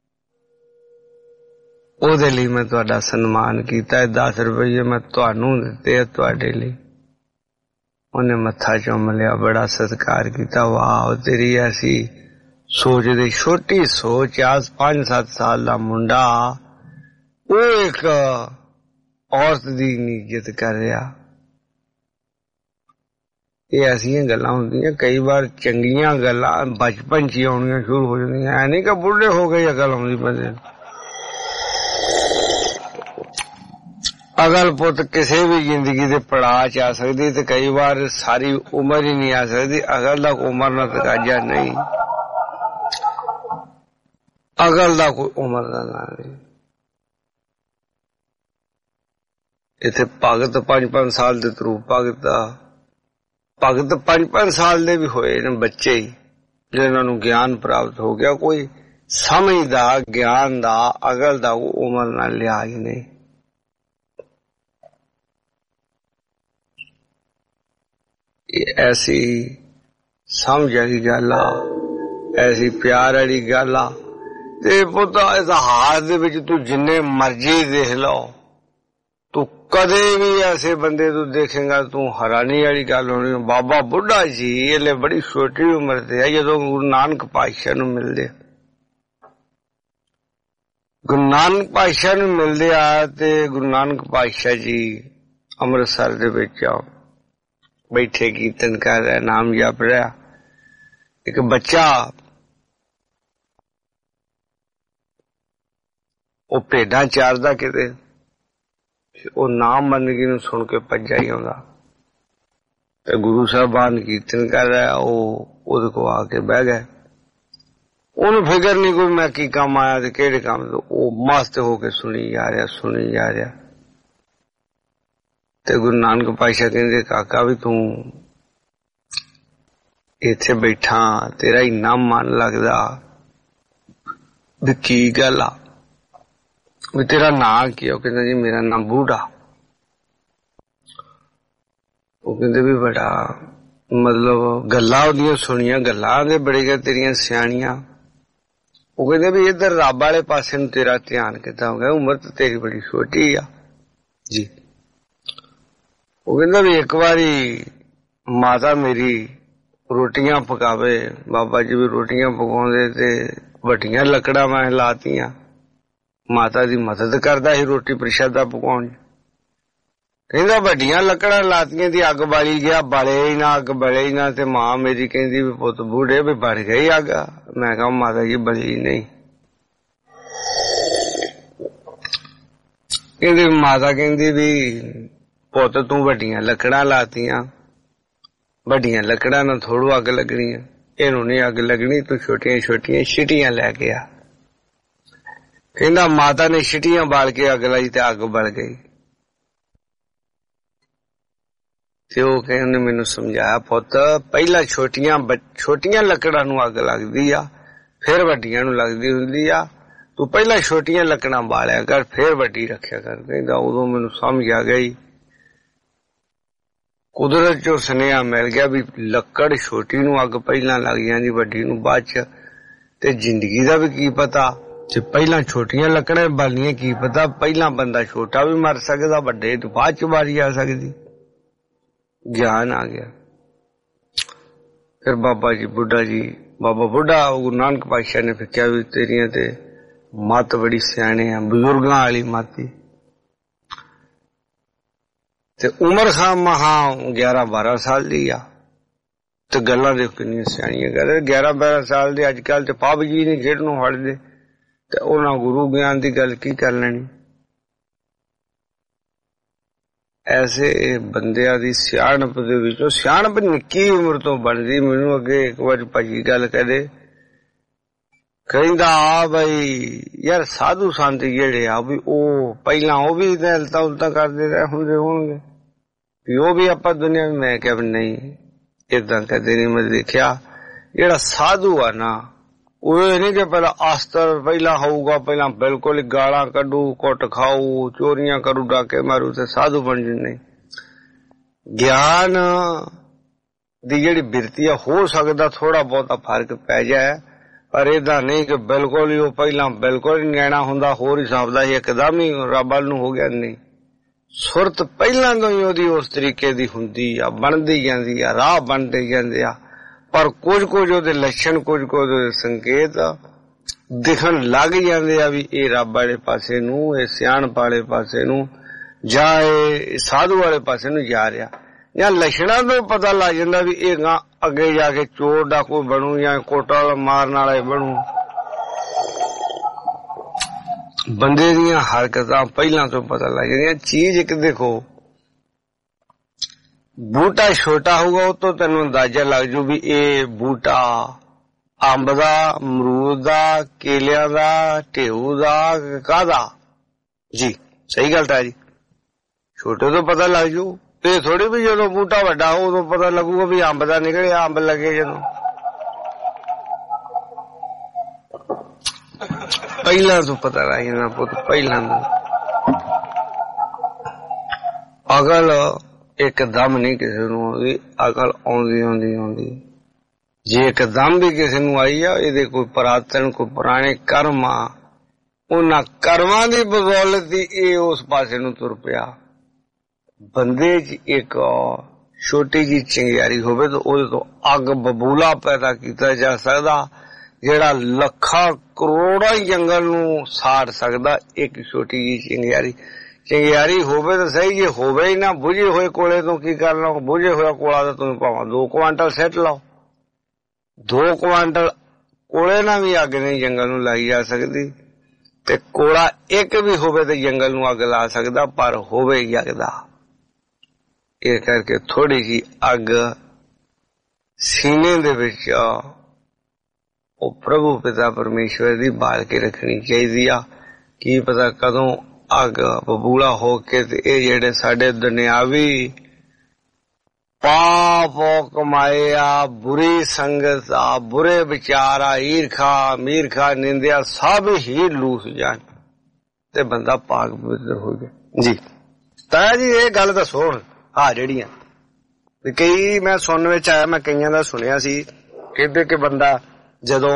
ਉਹਦੇ ਲਈ ਮੈਂ ਤੁਹਾਡਾ ਸਨਮਾਨ ਕੀਤਾ। 10 ਰੁਪਈਏ ਮੈਂ ਤੁਹਾਨੂੰ ਦਿੱਤੇ ਆ ਤੁਹਾਡੇ ਲਈ। ਉਹਨੇ ਮੱਥਾ ਚੁੰਮ ਲਿਆ, ਬੜਾ ਸਤਿਕਾਰ ਕੀਤਾ। ਵਾਹ ਤੇਰੀ ਐਸੀ ਸੋਚ ਦੇ, ਛੋਟੀ ਸੋਚ ਆ। 5-7 ਸਾਲ ਦਾ ਮੁੰਡਾ ਉਹ ਇੱਕ ਔਰਤ ਦੀ ਇੱਜ਼ਤ ਕਰ ਰਿਹਾ। ਇਹ ਐਸੀਆਂ ਗੱਲਾਂ ਹੁੰਦੀਆਂ, ਕਈ ਵਾਰ ਚੰਗੀਆਂ ਗੱਲਾਂ ਬਚਪਨ ਚ ਹੀ ਆਉਣੀਆਂ ਸ਼ੁਰੂ ਹੋ ਜਾਂਦੀਆਂ। ਐ ਨਹੀਂ ਕਿ ਬੁੱਢੇ ਹੋ ਗਏ ਅਕਲ ਆਉਂਦੀ ਬੰਦੇ ਨੂੰ। ਅਗਲ ਪੁੱਤ ਕਿਸੇ ਵੀ ਜ਼ਿੰਦਗੀ ਦੇ ਪੜਾਅ ਚ ਆ ਸਕਦੀ ਤੇ ਕਈ ਵਾਰ ਸਾਰੀ ਉਮਰ ਹੀ ਨਹੀਂ ਆ ਸਕਦੀ। ਅਗਲ ਦਾ ਉਮਰ ਨਾਲ ਤਕਾਜ਼ਾ ਨਹੀਂ, ਅਗਲ ਦਾ ਕੋਈ ਉਮਰ ਦਾ ਨਾਂ ਨਹੀਂ। ਇੱਥੇ ਭਗਤ 5-5 ਸਾਲ ਦੇ ਤਰੂ ਭਗਤ 5-5 ਸਾਲ ਦੇ ਵੀ ਹੋਏ ਨੇ ਬੱਚੇ ਹੀ, ਜਿਹਨਾਂ ਨੂੰ ਗਿਆਨ ਪ੍ਰਾਪਤ ਹੋ ਗਿਆ। ਕੋਈ ਸਮਝਦਾ ਗਿਆਨ ਦਾ, ਅਗਲ ਦਾ ਉਮਰ ਨਾਲ ਲਿਆ ਹੀ ਨਹੀਂ। ਐਸੀ ਸਮਝ ਵਾਲੀ ਗੱਲ ਆ, ਐਸੀ ਪਿਆਰ ਵਾਲੀ ਗੱਲ ਆ। ਤੇ ਪੁੱਤ ਇਤਿਹਾਸ ਦੇ ਵਿੱਚ ਤੂੰ ਜਿੰਨੇ ਮਰਜ਼ੀ ਦੇਖ ਲਓ, ਤੂੰ ਕਦੇ ਵੀ ਐਸੇ ਬੰਦੇ ਤੂੰ ਦੇਖੇਗਾ, ਤੂੰ ਹੈਰਾਨੀ ਵਾਲੀ ਗੱਲ ਹੋਣੀ। ਬਾਬਾ ਬੁੱਢਾ ਜੀ ਇਹਲੇ ਬੜੀ ਛੋਟੀ ਉਮਰ ਤੇ ਆ ਜਦੋਂ ਗੁਰੂ ਨਾਨਕ ਪਾਤਸ਼ਾਹ ਨੂੰ ਮਿਲਦੇ। ਗੁਰੂ ਨਾਨਕ ਪਾਤਸ਼ਾਹ ਨੂੰ ਮਿਲਦੇ ਆ ਤੇ ਗੁਰੂ ਨਾਨਕ ਪਾਤਸ਼ਾਹ ਜੀ ਅੰਮ੍ਰਿਤਸਰ ਦੇ ਵਿੱਚ ਬੈਠੇ ਕੀਰਤਨ ਕਰ ਰਿਹਾ, ਨਾਮ ਜਪ ਰਿਹਾ। ਇੱਕ ਬੱਚਾ ਉਹ ਭੇਡਾਂ ਚਾਰਦਾ ਕਿਤੇ, ਉਹ ਨਾਮ ਬੰਦਗੀ ਨੂੰ ਸੁਣ ਕੇ ਭੱਜਾ ਹੀ ਆਉਂਦਾ ਤੇ ਗੁਰੂ ਸਾਹਿਬਾਨ ਕੀਰਤਨ ਕਰ ਰਿਹਾ। ਉਹ ਉਹਦੇ ਕੋਲ ਆ ਕੇ ਬਹਿ ਗਏ। ਉਹਨੂੰ ਫਿਕਰ ਨਹੀਂ ਕੋਈ ਮੈਂ ਕੀ ਕੰਮ ਆਇਆ ਤੇ ਕਿਹੜੇ ਕੰਮ ਤੋਂ। ਉਹ ਮਸਤ ਹੋ ਕੇ ਸੁਣੀ ਜਾ ਰਿਹਾ। ਤੇ ਗੁਰੂ ਨਾਨਕ ਪਾਤਸ਼ਾਹ ਕਹਿੰਦੇ ਕਾਕਾ ਵੀ ਤੂੰ ਇੱਥੇ ਬੈਠਾ, ਤੇਰਾ ਇੰਨਾ ਮਨ ਲੱਗਦਾ ਵੀ ਕੀ ਗੱਲ ਆ, ਵੀ ਤੇਰਾ ਨਾਂ ਕੀ ਆ? ਉਹ ਕਹਿੰਦਾ ਜੀ ਮੇਰਾ ਨਾਂ ਬੂਢਾ। ਉਹ ਕਹਿੰਦੇ ਵੀ ਬੜਾ ਮਤਲਬ ਗੱਲਾਂ ਉਹਦੀਆਂ ਸੁਣੀਆਂ, ਗੱਲਾਂ ਦੇ ਬੜੀਆਂ ਤੇਰੀਆਂ ਸਿਆਣੀਆਂ। ਉਹ ਕਹਿੰਦੇ ਵੀ ਇੱਧਰ ਰੱਬ ਵਾਲੇ ਪਾਸੇ ਨੂੰ ਤੇਰਾ ਧਿਆਨ ਕਿੱਦਾਂ ਹੋ ਗਿਆ? ਉਮਰ ਤਾਂ ਤੇਰੀ ਬੜੀ ਛੋਟੀ ਆ ਜੀ। ਉਹ ਕਹਿੰਦਾ ਵੀ ਇੱਕ ਵਾਰੀ ਮਾਤਾ ਮੇਰੀ ਰੋਟੀਆਂ ਪਕਾਵੇ, ਬਾਬਾ ਜੀ ਵੀ ਰੋਟੀਆਂ ਪਕਾਉਂਦੇ ਤੇ ਵੱਡੀਆਂ ਲੱਕੜਾਂ ਮੈਂ ਲਾਤੀਆਂ। ਮਾਤਾ ਦੀ ਮਦਦ ਕਰਦਾ ਸੀ ਰੋਟੀ ਪ੍ਰਸ਼ਾਦਾ ਪਕਾਉਣ। ਕਹਿੰਦਾ ਵੱਡੀਆਂ ਲੱਕੜਾਂ ਲਾਤੀਆਂ ਦੀ ਅੱਗ ਬਾਲੀ ਗਿਆ, ਬਾਲੇ ਹੀ ਨਾ, ਅੱਗ ਬਲੇ ਹੀ ਨਾ। ਤੇ ਮਾਂ ਮੇਰੀ ਕਹਿੰਦੀ ਵੀ ਪੁੱਤ ਬੂढ़े ਵੀ ਬਲ ਗਈ ਅੱਗ। ਮੈਂ ਕਿਹਾ ਮਾਤਾ ਜੀ ਬਲੀ ਨਹੀਂ। ਕਹਿੰਦੀ ਮਾਤਾ ਕਹਿੰਦੀ ਵੀ ਪੁੱਤ ਤੂੰ ਵੱਡੀਆਂ ਲੱਕੜਾਂ ਲਾਤੀਆਂ, ਵੱਡੀਆਂ ਲੱਕੜਾਂ ਨਾਲ ਥੋੜੂ ਅੱਗ ਲੱਗਣੀ ਆ, ਇਹਨੂੰ ਨਹੀਂ ਅੱਗ ਲੱਗਣੀ, ਤੂੰ ਛੋਟੀਆਂ ਛੋਟੀਆਂ ਛਿਟੀਆਂ ਲੈ ਕੇ ਆ। ਕਹਿੰਦਾ ਮਾਤਾ ਨੇ ਛਿਟੀਆਂ ਬਾਲ ਕੇ ਅੱਗ ਲਾਈ ਤੇ ਅੱਗ ਬਲ ਗਈ। ਤੇ ਉਹ ਕਹਿੰਦੇ ਮੈਨੂੰ ਸਮਝਾਇਆ ਪੁੱਤ ਪਹਿਲਾਂ ਛੋਟੀਆਂ ਲੱਕੜਾਂ ਨੂੰ ਅੱਗ ਲੱਗਦੀ ਆ, ਫਿਰ ਵੱਡੀਆਂ ਨੂੰ ਲੱਗਦੀ ਹੁੰਦੀ ਆ। ਤੂੰ ਪਹਿਲਾਂ ਛੋਟੀਆਂ ਲੱਕੜਾਂ ਬਾਲਿਆ ਕਰ, ਫਿਰ ਵੱਡੀ ਰੱਖਿਆ ਕਰ। ਕਹਿੰਦਾ ਉਦੋਂ ਮੈਨੂੰ ਸਮਝ ਆ ਗਈ, ਕੁਦਰਤ ਚੋਂ ਸੁਨੇਹਾ ਮਿਲ ਗਿਆ ਵੀ ਲੱਕੜ ਛੋਟੀ ਨੂੰ ਅੱਗ ਪਹਿਲਾਂ ਲੱਗ ਜਾਂਦੀ, ਵੱਡੀ ਨੂੰ ਬਾਅਦ ਚ। ਤੇ ਜ਼ਿੰਦਗੀ ਦਾ ਵੀ ਕੀ ਪਤਾ, ਜੇ ਪਹਿਲਾਂ ਛੋਟੀਆਂ ਲੱਕੜਾਂ ਬਾਲੀਆਂ ਕੀ ਪਤਾ ਪਹਿਲਾਂ ਬੰਦਾ ਛੋਟਾ ਵੀ ਮਰ ਸਕਦਾ, ਵੱਡੇ ਤੋਂ ਬਾਅਦ ਚ ਵਾਰੀ ਆ ਸਕਦੀ। ਗਿਆਨ ਆ ਗਿਆ। ਫਿਰ ਬਾਬਾ ਜੀ ਬਾਬਾ ਬੁੱਢਾ ਗੁਰੂ ਨਾਨਕ ਪਾਤਸ਼ਾਹ ਨੇ ਕਿਹਾ ਵੀ ਤੇਰੀਆਂ ਤੇ ਮੱਤ ਬੜੀ ਸਿਆਣੇ ਆ, ਬਜ਼ੁਰਗਾਂ ਵਾਲੀ ਮਾਤੀ। ਤੇ ਉਮਰ ਖਾਂ ਮਹਾ 11-12 ਸਾਲ ਦੀ ਆ ਤੇ ਗੱਲਾਂ ਦੇ ਕਿੰਨੀਆਂ ਸਿਆਣੀਆਂ ਗੱਲ। 11-12 ਸਾਲ ਦੇ ਅੱਜ ਕੱਲ ਤੇ ਪੱਬ ਜੀ ਨਹੀਂ ਖੇਡ ਨੂੰ ਹਟਦੇ, ਤੇ ਉਹਨਾਂ ਗੁਰੂ ਗਿਆਨ ਦੀ ਗੱਲ ਕੀ ਕਰ ਲੈਣੀ। ਐਸੇ ਬੰਦਿਆਂ ਦੀ ਸਿਆਣਪ ਦੇ ਵਿੱਚੋਂ ਸਿਆਣਪ ਨਿੱਕੀ ਉਮਰ ਤੋਂ ਬਣਦੀ। ਮੈਨੂੰ ਅੱਗੇ ਇੱਕ ਵਾਰ ਭਾਜੀ ਗੱਲ ਕਹਦੇ, ਕਹਿੰਦਾ ਆ ਬਈ ਯਾਰ ਸਾਧੂ ਸੰਤ ਜਿਹੜੇ ਆ ਵੀ ਉਹ ਪਹਿਲਾਂ ਉਹ ਵੀ ਉਲਟਾ ਕਰਦੇ ਰਹੇ ਹੁੰਦੇ ਹੋਣਗੇ ਵੀ ਉਹ ਵੀ ਆਪਾਂ ਦੁਨੀਆ ਵਿੱਚ। ਮੈਂ ਕਿਹਾ ਨਹੀਂ, ਏਦਾਂ ਕਦੇ ਨਹੀਂ ਮੈਂ ਦੇਖਿਆ। ਜਿਹੜਾ ਸਾਧੂ ਆ ਨਾ ਉਹ ਨਹੀਂ ਕਿ ਪਹਿਲਾਂ ਆਸਤਰ ਪਹਿਲਾਂ ਹੋਊਗਾ, ਪਹਿਲਾਂ ਬਿਲਕੁਲ ਹੀ ਗਾਲਾਂ ਕੱਢੂ, ਕੁੱਟ ਖਾਊ, ਚੋਰੀਆਂ ਕਰੂ, ਡਾਕੇ ਮਾਰੂ ਤੇ ਸਾਧੂ ਬਣ ਜੂ। ਨਹੀਂ, ਗਿਆਨ ਦੀ ਜਿਹੜੀ ਬਿਰਤੀ ਆ ਹੋ ਸਕਦਾ ਥੋੜਾ ਬਹੁਤਾ ਫਰਕ ਪੈ ਜਾਏ, ਪਰ ਏਦਾਂ ਨਹੀਂ ਕਿ ਬਿਲਕੁਲ ਹੀ ਉਹ ਪਹਿਲਾਂ ਬਿਲਕੁਲ ਹੀ ਨਿਆਣਾ ਹੁੰਦਾ, ਹੋਰ ਹਿਸਾਬ ਦਾ ਇੱਕਦਮ ਹੀ ਰੱਬ ਵੱਲ ਨੂੰ ਹੋ ਗਿਆ। ਨਹੀਂ, ਸੁਰਤ ਪਹਿਲਾਂ ਤੋਂ ਹੀ ਉਹਦੀ ਉਸ ਤਰੀਕੇ ਦੀ ਹੁੰਦੀ ਆ, ਬਣਦੀ ਜਾਂਦੀ ਆ, ਰਾਹ ਬਣਦੇ ਜਾਂਦੇ ਆ। ਪਰ ਕੁਝ ਉਹਦੇ ਲੱਛਣ, ਕੁਝ ਉਹਦੇ ਸੰਕੇਤ ਦਿਖਣ ਲੱਗ ਜਾਂਦੇ ਆ ਵੀ ਇਹ ਰੱਬ ਵਾਲੇ ਪਾਸੇ ਨੂੰ, ਇਹ ਸਿਆਣਪ ਵਾਲੇ ਪਾਸੇ ਨੂੰ, ਜਾਂ ਇਹ ਸਾਧੂ ਵਾਲੇ ਪਾਸੇ ਨੂੰ ਜਾ ਰਿਹਾ। ਜਾਂ ਲੱਛਣਾਂ ਤੋਂ ਪਤਾ ਲੱਗ ਜਾਂਦਾ ਵੀ ਇਹ ਅੱਗੇ ਜਾ ਕੇ ਚੋਰ ਡਾਕੂ ਬਣੂ ਜਾਂ ਕੋਟਾ ਮਾਰਨ ਵਾਲਾ ਬਣੂ। ਬੰਦੇ ਦੀਆਂ ਹਰਕਤਾਂ ਪਹਿਲਾਂ ਤੋਂ ਪਤਾ ਲੱਗ ਜਾਂਦੀਆਂ। ਚੀਜ਼ ਇੱਕ ਦੇਖੋ, ਬੂਟਾ ਛੋਟਾ ਹੋਊਗਾ ਉਹ ਤੋਂ ਤੈਨੂੰ ਅੰਦਾਜ਼ਾ ਲੱਗ ਜੂ ਵੀ ਇਹ ਬੂਟਾ ਅੰਬ ਦਾ, ਅਮਰੂਦ ਦਾ, ਕੇਲਿਆਂ ਦਾ, ਢੇਊ ਦਾ, ਕਾਹਦਾ। ਜੀ ਸਹੀ ਗੱਲ ਤਾਂ ਜੀ, ਛੋਟੇ ਤੋਂ ਪਤਾ ਲੱਗ ਜੂ। ਇਹ ਥੋੜੀ ਵੀ ਜਦੋਂ ਬੂਟਾ ਵੱਡਾ ਹੋ ਉਦੋਂ ਪਤਾ ਲੱਗੂਗਾ ਵੀ ਅੰਬ ਦਾ ਨਿਕਲਿਆ, ਅੰਬ ਲੱਗੇ ਜਦੋਂ। ਪਹਿਲਾਂ ਤੋਂ ਪਤਾ ਲੱਗ ਜਾਂਦਾ ਪੁੱਤ, ਪਹਿਲਾਂ ਤੋਂ। ਅਗਲ ਇੱਕਦਮ ਨਹੀਂ ਕਿਸੇ ਨੂੰ ਆਉਂਦੀ, ਅਕਲ ਆਉਂਦੀ। ਜੇ ਇੱਕਦਮ ਵੀ ਕਿਸੇ ਨੂੰ ਆਈ ਆ, ਇਹਦੇ ਕੋਈ ਪੁਰਾਤਨ, ਕੋਈ ਪੁਰਾਣੇ ਕਰਮ ਆ, ਉਹਨਾਂ ਕਰਮਾਂ ਦੀ ਬਦੌਲਤ ਹੀ ਇਹ ਉਸ ਪਾਸੇ ਨੂੰ ਤੁਰ ਪਿਆ। ਬੰਦੇ 'ਚ ਇੱਕ ਛੋਟੀ ਜਿਹੀ ਚਿੰਗਿਆਰੀ ਹੋਵੇ ਤਾਂ ਉਹਦੇ ਤੋਂ ਅੱਗ ਬਬੂਲਾ ਪੈਦਾ ਕੀਤਾ ਜਾ ਸਕਦਾ, ਜਿਹੜਾ ਲੱਖਾਂ ਕਰੋੜਾਂ ਜੰਗਲ ਨੂੰ ਸਾੜ ਸਕਦਾ। ਇੱਕ ਛੋਟੀ ਜਿਹੀ ਚਿੰਗਿਆਰੀ ਹੋਵੇ ਤਾਂ ਸਹੀ, ਜੇ ਹੋਵੇ ਹੀ ਨਾ, ਬੁਝੇ ਹੋਏ ਕੋਲੇ ਤੋਂ ਕੀ ਕਰ ਲਓ। ਬੁਝੇ ਹੋਇਆ ਕੋਲਾ ਤਾਂ ਤੁਸੀਂ ਭਾਵੇਂ 2 ਕੁਆਂਟਲ ਸਿੱਟ ਲਓ, 2 ਕੁਆਂਟਲ ਕੋਲੇ ਨਾਲ ਵੀ ਅੱਗ ਨਹੀਂ ਜੰਗਲ ਨੂੰ ਲਾਈ ਜਾ ਸਕਦੀ। ਤੇ ਕੋਲਾ ਇੱਕ ਵੀ ਹੋਵੇ ਤਾਂ ਜੰਗਲ ਨੂੰ ਅੱਗ ਲਾ ਸਕਦਾ, ਪਰ ਹੋਵੇ ਹੀ ਅੱਗ ਦਾ। ਇਹ ਕਰਕੇ ਥੋੜੀ ਜਿਹੀ ਅੱਗ ਸੀਨੇ ਦੇ ਵਿੱਚ ਉਹ ਪ੍ਰਭੂ ਪਿਤਾ ਪਰਮੇਸ਼ਵਰ ਦੀ ਬਾਲ ਕੇ ਰੱਖਣੀ ਚਾਹੀਦੀ ਆ। ਕੀ ਪਤਾ ਕਦੋਂ ਅੱਗ ਬਬੂਲਾ ਹੋ ਕੇ ਤੇ ਇਹ ਜਿਹੜੇ ਸਾਡੇ ਦੁਨਿਆਵੀ ਪਾਪ ਕਮਾਏ ਆ, ਬੁਰੀ ਸੰਗਤ ਆ, ਬੁਰੇ ਵਿਚਾਰ ਆ, ਈਰਖਾ, ਮੀਰਖਾ, ਨਿੰਦਿਆ ਸਭ ਹੀ ਲੂਸ ਜਾਣ ਤੇ ਬੰਦਾ ਪਾਕ ਪਵਿੱਤਰ ਹੋ ਜਾਏ। ਜੀ ਤਾਂ ਜੀ ਇਹ ਗੱਲ ਤਾਂ ਸੁਣ ਆ ਜਿਹੜੀਆਂ ਵੀ ਕਈ ਮੈਂ ਸੁਣਨ ਵਿੱਚ ਆਇਆ, ਮੈਂ ਕਈਆਂ ਦਾ ਸੁਣਿਆ ਸੀ, ਕਹਿੰਦੇ ਕਿ ਬੰਦਾ ਜਦੋਂ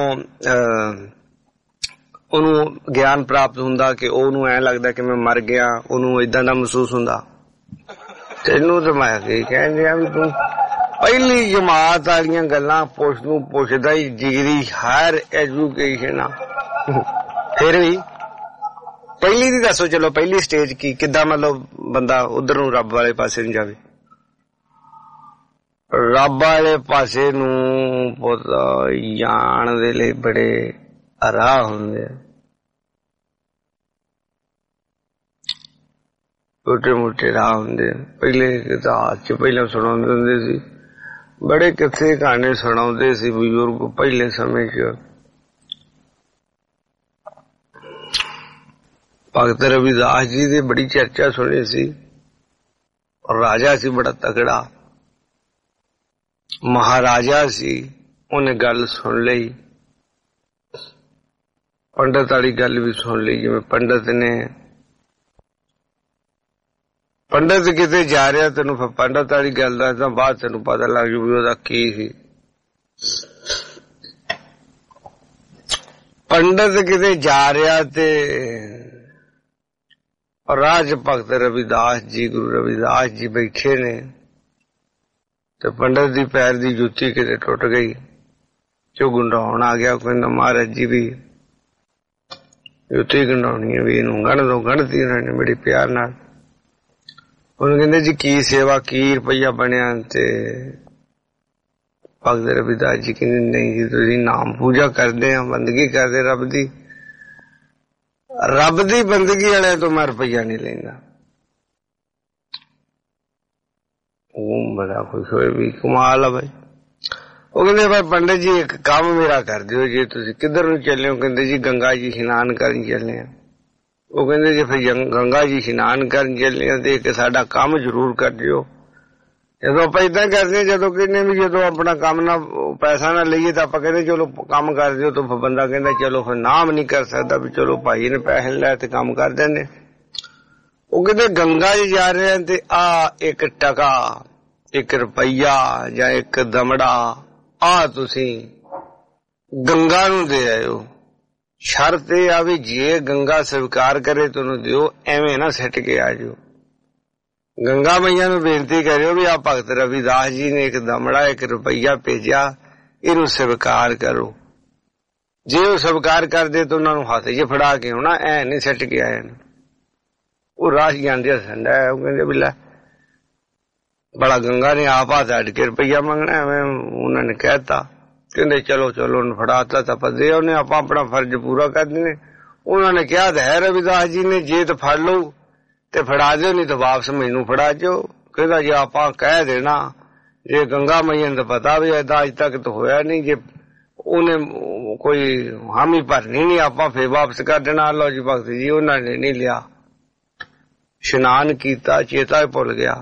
ਉਹਨੂੰ ਗਿਆਨ ਪ੍ਰਾਪਤ ਹੁੰਦਾ ਕਿ ਉਹਨੂੰ ਐਂ ਲੱਗਦਾ ਕਿ ਮੈਂ ਮਰ ਗਿਆ, ਉਹਨੂੰ ਏਦਾਂ ਦਾ ਮਹਿਸੂਸ ਹੁੰਦਾ। ਤੈਨੂੰ ਤਾਂ ਮੈਂ ਕੀ ਕਹਿੰਦੇ ਆ ਵੀ ਤੂੰ ਪਹਿਲੀ ਜਮਾਤ ਵਾਲੀਆਂ ਗੱਲਾਂ ਪੁੱਛ ਨੂੰ ਪੁੱਛਦਾ ਹੀ ਡਿਗਰੀ ਹਾਇਰ ਐਜੂਕੇਸ਼ਨ ਆ। ਫਿਰ ਵੀ ਪਹਿਲੀ ਦੀ ਦੱਸੋ, ਚਲੋ ਪਹਿਲੀ ਸਟੇਜ ਕੀ, ਕਿੱਦਾਂ ਮਤਲਬ ਬੰਦਾ ਉਧਰ ਨੂੰ ਰੱਬ ਵਾਲੇ ਪਾਸੇ ਨੂੰ ਜਾਵੇ। ਰੱਬ ਵਾਲੇ ਪਾਸੇ ਨੂੰ ਪਤਾ ਜਾਣ ਦੇ ਲਈ ਬੜੇ ਰਾਹ ਹੁੰਦੇ ਆ, ਛੋਟੇ ਮੋਟੇ ਰਾਹ ਹੁੰਦੇ ਆ। ਪਹਿਲੇ ਇਤਿਹਾਸ ਚ ਪਹਿਲਾਂ ਸੁਣਾਉਂਦੇ ਹੁੰਦੇ ਸੀ, ਬੜੇ ਕਿੱਸੇ ਕਹਾਣੀ ਸੁਣਾਉਂਦੇ ਸੀ ਬਜ਼ੁਰਗ ਪਹਿਲੇ ਸਮੇਂ ਚ। ਭਗਤ ਰਵਿਦਾਸ ਜੀ ਦੀ ਬੜੀ ਚਰਚਾ ਸੁਣੀ ਸੀ। ਰਾਜਾ ਸੀ ਬੜਾ ਤਕੜਾ, ਮਹਾਰਾਜਾ ਸੀ, ਉਹਨੇ ਗੱਲ ਸੁਣ ਲਈ। ਪੰਡਤ ਵਾਲੀ ਗੱਲ ਵੀ ਸੁਣ ਲਈ, ਜਿਵੇਂ ਪੰਡਤ ਕਿਤੇ ਜਾ ਰਿਹਾ, ਤੈਨੂੰ ਫਿਰ ਪੰਡਤ ਵਾਲੀ ਗੱਲ ਦਾ ਤਾਂ ਬਾਅਦ ਤੈਨੂੰ ਪਤਾ ਲੱਗ ਜੂ ਵੀ ਉਹਦਾ ਕੀ ਸੀ। ਪੰਡਤ ਕਿਤੇ ਜਾ ਰਿਹਾ ਤੇ ਰਾਜ ਭਗਤ ਰਵਿਦਾਸ ਜੀ, ਗੁਰੂ ਰਵਿਦਾਸ ਜੀ ਬੈਠੇ ਨੇ ਤੇ ਪੰਡਤ ਦੀ ਪੈਰ ਦੀ ਜੁੱਤੀ ਕਿਤੇ ਟੁੱਟ ਗਈ, ਝੁਗੰਡਾ ਹੋਣ ਆ ਗਿਆ। ਕਹਿੰਦਾ ਮਹਾਰਾਜ ਜੀ ਵੀ ਜੁੱਤੀ ਗੰਢਾਉਣੀ ਹੈ, ਵੀ ਇਹਨੂੰ ਗੰਢ ਦੋ। ਗੰਢਤੀ ਉਹਨਾਂ ਨੇ ਬੜੀ ਪਿਆਰ ਨਾਲ। ਉਹਨੂੰ ਕਹਿੰਦੇ ਜੀ ਕੀ ਸੇਵਾ, ਕੀ ਰੁਪਈਆ ਬਣਿਆ? ਤੇ ਭਗਤ ਰਵਿਦਾਸ ਜੀ ਕਹਿੰਦੇ ਨਹੀਂ ਜੀ, ਤੁਸੀਂ ਨਾਮ ਪੂਜਾ ਕਰਦੇ ਆ, ਬੰਦਗੀ ਕਰਦੇ ਰੱਬ ਦੀ ਬੰਦਗੀ ਵਾਲਿਆਂ ਤੋਂ ਮੈਂ ਰੁਪਈਆ ਨਹੀਂ ਲੈਂਦਾ। ਉਹ ਬੜਾ ਖੁਸ਼ ਹੋਏ ਵੀ ਕਮਾਲ ਆ ਬਾਈ। ਉਹ ਕਹਿੰਦੇ ਭਾਈ ਪੰਡਤ ਜੀ ਇੱਕ ਕੰਮ ਮੇਰਾ ਕਰ ਦਿਓ, ਜੇ ਤੁਸੀਂ ਕਿੱਧਰ ਨੂੰ ਚੱਲੇ ਹੋ? ਕਹਿੰਦੇ ਜੀ ਗੰਗਾ ਜੀ ਇਸ਼ਨਾਨ ਕਰਨ ਚੱਲੇ ਆ। ਉਹ ਕਹਿੰਦੇ ਜੇ ਫਿਰ ਗੰਗਾ ਜੀ ਇਸ਼ਨਾਨ ਕਰਨ ਚੱਲੇ ਆ ਤੇ ਇੱਕ ਸਾਡਾ ਕੰਮ ਜ਼ਰੂਰ ਕਰ ਦਿਓ। ਜਦੋਂ ਆਪਾਂ ਏਦਾਂ ਕਰਦੇ, ਜਦੋਂ ਕਹਿੰਦੇ ਵੀ ਜਦੋਂ ਆਪਣਾ ਕੰਮ ਨਾ ਪੈਸਾ ਨਾ ਲਈਏ ਤਾਂ ਆਪਾਂ ਕਹਿੰਦੇ ਚਲੋ ਕੰਮ ਕਰ ਦਿਓ, ਤਾਂ ਫਿਰ ਬੰਦਾ ਕਹਿੰਦਾ ਚਲੋ ਫਿਰ ਨਾਮ ਨਹੀਂ ਕਰ ਸਕਦਾ, ਵੀ ਚਲੋ ਭਾਈ ਨੇ ਪੈਸੇ ਲੈ ਤੇ ਕੰਮ ਕਰ ਦਿੰਦੇ। ਉਹ ਕਹਿੰਦੇ ਗੰਗਾ ਜੀ ਜਾ ਰਹੇ ਤੇ ਆ ਇੱਕ ਟਕਾ, ਇੱਕ ਰੁਪਈਆ ਜਾਂ ਇੱਕ ਦਮੜਾ ਆ ਤੁਸੀਂ ਗੰਗਾ ਨੂੰ ਦੇ ਆਇਓ। ਸ਼ਰਤ ਇਹ ਆ ਵੀ ਜੇ ਗੰਗਾ ਸਵੀਕਾਰ ਕਰੇ ਤੁਹਾਨੂੰ ਦਿਓ, ਐਵੇਂ ਨਾ ਸਿੱਟ ਕੇ ਆ ਜਾਓ। ਗੰਗਾ ਮਈਆ ਨੂੰ ਬੇਨਤੀ ਕਰਿਓ ਵੀ ਆ ਭਗਤ ਰਵਿਦਾਸ ਜੀ ਨੇ ਇੱਕ ਦਮੜਾ ਇੱਕ ਰੁਪਈਆ ਭੇਜਿਆ, ਇਹਨੂੰ ਸਵੀਕਾਰ ਕਰੋ। ਜੇ ਉਹ ਸਵੀਕਾਰ ਕਰਦੇ ਤਾਂ ਉਹਨਾਂ ਨੂੰ ਹੱਥ 'ਚ ਫੜਾ ਕੇ ਆਉਣਾ, ਐ ਨਹੀਂ ਸਿੱਟ ਕੇ ਆਏ। ਉਹ ਰਾਹ ਜਾਂਦੇ ਸੰਡਾ, ਉਹ ਕਹਿੰਦੇ ਵੀ ਲੈ ਬੜਾ ਗੰਗਾ ਨੇ ਆਪ ਹੱਥ ਅੱਡ ਕੇ ਰੁਪਈਆ ਮੰਗਣਾ, ਐਵੇਂ ਉਹਨਾਂ ਨੇ ਕਹਿਤਾ। ਕਹਿੰਦੇ ਚਲੋ ਚਲੋ ਉਹਨੂੰ ਫੜਾਤਾ ਤਾਂ ਪੱਦੇ, ਉਹਨੇ ਆਪਾਂ ਆਪਣਾ ਫਰਜ਼ ਪੂਰਾ ਕਰ ਦਿੰਦੇ। ਉਹਨਾਂ ਨੇ ਕਿਹਾ ਤਾਂ ਹੈ ਰਵਿਦਾਸ ਜੀ ਨੇ, ਜੇ ਤਾਂ ਫੜ ਲਓ ਤੇ ਫੜਾ ਦਿਓ, ਨਹੀਂ ਤਾਂ ਵਾਪਸ ਮੈਨੂੰ ਫੜਾ ਦਿਓ। ਕਹਿੰਦਾ ਜੇ ਆਪਾਂ ਕਹਿ ਦੇਣਾ, ਜੇ ਗੰਗਾ ਮਈਆ ਨੂੰ ਤਾਂ ਪਤਾ ਵੀ ਏਦਾਂ ਅੱਜ ਤੱਕ ਤਾਂ ਹੋਇਆ ਨਹੀਂ, ਜੇ ਉਹਨੇ ਕੋਈ ਹਾਮੀ ਭਰਨੀ ਨਹੀਂ ਆਪਾਂ ਫੇਰ ਵਾਪਸ ਕਰ ਦੇਣਾ। ਲਓ ਜੀ ਭਗਤ ਜੀ, ਉਹਨਾਂ ਨੇ ਨਹੀਂ ਲਿਆ, ਇਸ਼ਨਾਨ ਕੀਤਾ, ਚੇਤਾ ਭੁੱਲ ਗਿਆ।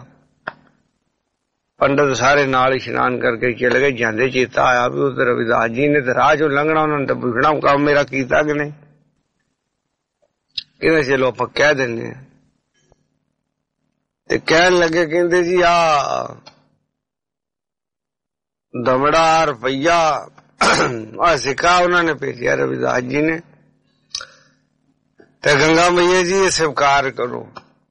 ਪੰਡਤ ਸਾਰੇ ਨਾਲ ਇਸ਼ਨਾਨ ਕਰਕੇ ਚਲੇ ਗਏ। ਜਾਂਦੇ ਚੇਤਾ ਆਇਆ ਵੀ ਉਹ ਰਵਿਦਾਸ ਜੀ ਨੇ ਤੇ ਰਾਹ ਚੋਂ ਲੰਘਣਾ, ਉਹਨਾਂ ਨੇ ਤਾਂ ਪੁੱਛਣਾ ਕੰਮ ਮੇਰਾ ਕੀਤਾ ਕਿ ਨਹੀਂ। ਕਹਿੰਦੇ ਚਲੋ ਆਪਾਂ ਕਹਿ ਦਿੰਦੇ ਆ। ਤੇ ਕਹਿਣ ਲੱਗੇ, ਕਹਿੰਦੇ ਜੀ ਆ ਦਮੜਾ ਰੁਪਈਆ ਆ ਸਿੱਕਾ ਉਹਨਾਂ ਨੇ ਭੇਜਿਆ ਰਵਿਦਾਸ ਜੀ ਨੇ, ਤੇ ਗੰਗਾ ਮਈਆ ਜੀ ਇਹ ਸਵੀਕਾਰ ਕਰੋ।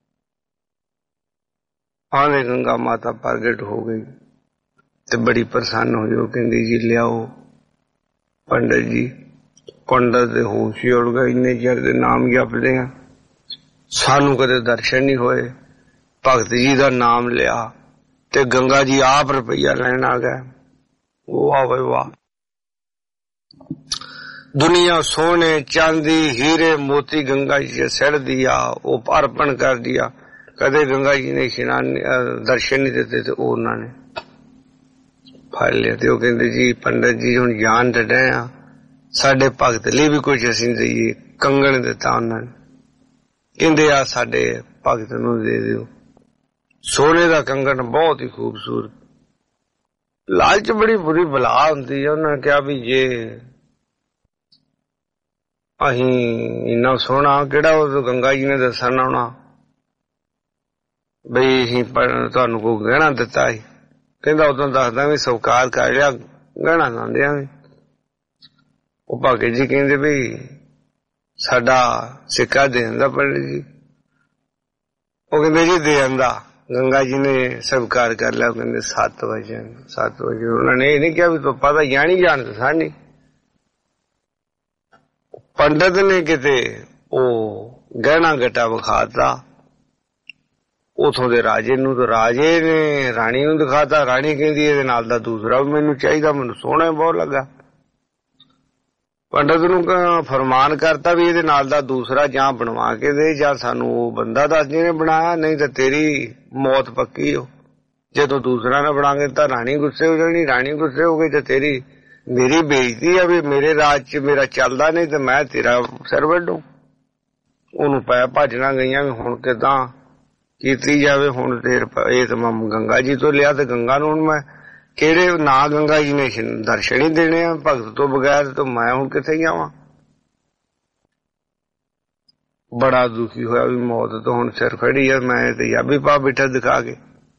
ਆਂਦੇ ਗੰਗਾ ਮਾਤਾ ਪ੍ਰਗਟ ਹੋ ਗਈ ਤੇ ਬੜੀ ਪ੍ਰਸੰਨ ਹੋਈ। ਉਹ ਕਹਿੰਦੀ ਜੀ ਲਿਆਓ ਪੰਡਤ ਜੀ। ਪੰਡਤ ਦੇ ਹੋਸ਼ ਹੀ ਉੜ ਗਏ, ਇੰਨੇ ਚਿਰ ਦੇ ਨਾਮ ਜਪਦੇ ਆ, ਸਾਨੂੰ ਕਦੇ ਦਰਸ਼ਨ ਨਹੀਂ ਹੋਏ। ਭਗਤ ਜੀ ਦਾ ਨਾਮ ਲਿਆ ਤੇ ਗੰਗਾ ਜੀ ਆਪ ਰੁਪਈਆ ਲੈਣ ਆ ਗਏ। ਵਾਹ ਬਈ ਵਾਹ। ਦੁਨੀਆ ਸੋਨੇ ਚਾਂਦੀ ਹੀਰੇ ਮੋਤੀ ਗੰਗਾ ਜੀ से सड़ दिया, वो अर्पण कर दिया। कदे गंगा जी ने दर्शन नहीं देते तो उन्होंने फड़ लिया। तो कहते जी पंडित जी हुण जान ते डे आ, साडे भगत लिए भी कुछ असीं दईए। कंगण दिता उन्होंने, कहते आ साडे भगत नूं दे दिओ। सोने का कंगण बहुत ही खूबसूरत। लालच बड़ी बुरी बला हुंदी है। उन्होंने कहा भी जे अहीं इन्ना सोहना किहड़ा उस गंगा जी ने दसन आउणा बई अहीं तुहानूं कोई गहना दिता है। कहंदा उदों दसदा भी स्वीकार कर लिया, गहना ना देआंगे। वो भगत जी कहंदे भी साडा सिक्का दे दिंदा पंडित जी। वो कहंदे जी दे दिंदा, गंगा जी ने स्वीकार कर लिया, कहते 7 बजे। उन्होंने ये नहीं किया भी तो पता जानी जान तो सानी। पंडित ने किते ओ गहना गटा विखाता उथों दे राजे नूं, तो राजे ने राणी नूं दिखाता। राणी कहंदी इहदे नाल दा दूसरा भी मैनूं चाहीदा, मैनूं सोहना बहुत लगा। पंडित नूं फरमान करता भी इहदे नाल दा दूसरा जां बनवा के दे जां सानू वो बंदा दस जिहने बनाया, नहीं तो तेरी मौत पक्की हो। जदों दूसरा ना बनांगे तां राणी गुस्से हो जानी, राणी गुस्से हो गई तो तेरी मेरी बेइज्जती है भी मेरे राज च मेरा चलदा नहीं तो मैं तेरा सिर वड्डू। ओनू पै भजना गईयां भी हुण किदां कीती जावे। हुण तेर ये तो मैं गंगा जी तो लिया तो गंगा नूं हुण मैं किहड़े ना गंगा जी ने दर्शन ही देने आ भगत तो बगैर, तो मैं हुण किथे जावां। बड़ा दुखी होया भी मौत तो हुण सिर फड़ी है, मैं ते याबी पा बैठा दिखा के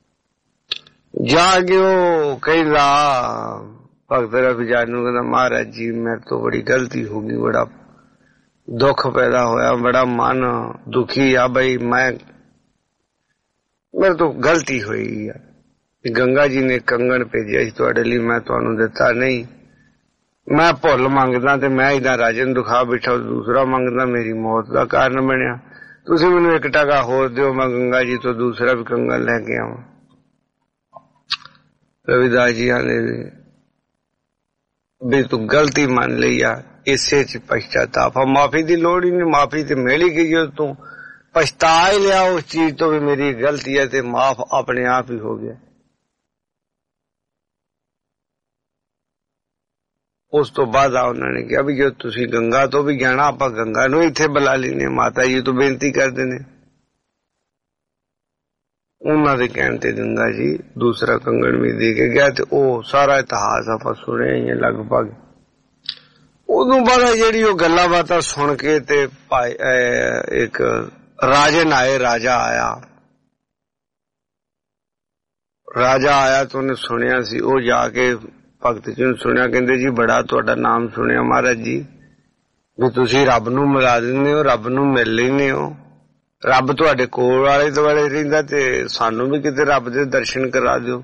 जाके ओ कहंदा भगत रविजान नूं, कहंदा महाराज जी मेरे तो बड़ी गलती हो गई, बड़ा दुख पैदा होया, बड़ा मन दुखी आ बई मैं मेरे तो गलती हुई है। गंगा जी ने कंगन भेजिया तुहाडे लई, मैं तुहानूं दिता नहीं, मैं भुल मंगदा ते मैं इदां राजे नूं दिखा बैठा, दूसरा मंगदा मेरी मौत का कारण बनिया। तुसीं मैनूं 1 टका होर दिओ, मैं गंगा जी तो दूसरा भी कंगन लैके आवां। रविदास जी आने भी तू गलती मान ली आ, इसे च पछताप, माफी की लोड़ ही नहीं, माफी तो मिल ही गई, तू पछता ही लिया उस चीज तो भी मेरी गलती है, ते माफ अपने आप ही हो गया। उस तो बाद उन्होंने कहा भी जो तुसी गंगा तो भी जाना, आप गंगा नूं इत्थे बुला लेने, माता जी तो बेनती कर देने। उन्हां दे कहण ते गंगा जी दूसरा कंगन भी दे के गया, ते ओ सारा इतिहास आप सुने ही लगभग। उदों बाद जिहड़ी ओ गल्लां बातां सुन के ते एक राजन आए, राजा आया तो उन्हें सुनिया सी, ओ जाके भगत जी ने सुनिया, कहंदे जी बड़ा तुहाडा नाम सुनिया महाराज जी भी तुसीं रब नूं मिला दिंदे हो, रब नूं मिल लैंदे हो, रब तुहाडे कोल आले दुआले रहिंदा, ते सानू भी किते रब दे दर्शन करा दिओ।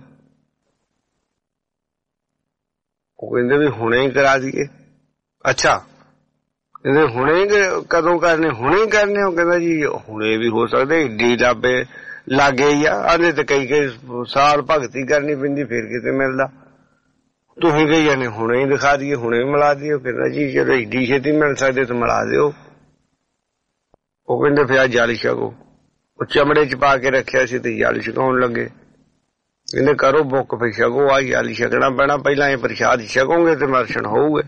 ਉਹ ਕਹਿੰਦੇ ਵੀ ਹੁਣੇ ਹੀ ਕਰਾ ਦਈਏ। ਅੱਛਾ ਕਹਿੰਦੇ ਹੁਣੇ ਕਦੋਂ ਕਰਨੇ, ਹੁਣੇ ਹੀ ਕਰਨੇ? ਉਹ ਕਹਿੰਦਾ ਜੀ ਹੁਣੇ ਵੀ ਹੋ ਸਕਦੇ, ਏਡੀ ਰੱਬੇ ਲਾਗੇ ਹੀ ਆ, ਆਂਦੇ ਤੇ ਕਈ ਸਾਲ ਭਗਤੀ ਕਰਨੀ ਪੈਂਦੀ ਫਿਰ ਕਿਤੇ ਮਿਲਦਾ, ਤੁਸੀਂ ਕਹੀ ਜਾਂਦੇ ਹੁਣੇ ਹੀ ਦਿਖਾ ਦਈਏ, ਹੁਣੇ ਹੀ ਮਿਲਾ ਦਈਏ। ਉਹ ਕਹਿੰਦਾ ਜੀ ਜਦੋਂ ਏਡੀ ਛੇਤੀ ਮਿਲ ਸਕਦੇ ਤਾਂ ਮਿਲਾ ਦਿਓ। ਉਹ ਕਹਿੰਦੇ ਫਿਰ ਜਲ ਛਕੋ। ਉਹ ਚਮੜੇ ਚ ਪਾ ਕੇ ਰੱਖਿਆ ਸੀ ਤੇ ਜਲ ਛਕਾਉਣ ਲੱਗੇ। ਕਹਿੰਦੇ ਕਰੋ ਬੁੱਕ ਫਿਰ ਛਕੋ, ਆ ਜਲ ਛਕਣਾ ਪੈਣਾ, ਪਹਿਲਾਂ ਇਹ ਪ੍ਰਸ਼ਾਦ ਛਕੋਗੇ ਤੇ ਦਰਸ਼ਨ ਹੋਊਗੇ।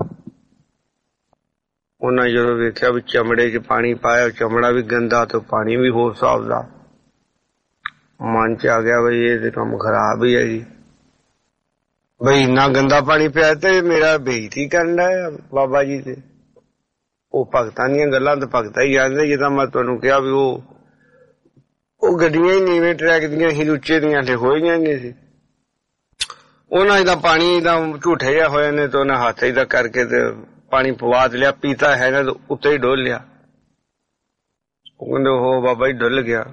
ਉਹਨਾਂ ਜਦੋਂ ਵੇਖਿਆ ਵੀ ਚਮੜੇ ਚ ਪਾਣੀ ਪਾਇਆ, ਚਮੜਾ ਵੀ ਗੰਦਾ ਤੇ ਪਾਣੀ ਵੀ ਹੋਰ ਹਿਸਾਬ ਦਾ, ਮਨ ਚ ਆ ਗਿਆ ਬਈ ਇਹ ਤੇ ਕੰਮ ਖਰਾਬ ਹੀ ਹੈ ਜੀ, ਬਈ ਇੰਨਾ ਗੰਦਾ ਪਾਣੀ ਪਿਆ ਤੇ ਮੇਰਾ ਬੇਇੱਜ਼ਤੀ ਕਰਨ ਦਾ ਬਾਬਾ ਜੀ ਤੇ। ਉਹ ਭਗਤਾਂ ਦੀਆਂ ਗੱਲਾਂ ਤੇ ਭਗਤਾਂ ਹੀ ਜਾਣਦੇ। ਜਿੱਦਾਂ ਮੈਂ ਤੁਹਾਨੂੰ ਕਿਹਾ ਵੀ ਉਹ ਗੱਡੀਆਂ ਹੀ ਨੀਵੇਂ ਟਰੈਕ ਦੀਆਂ ਹੀ, ਉੱਚੇ ਦੀਆਂ ਤੇ ਹੋਈਆਂ ਨਹੀਂ ਸੀ। ਉਹਨਾਂ ਇਹਦਾ ਪਾਣੀ ਦਾ ਝੂਠੇ ਜਿਹਾ ਹੋਇਆ ਨੇ ਤੇ ਉਹਨਾਂ ਹੱਥ ਇਹਦਾ ਕਰਕੇ ਤੇ ਪਾਣੀ ਪਵਾ ਲਿਆ, ਪੀਤਾ ਹੈ ਨਾ ਉੱਤੇ ਹੀ ਡੋਲ ਲਿਆ। ਉਹ ਕਹਿੰਦੇ ਉਹ ਬਾਬਾ ਜੀ ਡੁੱਲ ਗਿਆ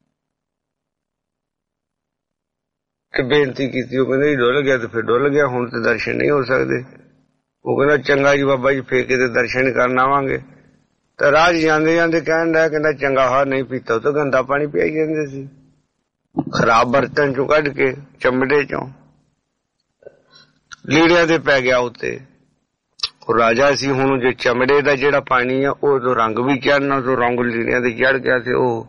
ਤੇ ਬੇਨਤੀ ਕੀਤੀ। ਉਹ ਕਹਿੰਦੇ ਡੁੱਲ ਗਿਆ ਤੇ ਫਿਰ ਡੁੱਲ ਗਿਆ, ਹੁਣ ਤੇ ਦਰਸ਼ਨ ਨਹੀਂ ਹੋ ਸਕਦੇ। ਉਹ ਕਹਿੰਦਾ ਚੰਗਾ ਜੀ ਬਾਬਾ ਜੀ ਫੇਰ ਕਿਤੇ ਦਰਸ਼ਨ ਕਰਨ ਆਵਾਂਗੇ। ਤੇ ਰਾਹ ਜਾਂਦੇ ਜਾਂਦੇ ਕਹਿਣ ਡਿਆ, ਕਹਿੰਦਾ ਚੰਗਾ ਹਾਂ ਨਹੀਂ ਪੀਤਾ, ਉਹ ਤਾਂ ਗੰਦਾ ਪਾਣੀ ਪਿਆਈ ਜਾਂਦੇ ਸੀ, ਖਰਾਬ ਬਰਤਨ ਚੋਂ ਕੱਢ ਕੇ, ਚਮੜੇ ਚੋਂ ਲੀੜਿਆਂ ਦੇ ਪੈ ਗਿਆ ਉੱਤੇ। ਉਹ ਰਾਜਾ ਸੀ, ਹੁਣ ਜੇ ਚਮੜੇ ਦਾ ਜਿਹੜਾ ਪਾਣੀ ਆ ਉਹ ਤੋਂ ਰੰਗ ਵੀ ਚੜਨਾ, ਤੋਂ ਰੰਗ ਲੀੜਿਆਂ ਦੇ ਚੜ ਗਿਆ। ਤੇ ਉਹ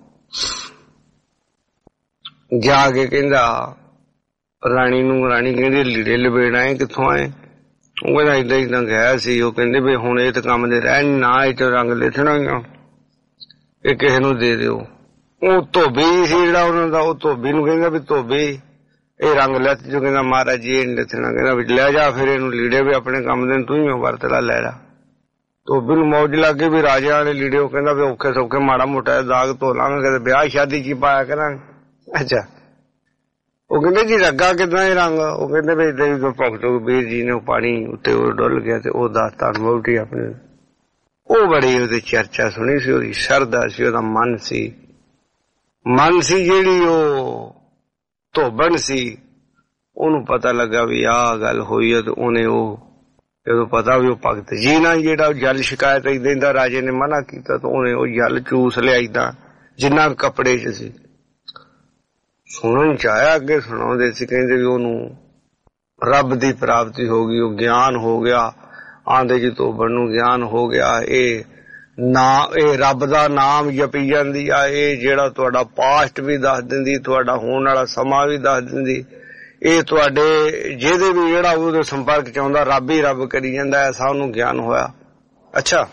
ਜਾ ਕੇ ਕਹਿੰਦਾ ਰਾਣੀ ਨੂੰ, ਰਾਣੀ ਕਹਿੰਦੀ ਲੀੜੇ ਲਬੇੜ ਆਏ ਕਿੱਥੋਂ ਆਏ? ਉਹ ਕਹਿੰਦਾ ਏਦਾਂ ਏਦਾਂ ਗਿਆ ਸੀ। ਉਹ ਕਹਿੰਦੇ ਵੀ ਹੁਣ ਇਹ ਤਾਂ ਕੰਮ ਦੇ ਰਹਿਣ ਨਾ, ਇਹ ਚ ਰੰਗ ਲਿਖਣਾ ਇਹ ਕਿਸੇ ਨੂੰ ਦੇ ਦਿਓ। ਉਹ ਧੋਬੀ ਸੀ ਜਿਹੜਾ ਉਹਨਾਂ ਦਾ, ਉਹ ਧੋਬੀ ਨੂੰ ਕਹਿੰਦਾ ਵੀ ਧੋਬੀ ਇਹ ਰੰਗ ਲਿਖ ਜੋ। ਕਹਿੰਦਾ ਮਹਾਰਾਜ ਜੀ ਇਹ ਨੀ ਲਿਖਣਾ। ਕਹਿੰਦਾ ਵੀ ਲੈ ਜਾ ਫਿਰ ਇਹਨੂੰ ਲੀੜੇ ਵੀ ਆਪਣੇ ਕੰਮ ਦੇ, ਤੂੰ ਹੀ ਵਰਤ ਲਾ, ਲੈ ਜਾ। ਧੋਬੀ ਨੂੰ ਮੌਜ ਲੱਗ ਗਈ ਵੀ ਰਾਜਿਆਂ ਵਾਲੇ ਲੀੜੇ। ਉਹ ਕਹਿੰਦਾ ਵੀ ਔਖੇ ਸੌਖੇ ਮਾੜਾ ਮੋਟਾ ਦਾਗ ਧੋ ਲਾਂਗੇ, ਕਦੇ ਵਿਆਹ ਸ਼ਾਦੀ ਚ ਪਾਇਆ ਕਰਾਂਗੇ। ਅੱਛਾ ਉਹ ਕਹਿੰਦੇ ਜੀ ਲੱਗਾ ਕਿੱਦਾਂ ਇਹ ਰੰਗ? ਉਹ ਕਹਿੰਦੇ ਵੀ ਏਦਾਂ ਹੀ ਭਗਤ ਕਬੀਰ ਜੀ ਨੇ ਪਾਣੀ ਉੱਤੇ ਉਹ ਡੁੱਲ ਗਿਆ ਤੇ ਉਹ ਦਾਸਤਾਨ ਵਹੁਟੀ ਆਪਣੇ। ਉਹ ਬੜੀ ਉਹਦੀ ਚਰਚਾ ਸੁਣੀ ਸੀ, ਉਹਦੀ ਸ਼ਰਧਾ ਸੀ, ਉਹਦਾ ਮਨ ਸੀ। ਮਨ ਸੀ ਜਿਹੜੀ ਉਹ ਧੋਬਣ ਸੀ, ਉਹਨੂੰ ਪਤਾ ਲੱਗਾ ਵੀ ਆਹ ਗੱਲ ਹੋਈ ਹੈ, ਤੇ ਉਹਨੇ ਉਹ ਜਦੋਂ ਪਤਾ ਵੀ ਉਹ ਭਗਤ ਜੀ ਨਾਲ ਜਿਹੜਾ ਜਲ ਸ਼ਿਕਾਇਤ ਦਿੰਦਾ ਰਾਜੇ ਨੇ ਮਨਾ ਕੀਤਾ, ਤਾਂ ਉਹਨੇ ਉਹ ਜਲ ਚੂਸ ਲਿਆ ਏਦਾਂ ਜਿੰਨਾ ਕੱਪੜੇ 'ਚ ਸੀ। ਸੁਣਨ 'ਚ ਆਇਆ, ਅੱਗੇ ਸੁਣਾਉਂਦੇ ਸੀ, ਕਹਿੰਦੇ ਵੀ ਉਹਨੂੰ ਰੱਬ ਦੀ ਪ੍ਰਾਪਤੀ ਹੋ ਗਈ, ਉਹ ਗਿਆਨ ਹੋ ਗਿਆ, ਆਂਦੇ ਜੀ ਧੋਬਣ ਨੂੰ ਗਿਆਨ ਹੋ ਗਿਆ, ਇਹ ਰੱਬ ਦਾ ਨਾਮ ਜਪੀ ਜਾਂਦੀ ਆ, ਇਹ ਜਿਹੜਾ ਤੁਹਾਡਾ ਪਾਸਟ ਵੀ ਦੱਸ ਦਿੰਦੀ, ਤੁਹਾਡਾ ਹੋਣ ਵਾਲਾ ਸਮਾਂ ਵੀ ਦੱਸ ਦਿੰਦੀ, ਇਹ ਤੁਹਾਡੇ ਜਿਹਦੇ ਵੀ ਜਿਹੜਾ ਉਹਦੇ ਸੰਪਰਕ 'ਚ ਆਉਂਦਾ ਰੱਬ ਹੀ ਰੱਬ ਕਰੀ ਜਾਂਦਾ, ਐਸਾ ਉਹਨੂੰ ਗਿਆਨ ਹੋਇਆ। ਅੱਛਾ,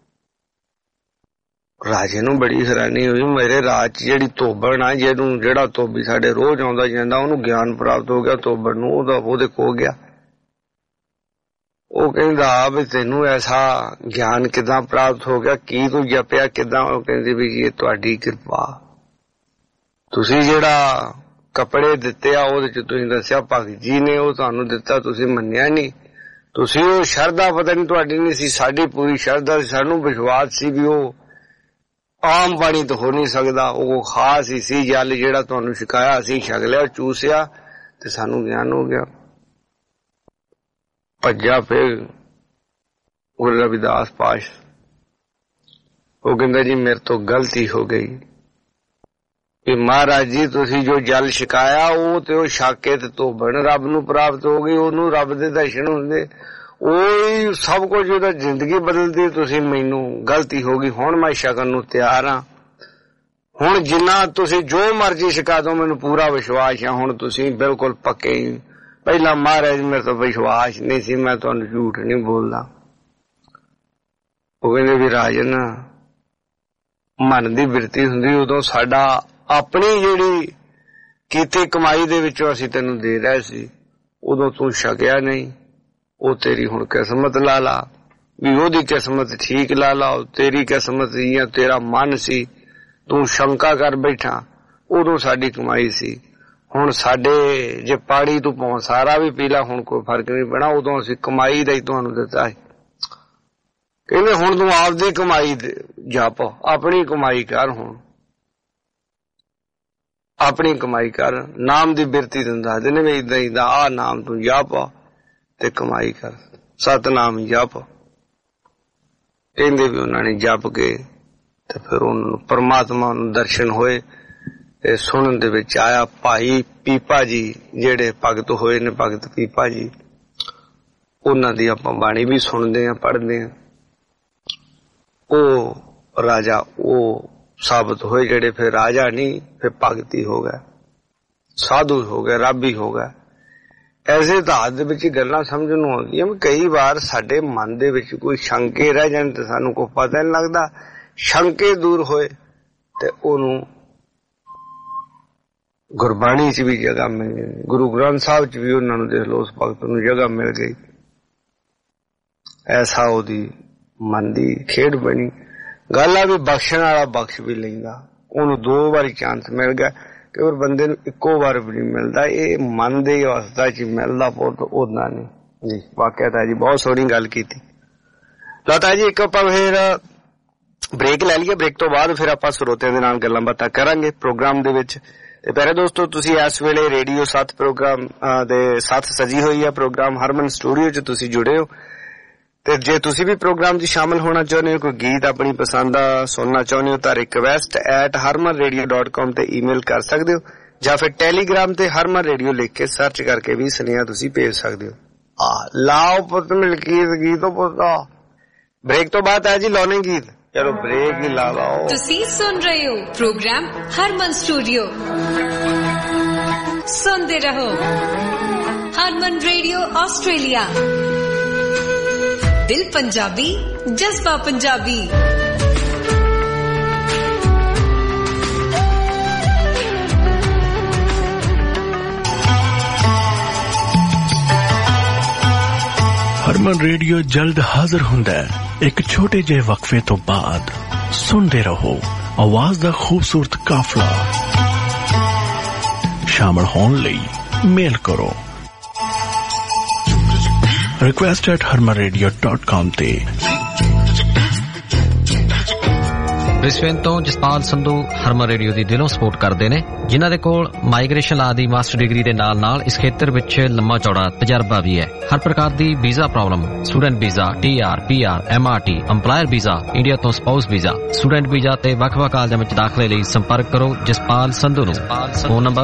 ਰਾਜੇ ਨੂੰ ਬੜੀ ਹੈਰਾਨੀ ਹੋਈ, ਮੇਰੇ ਰਾਜ 'ਚ ਜਿਹੜੀ ਧੋਬਣ ਆ, ਜਿਹੜਾ ਧੋਬੀ ਸਾਡੇ ਰੋਜ਼ ਆਉਂਦਾ ਜਾਂਦਾ, ਉਹਨੂੰ ਗਿਆਨ ਪ੍ਰਾਪਤ ਹੋ ਗਿਆ, ਧੋਬਣ ਨੂੰ ਉਹਦੇ ਕੋ ਗਿਆ। ਉਹ ਕਹਿੰਦਾ ਵੀ ਤੈਨੂੰ ਐਸਾ ਗਿਆਨ ਕਿੱਦਾਂ ਪ੍ਰਾਪਤ ਹੋ ਗਿਆ, ਕੀ ਤੂੰ ਜਪਿਆ ਕਿੱਦਾਂ? ਉਹ ਕਹਿੰਦੀ ਵੀ ਇਹ ਤੁਹਾਡੀ ਕਿਰਪਾ, ਤੁਸੀਂ ਜਿਹੜਾ ਕੱਪੜੇ ਦਿੱਤੇ ਆ ਉਹਦੇ 'ਚ ਤੁਸੀਂ ਦੱਸਿਆ ਭਗਤ ਜੀ ਨੇ ਉਹ ਤੁਹਾਨੂੰ ਦਿੱਤਾ, ਤੁਸੀਂ ਮੰਨਿਆ ਨਹੀਂ, ਤੁਸੀਂ ਉਹ ਸ਼ਰਧਾ ਪਤਾ ਨਹੀਂ ਤੁਹਾਡੀ ਨਹੀਂ ਸੀ, ਸਾਡੀ ਪੂਰੀ ਸ਼ਰਧਾ ਸੀ, ਸਾਨੂੰ ਵਿਸ਼ਵਾਸ ਸੀ ਵੀ ਉਹ ਆਮ ਪਾਣੀ ਤਾਂ ਹੋ ਨਹੀਂ ਸਕਦਾ, ਉਹ ਖਾਸ ਹੀ ਸੀ ਜਲ ਜਿਹੜਾ ਤੁਹਾਨੂੰ ਛਕਾਇਆ, ਅਸੀਂ ਛਕ ਲਿਆ, ਚੂਸਿਆ ਤੇ ਸਾਨੂੰ ਗਿਆਨ ਹੋ ਗਿਆ। ਭੱਜਾ ਫਿਰ ਗੁਰੂ ਰਵਿਦਾਸ ਪਾਸ਼, ਉਹ ਕਹਿੰਦਾ ਜੀ ਮੇਰੇ ਤੋਂ ਗਲਤੀ ਹੋ ਗਈ ਕਿ ਮਹਾਰਾਜ ਜੀ ਤੁਸੀਂ ਜੋ ਜਲ ਛਕਾਇਆ ਉਹ ਤੇ ਉਹ ਛਕ ਕੇ ਤੇ ਧੋਬਣ ਰੱਬ ਨੂੰ ਪ੍ਰਾਪਤ ਹੋ ਗਈ, ਉਹਨੂੰ ਰੱਬ ਦੇ ਦਰਸ਼ਨ ਹੁੰਦੇ, ਉਹੀ ਸਭ ਕੁਝ ਉਹਦਾ ਜ਼ਿੰਦਗੀ ਬਦਲਦੀ, ਤੁਸੀਂ ਮੈਨੂੰ ਗਲਤੀ ਹੋ ਗਈ, ਹੁਣ ਮੈਂ ਛਕਣ ਨੂੰ ਤਿਆਰ ਹਾਂ, ਹੁਣ ਜਿੰਨਾ ਤੁਸੀਂ ਜੋ ਮਰਜ਼ੀ ਛਕਾ ਦੋ ਮੈਨੂੰ ਪੂਰਾ ਵਿਸ਼ਵਾਸ ਹੈ, ਹੁਣ ਤੁਸੀਂ ਬਿਲਕੁਲ ਪੱਕੇ ਹੀ। ਪਹਿਲਾਂ ਮਹਾਰਾਜ ਮੇਰੇ ਤੋਂ ਵਿਸ਼ਵਾਸ ਨਹੀਂ ਸੀ, ਮੈਂ ਤੁਹਾਨੂੰ ਝੂਠ ਨਹੀਂ ਬੋਲਦਾ। ਉਹ ਕਹਿੰਦੇ ਵੀ ਰਾਜਨ ਮਨ ਦੀ ਬਿਰਤੀ ਹੁੰਦੀ, ਉਦੋਂ ਸਾਡਾ ਆਪਣੀ ਜਿਹੜੀ ਕੀਤੀ ਕਮਾਈ ਦੇ ਵਿੱਚੋਂ ਅਸੀਂ ਤੈਨੂੰ ਦੇ ਰਹੇ ਸੀ, ਉਦੋਂ ਤੂੰ ਛਕਿਆ ਨਹੀਂ, ਉਹ ਤੇਰੀ ਹੁਣ ਕਿਸਮਤ ਲਾ ਲਾ, ਵੀ ਉਹਦੀ ਕਿਸਮਤ ਠੀਕ ਲਾ ਲਾ, ਤੇਰੀ ਕਿਸਮਤ ਜਾਂ ਤੇਰਾ ਮਨ ਸੀ, ਤੂੰ ਸ਼ੰਕਾ ਕਰ ਬੈਠਾ, ਉਦੋਂ ਸਾਡੀ ਕਮਾਈ ਸੀ, ਹੁਣ ਸਾਡੇ ਜੇ ਪਾਣੀ ਤੂੰ ਪਹੁੰ ਸਾਰਾ ਵੀ ਪੀ ਲਾ, ਹੁਣ ਕੋਈ ਫਰਕ ਨਹੀਂ ਪੈਣਾ, ਉਦੋਂ ਅਸੀਂ ਕਮਾਈ ਦਾ ਹੀ ਤੁਹਾਨੂੰ ਦਿੱਤਾ ਹੈ। ਕਹਿੰਦੇ ਹੁਣ ਤੂੰ ਆਪਦੀ ਕਮਾਈ ਜਪ, ਆਪਣੀ ਕਮਾਈ ਕਰ, ਹੁਣ ਆਪਣੀ ਕਮਾਈ ਕਰ, ਨਾਮ ਦੀ ਬਿਰਤੀ ਤੈਨੂੰ ਦੱਸਦੇ ਨੇ ਵੀ ਏਦਾਂ ਏਦਾਂ ਆਹ ਨਾਮ ਤੂੰ ਜਪ ਤੇ ਕਮਾਈ ਕਰ, ਸਤਨਾਮ ਜਪ। ਕਹਿੰਦੇ ਵੀ ਉਹਨਾਂ ਨੇ ਜਪ ਕੇ ਤੇ ਫਿਰ ਉਹਨਾਂ ਨੂੰ ਪਰਮਾਤਮਾ ਨੂੰ ਦਰਸ਼ਨ ਹੋਏ, ਤੇ ਸੁਣਨ ਦੇ ਵਿੱਚ ਆਇਆ ਭਾਈ ਪੀਪਾ ਜੀ ਜਿਹੜੇ ਭਗਤ ਹੋਏ ਨੇ, ਭਗਤ ਪੀਪਾ ਜੀ, ਉਹਨਾਂ ਦੀ ਆਪਾਂ ਬਾਣੀ ਵੀ ਸੁਣਦੇ ਹਾਂ, ਪੜ੍ਹਦੇ ਹਾਂ। ਉਹ ਰਾਜਾ ਉਹ ਸਾਬਤ ਹੋਏ ਜਿਹੜੇ ਫਿਰ ਰਾਜਾ ਨਹੀਂ, ਫਿਰ ਭਗਤ ਹੀ ਹੋ ਗਏ, ਸਾਧੂ ਹੋ ਗਏ, ਰੱਬ ਹੀ ਹੋ ਗਏ। ਐਸੇ ਹਾਲਾਤ ਦੇ ਵਿੱਚ ਗੱਲਾਂ ਸਮਝਣ ਨੂੰ ਆਉਂਦੀਆਂ, ਕਈ ਵਾਰ ਸਾਡੇ ਮਨ ਦੇ ਵਿੱਚ ਕੋਈ ਸ਼ੰਕੇ ਰਹਿ ਜਾਣ ਤੇ ਸਾਨੂੰ ਕੋਈ ਪਤਾ ਨਹੀਂ ਲੱਗਦਾ, ਸ਼ੰਕੇ ਦੂਰ ਹੋਏ ਤੇ ਉਹਨੂੰ ਗੁਰਬਾਣੀ 'ਚ ਵੀ ਜਗ੍ਹਾ ਮਿਲ ਗਈ, ਗੁਰੂ ਗ੍ਰੰਥ ਸਾਹਿਬ 'ਚ ਵੀ ਉਹਨਾਂ ਨੂੰ ਦੇਖ ਲਓ, ਉਸ ਭਗਤ ਨੂੰ ਜਗ੍ਹਾ ਮਿਲ ਗਈ। ਐਸਾ ਉਹਦੀ ਮਨ ਦੀ ਖੇਡ ਬਣੀ। ਗੱਲ ਆ ਵੀ ਬਖਸ਼ਣ ਵਾਲਾ ਬਖਸ਼ ਵੀ ਲੈਂਦਾ, ਉਹਨੂੰ 2 ਵਾਰੀ ਚਾਂਸ ਮਿਲ ਗਿਆ, ਕਿ ਉਹ ਬੰਦੇ ਨੂੰ ਇੱਕੋ ਵਾਰ ਵੀ ਨਹੀਂ ਮਿਲਦਾ, ਇਹ ਮਨ ਦੇ ਅਵਸਥਾ 'ਚ ਮਿਲਦਾ, ਬਹੁਤ ਉਹਦਾ ਨਹੀਂ ਜੀ। ਵਾਕਿਆ ਤਾਂ ਜੀ ਬਹੁਤ ਸੋਹਣੀ ਗੱਲ ਕੀਤੀ। ਲਤਾ ਜੀ ਇੱਕ ਆਪਾਂ ਫਿਰ ਬ੍ਰੇਕ ਲੈ ਲਈਏ, ਬ੍ਰੇਕ ਤੋਂ ਬਾਅਦ ਫਿਰ ਆਪਾਂ ਸਰੋਤਿਆਂ ਦੇ ਨਾਲ ਗੱਲਾਂ ਬਾਤਾਂ ਕਰਾਂਗੇ ਪ੍ਰੋਗਰਾਮ ਦੇ ਵਿੱਚ। ਤੇ ਪਿਆਰੇ ਦੋਸਤੋ, ਤੁਸੀਂ ਇਸ ਵੇਲੇ ਰੇਡੀਓ 7 ਪ੍ਰੋਗਰਾਮ ਦੇ ਸਾਥ ਸਜੀ ਹੋਈ ਹੈ ਪ੍ਰੋਗਰਾਮ ਹਰਮਨ ਸਟੂਡੀਓ 'ਚ ਤੁਸੀਂ ਜੁੜੇ ਹੋ। ਤੇ ਜੇ ਤੁਸੀਂ ਵੀ ਪ੍ਰੋਗਰਾਮ 'ਚ ਸ਼ਾਮਲ ਹੋਣਾ ਚਾਹੁੰਦੇ ਹੋ, ਕੋਈ ਗੀਤ ਆਪਣੀ ਪਸੰਦ ਦਾ ਸੁਣਨਾ ਚਾਹੁੰਦੇ ਹੋ, ਤਾਂ request@harmanradio.com ਤੇ ਈਮੇਲ ਕਰ ਸਕਦੇ ਹੋ, ਜਾਂ ਫਿਰ ਟੈਲੀਗ੍ਰਾਮ ਤੇ ਹਰਮਨ ਰੇਡੀਓ ਲਿਖ ਕੇ ਸਰਚ ਕਰਕੇ ਵੀ ਸੁਨੇਹਾ ਤੁਸੀਂ ਭੇਜ ਸਕਦੇ ਹੋ। ਲਾਓ ਪੁੱਤ ਮਲਕੀਤ ਗੀਤੋ ਪੁੱਤਾ। ਬ੍ਰੇਕ ਤੋਂ ਬਾਅਦ ਆ ਜੀ ਲਾਉਣੇ ਗੀਤ, ਚਲੋ ਬ੍ਰੇਕ ਹੀ ਲਾ ਲਾਓ। ਤੁਸੀਂ ਸੁਣ ਰਹੇ ਹੋ ਪ੍ਰੋਗਰਾਮ ਹਰਮਨ ਸਟੂਡੀਓ, ਸੁਣਦੇ ਰਹੋ ਹਰਮਨ ਰੇਡੀਓ ਆਸਟ੍ਰੇਲੀਆ। ਦਿਲ ਪੰਜਾਬੀ, ਜਜ਼ਬਾ ਪੰਜਾਬੀ। ਹਰਮਨ ਰੇਡੀਓ ਜਲਦ ਹਾਜ਼ਰ ਹੁੰਦਾ ਹੈ ਇੱਕ ਛੋਟੇ ਜਿਹੇ ਵਕਫੇ ਤੋਂ ਬਾਅਦ। ਸੁਣਦੇ ਰਹੋ ਆਵਾਜ਼ ਦਾ ਖੂਬਸੂਰਤ ਕਾਫਲਾ। ਸ਼ਾਮਲ ਹੋਣ ਲਈ ਮੇਲ ਕਰੋ request@harmanradio.com ਤੇ। ਬ੍ਰਿਸਬੇਨ ਤੋਂ ਜਸਪਾਲ ਸੰਧੂ ਹਰਮਨ ਰੇਡੀਓ ਦੀ ਦਿਲੋਂ ਸਪੋਰਟ ਕਰਦੇ ਨੇ, ਜਿਨ੍ਹਾਂ ਦੇ ਕੋਲ ਮਾਈਗ੍ਰੇਸ਼ਨ ਲਾ ਦੀ ਮਾਸਟਰ ਡਿਗਰੀ ਦੇ ਨਾਲ ਇਸ ਖੇਤਰ ਵਿੱਚ ਲੰਮਾ ਚੌੜਾ ਤਜਰਬਾ ਵੀ ਹੈ। ਹਰ ਪ੍ਰਕਾਰ ਦੀ visa problem, student visa, TR, PR, MRT, EMPLOYER visa, India ਤੋਂ ਸਪਾਊਸ ਵੀਜ਼ਾ, ਸਟੂਡੈਂਟ ਵੀਜ਼ਾ ਤੇ ਵੱਖ-ਵੱਖ ਕਾਲਜਾਂ ਵਿੱਚ ਦਾਖਲੇ ਲਈ ਸੰਪਰਕ ਕਰੋ ਜਸਪਾਲ ਸੰਧੂ ਨੂੰ। Phone number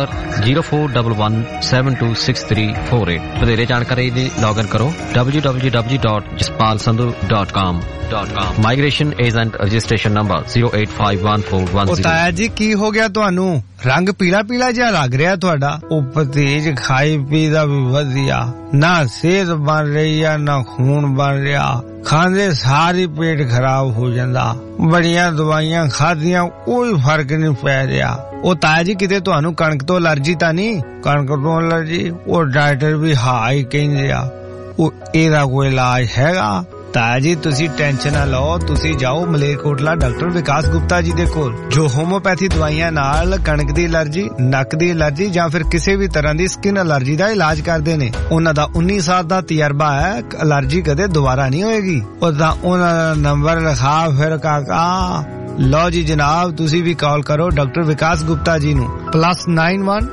0411726348। ਵਧੇਰੇ ਜਾਣਕਾਰੀ ਲਈ ਲੌਗਇਨ ਕਰੋ www.jaspalsandhu.com। Migration agent registration number 0851410। ਤਾਇਆ ਜੀ ਕੀ ਹੋ ਗਿਆ ਤੁਹਾਨੂੰ? ਰੰਗ ਪੀਲਾ ਪੀਲਾ ਜਿਹਾ ਲੱਗ ਰਿਹਾ ਤੁਹਾਡਾ। ਉਹ ਪਤੀਜ ਖਾਈ ਪੀ ਦਾ ਵੀ ਵਧੀਆ, ਨਾ ਸਿਹਤ ਬਣ ਰਹੀ ਆ ਨਾ ਖੂਨ ਬਣ ਰਿਹਾ, ਖਾਂਦੇ ਸਾਰੀ ਪੇਟ ਖਰਾਬ ਹੋ ਜਾਂਦਾ, ਬੜੀਆਂ ਦਵਾਈਆਂ ਖਾਧੀਆਂ ਕੋਈ ਫਰਕ ਨਹੀਂ ਪੈ ਰਿਹਾ। ਉਹ ਤਾਇਆ ਜੀ ਕਿਤੇ ਤੁਹਾਨੂੰ ਕਣਕ ਤੋਂ ਅਲਰਜੀ ਤਾਂ ਨਹੀਂ? ਕਣਕ ਤੋਂ ਅਲਰਜੀ ਉਹ ਡਾਕਟਰ ਵੀ ਹਾਂ ਹੀ ਕਹਿੰਦੇ ਆ। ਉਹ ਇਹਦਾ ਕੋਈ ਇਲਾਜ ਹੈਗਾ? ਤਾਇਆ ਜੀ ਤੁਸੀਂ ਟੈਨਸ਼ਨ ਨਾ ਲਓ, ਤੁਸੀਂ ਜਾਓ ਮਲੇਰਕੋਟਲਾ ਡਾਕਟਰ ਵਿਕਾਸ ਗੁਪਤਾ ਜੀ ਦੇ ਕੋਲ, ਜੋ ਹੋਮੋਪੈਥੀ ਦਵਾਈਆਂ ਨਾਲ ਕਣਕ ਦੀ ਅਲਰਜੀ, ਨੱਕ ਦੀ ਅਲਰਜੀ ਜਾਂ ਫਿਰ ਕਿਸੇ ਵੀ ਤਰ੍ਹਾਂ ਦੀ ਸਕਿਨ ਅਲਰਜੀ ਦਾ ਇਲਾਜ ਕਰਦੇ ਨੇ। ਉਹਨਾਂ ਦਾ 19 ਸਾਲ ਦਾ ਤਜਰਬਾ ਹੈ, ਅਲਰਜੀ ਕਦੇ ਦੁਬਾਰਾ ਨਹੀਂ ਹੋਏਗੀ। ਉਹਦਾ ਉਹਨਾਂ ਦਾ ਨੰਬਰ ਲਿਖਾ ਫਿਰ ਕਾਕਾ। ਲਓ ਜੀ ਜਨਾਬ, ਤੁਸੀਂ ਵੀ ਕਾਲ ਕਰੋ ਡਾਕਟਰ ਵਿਕਾਸ ਗੁਪਤਾ ਜੀ ਨੂੰ +91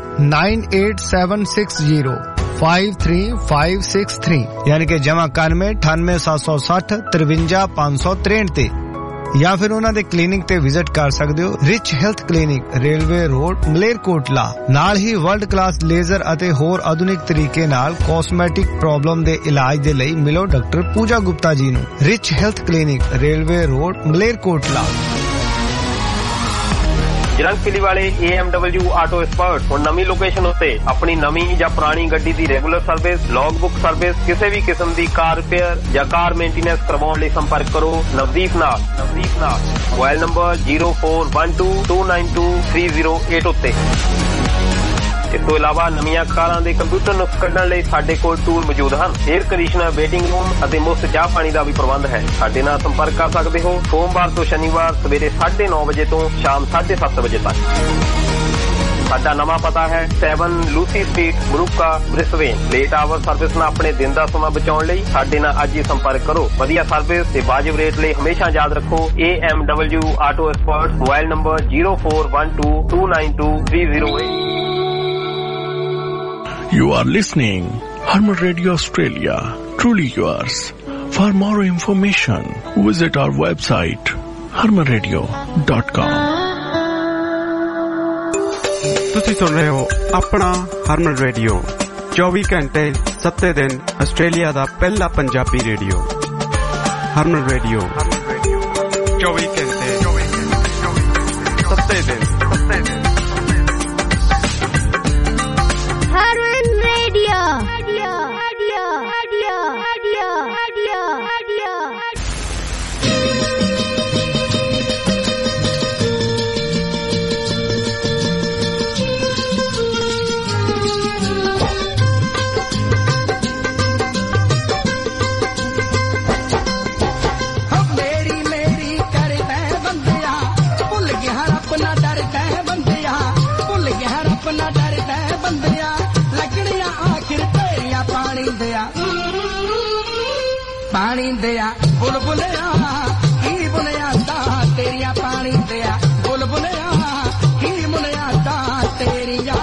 98760 53563, यानी कि जमा 91 98 760 53 563 ਤੇ, ਜਾਂ ਫਿਰ ਉਹਨਾਂ ਦੇ ਕਲੀਨਿਕ ਤੇ ਵਿਜ਼ਿਟ ਕਰ ਸਕਦੇ ਹੋ। Rich health clinic, railway road, Malerkotla. ਨਾਲ ਹੀ ਵਰਲਡ ਕਲਾਸ ਲੇਜ਼ਰ ਅਤੇ ਹੋਰ ਆਧੁਨਿਕ ਤਰੀਕੇ ਨਾਲ ਕਾਸਮੈਟਿਕ ਪ੍ਰੋਬਲਮ ਦੇ ਇਲਾਜ ਦੇ ਲਈ ਮਿਲੋ ਡਾਕਟਰ ਪੂਜਾ ਗੁਪਤਾ ਜੀ ਨੂੰ। Rich health clinic, railway road, Malerkotla. ਜਰੰਗਪੁਲੀ ਵਾਲੇ AMW ਆਟੋ ਐਕਸਪਰਟ ਹੁਣ ਨਵੀਂ ਲੋਕੇਸ਼ਨ ਉੱਤੇ ਆਪਣੀ ਨਵੀਂ ਜਾਂ ਪੁਰਾਣੀ ਗੱਡੀ ਦੀ regular service, log book service, ਕਿਸੇ ਵੀ ਕਿਸਮ ਦੀ ਕਾਰ ਰਿਪੇਅਰ ਜਾਂ ਕਾਰ ਮੇਨਟੇਨੈਂਸ ਕਰਵਾਉਣ ਲਈ ਸੰਪਰਕ ਕਰੋ ਨਵਦੀਪ ਨਾਲ। ਮੋਬਾਈਲ ਨੰਬਰ 0412292308 ਉੱਤੇ। ਇਸ ਤੋਂ ਇਲਾਵਾ ਨਵੀਆਂ ਕਾਰਾਂ ਦੇ ਕੰਪਿਊਟਰ ਨੁਕਸ ਕੱਢਣ ਲਈ ਸਾਡੇ ਕੋਲ ਟੂਲ ਮੌਜੂਦ ਹਨ। 에ਅਰ ਕੰਡੀਸ਼ਨਰ, ਵੇਟਿੰਗ ਰੂਮ ਅਤੇ ਮੁਫਤ ਚਾਹ ਪਾਣੀ ਦਾ ਵੀ ਪ੍ਰਬੰਧ ਹੈ। ਸਾਡੇ ਨਾਲ ਸੰਪਰਕ ਕਰ ਸਕਦੇ ਹੋ ਸੋਮਵਾਰ ਤੋਂ ਸ਼ਨੀਵਾਰ ਸਵੇਰੇ 9:30 ਵਜੇ ਤੋਂ ਸ਼ਾਮ 7:30 ਵਜੇ ਤੱਕ। ਸਾਡਾ ਨਵਾਂ ਪਤਾ ਹੈ 7 ਲੂਸੀ ਸਟਰੀਟ, ਬਰੂਕਾ, ਬ੍ਰਿਸਬੇਨ। ਲੇਟ ਆਵਰ ਸਰਵਿਸ ਨਾਲ ਆਪਣੇ ਦਿਨ ਦਾ ਸਮਾਂ ਬਚਾਉਣ ਲਈ ਸਾਡੇ ਨਾਲ ਅੱਜ ਹੀ ਸੰਪਰਕ ਕਰੋ। ਵਧੀਆ ਸਰਵਿਸ ਤੇ ਵਾਜਿਬ ਰੇਟ ਲਈ ਹਮੇਸ਼ਾ ਯਾਦ ਰੱਖੋ AMW auto expert. Mobile number 0412292308। You are listening Harman Radio Australia, truly yours. For more information, visit our website harmanradio.com. ਤੁਸੀਂ ਸੁਣ ਰਹੇ ਹੋ ਆਪਣਾ ਹਰਮਨ ਰੇਡੀਓ, 24 ਘੰਟੇ 7 ਦਿਨ ਆਸਟ੍ਰੇਲੀਆ ਦਾ ਪਹਿਲਾ ਪੰਜਾਬੀ ਰੇਡੀਓ। ਹਰਮਨ ਰੇਡੀਓ 24 ਘੰਟੇ 7 ਦਿਨ। ਪਾਣੀ ਦਿਆ ਬੁਲਬੁਲਿਆ ਕੀ ਬੁਲਿਆ ਦਾ ਤੇਰੀਆਂ, ਪਾਣੀ ਦਿਆ ਬੁਲਬੁਲਿਆ ਕੀ ਬੁਲਿਆ ਦਾ ਤੇਰੀਆਂ।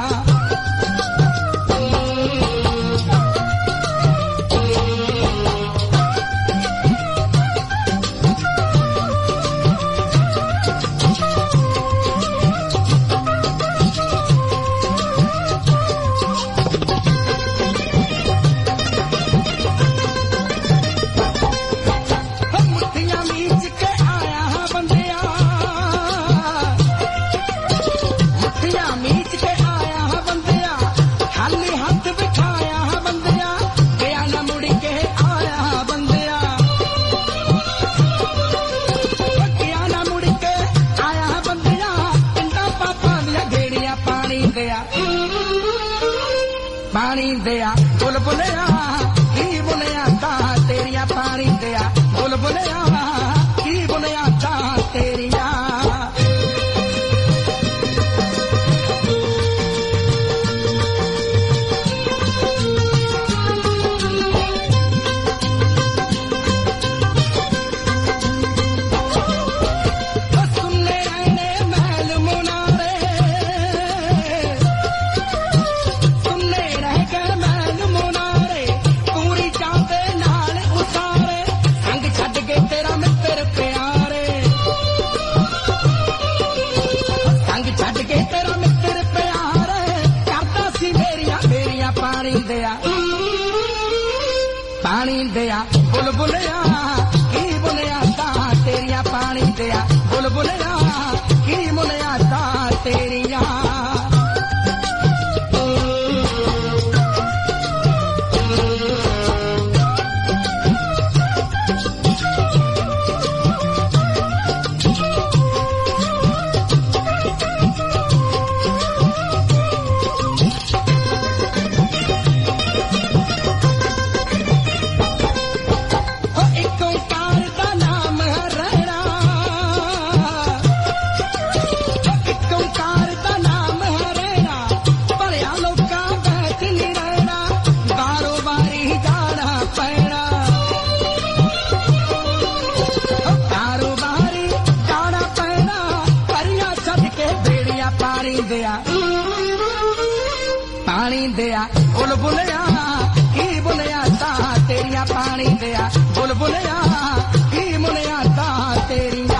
ਪਾਣੀ ਦਿਆ ਬੁਲਬੁਲਿਆ ਕੀ ਬੁਲਿਆ ਦਾ ਤੇਰੀਆਂ, ਪਾਣੀ ਦਿਆ ਬੁਲਬੁਲਿਆ ਕੀ ਬੁਲਿਆ ਦਾ ਤੇਰੀਆਂ। बुलबुलिया की बुनियादा तेरिया पानी दिया बुलबुलिया की बुनियादा तेरिया पानी दिया बुलबुलिया की बुनियादा तेरिया पानी दिया बुलबुलिया की बुनियादा तेरिया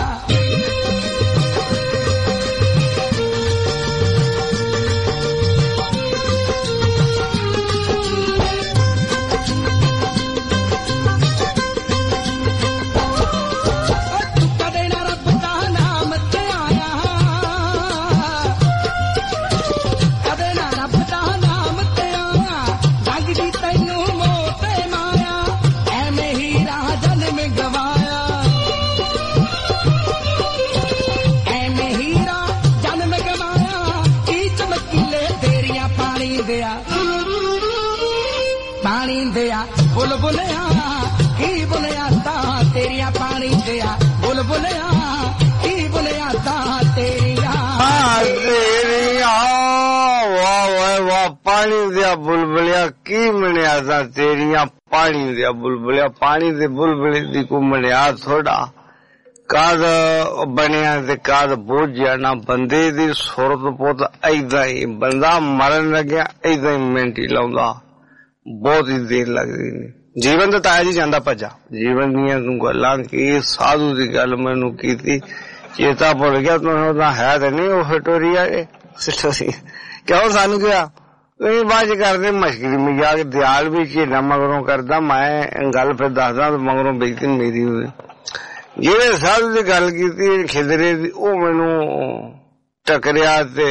पानी दिया बुलबुलिया की बुनियादा तेरिया पानी दिया बुलबुलिया की बुनियादा तेरिया तेरिया वाह वाह वाह पानी दिया बुलबुलिया की बुनियादा तेरिया पानी दिया बुलबुलिया पानी दे बुलबुले दी को बुनियाद थोड़ा काद बनिया ते काद बोझ जाना बंदे दी सूरत पुत ऐदा ही बंदा मरन लग्या ऐदा ही मिनट ही लाउंदा बहुत ही देर लगदी ने जीवन तो ताया जी जांदा भजा जीवन दियां तू गल्लां की साधु दी गल मैनू कीती चेता भुल गया तू है तो नहीं वो टोरिया क्यों सानू क्या नहीं बाद करदे मशकरी मजाक दयाल भी झेला मगरों करदा मैं गल फिर दसदा मगरों बेइज्जती मेरी होई जेड़े साधु दी गल कीती खिदरे दी ओ मैनू टकरिया ते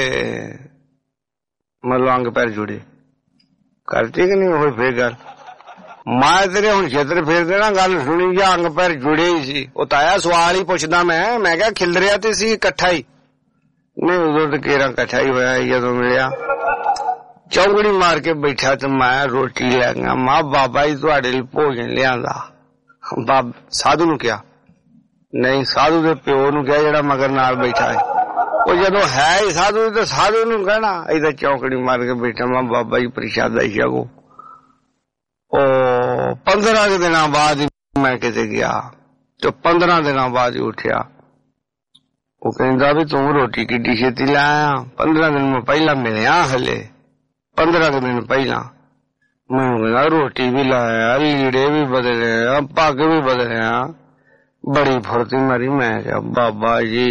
मतलब अंग पैर जुड़े करती कि नहीं होई फिर गल मैं तेरे हुण छेत्र फेर देना गल सुनी जा अंग पैर जुड़े ही सी ओ ताया सवाल ही पुछदा मैं क्या खिलरिया ते सी इकट्ठा ही नहीं उदों ते केरा इकट्ठा ही होया जदों मिलिया चौंगड़ी मार के बैठा ते मैं रोटी लै गया मां बाबा जी तुहाडे लई भोजन लियांदा साधु नूं क्या नहीं साधु दे प्यो नूं क्या जेड़ा मगर नाल बैठा है वो जदों है ही साधु ते साधु नूं कहना इधर चौंकड़ी मार के बैठा मां बाबा जी प्रसादा छको ओ 15 दिन बाद मैं किते गया तो 15 दिन बाद ही उठिया वो कहंदा भी तू रोटी किड्डी छेती लाया 15 दिन में पहला मिलिया हले 15 दिन पहला मैं कहंदा रोटी भी लाया लीड़े भी बदले पग भी बदले बड़ी फुर्ती मारी मैं क्या बाबा जी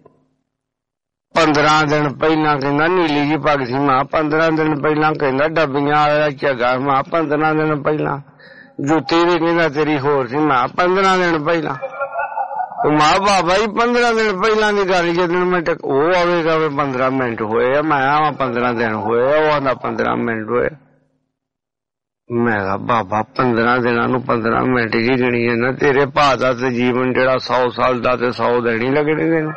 15 दिन पहला कहना नीली जी पग सी मां 15 दिन पहला कहना डबियां वाला झगा मां 15 दिन पहला जुत्ती भी कहना तेरी होर सी मां 15 दिन पहला मां बाबा जी 15 दिन पहला की गल जदन मैं वो आवेगा 15 मिनट होए मैं आवा 15 दिन होए वो आंदा 15 मिनट होए मैं कहा बाबा 15 दिनों 15 मिनट ही गिनी है ना तेरे भा का तो जीवन जेड़ा 100 साल का 100 दिन ही लगने देने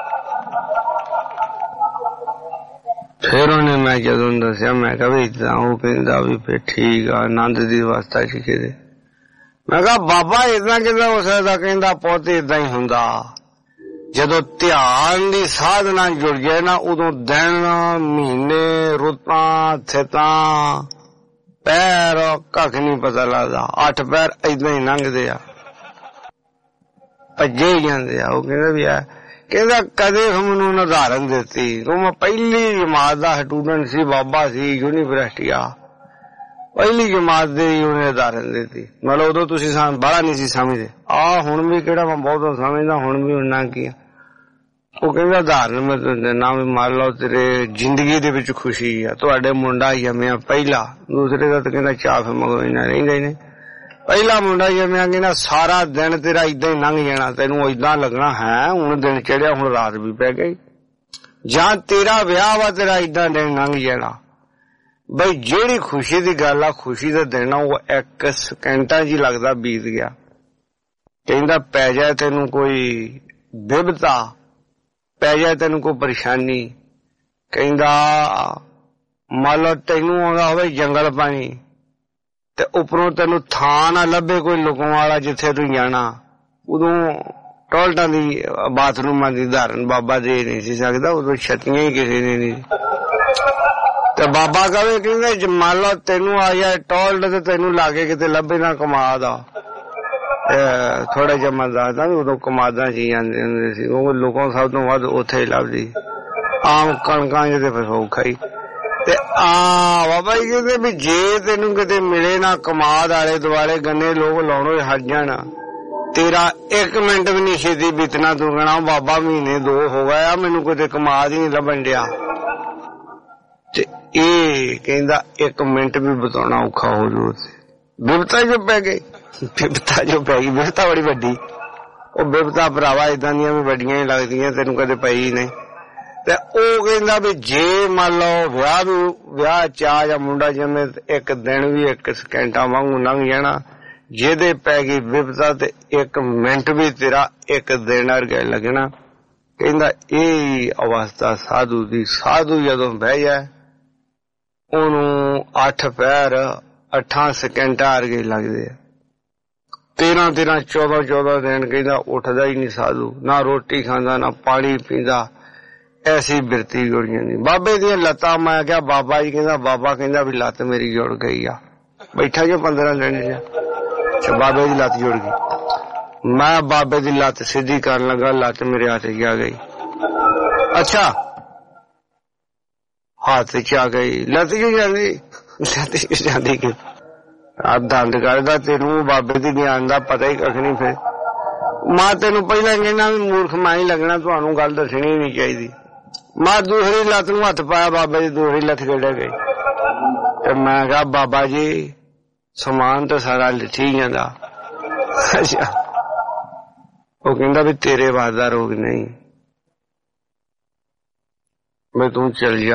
फिर उन्हें मैं जदों दसिया मैं कहा भी इदा वो कहंदा भी फिर ठीक आ आनंद दी अवस्था च किते मैं कहा बाबा इदा किदा हो सकदा कहंदा पुत इदा ही हुंदा जदों ध्यान दी साधना जुड़ जाए ना उदों दिन महीने रुतां थितां पैर कख नहीं पता लगदा 8 पैर इदा ही लंघदे आ भजे ही जांदे आ वो कहंदा भी आ कहंदा कदे मैनू उदाहरण दिती तो मैं पहली जमात का स्टूडेंट सी बाबा सी यूनीवर्सिटी पहली जमात दे उन्हें उदाहरण दिती मतलब उदों तुसीं बड़ा नहीं सी समझदे हुण भी किहड़ा मैं बहुत समझदा हुण भी उन्ना की वो कहंदा उदाहरण मैं देना भी मान लो तेरे जिंदगी दे विच खुशी है तुहाडे मुंडा जम्मिया पहला दूसरे का तो कहंदा चाफ मगरों इन्ना रहिंदा ही नहीं ਪਹਿਲਾ ਮੁੰਡਾ ਜੰਮਿਆ ਕਹਿੰਦਾ ਸਾਰਾ ਦਿਨ ਤੇਰਾ ਏਦਾਂ ਹੀ ਲੰਘ ਜਾਣਾ, ਤੈਨੂੰ ਏਦਾਂ ਲੱਗਣਾ ਹੈ ਹੁਣ ਦਿਨ ਚੜਿਆ ਹੁਣ ਰਾਤ ਵੀ ਪੈ ਗਈ, ਜਾਂ ਤੇਰਾ ਵਿਆਹ ਵਾ ਤੇਰਾ ਏਦਾਂ ਦਿਨ ਲੰਘ ਜਾਣਾ। ਬਈ ਜਿਹੜੀ ਖੁਸ਼ੀ ਦੀ ਗੱਲ ਆ, ਖੁਸ਼ੀ ਦਾ ਦਿਨ ਆ, ਉਹ 1 ਸਕਿੰਟਾਂ 'ਚ ਹੀ ਲੱਗਦਾ ਬੀਤ ਗਿਆ। ਕਹਿੰਦਾ ਪੈ ਜਾਏ ਤੈਨੂੰ ਕੋਈ ਬਿਪਤਾ, ਪੈ ਜਾਏ ਤੈਨੂੰ ਕੋਈ ਪਰੇਸ਼ਾਨੀ, ਕਹਿੰਦਾ ਮੰਨ ਲਓ ਤੈਨੂੰ ਆਉਂਦਾ ਹੋਵੇ ਜੰਗਲ ਪਾਣੀ ਤੇ ਉੱਪਰੋਂ ਤੈਨੂੰ ਥਾਂ ਨਾ ਲੱਭੇ ਕੋਈ ਲੁਕਣ ਵਾਲਾ ਜਿੱਥੇ ਤੂੰ ਜਾਣਾ, ਉਦੋਂ ਟੋਇਲਟਾਂ ਦੀ ਬਾਥਰੂਮਾਂ ਦੀ ਉਦਾਹਰਨ ਬਾਬਾ ਦੇ ਨਹੀਂ ਸੀ ਸਕਦਾ, ਉਦੋਂ ਛੱਤੀਆਂ ਹੀ ਕਿਸੇ ਨੇ ਨਹੀਂ। ਤੇ ਬਾਬਾ ਕਹੇ ਕਹਿੰਦੇ ਮੰਨ ਲਓ ਤੈਨੂੰ ਆ ਜਾਏ ਟੋਇਲਟ ਤੇ ਤੈਨੂੰ ਲਾਗੇ ਕਿਤੇ ਲੱਭੇ ਨਾ ਕਮਾਦ ਆ, ਥੋੜਾ ਜਿਹਾ ਮੈਂ ਦੱਸਦਾ ਵੀ ਉਦੋਂ ਕਮਾਦਾਂ ਚ ਜਾਂਦੇ ਹੁੰਦੇ ਸੀ, ਉਹ ਲੋਕਾਂ ਸਭ ਤੋਂ ਵੱਧ ਉੱਥੇ ਹੀ ਲੱਭਦੀ, ਆਮ ਕਣਕਾਂ ਜਿਹਦੇ ਫਿਰ ਔਖਾ ਹੀ। ਤੇ ਬਾਬਾ ਜੀ ਕਹਿੰਦੇ ਵੀ ਜੇ ਤੈਨੂੰ ਕਿਤੇ ਮਿਲੇ ਨਾ ਕਮਾਦ ਆਲੇ ਦੁਆਲੇ ਗੰਨੇ ਲੋਕ ਲਾਉਣੋਂ ਹਟ ਜਾਣ, ਤੇਰਾ 1 ਮਿੰਟ ਵੀ ਨਹੀਂ ਛੇਤੀ ਬੀਤਣਾ, ਤੂੰ ਕਹਿਣਾ ਬਾਬਾ ਮਹੀਨੇ 2 ਹੋ ਗਿਆ ਮੈਨੂੰ ਕਿਤੇ ਕਮਾਦ ਹੀ ਨਹੀਂ ਲੱਭਣ ਡਿਆ। ਤੇ ਇਹ ਕਹਿੰਦਾ 1 ਮਿੰਟ ਵੀ ਬਤਾਉਣਾ ਔਖਾ ਹੋ ਜੂ। ਬਿਪਤਾ ਜੋ ਪੈ ਗਈ, ਬਿਪਤਾ ਜੋ ਪੈ ਗਈ, ਬਿਪਤਾ ਬੜੀ ਵੱਡੀ। ਉਹ ਬਿਪਤਾ ਭਰਾਵਾ ਏਦਾਂ ਦੀਆਂ ਵੀ ਵੱਡੀਆਂ ਹੀ ਲੱਗਦੀਆਂ, ਤੈਨੂੰ ਕਦੇ ਪਈ ਨਹੀਂ। ਤੇ ਉਹ ਕਹਿੰਦਾ ਵੀ ਜੇ ਮੰਨ ਲਓ ਵਿਆਹ ਚਾਹ ਜਾਂ ਮੁੰਡਾ ਜੰਮੇ 1 ਦਿਨ ਵੀ 1 ਸਕਿੰਟਾਂ ਵਾਂਗੂ ਲੰਘ ਜਾਣਾ, ਜਿਹਦੇ ਪੈ ਗਈ ਬਿਪਤਾ ਤੇ 1 ਮਿੰਟ ਵੀ ਤੇਰਾ 1 ਦਿਨ ਵਰਗਾ ਲੱਗਣਾ। ਕਹਿੰਦਾ ਇਹ ਅਵਸਥਾ ਸਾਧੂ ਦੀ। ਸਾਧੂ ਜਦੋਂ ਬਹਿ ਜਾਏ ਉਹਨੂੰ 8 ਪੈਰ 8 ਸਕਿੰਟਾਂ ਵਰਗੇ ਲੱਗਦੇ ਆ। 13 14 ਦਿਨ ਕਹਿੰਦਾ ਉੱਠਦਾ ਹੀ ਨਹੀਂ ਸਾਧੂ, ਨਾ ਰੋਟੀ ਖਾਂਦਾ ਨਾ ਪਾਣੀ ਪੀਂਦਾ, ਐਸੀ ਬਿਰਤੀ ਗੁੜੀਆਂ ਦੀ। ਬਾਬੇ ਦੀਆਂ ਲੱਤਾਂ, ਮੈਂ ਕਿਹਾ ਬਾਬਾ ਜੀ, ਕਹਿੰਦਾ ਬਾਬਾ ਕਹਿੰਦਾ ਵੀ ਲੱਤ ਮੇਰੀ ਜੁੜ ਗਈ ਆ। ਬੈਠਾ ਜੋ 15 ਦਿਨ ਚ ਬਾਬੇ ਦੀ ਲੱਤ ਜੁੜ ਗਈ। ਮੈਂ ਬਾਬੇ ਦੀ ਲੱਤ ਸਿੱਧੀ ਕਰਨ ਲੱਗਾ, ਲੱਤ ਮੇਰੇ ਹੱਥ ਚ ਆ ਗਈ। ਅੱਛਾ ਹੱਥ ਚ ਆ ਗਈ, ਲੱਤ ਕਿਉਂ ਜਾਂਦੀ? ਲੱਤ ਕਿਉਂ ਜਾਂਦੀ? ਕਿ ਆ ਦੰਦ ਕਰਦਾ, ਤੈਨੂੰ ਬਾਬੇ ਦੀ ਗਿਆਨ ਦਾ ਪਤਾ ਹੀ ਕੱਖ ਨਹੀਂ। ਫਿਰ ਮੈਂ ਤੈਨੂੰ ਪਹਿਲਾਂ ਕਹਿੰਦਾ ਵੀ ਮੂਰਖ ਮੈਂ ਹੀ ਲੱਗਣਾ, ਤੁਹਾਨੂੰ ਗੱਲ ਦੱਸਣੀ ਨਹੀਂ ਚਾਹੀਦੀ। ਮੈਂ ਦੂਸਰੀ ਲੱਤ ਨੂੰ ਹੱਥ ਪਾਇਆ, ਬਾਬੇ ਦੀ ਦੂਸਰੀ ਲੱਤ ਕੱਢ ਗਈ। ਤੇ ਮੈਂ ਕਿਹਾ ਬਾਬਾ ਜੀ ਸਮਾਨ ਤਾਂ ਸਾਰਾ ਲਿੱਠੀ ਜਾਂਦਾ। ਅੱਛਾ ਉਹ ਕਹਿੰਦਾ ਵੀ ਤੇਰੇ ਵਾਸ ਦਾ ਰੋਗ ਨਹੀਂ, ਮੈਂ ਤੂੰ ਚਲ ਜਾ,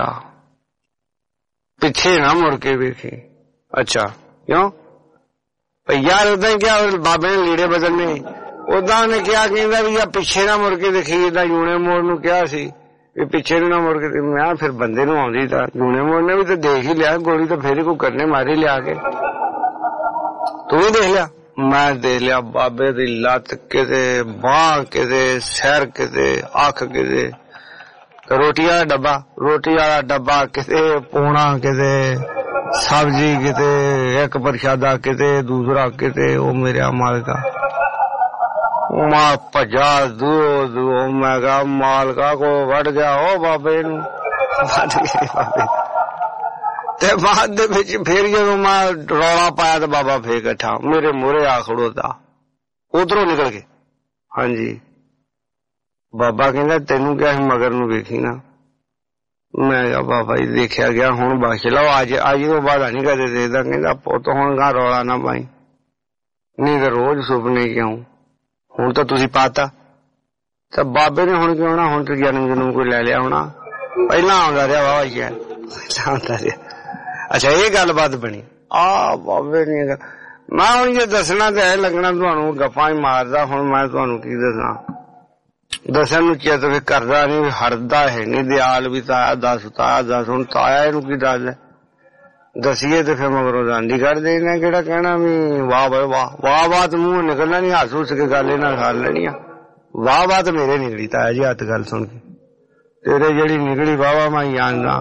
ਪਿੱਛੇ ਨਾ ਮੁੜ ਕੇ ਵੇਖੀ। ਅੱਛਾ ਕਿਉਂ? ਯਾਰ ਓਦਾਂ ਹੀ ਕਿਹਾ, ਬਾਬੇ ਨੇ ਲੀੜੇ ਬਦਲਨੇ, ਓਦਾਂ ਉਹਨੇ ਕਿਹਾ ਕਹਿੰਦਾ ਵੀ ਯਾਰ ਪਿੱਛੇ ਨਾ ਮੁੜ ਕੇ ਦੇਖੀ, ਏਦਾਂ ਜੂਣੇ ਮੋੜ ਨੂੰ ਕਿਹਾ ਸੀ ਵੀ ਪਿੱਛੇ ਨੂੰ ਨਾ ਮੁੜ ਕੇ। ਮੈਂ ਫਿਰ ਬੰਦੇ ਨੂੰ ਆਉਂਦੀ ਤਾਂ ਜੂਣੇ ਮੋੜ ਨੇ ਵੀ ਤਾਂ ਦੇਖ ਹੀ ਲਿਆ, ਗੋਲੀ ਤਾਂ ਫੇਰ ਹੀ ਕੋਈ ਕਰਨੇ ਮਾਰੀ ਲਿਆ ਕੇ। ਤੂੰ ਵੀ ਦੇਖ ਲਿਆ? ਮੈਂ ਦੇਖ ਲਿਆ। ਬਾਬੇ ਦੀ ਲੱਤ ਕਿਤੇ, ਬਾਂਹ ਕਿਤੇ, ਸਿਰ ਕਿਤੇ, ਅੱਖ ਕਿਤੇ, ਰੋਟੀ ਵਾਲਾ ਡੱਬਾ ਕਿਤੇ, ਪੋਣਾ ਕਿਤੇ, ਸਬਜ਼ੀ ਕਿਤੇ, 1 ਪ੍ਰਸ਼ਾਦਾ ਕਿਤੇ, ਦੂਸਰਾ ਕਿਤੇ। ਉਹ ਮੇਰੇ ਮਾਲਕਾ ਮੈਂ ਭੱਜਾ ਦੂਰ। ਮੈਂ ਕਿਹਾ ਮਾਲਕਾ ਕੋ ਵੱਢ ਗਿਆ ਉਹ ਬਾਬੇ ਨੂੰ, ਵੱਢ ਗਿਆ ਬਾਬੇ। ਤੇ ਬਾਅਦ ਦੇ ਵਿੱਚ ਫੇਰ ਜਦੋਂ ਮੈਂ ਰੌਲਾ ਪਾਇਆ ਤੇ ਬਾਬਾ ਫੇਰ ਇਕੱਠਾ ਮੇਰੇ ਮੂਹਰੇ ਆ ਖੜੋਤਾ, ਉਧਰੋਂ ਨਿਕਲ ਕੇ। ਹਾਂਜੀ ਬਾਬਾ ਕਹਿੰਦਾ ਤੈਨੂੰ ਕਿਹਾ ਸੀ ਮਗਰ ਨੂੰ ਵੇਖੀ ਨਾ। ਮੈਂ ਕਿਹਾ ਬਾਬਾ ਜੀ ਦੇਖਿਆ ਗਿਆ, ਹੁਣ ਬਖਸ਼ ਲਓ, ਅੱਜ ਤੋਂ ਬਾਅਦ ਨਹੀਂ ਕਦੇ ਦੇਖਦਾ। ਕਹਿੰਦਾ ਪੁੱਤ ਹੁਣ ਗਾ ਰੌਲਾ ਨਾ ਪਾਈ, ਨਹੀਂ ਤਾਂ ਰੋਜ਼ ਸੁਪਨੇ ਕਿਉਂ, ਹੁਣ ਤਾਂ ਤੁਸੀਂ ਪਾਤਾ। ਤਾਂ ਬਾਬੇ ਨੇ ਹੁਣ ਕਿਉਂ ਨਾ, ਹੁਣ ਤੇ ਜਨਮ ਕੋਈ ਲੈ ਲਿਆ ਹੋਣਾ, ਪਹਿਲਾਂ ਆਉਂਦਾ ਰਿਹਾ ਬਾਬਾ ਜੀ, ਆਉਂਦਾ ਰਿਹਾ। ਅੱਛਾ ਇਹ ਗੱਲਬਾਤ ਬਣੀ। ਬਾਬੇ ਨੇ ਮੈਂ ਹੁਣ ਜੇ ਦੱਸਣਾ ਤੇ ਐ ਲੱਗਣਾ ਤੁਹਾਨੂੰ ਗੱਪਾਂ ਹੀ ਮਾਰਦਾ। ਹੁਣ ਮੈਂ ਤੁਹਾਨੂੰ ਕੀ ਦੱਸਾਂ, ਦੱਸਣ ਨੂੰ ਚਿੱਤ ਵੀ ਕਰਦਾ ਨੀ, ਵੀ ਹਰਦਾ ਹੈ ਨੀ। ਦਿਆਲ ਵੀ ਤਾਇਆ ਦੱਸ, ਹੁਣ ਤਾਇਆ ਇਹਨੂੰ ਕੀ ਦੱਸਦਾ, ਦਸੀਏ ਤੇ ਫਿਰ ਮਗਰੋਂ ਰਾਂਦੀ ਕੱਢ ਦੇਣਾ। ਕਿਹੜਾ ਕਹਿਣਾ ਵੀ ਵਾਹ ਬਾਈ ਵਾਹ ਤੇ ਮੂੰਹ ਨਿਕਲਣਾ ਨੀ, ਹੱਸ ਹੁੱਸ ਕੇ ਗੱਲ ਇਹਨਾਂ ਕਰ ਲੈਣੀ ਆ। ਵਾਹ ਤੇ ਮੇਰੇ ਨਿਕਲੀ ਤਾਇਆ ਜੀ ਹੱਥ ਗੱਲ ਸੁਣ ਕੇ, ਤੇਰੇ ਜਿਹੜੀ ਨਿਕਲੀ ਵਾਹ ਮੈਂ ਜਾਣਦਾ।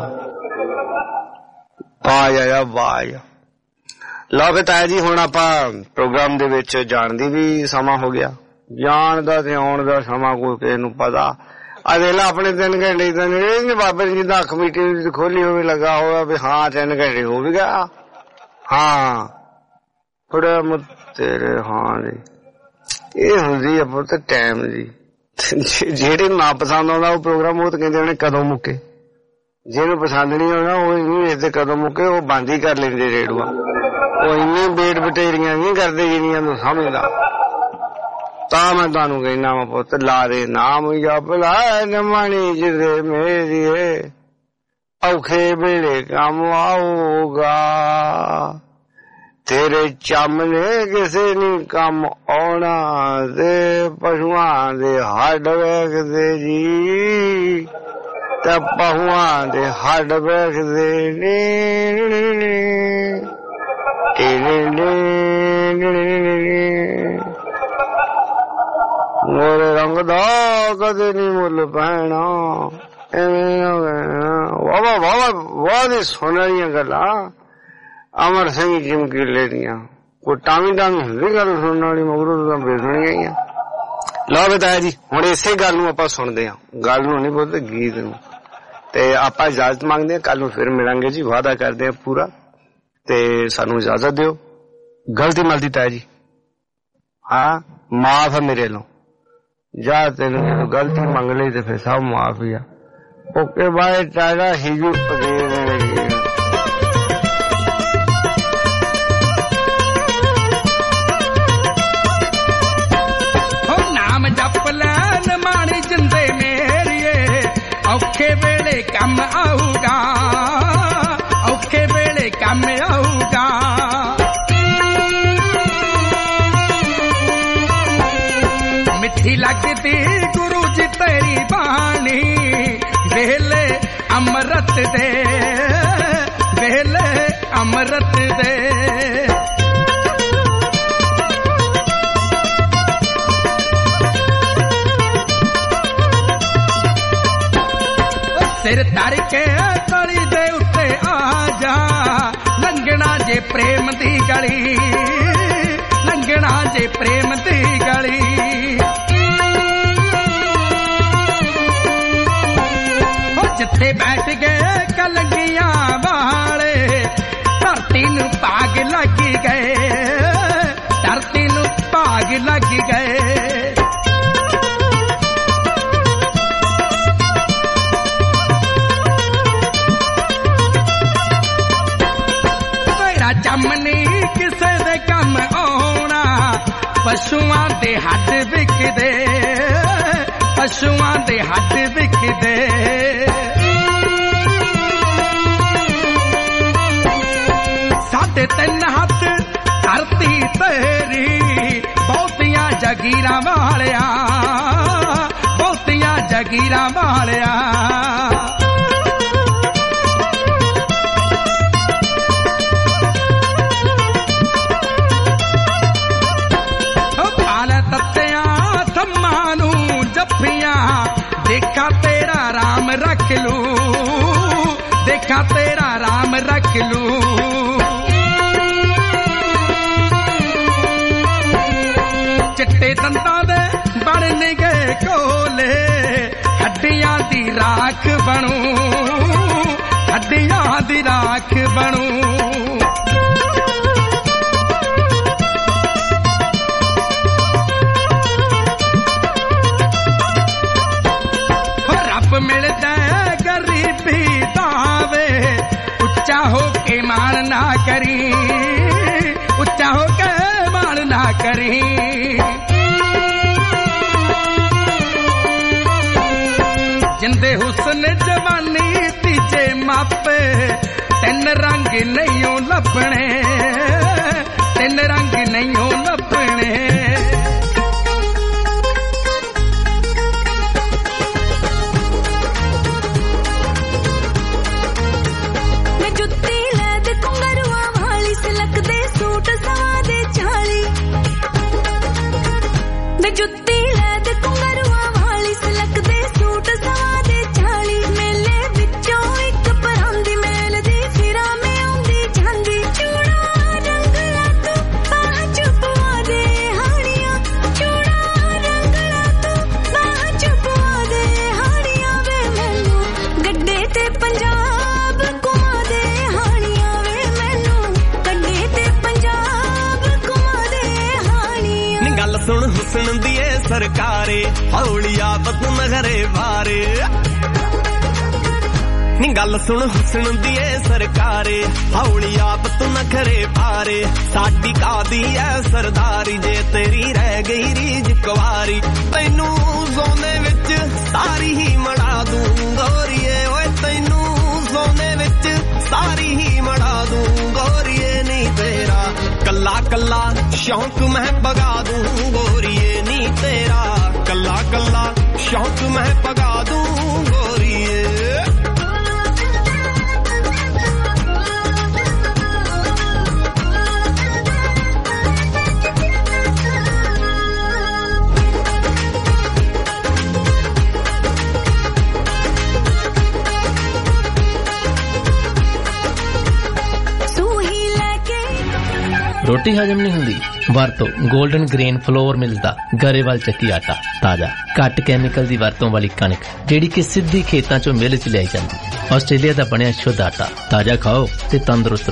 ਵਾਹ ਲਓ ਫਿਰ ਤਾਇਆ ਜੀ, ਹੁਣ ਆਪਾਂ ਪ੍ਰੋਗਰਾਮ ਦੇ ਵਿੱਚ ਜਾਣ ਦੀ ਵੀ ਸਮਾਂ ਹੋ ਗਿਆ। ਜਾਣ ਦਾ ਤੇ ਆਉਣ ਦਾ ਸਮਾਂ ਕੋਈ ਕਿਸੇ ਨੂੰ ਪਤਾ। ਆ ਵੇਲਾ ਆਪਣੇ 3 ਘੰਟੇ ਤਾਂ ਨਹੀਂ, ਬਾਬੇ ਜੀ ਜਿੱਦਾਂ ਅੱਖ ਮੀਟੀ ਖੋਲੀ ਹੋਵੇ ਲੱਗਾ ਹੋਇਆ ਵੀ ਹਾਂ 3 ਘੰਟੇ ਹੋ ਵੀ ਗਿਆ। ਹਾਂ ਥੋੜਾ ਤੇਰੇ ਹਾਂ ਜੀ ਇਹ ਹੁੰਦੀ ਆ ਪੁੱਤ ਟਾਈਮ ਦੀ। ਜਿਹੜੇ ਨਾ ਪਸੰਦ ਆਉਂਦਾ ਉਹ ਪ੍ਰੋਗਰਾਮ ਉਹ ਤਾਂ ਕਹਿੰਦੇ ਉਹਨੇ ਕਦੋਂ ਮੁੱਕੇ, ਜਿਹਨੂੰ ਪਸੰਦ ਨਹੀਂ ਆਉਂਦਾ ਉਹ ਨਹੀਂ ਇੱਥੇ ਕਦੋਂ ਮੁੱਕੇ, ਉਹ ਬੰਦ ਹੀ ਕਰ ਲੈਂਦੇ ਰੇਡੂਆ। ਉਹ ਇੰਨੀ ਬੇਟ ਬਟੇਰੀਆਂ ਨਹੀਂ ਕਰਦੇ ਜਿੰਨੀਆਂ ਨੂੰ ਸਮਝਦਾ। ਤਾਂ ਮੈਂ ਤੁਹਾਨੂੰ ਕਹਿਣਾ ਵਾ ਪੁੱਤ ਲਾ ਦੇ ਨਾਮ ਜਪ ਲੈ ਨਮਣੀ ਜਿਹਦੇ ਮੇਰੀਏ ਔਖੇ ਵੇਲੇ ਕੰਮ ਆਊਗਾ। ਤੇਰੇ ਚੰਮ ਨੇ ਕਿਸੇ ਨੀ ਕੰਮ ਆਉਣਾ ਤੇ ਪਸ਼ੂਆਂ ਦੇ ਹੱਡ ਵੇਖਦੇ ਜੀ ਤੇ ਪਹੂਆਂ ਦੇ ਹੱਡ ਵੇਖਦੇ ਨੇ। ਮੋਰੇ ਰੰਗ ਦਾ ਕਦੇ ਨੀ ਮੁੱਲ ਪੈਣਾ। ਵਾਹ ਵਾਹ ਵਾਹ ਦੀ ਸੁਣ ਰਹੀਆਂ ਗੱਲਾਂ ਅਮਰ ਸਿੰਘ ਚਮਕੀਲੇ ਦੀਆਂ। ਕੋਈ ਟਾਵੀਂ ਟਾਵੀਂ ਹੁੰਦੀ ਗੱਲ ਸੁਣਨ ਵਾਲੀ, ਮਗਰੋਂ ਤਾਂ ਬੇਸਣੀਆਂ ਹੀ ਆ। ਲਓ ਬਤਾਇਆ ਜੀ, ਹੁਣ ਇਸੇ ਗੱਲ ਨੂੰ ਆਪਾਂ ਸੁਣਦੇ ਹਾਂ, ਗੱਲ ਨੂੰ ਨਹੀਂ ਬੋਲਦੇ ਗੀਤ ਨੂੰ। ਤੇ ਆਪਾਂ ਇਜਾਜ਼ਤ ਮੰਗਦੇ ਹਾਂ, ਕੱਲ ਨੂੰ ਫਿਰ ਮਿਲਾਂਗੇ ਜੀ, ਵਾਅਦਾ ਕਰਦੇ ਹਾਂ ਪੂਰਾ। ਤੇ ਸਾਨੂੰ ਇਜਾਜ਼ਤ ਦਿਓ। ਗਲਤੀ ਮਲਦੀ ਤਾਇਆ ਜੀ, ਹਾਂ ਮਾਫ ਹੈ ਮੇਰੇ ਵੱਲੋਂ। ਜਾ ਤੈਨੂੰ ਗਲਤੀ ਮੰਗ ਲਈ ਤੇ ਫਿਰ ਸਭ ਮਾਫ ਹੀ ਆ। ਓਕੇ ਬਾਏ ਟਾਟਾ ਹੀਜੂ ਨਾਮ ਜਪ ਲੈਣ ਮਾਣੀ ਜਿੰਦੇ ਮੇਰੀਏ ਔਖੇ ਵੇਲੇ ਕੰਮ ਆਊਗਾ, ਔਖੇ ਵੇਲੇ ਕੰਮ ਆਊਗਾ। ਮਿੱਠੀ ਲੱਗਦੀ ਗੁਰੂ ਜੀ ਤੇਰੀ ਬਾਣੀ ਵੇਲੇ ਅੰਮ੍ਰਿਤ ਦੇ, ਵੇਲੇ ਅੰਮ੍ਰਿਤ ਦੇ। ਸਿਰ ਧਰ ਕੇ ਤਲੀ ਦੇ ਉੱਤੇ ਆ ਜਾ, ਲੰਘਣਾ ਜੇ ਪ੍ਰੇਮ ਦੀ ਗਲੀ, ਲੰਘਣਾ ਜੇ ਪ੍ਰੇਮ ਦੀ ਗਲੀ। ਜਿੱਥੇ ਬੈਠ ਗਏ ਕਲਗੀਆਂ ਵਾਲੇ ਧਰਤੀ ਨੂੰ ਭਾਗ ਲੱਗ ਗਏ, ਧਰਤੀ ਨੂੰ ਭਾਗ ਲੱਗ ਗਏ। ਤੇਰਾ ਚਮਨੀ ਕਿਸੇ ਦੇ ਕੰਮ ਆਉਣਾ, ਪਸ਼ੂਆਂ ਦੇ ਹੱਡ ਵਿਕਦੇ, ਪਸ਼ੂਆਂ ਦੇ ਹੱਡ ਵਿਕਦੇ। ਸਾਢੇ 3 ਹੱਥ ਧਰਤੀ ਤੇਰੀ, ਬਹੁਤੀਆਂ ਜਗੀਰਾਂ ਵਾਲਿਆ, ਬਹੁਤੀਆਂ ਜਗੀਰਾਂ ਵਾਲਿਆ। ਦੇਖਾ ਤੇਰਾ ਰਾਮ ਰੱਖ ਲੂ, ਦੇਖਾ ਤੇਰਾ ਰਾਮ ਰੱਖ ਲੂ। ਚਿੱਟੇ ਦੰਦਾਂ ਦੇ ਬਣ ਗਏ ਕੋਲੇ, ਹੱਡੀਆਂ ਦੀ ਰਾਖ ਬਣੂ, ਹੱਡੀਆਂ ਦੀ ਰਾਖ ਬਣੂ। ਮਿਲਦਾ ਗਰੀਬੀ ਦਾਵੇ, ਉੱਚਾ ਹੋ ਕੇ ਮਾਣ ਨਾ ਕਰੀ, ਉੱਚਾ ਹੋ ਕੇ ਮਾਣ ਨਾ ਕਰੀ। ਜਿੰਦੇ ਹੁਸਨ ਜਵਾਨੀ ਤੀਜੇ ਮਾਪੇ, 3 ਰੰਗ ਨਹੀਂਓ ਲੱਭਣੇ, 3 ਰੰਗ ਨਹੀਂਓ ਲੱਭਣੇ। ਜੁੱਤੀ ਲੈ ਦੇ ਕੁੰਗਰੂਆਂ ਵਾਲੀ ਸਿਲਕ ਦੇ ਸੂਟ ਸਵਾ ਦੇ 40, ਮੇਲੇ ਵਿੱਚੋਂ ਇੱਕ ਪਰਾਂਦੀ ਮੇਲ ਦੀ ਫਿਰਾਂ ਮੈਂ ਆਉਂਦੀ ਜਾਂਦੀ। ਚੂੜਾ ਰੰਗਲਾ ਤੂੰ ਬਾਹ ਚੁਪਵਾ ਦੇ ਹਾਣੀਆਂ, ਚੂੜਾ ਰੰਗਲਾ ਤੂੰ ਬਾਹ ਚੁਪਵਾ ਦੇ ਹਾਣੀਆਂ। ਵੇ ਮੈਨੂੰ ਗੱਡੇ ਤੇ ਪੰਜਾਬ ਘੁਮਾ ਦੇ ਹਾਣੀਆਂ, ਵੇ ਮੈਨੂੰ ਗੱਡੇ ਤੇ ਪੰਜਾਬ ਘੁਮਾ ਦੇ ਹਾਣੀਆਂ। ਨੀ ਗੱਲ ਸੁਣ ਹੁਸਨ ਦੀ ਏ ਸਰਕਾਰੇ, ਹੌਲੀ ਆਪ ਤੂੰ ਨਗਰੇ ਵਾਰੇ। ਨੀ ਗੱਲ ਸੁਣ ਹੁਸਨ ਦੀ ਏ ਸਰਕਾਰੇ ਹੌਲੀ ਆਪ ਤੂੰ ਨਖਰੇ ਪਾਰੇ ਸਾਡੀ ਕਾਦੀ ਐ ਸਰਦਾਰੀ ਜੇ ਤੇਰੀ ਰਹਿ ਗਈ ਰੀਝ ਕੁਵਾਰੀ ਤੈਨੂੰ ਸੋਨੇ ਵਿੱਚ ਸਾਰੀ ਹੀ ਮੜਾ ਦੂੰ ਗੋਰੀਏ ਓਏ ਤੈਨੂੰ ਸੋਨੇ ਵਿੱਚ ਸਾਰੀ ਹੀ ਮੜਾ ਦੂੰ ਗੋਰੀਏ ਨੀ ਤੇਰਾ ਕੱਲਾ ਕੱਲਾ ਸ਼ੌਂਕ ਮੈਂ ਪਗਾ ਦੂੰ ਗੋਰੀਏ ਨੀ ਤੇਰਾ ਕੱਲਾ ਕੱਲਾ ਸ਼ੌਂਕ ਮੈਂ ਪਗਾ ਦੂੰ ਗੋਰੀਏ ਰੋਟੀ ਹਜਮ ਨਹੀਂ ਹੁੰਦੀ ਵਰਤੋ 골ਡਨ ਗ੍ਰੇਨ ਫਲੋਰ ਮਿਲਦਾ ਗਰੇਵਾਲ ਚੱਕੀ ਆਟਾ ਤਾਜ਼ਾ ਘੱਟ ਕੈਮੀਕਲ ਦੀ ਵਰਤੋਂ ਵਾਲੀ ਕਣਕ ਜਿਹੜੀ ਕਿ ਸਿੱਧੀ ਖੇਤਾਂ ਚੋਂ ਮਿਲ ਚ ਲਿਆਈ ਜਾਂਦੀ ਆਸਟ੍ਰੇਲੀਆ ਦਾ ਬਣਿਆ ਸ਼ੁੱਧ ਆਟਾ ਤਾਜ਼ਾ ਖਾਓ ਤੇ ਤੰਦਰੁਸਤ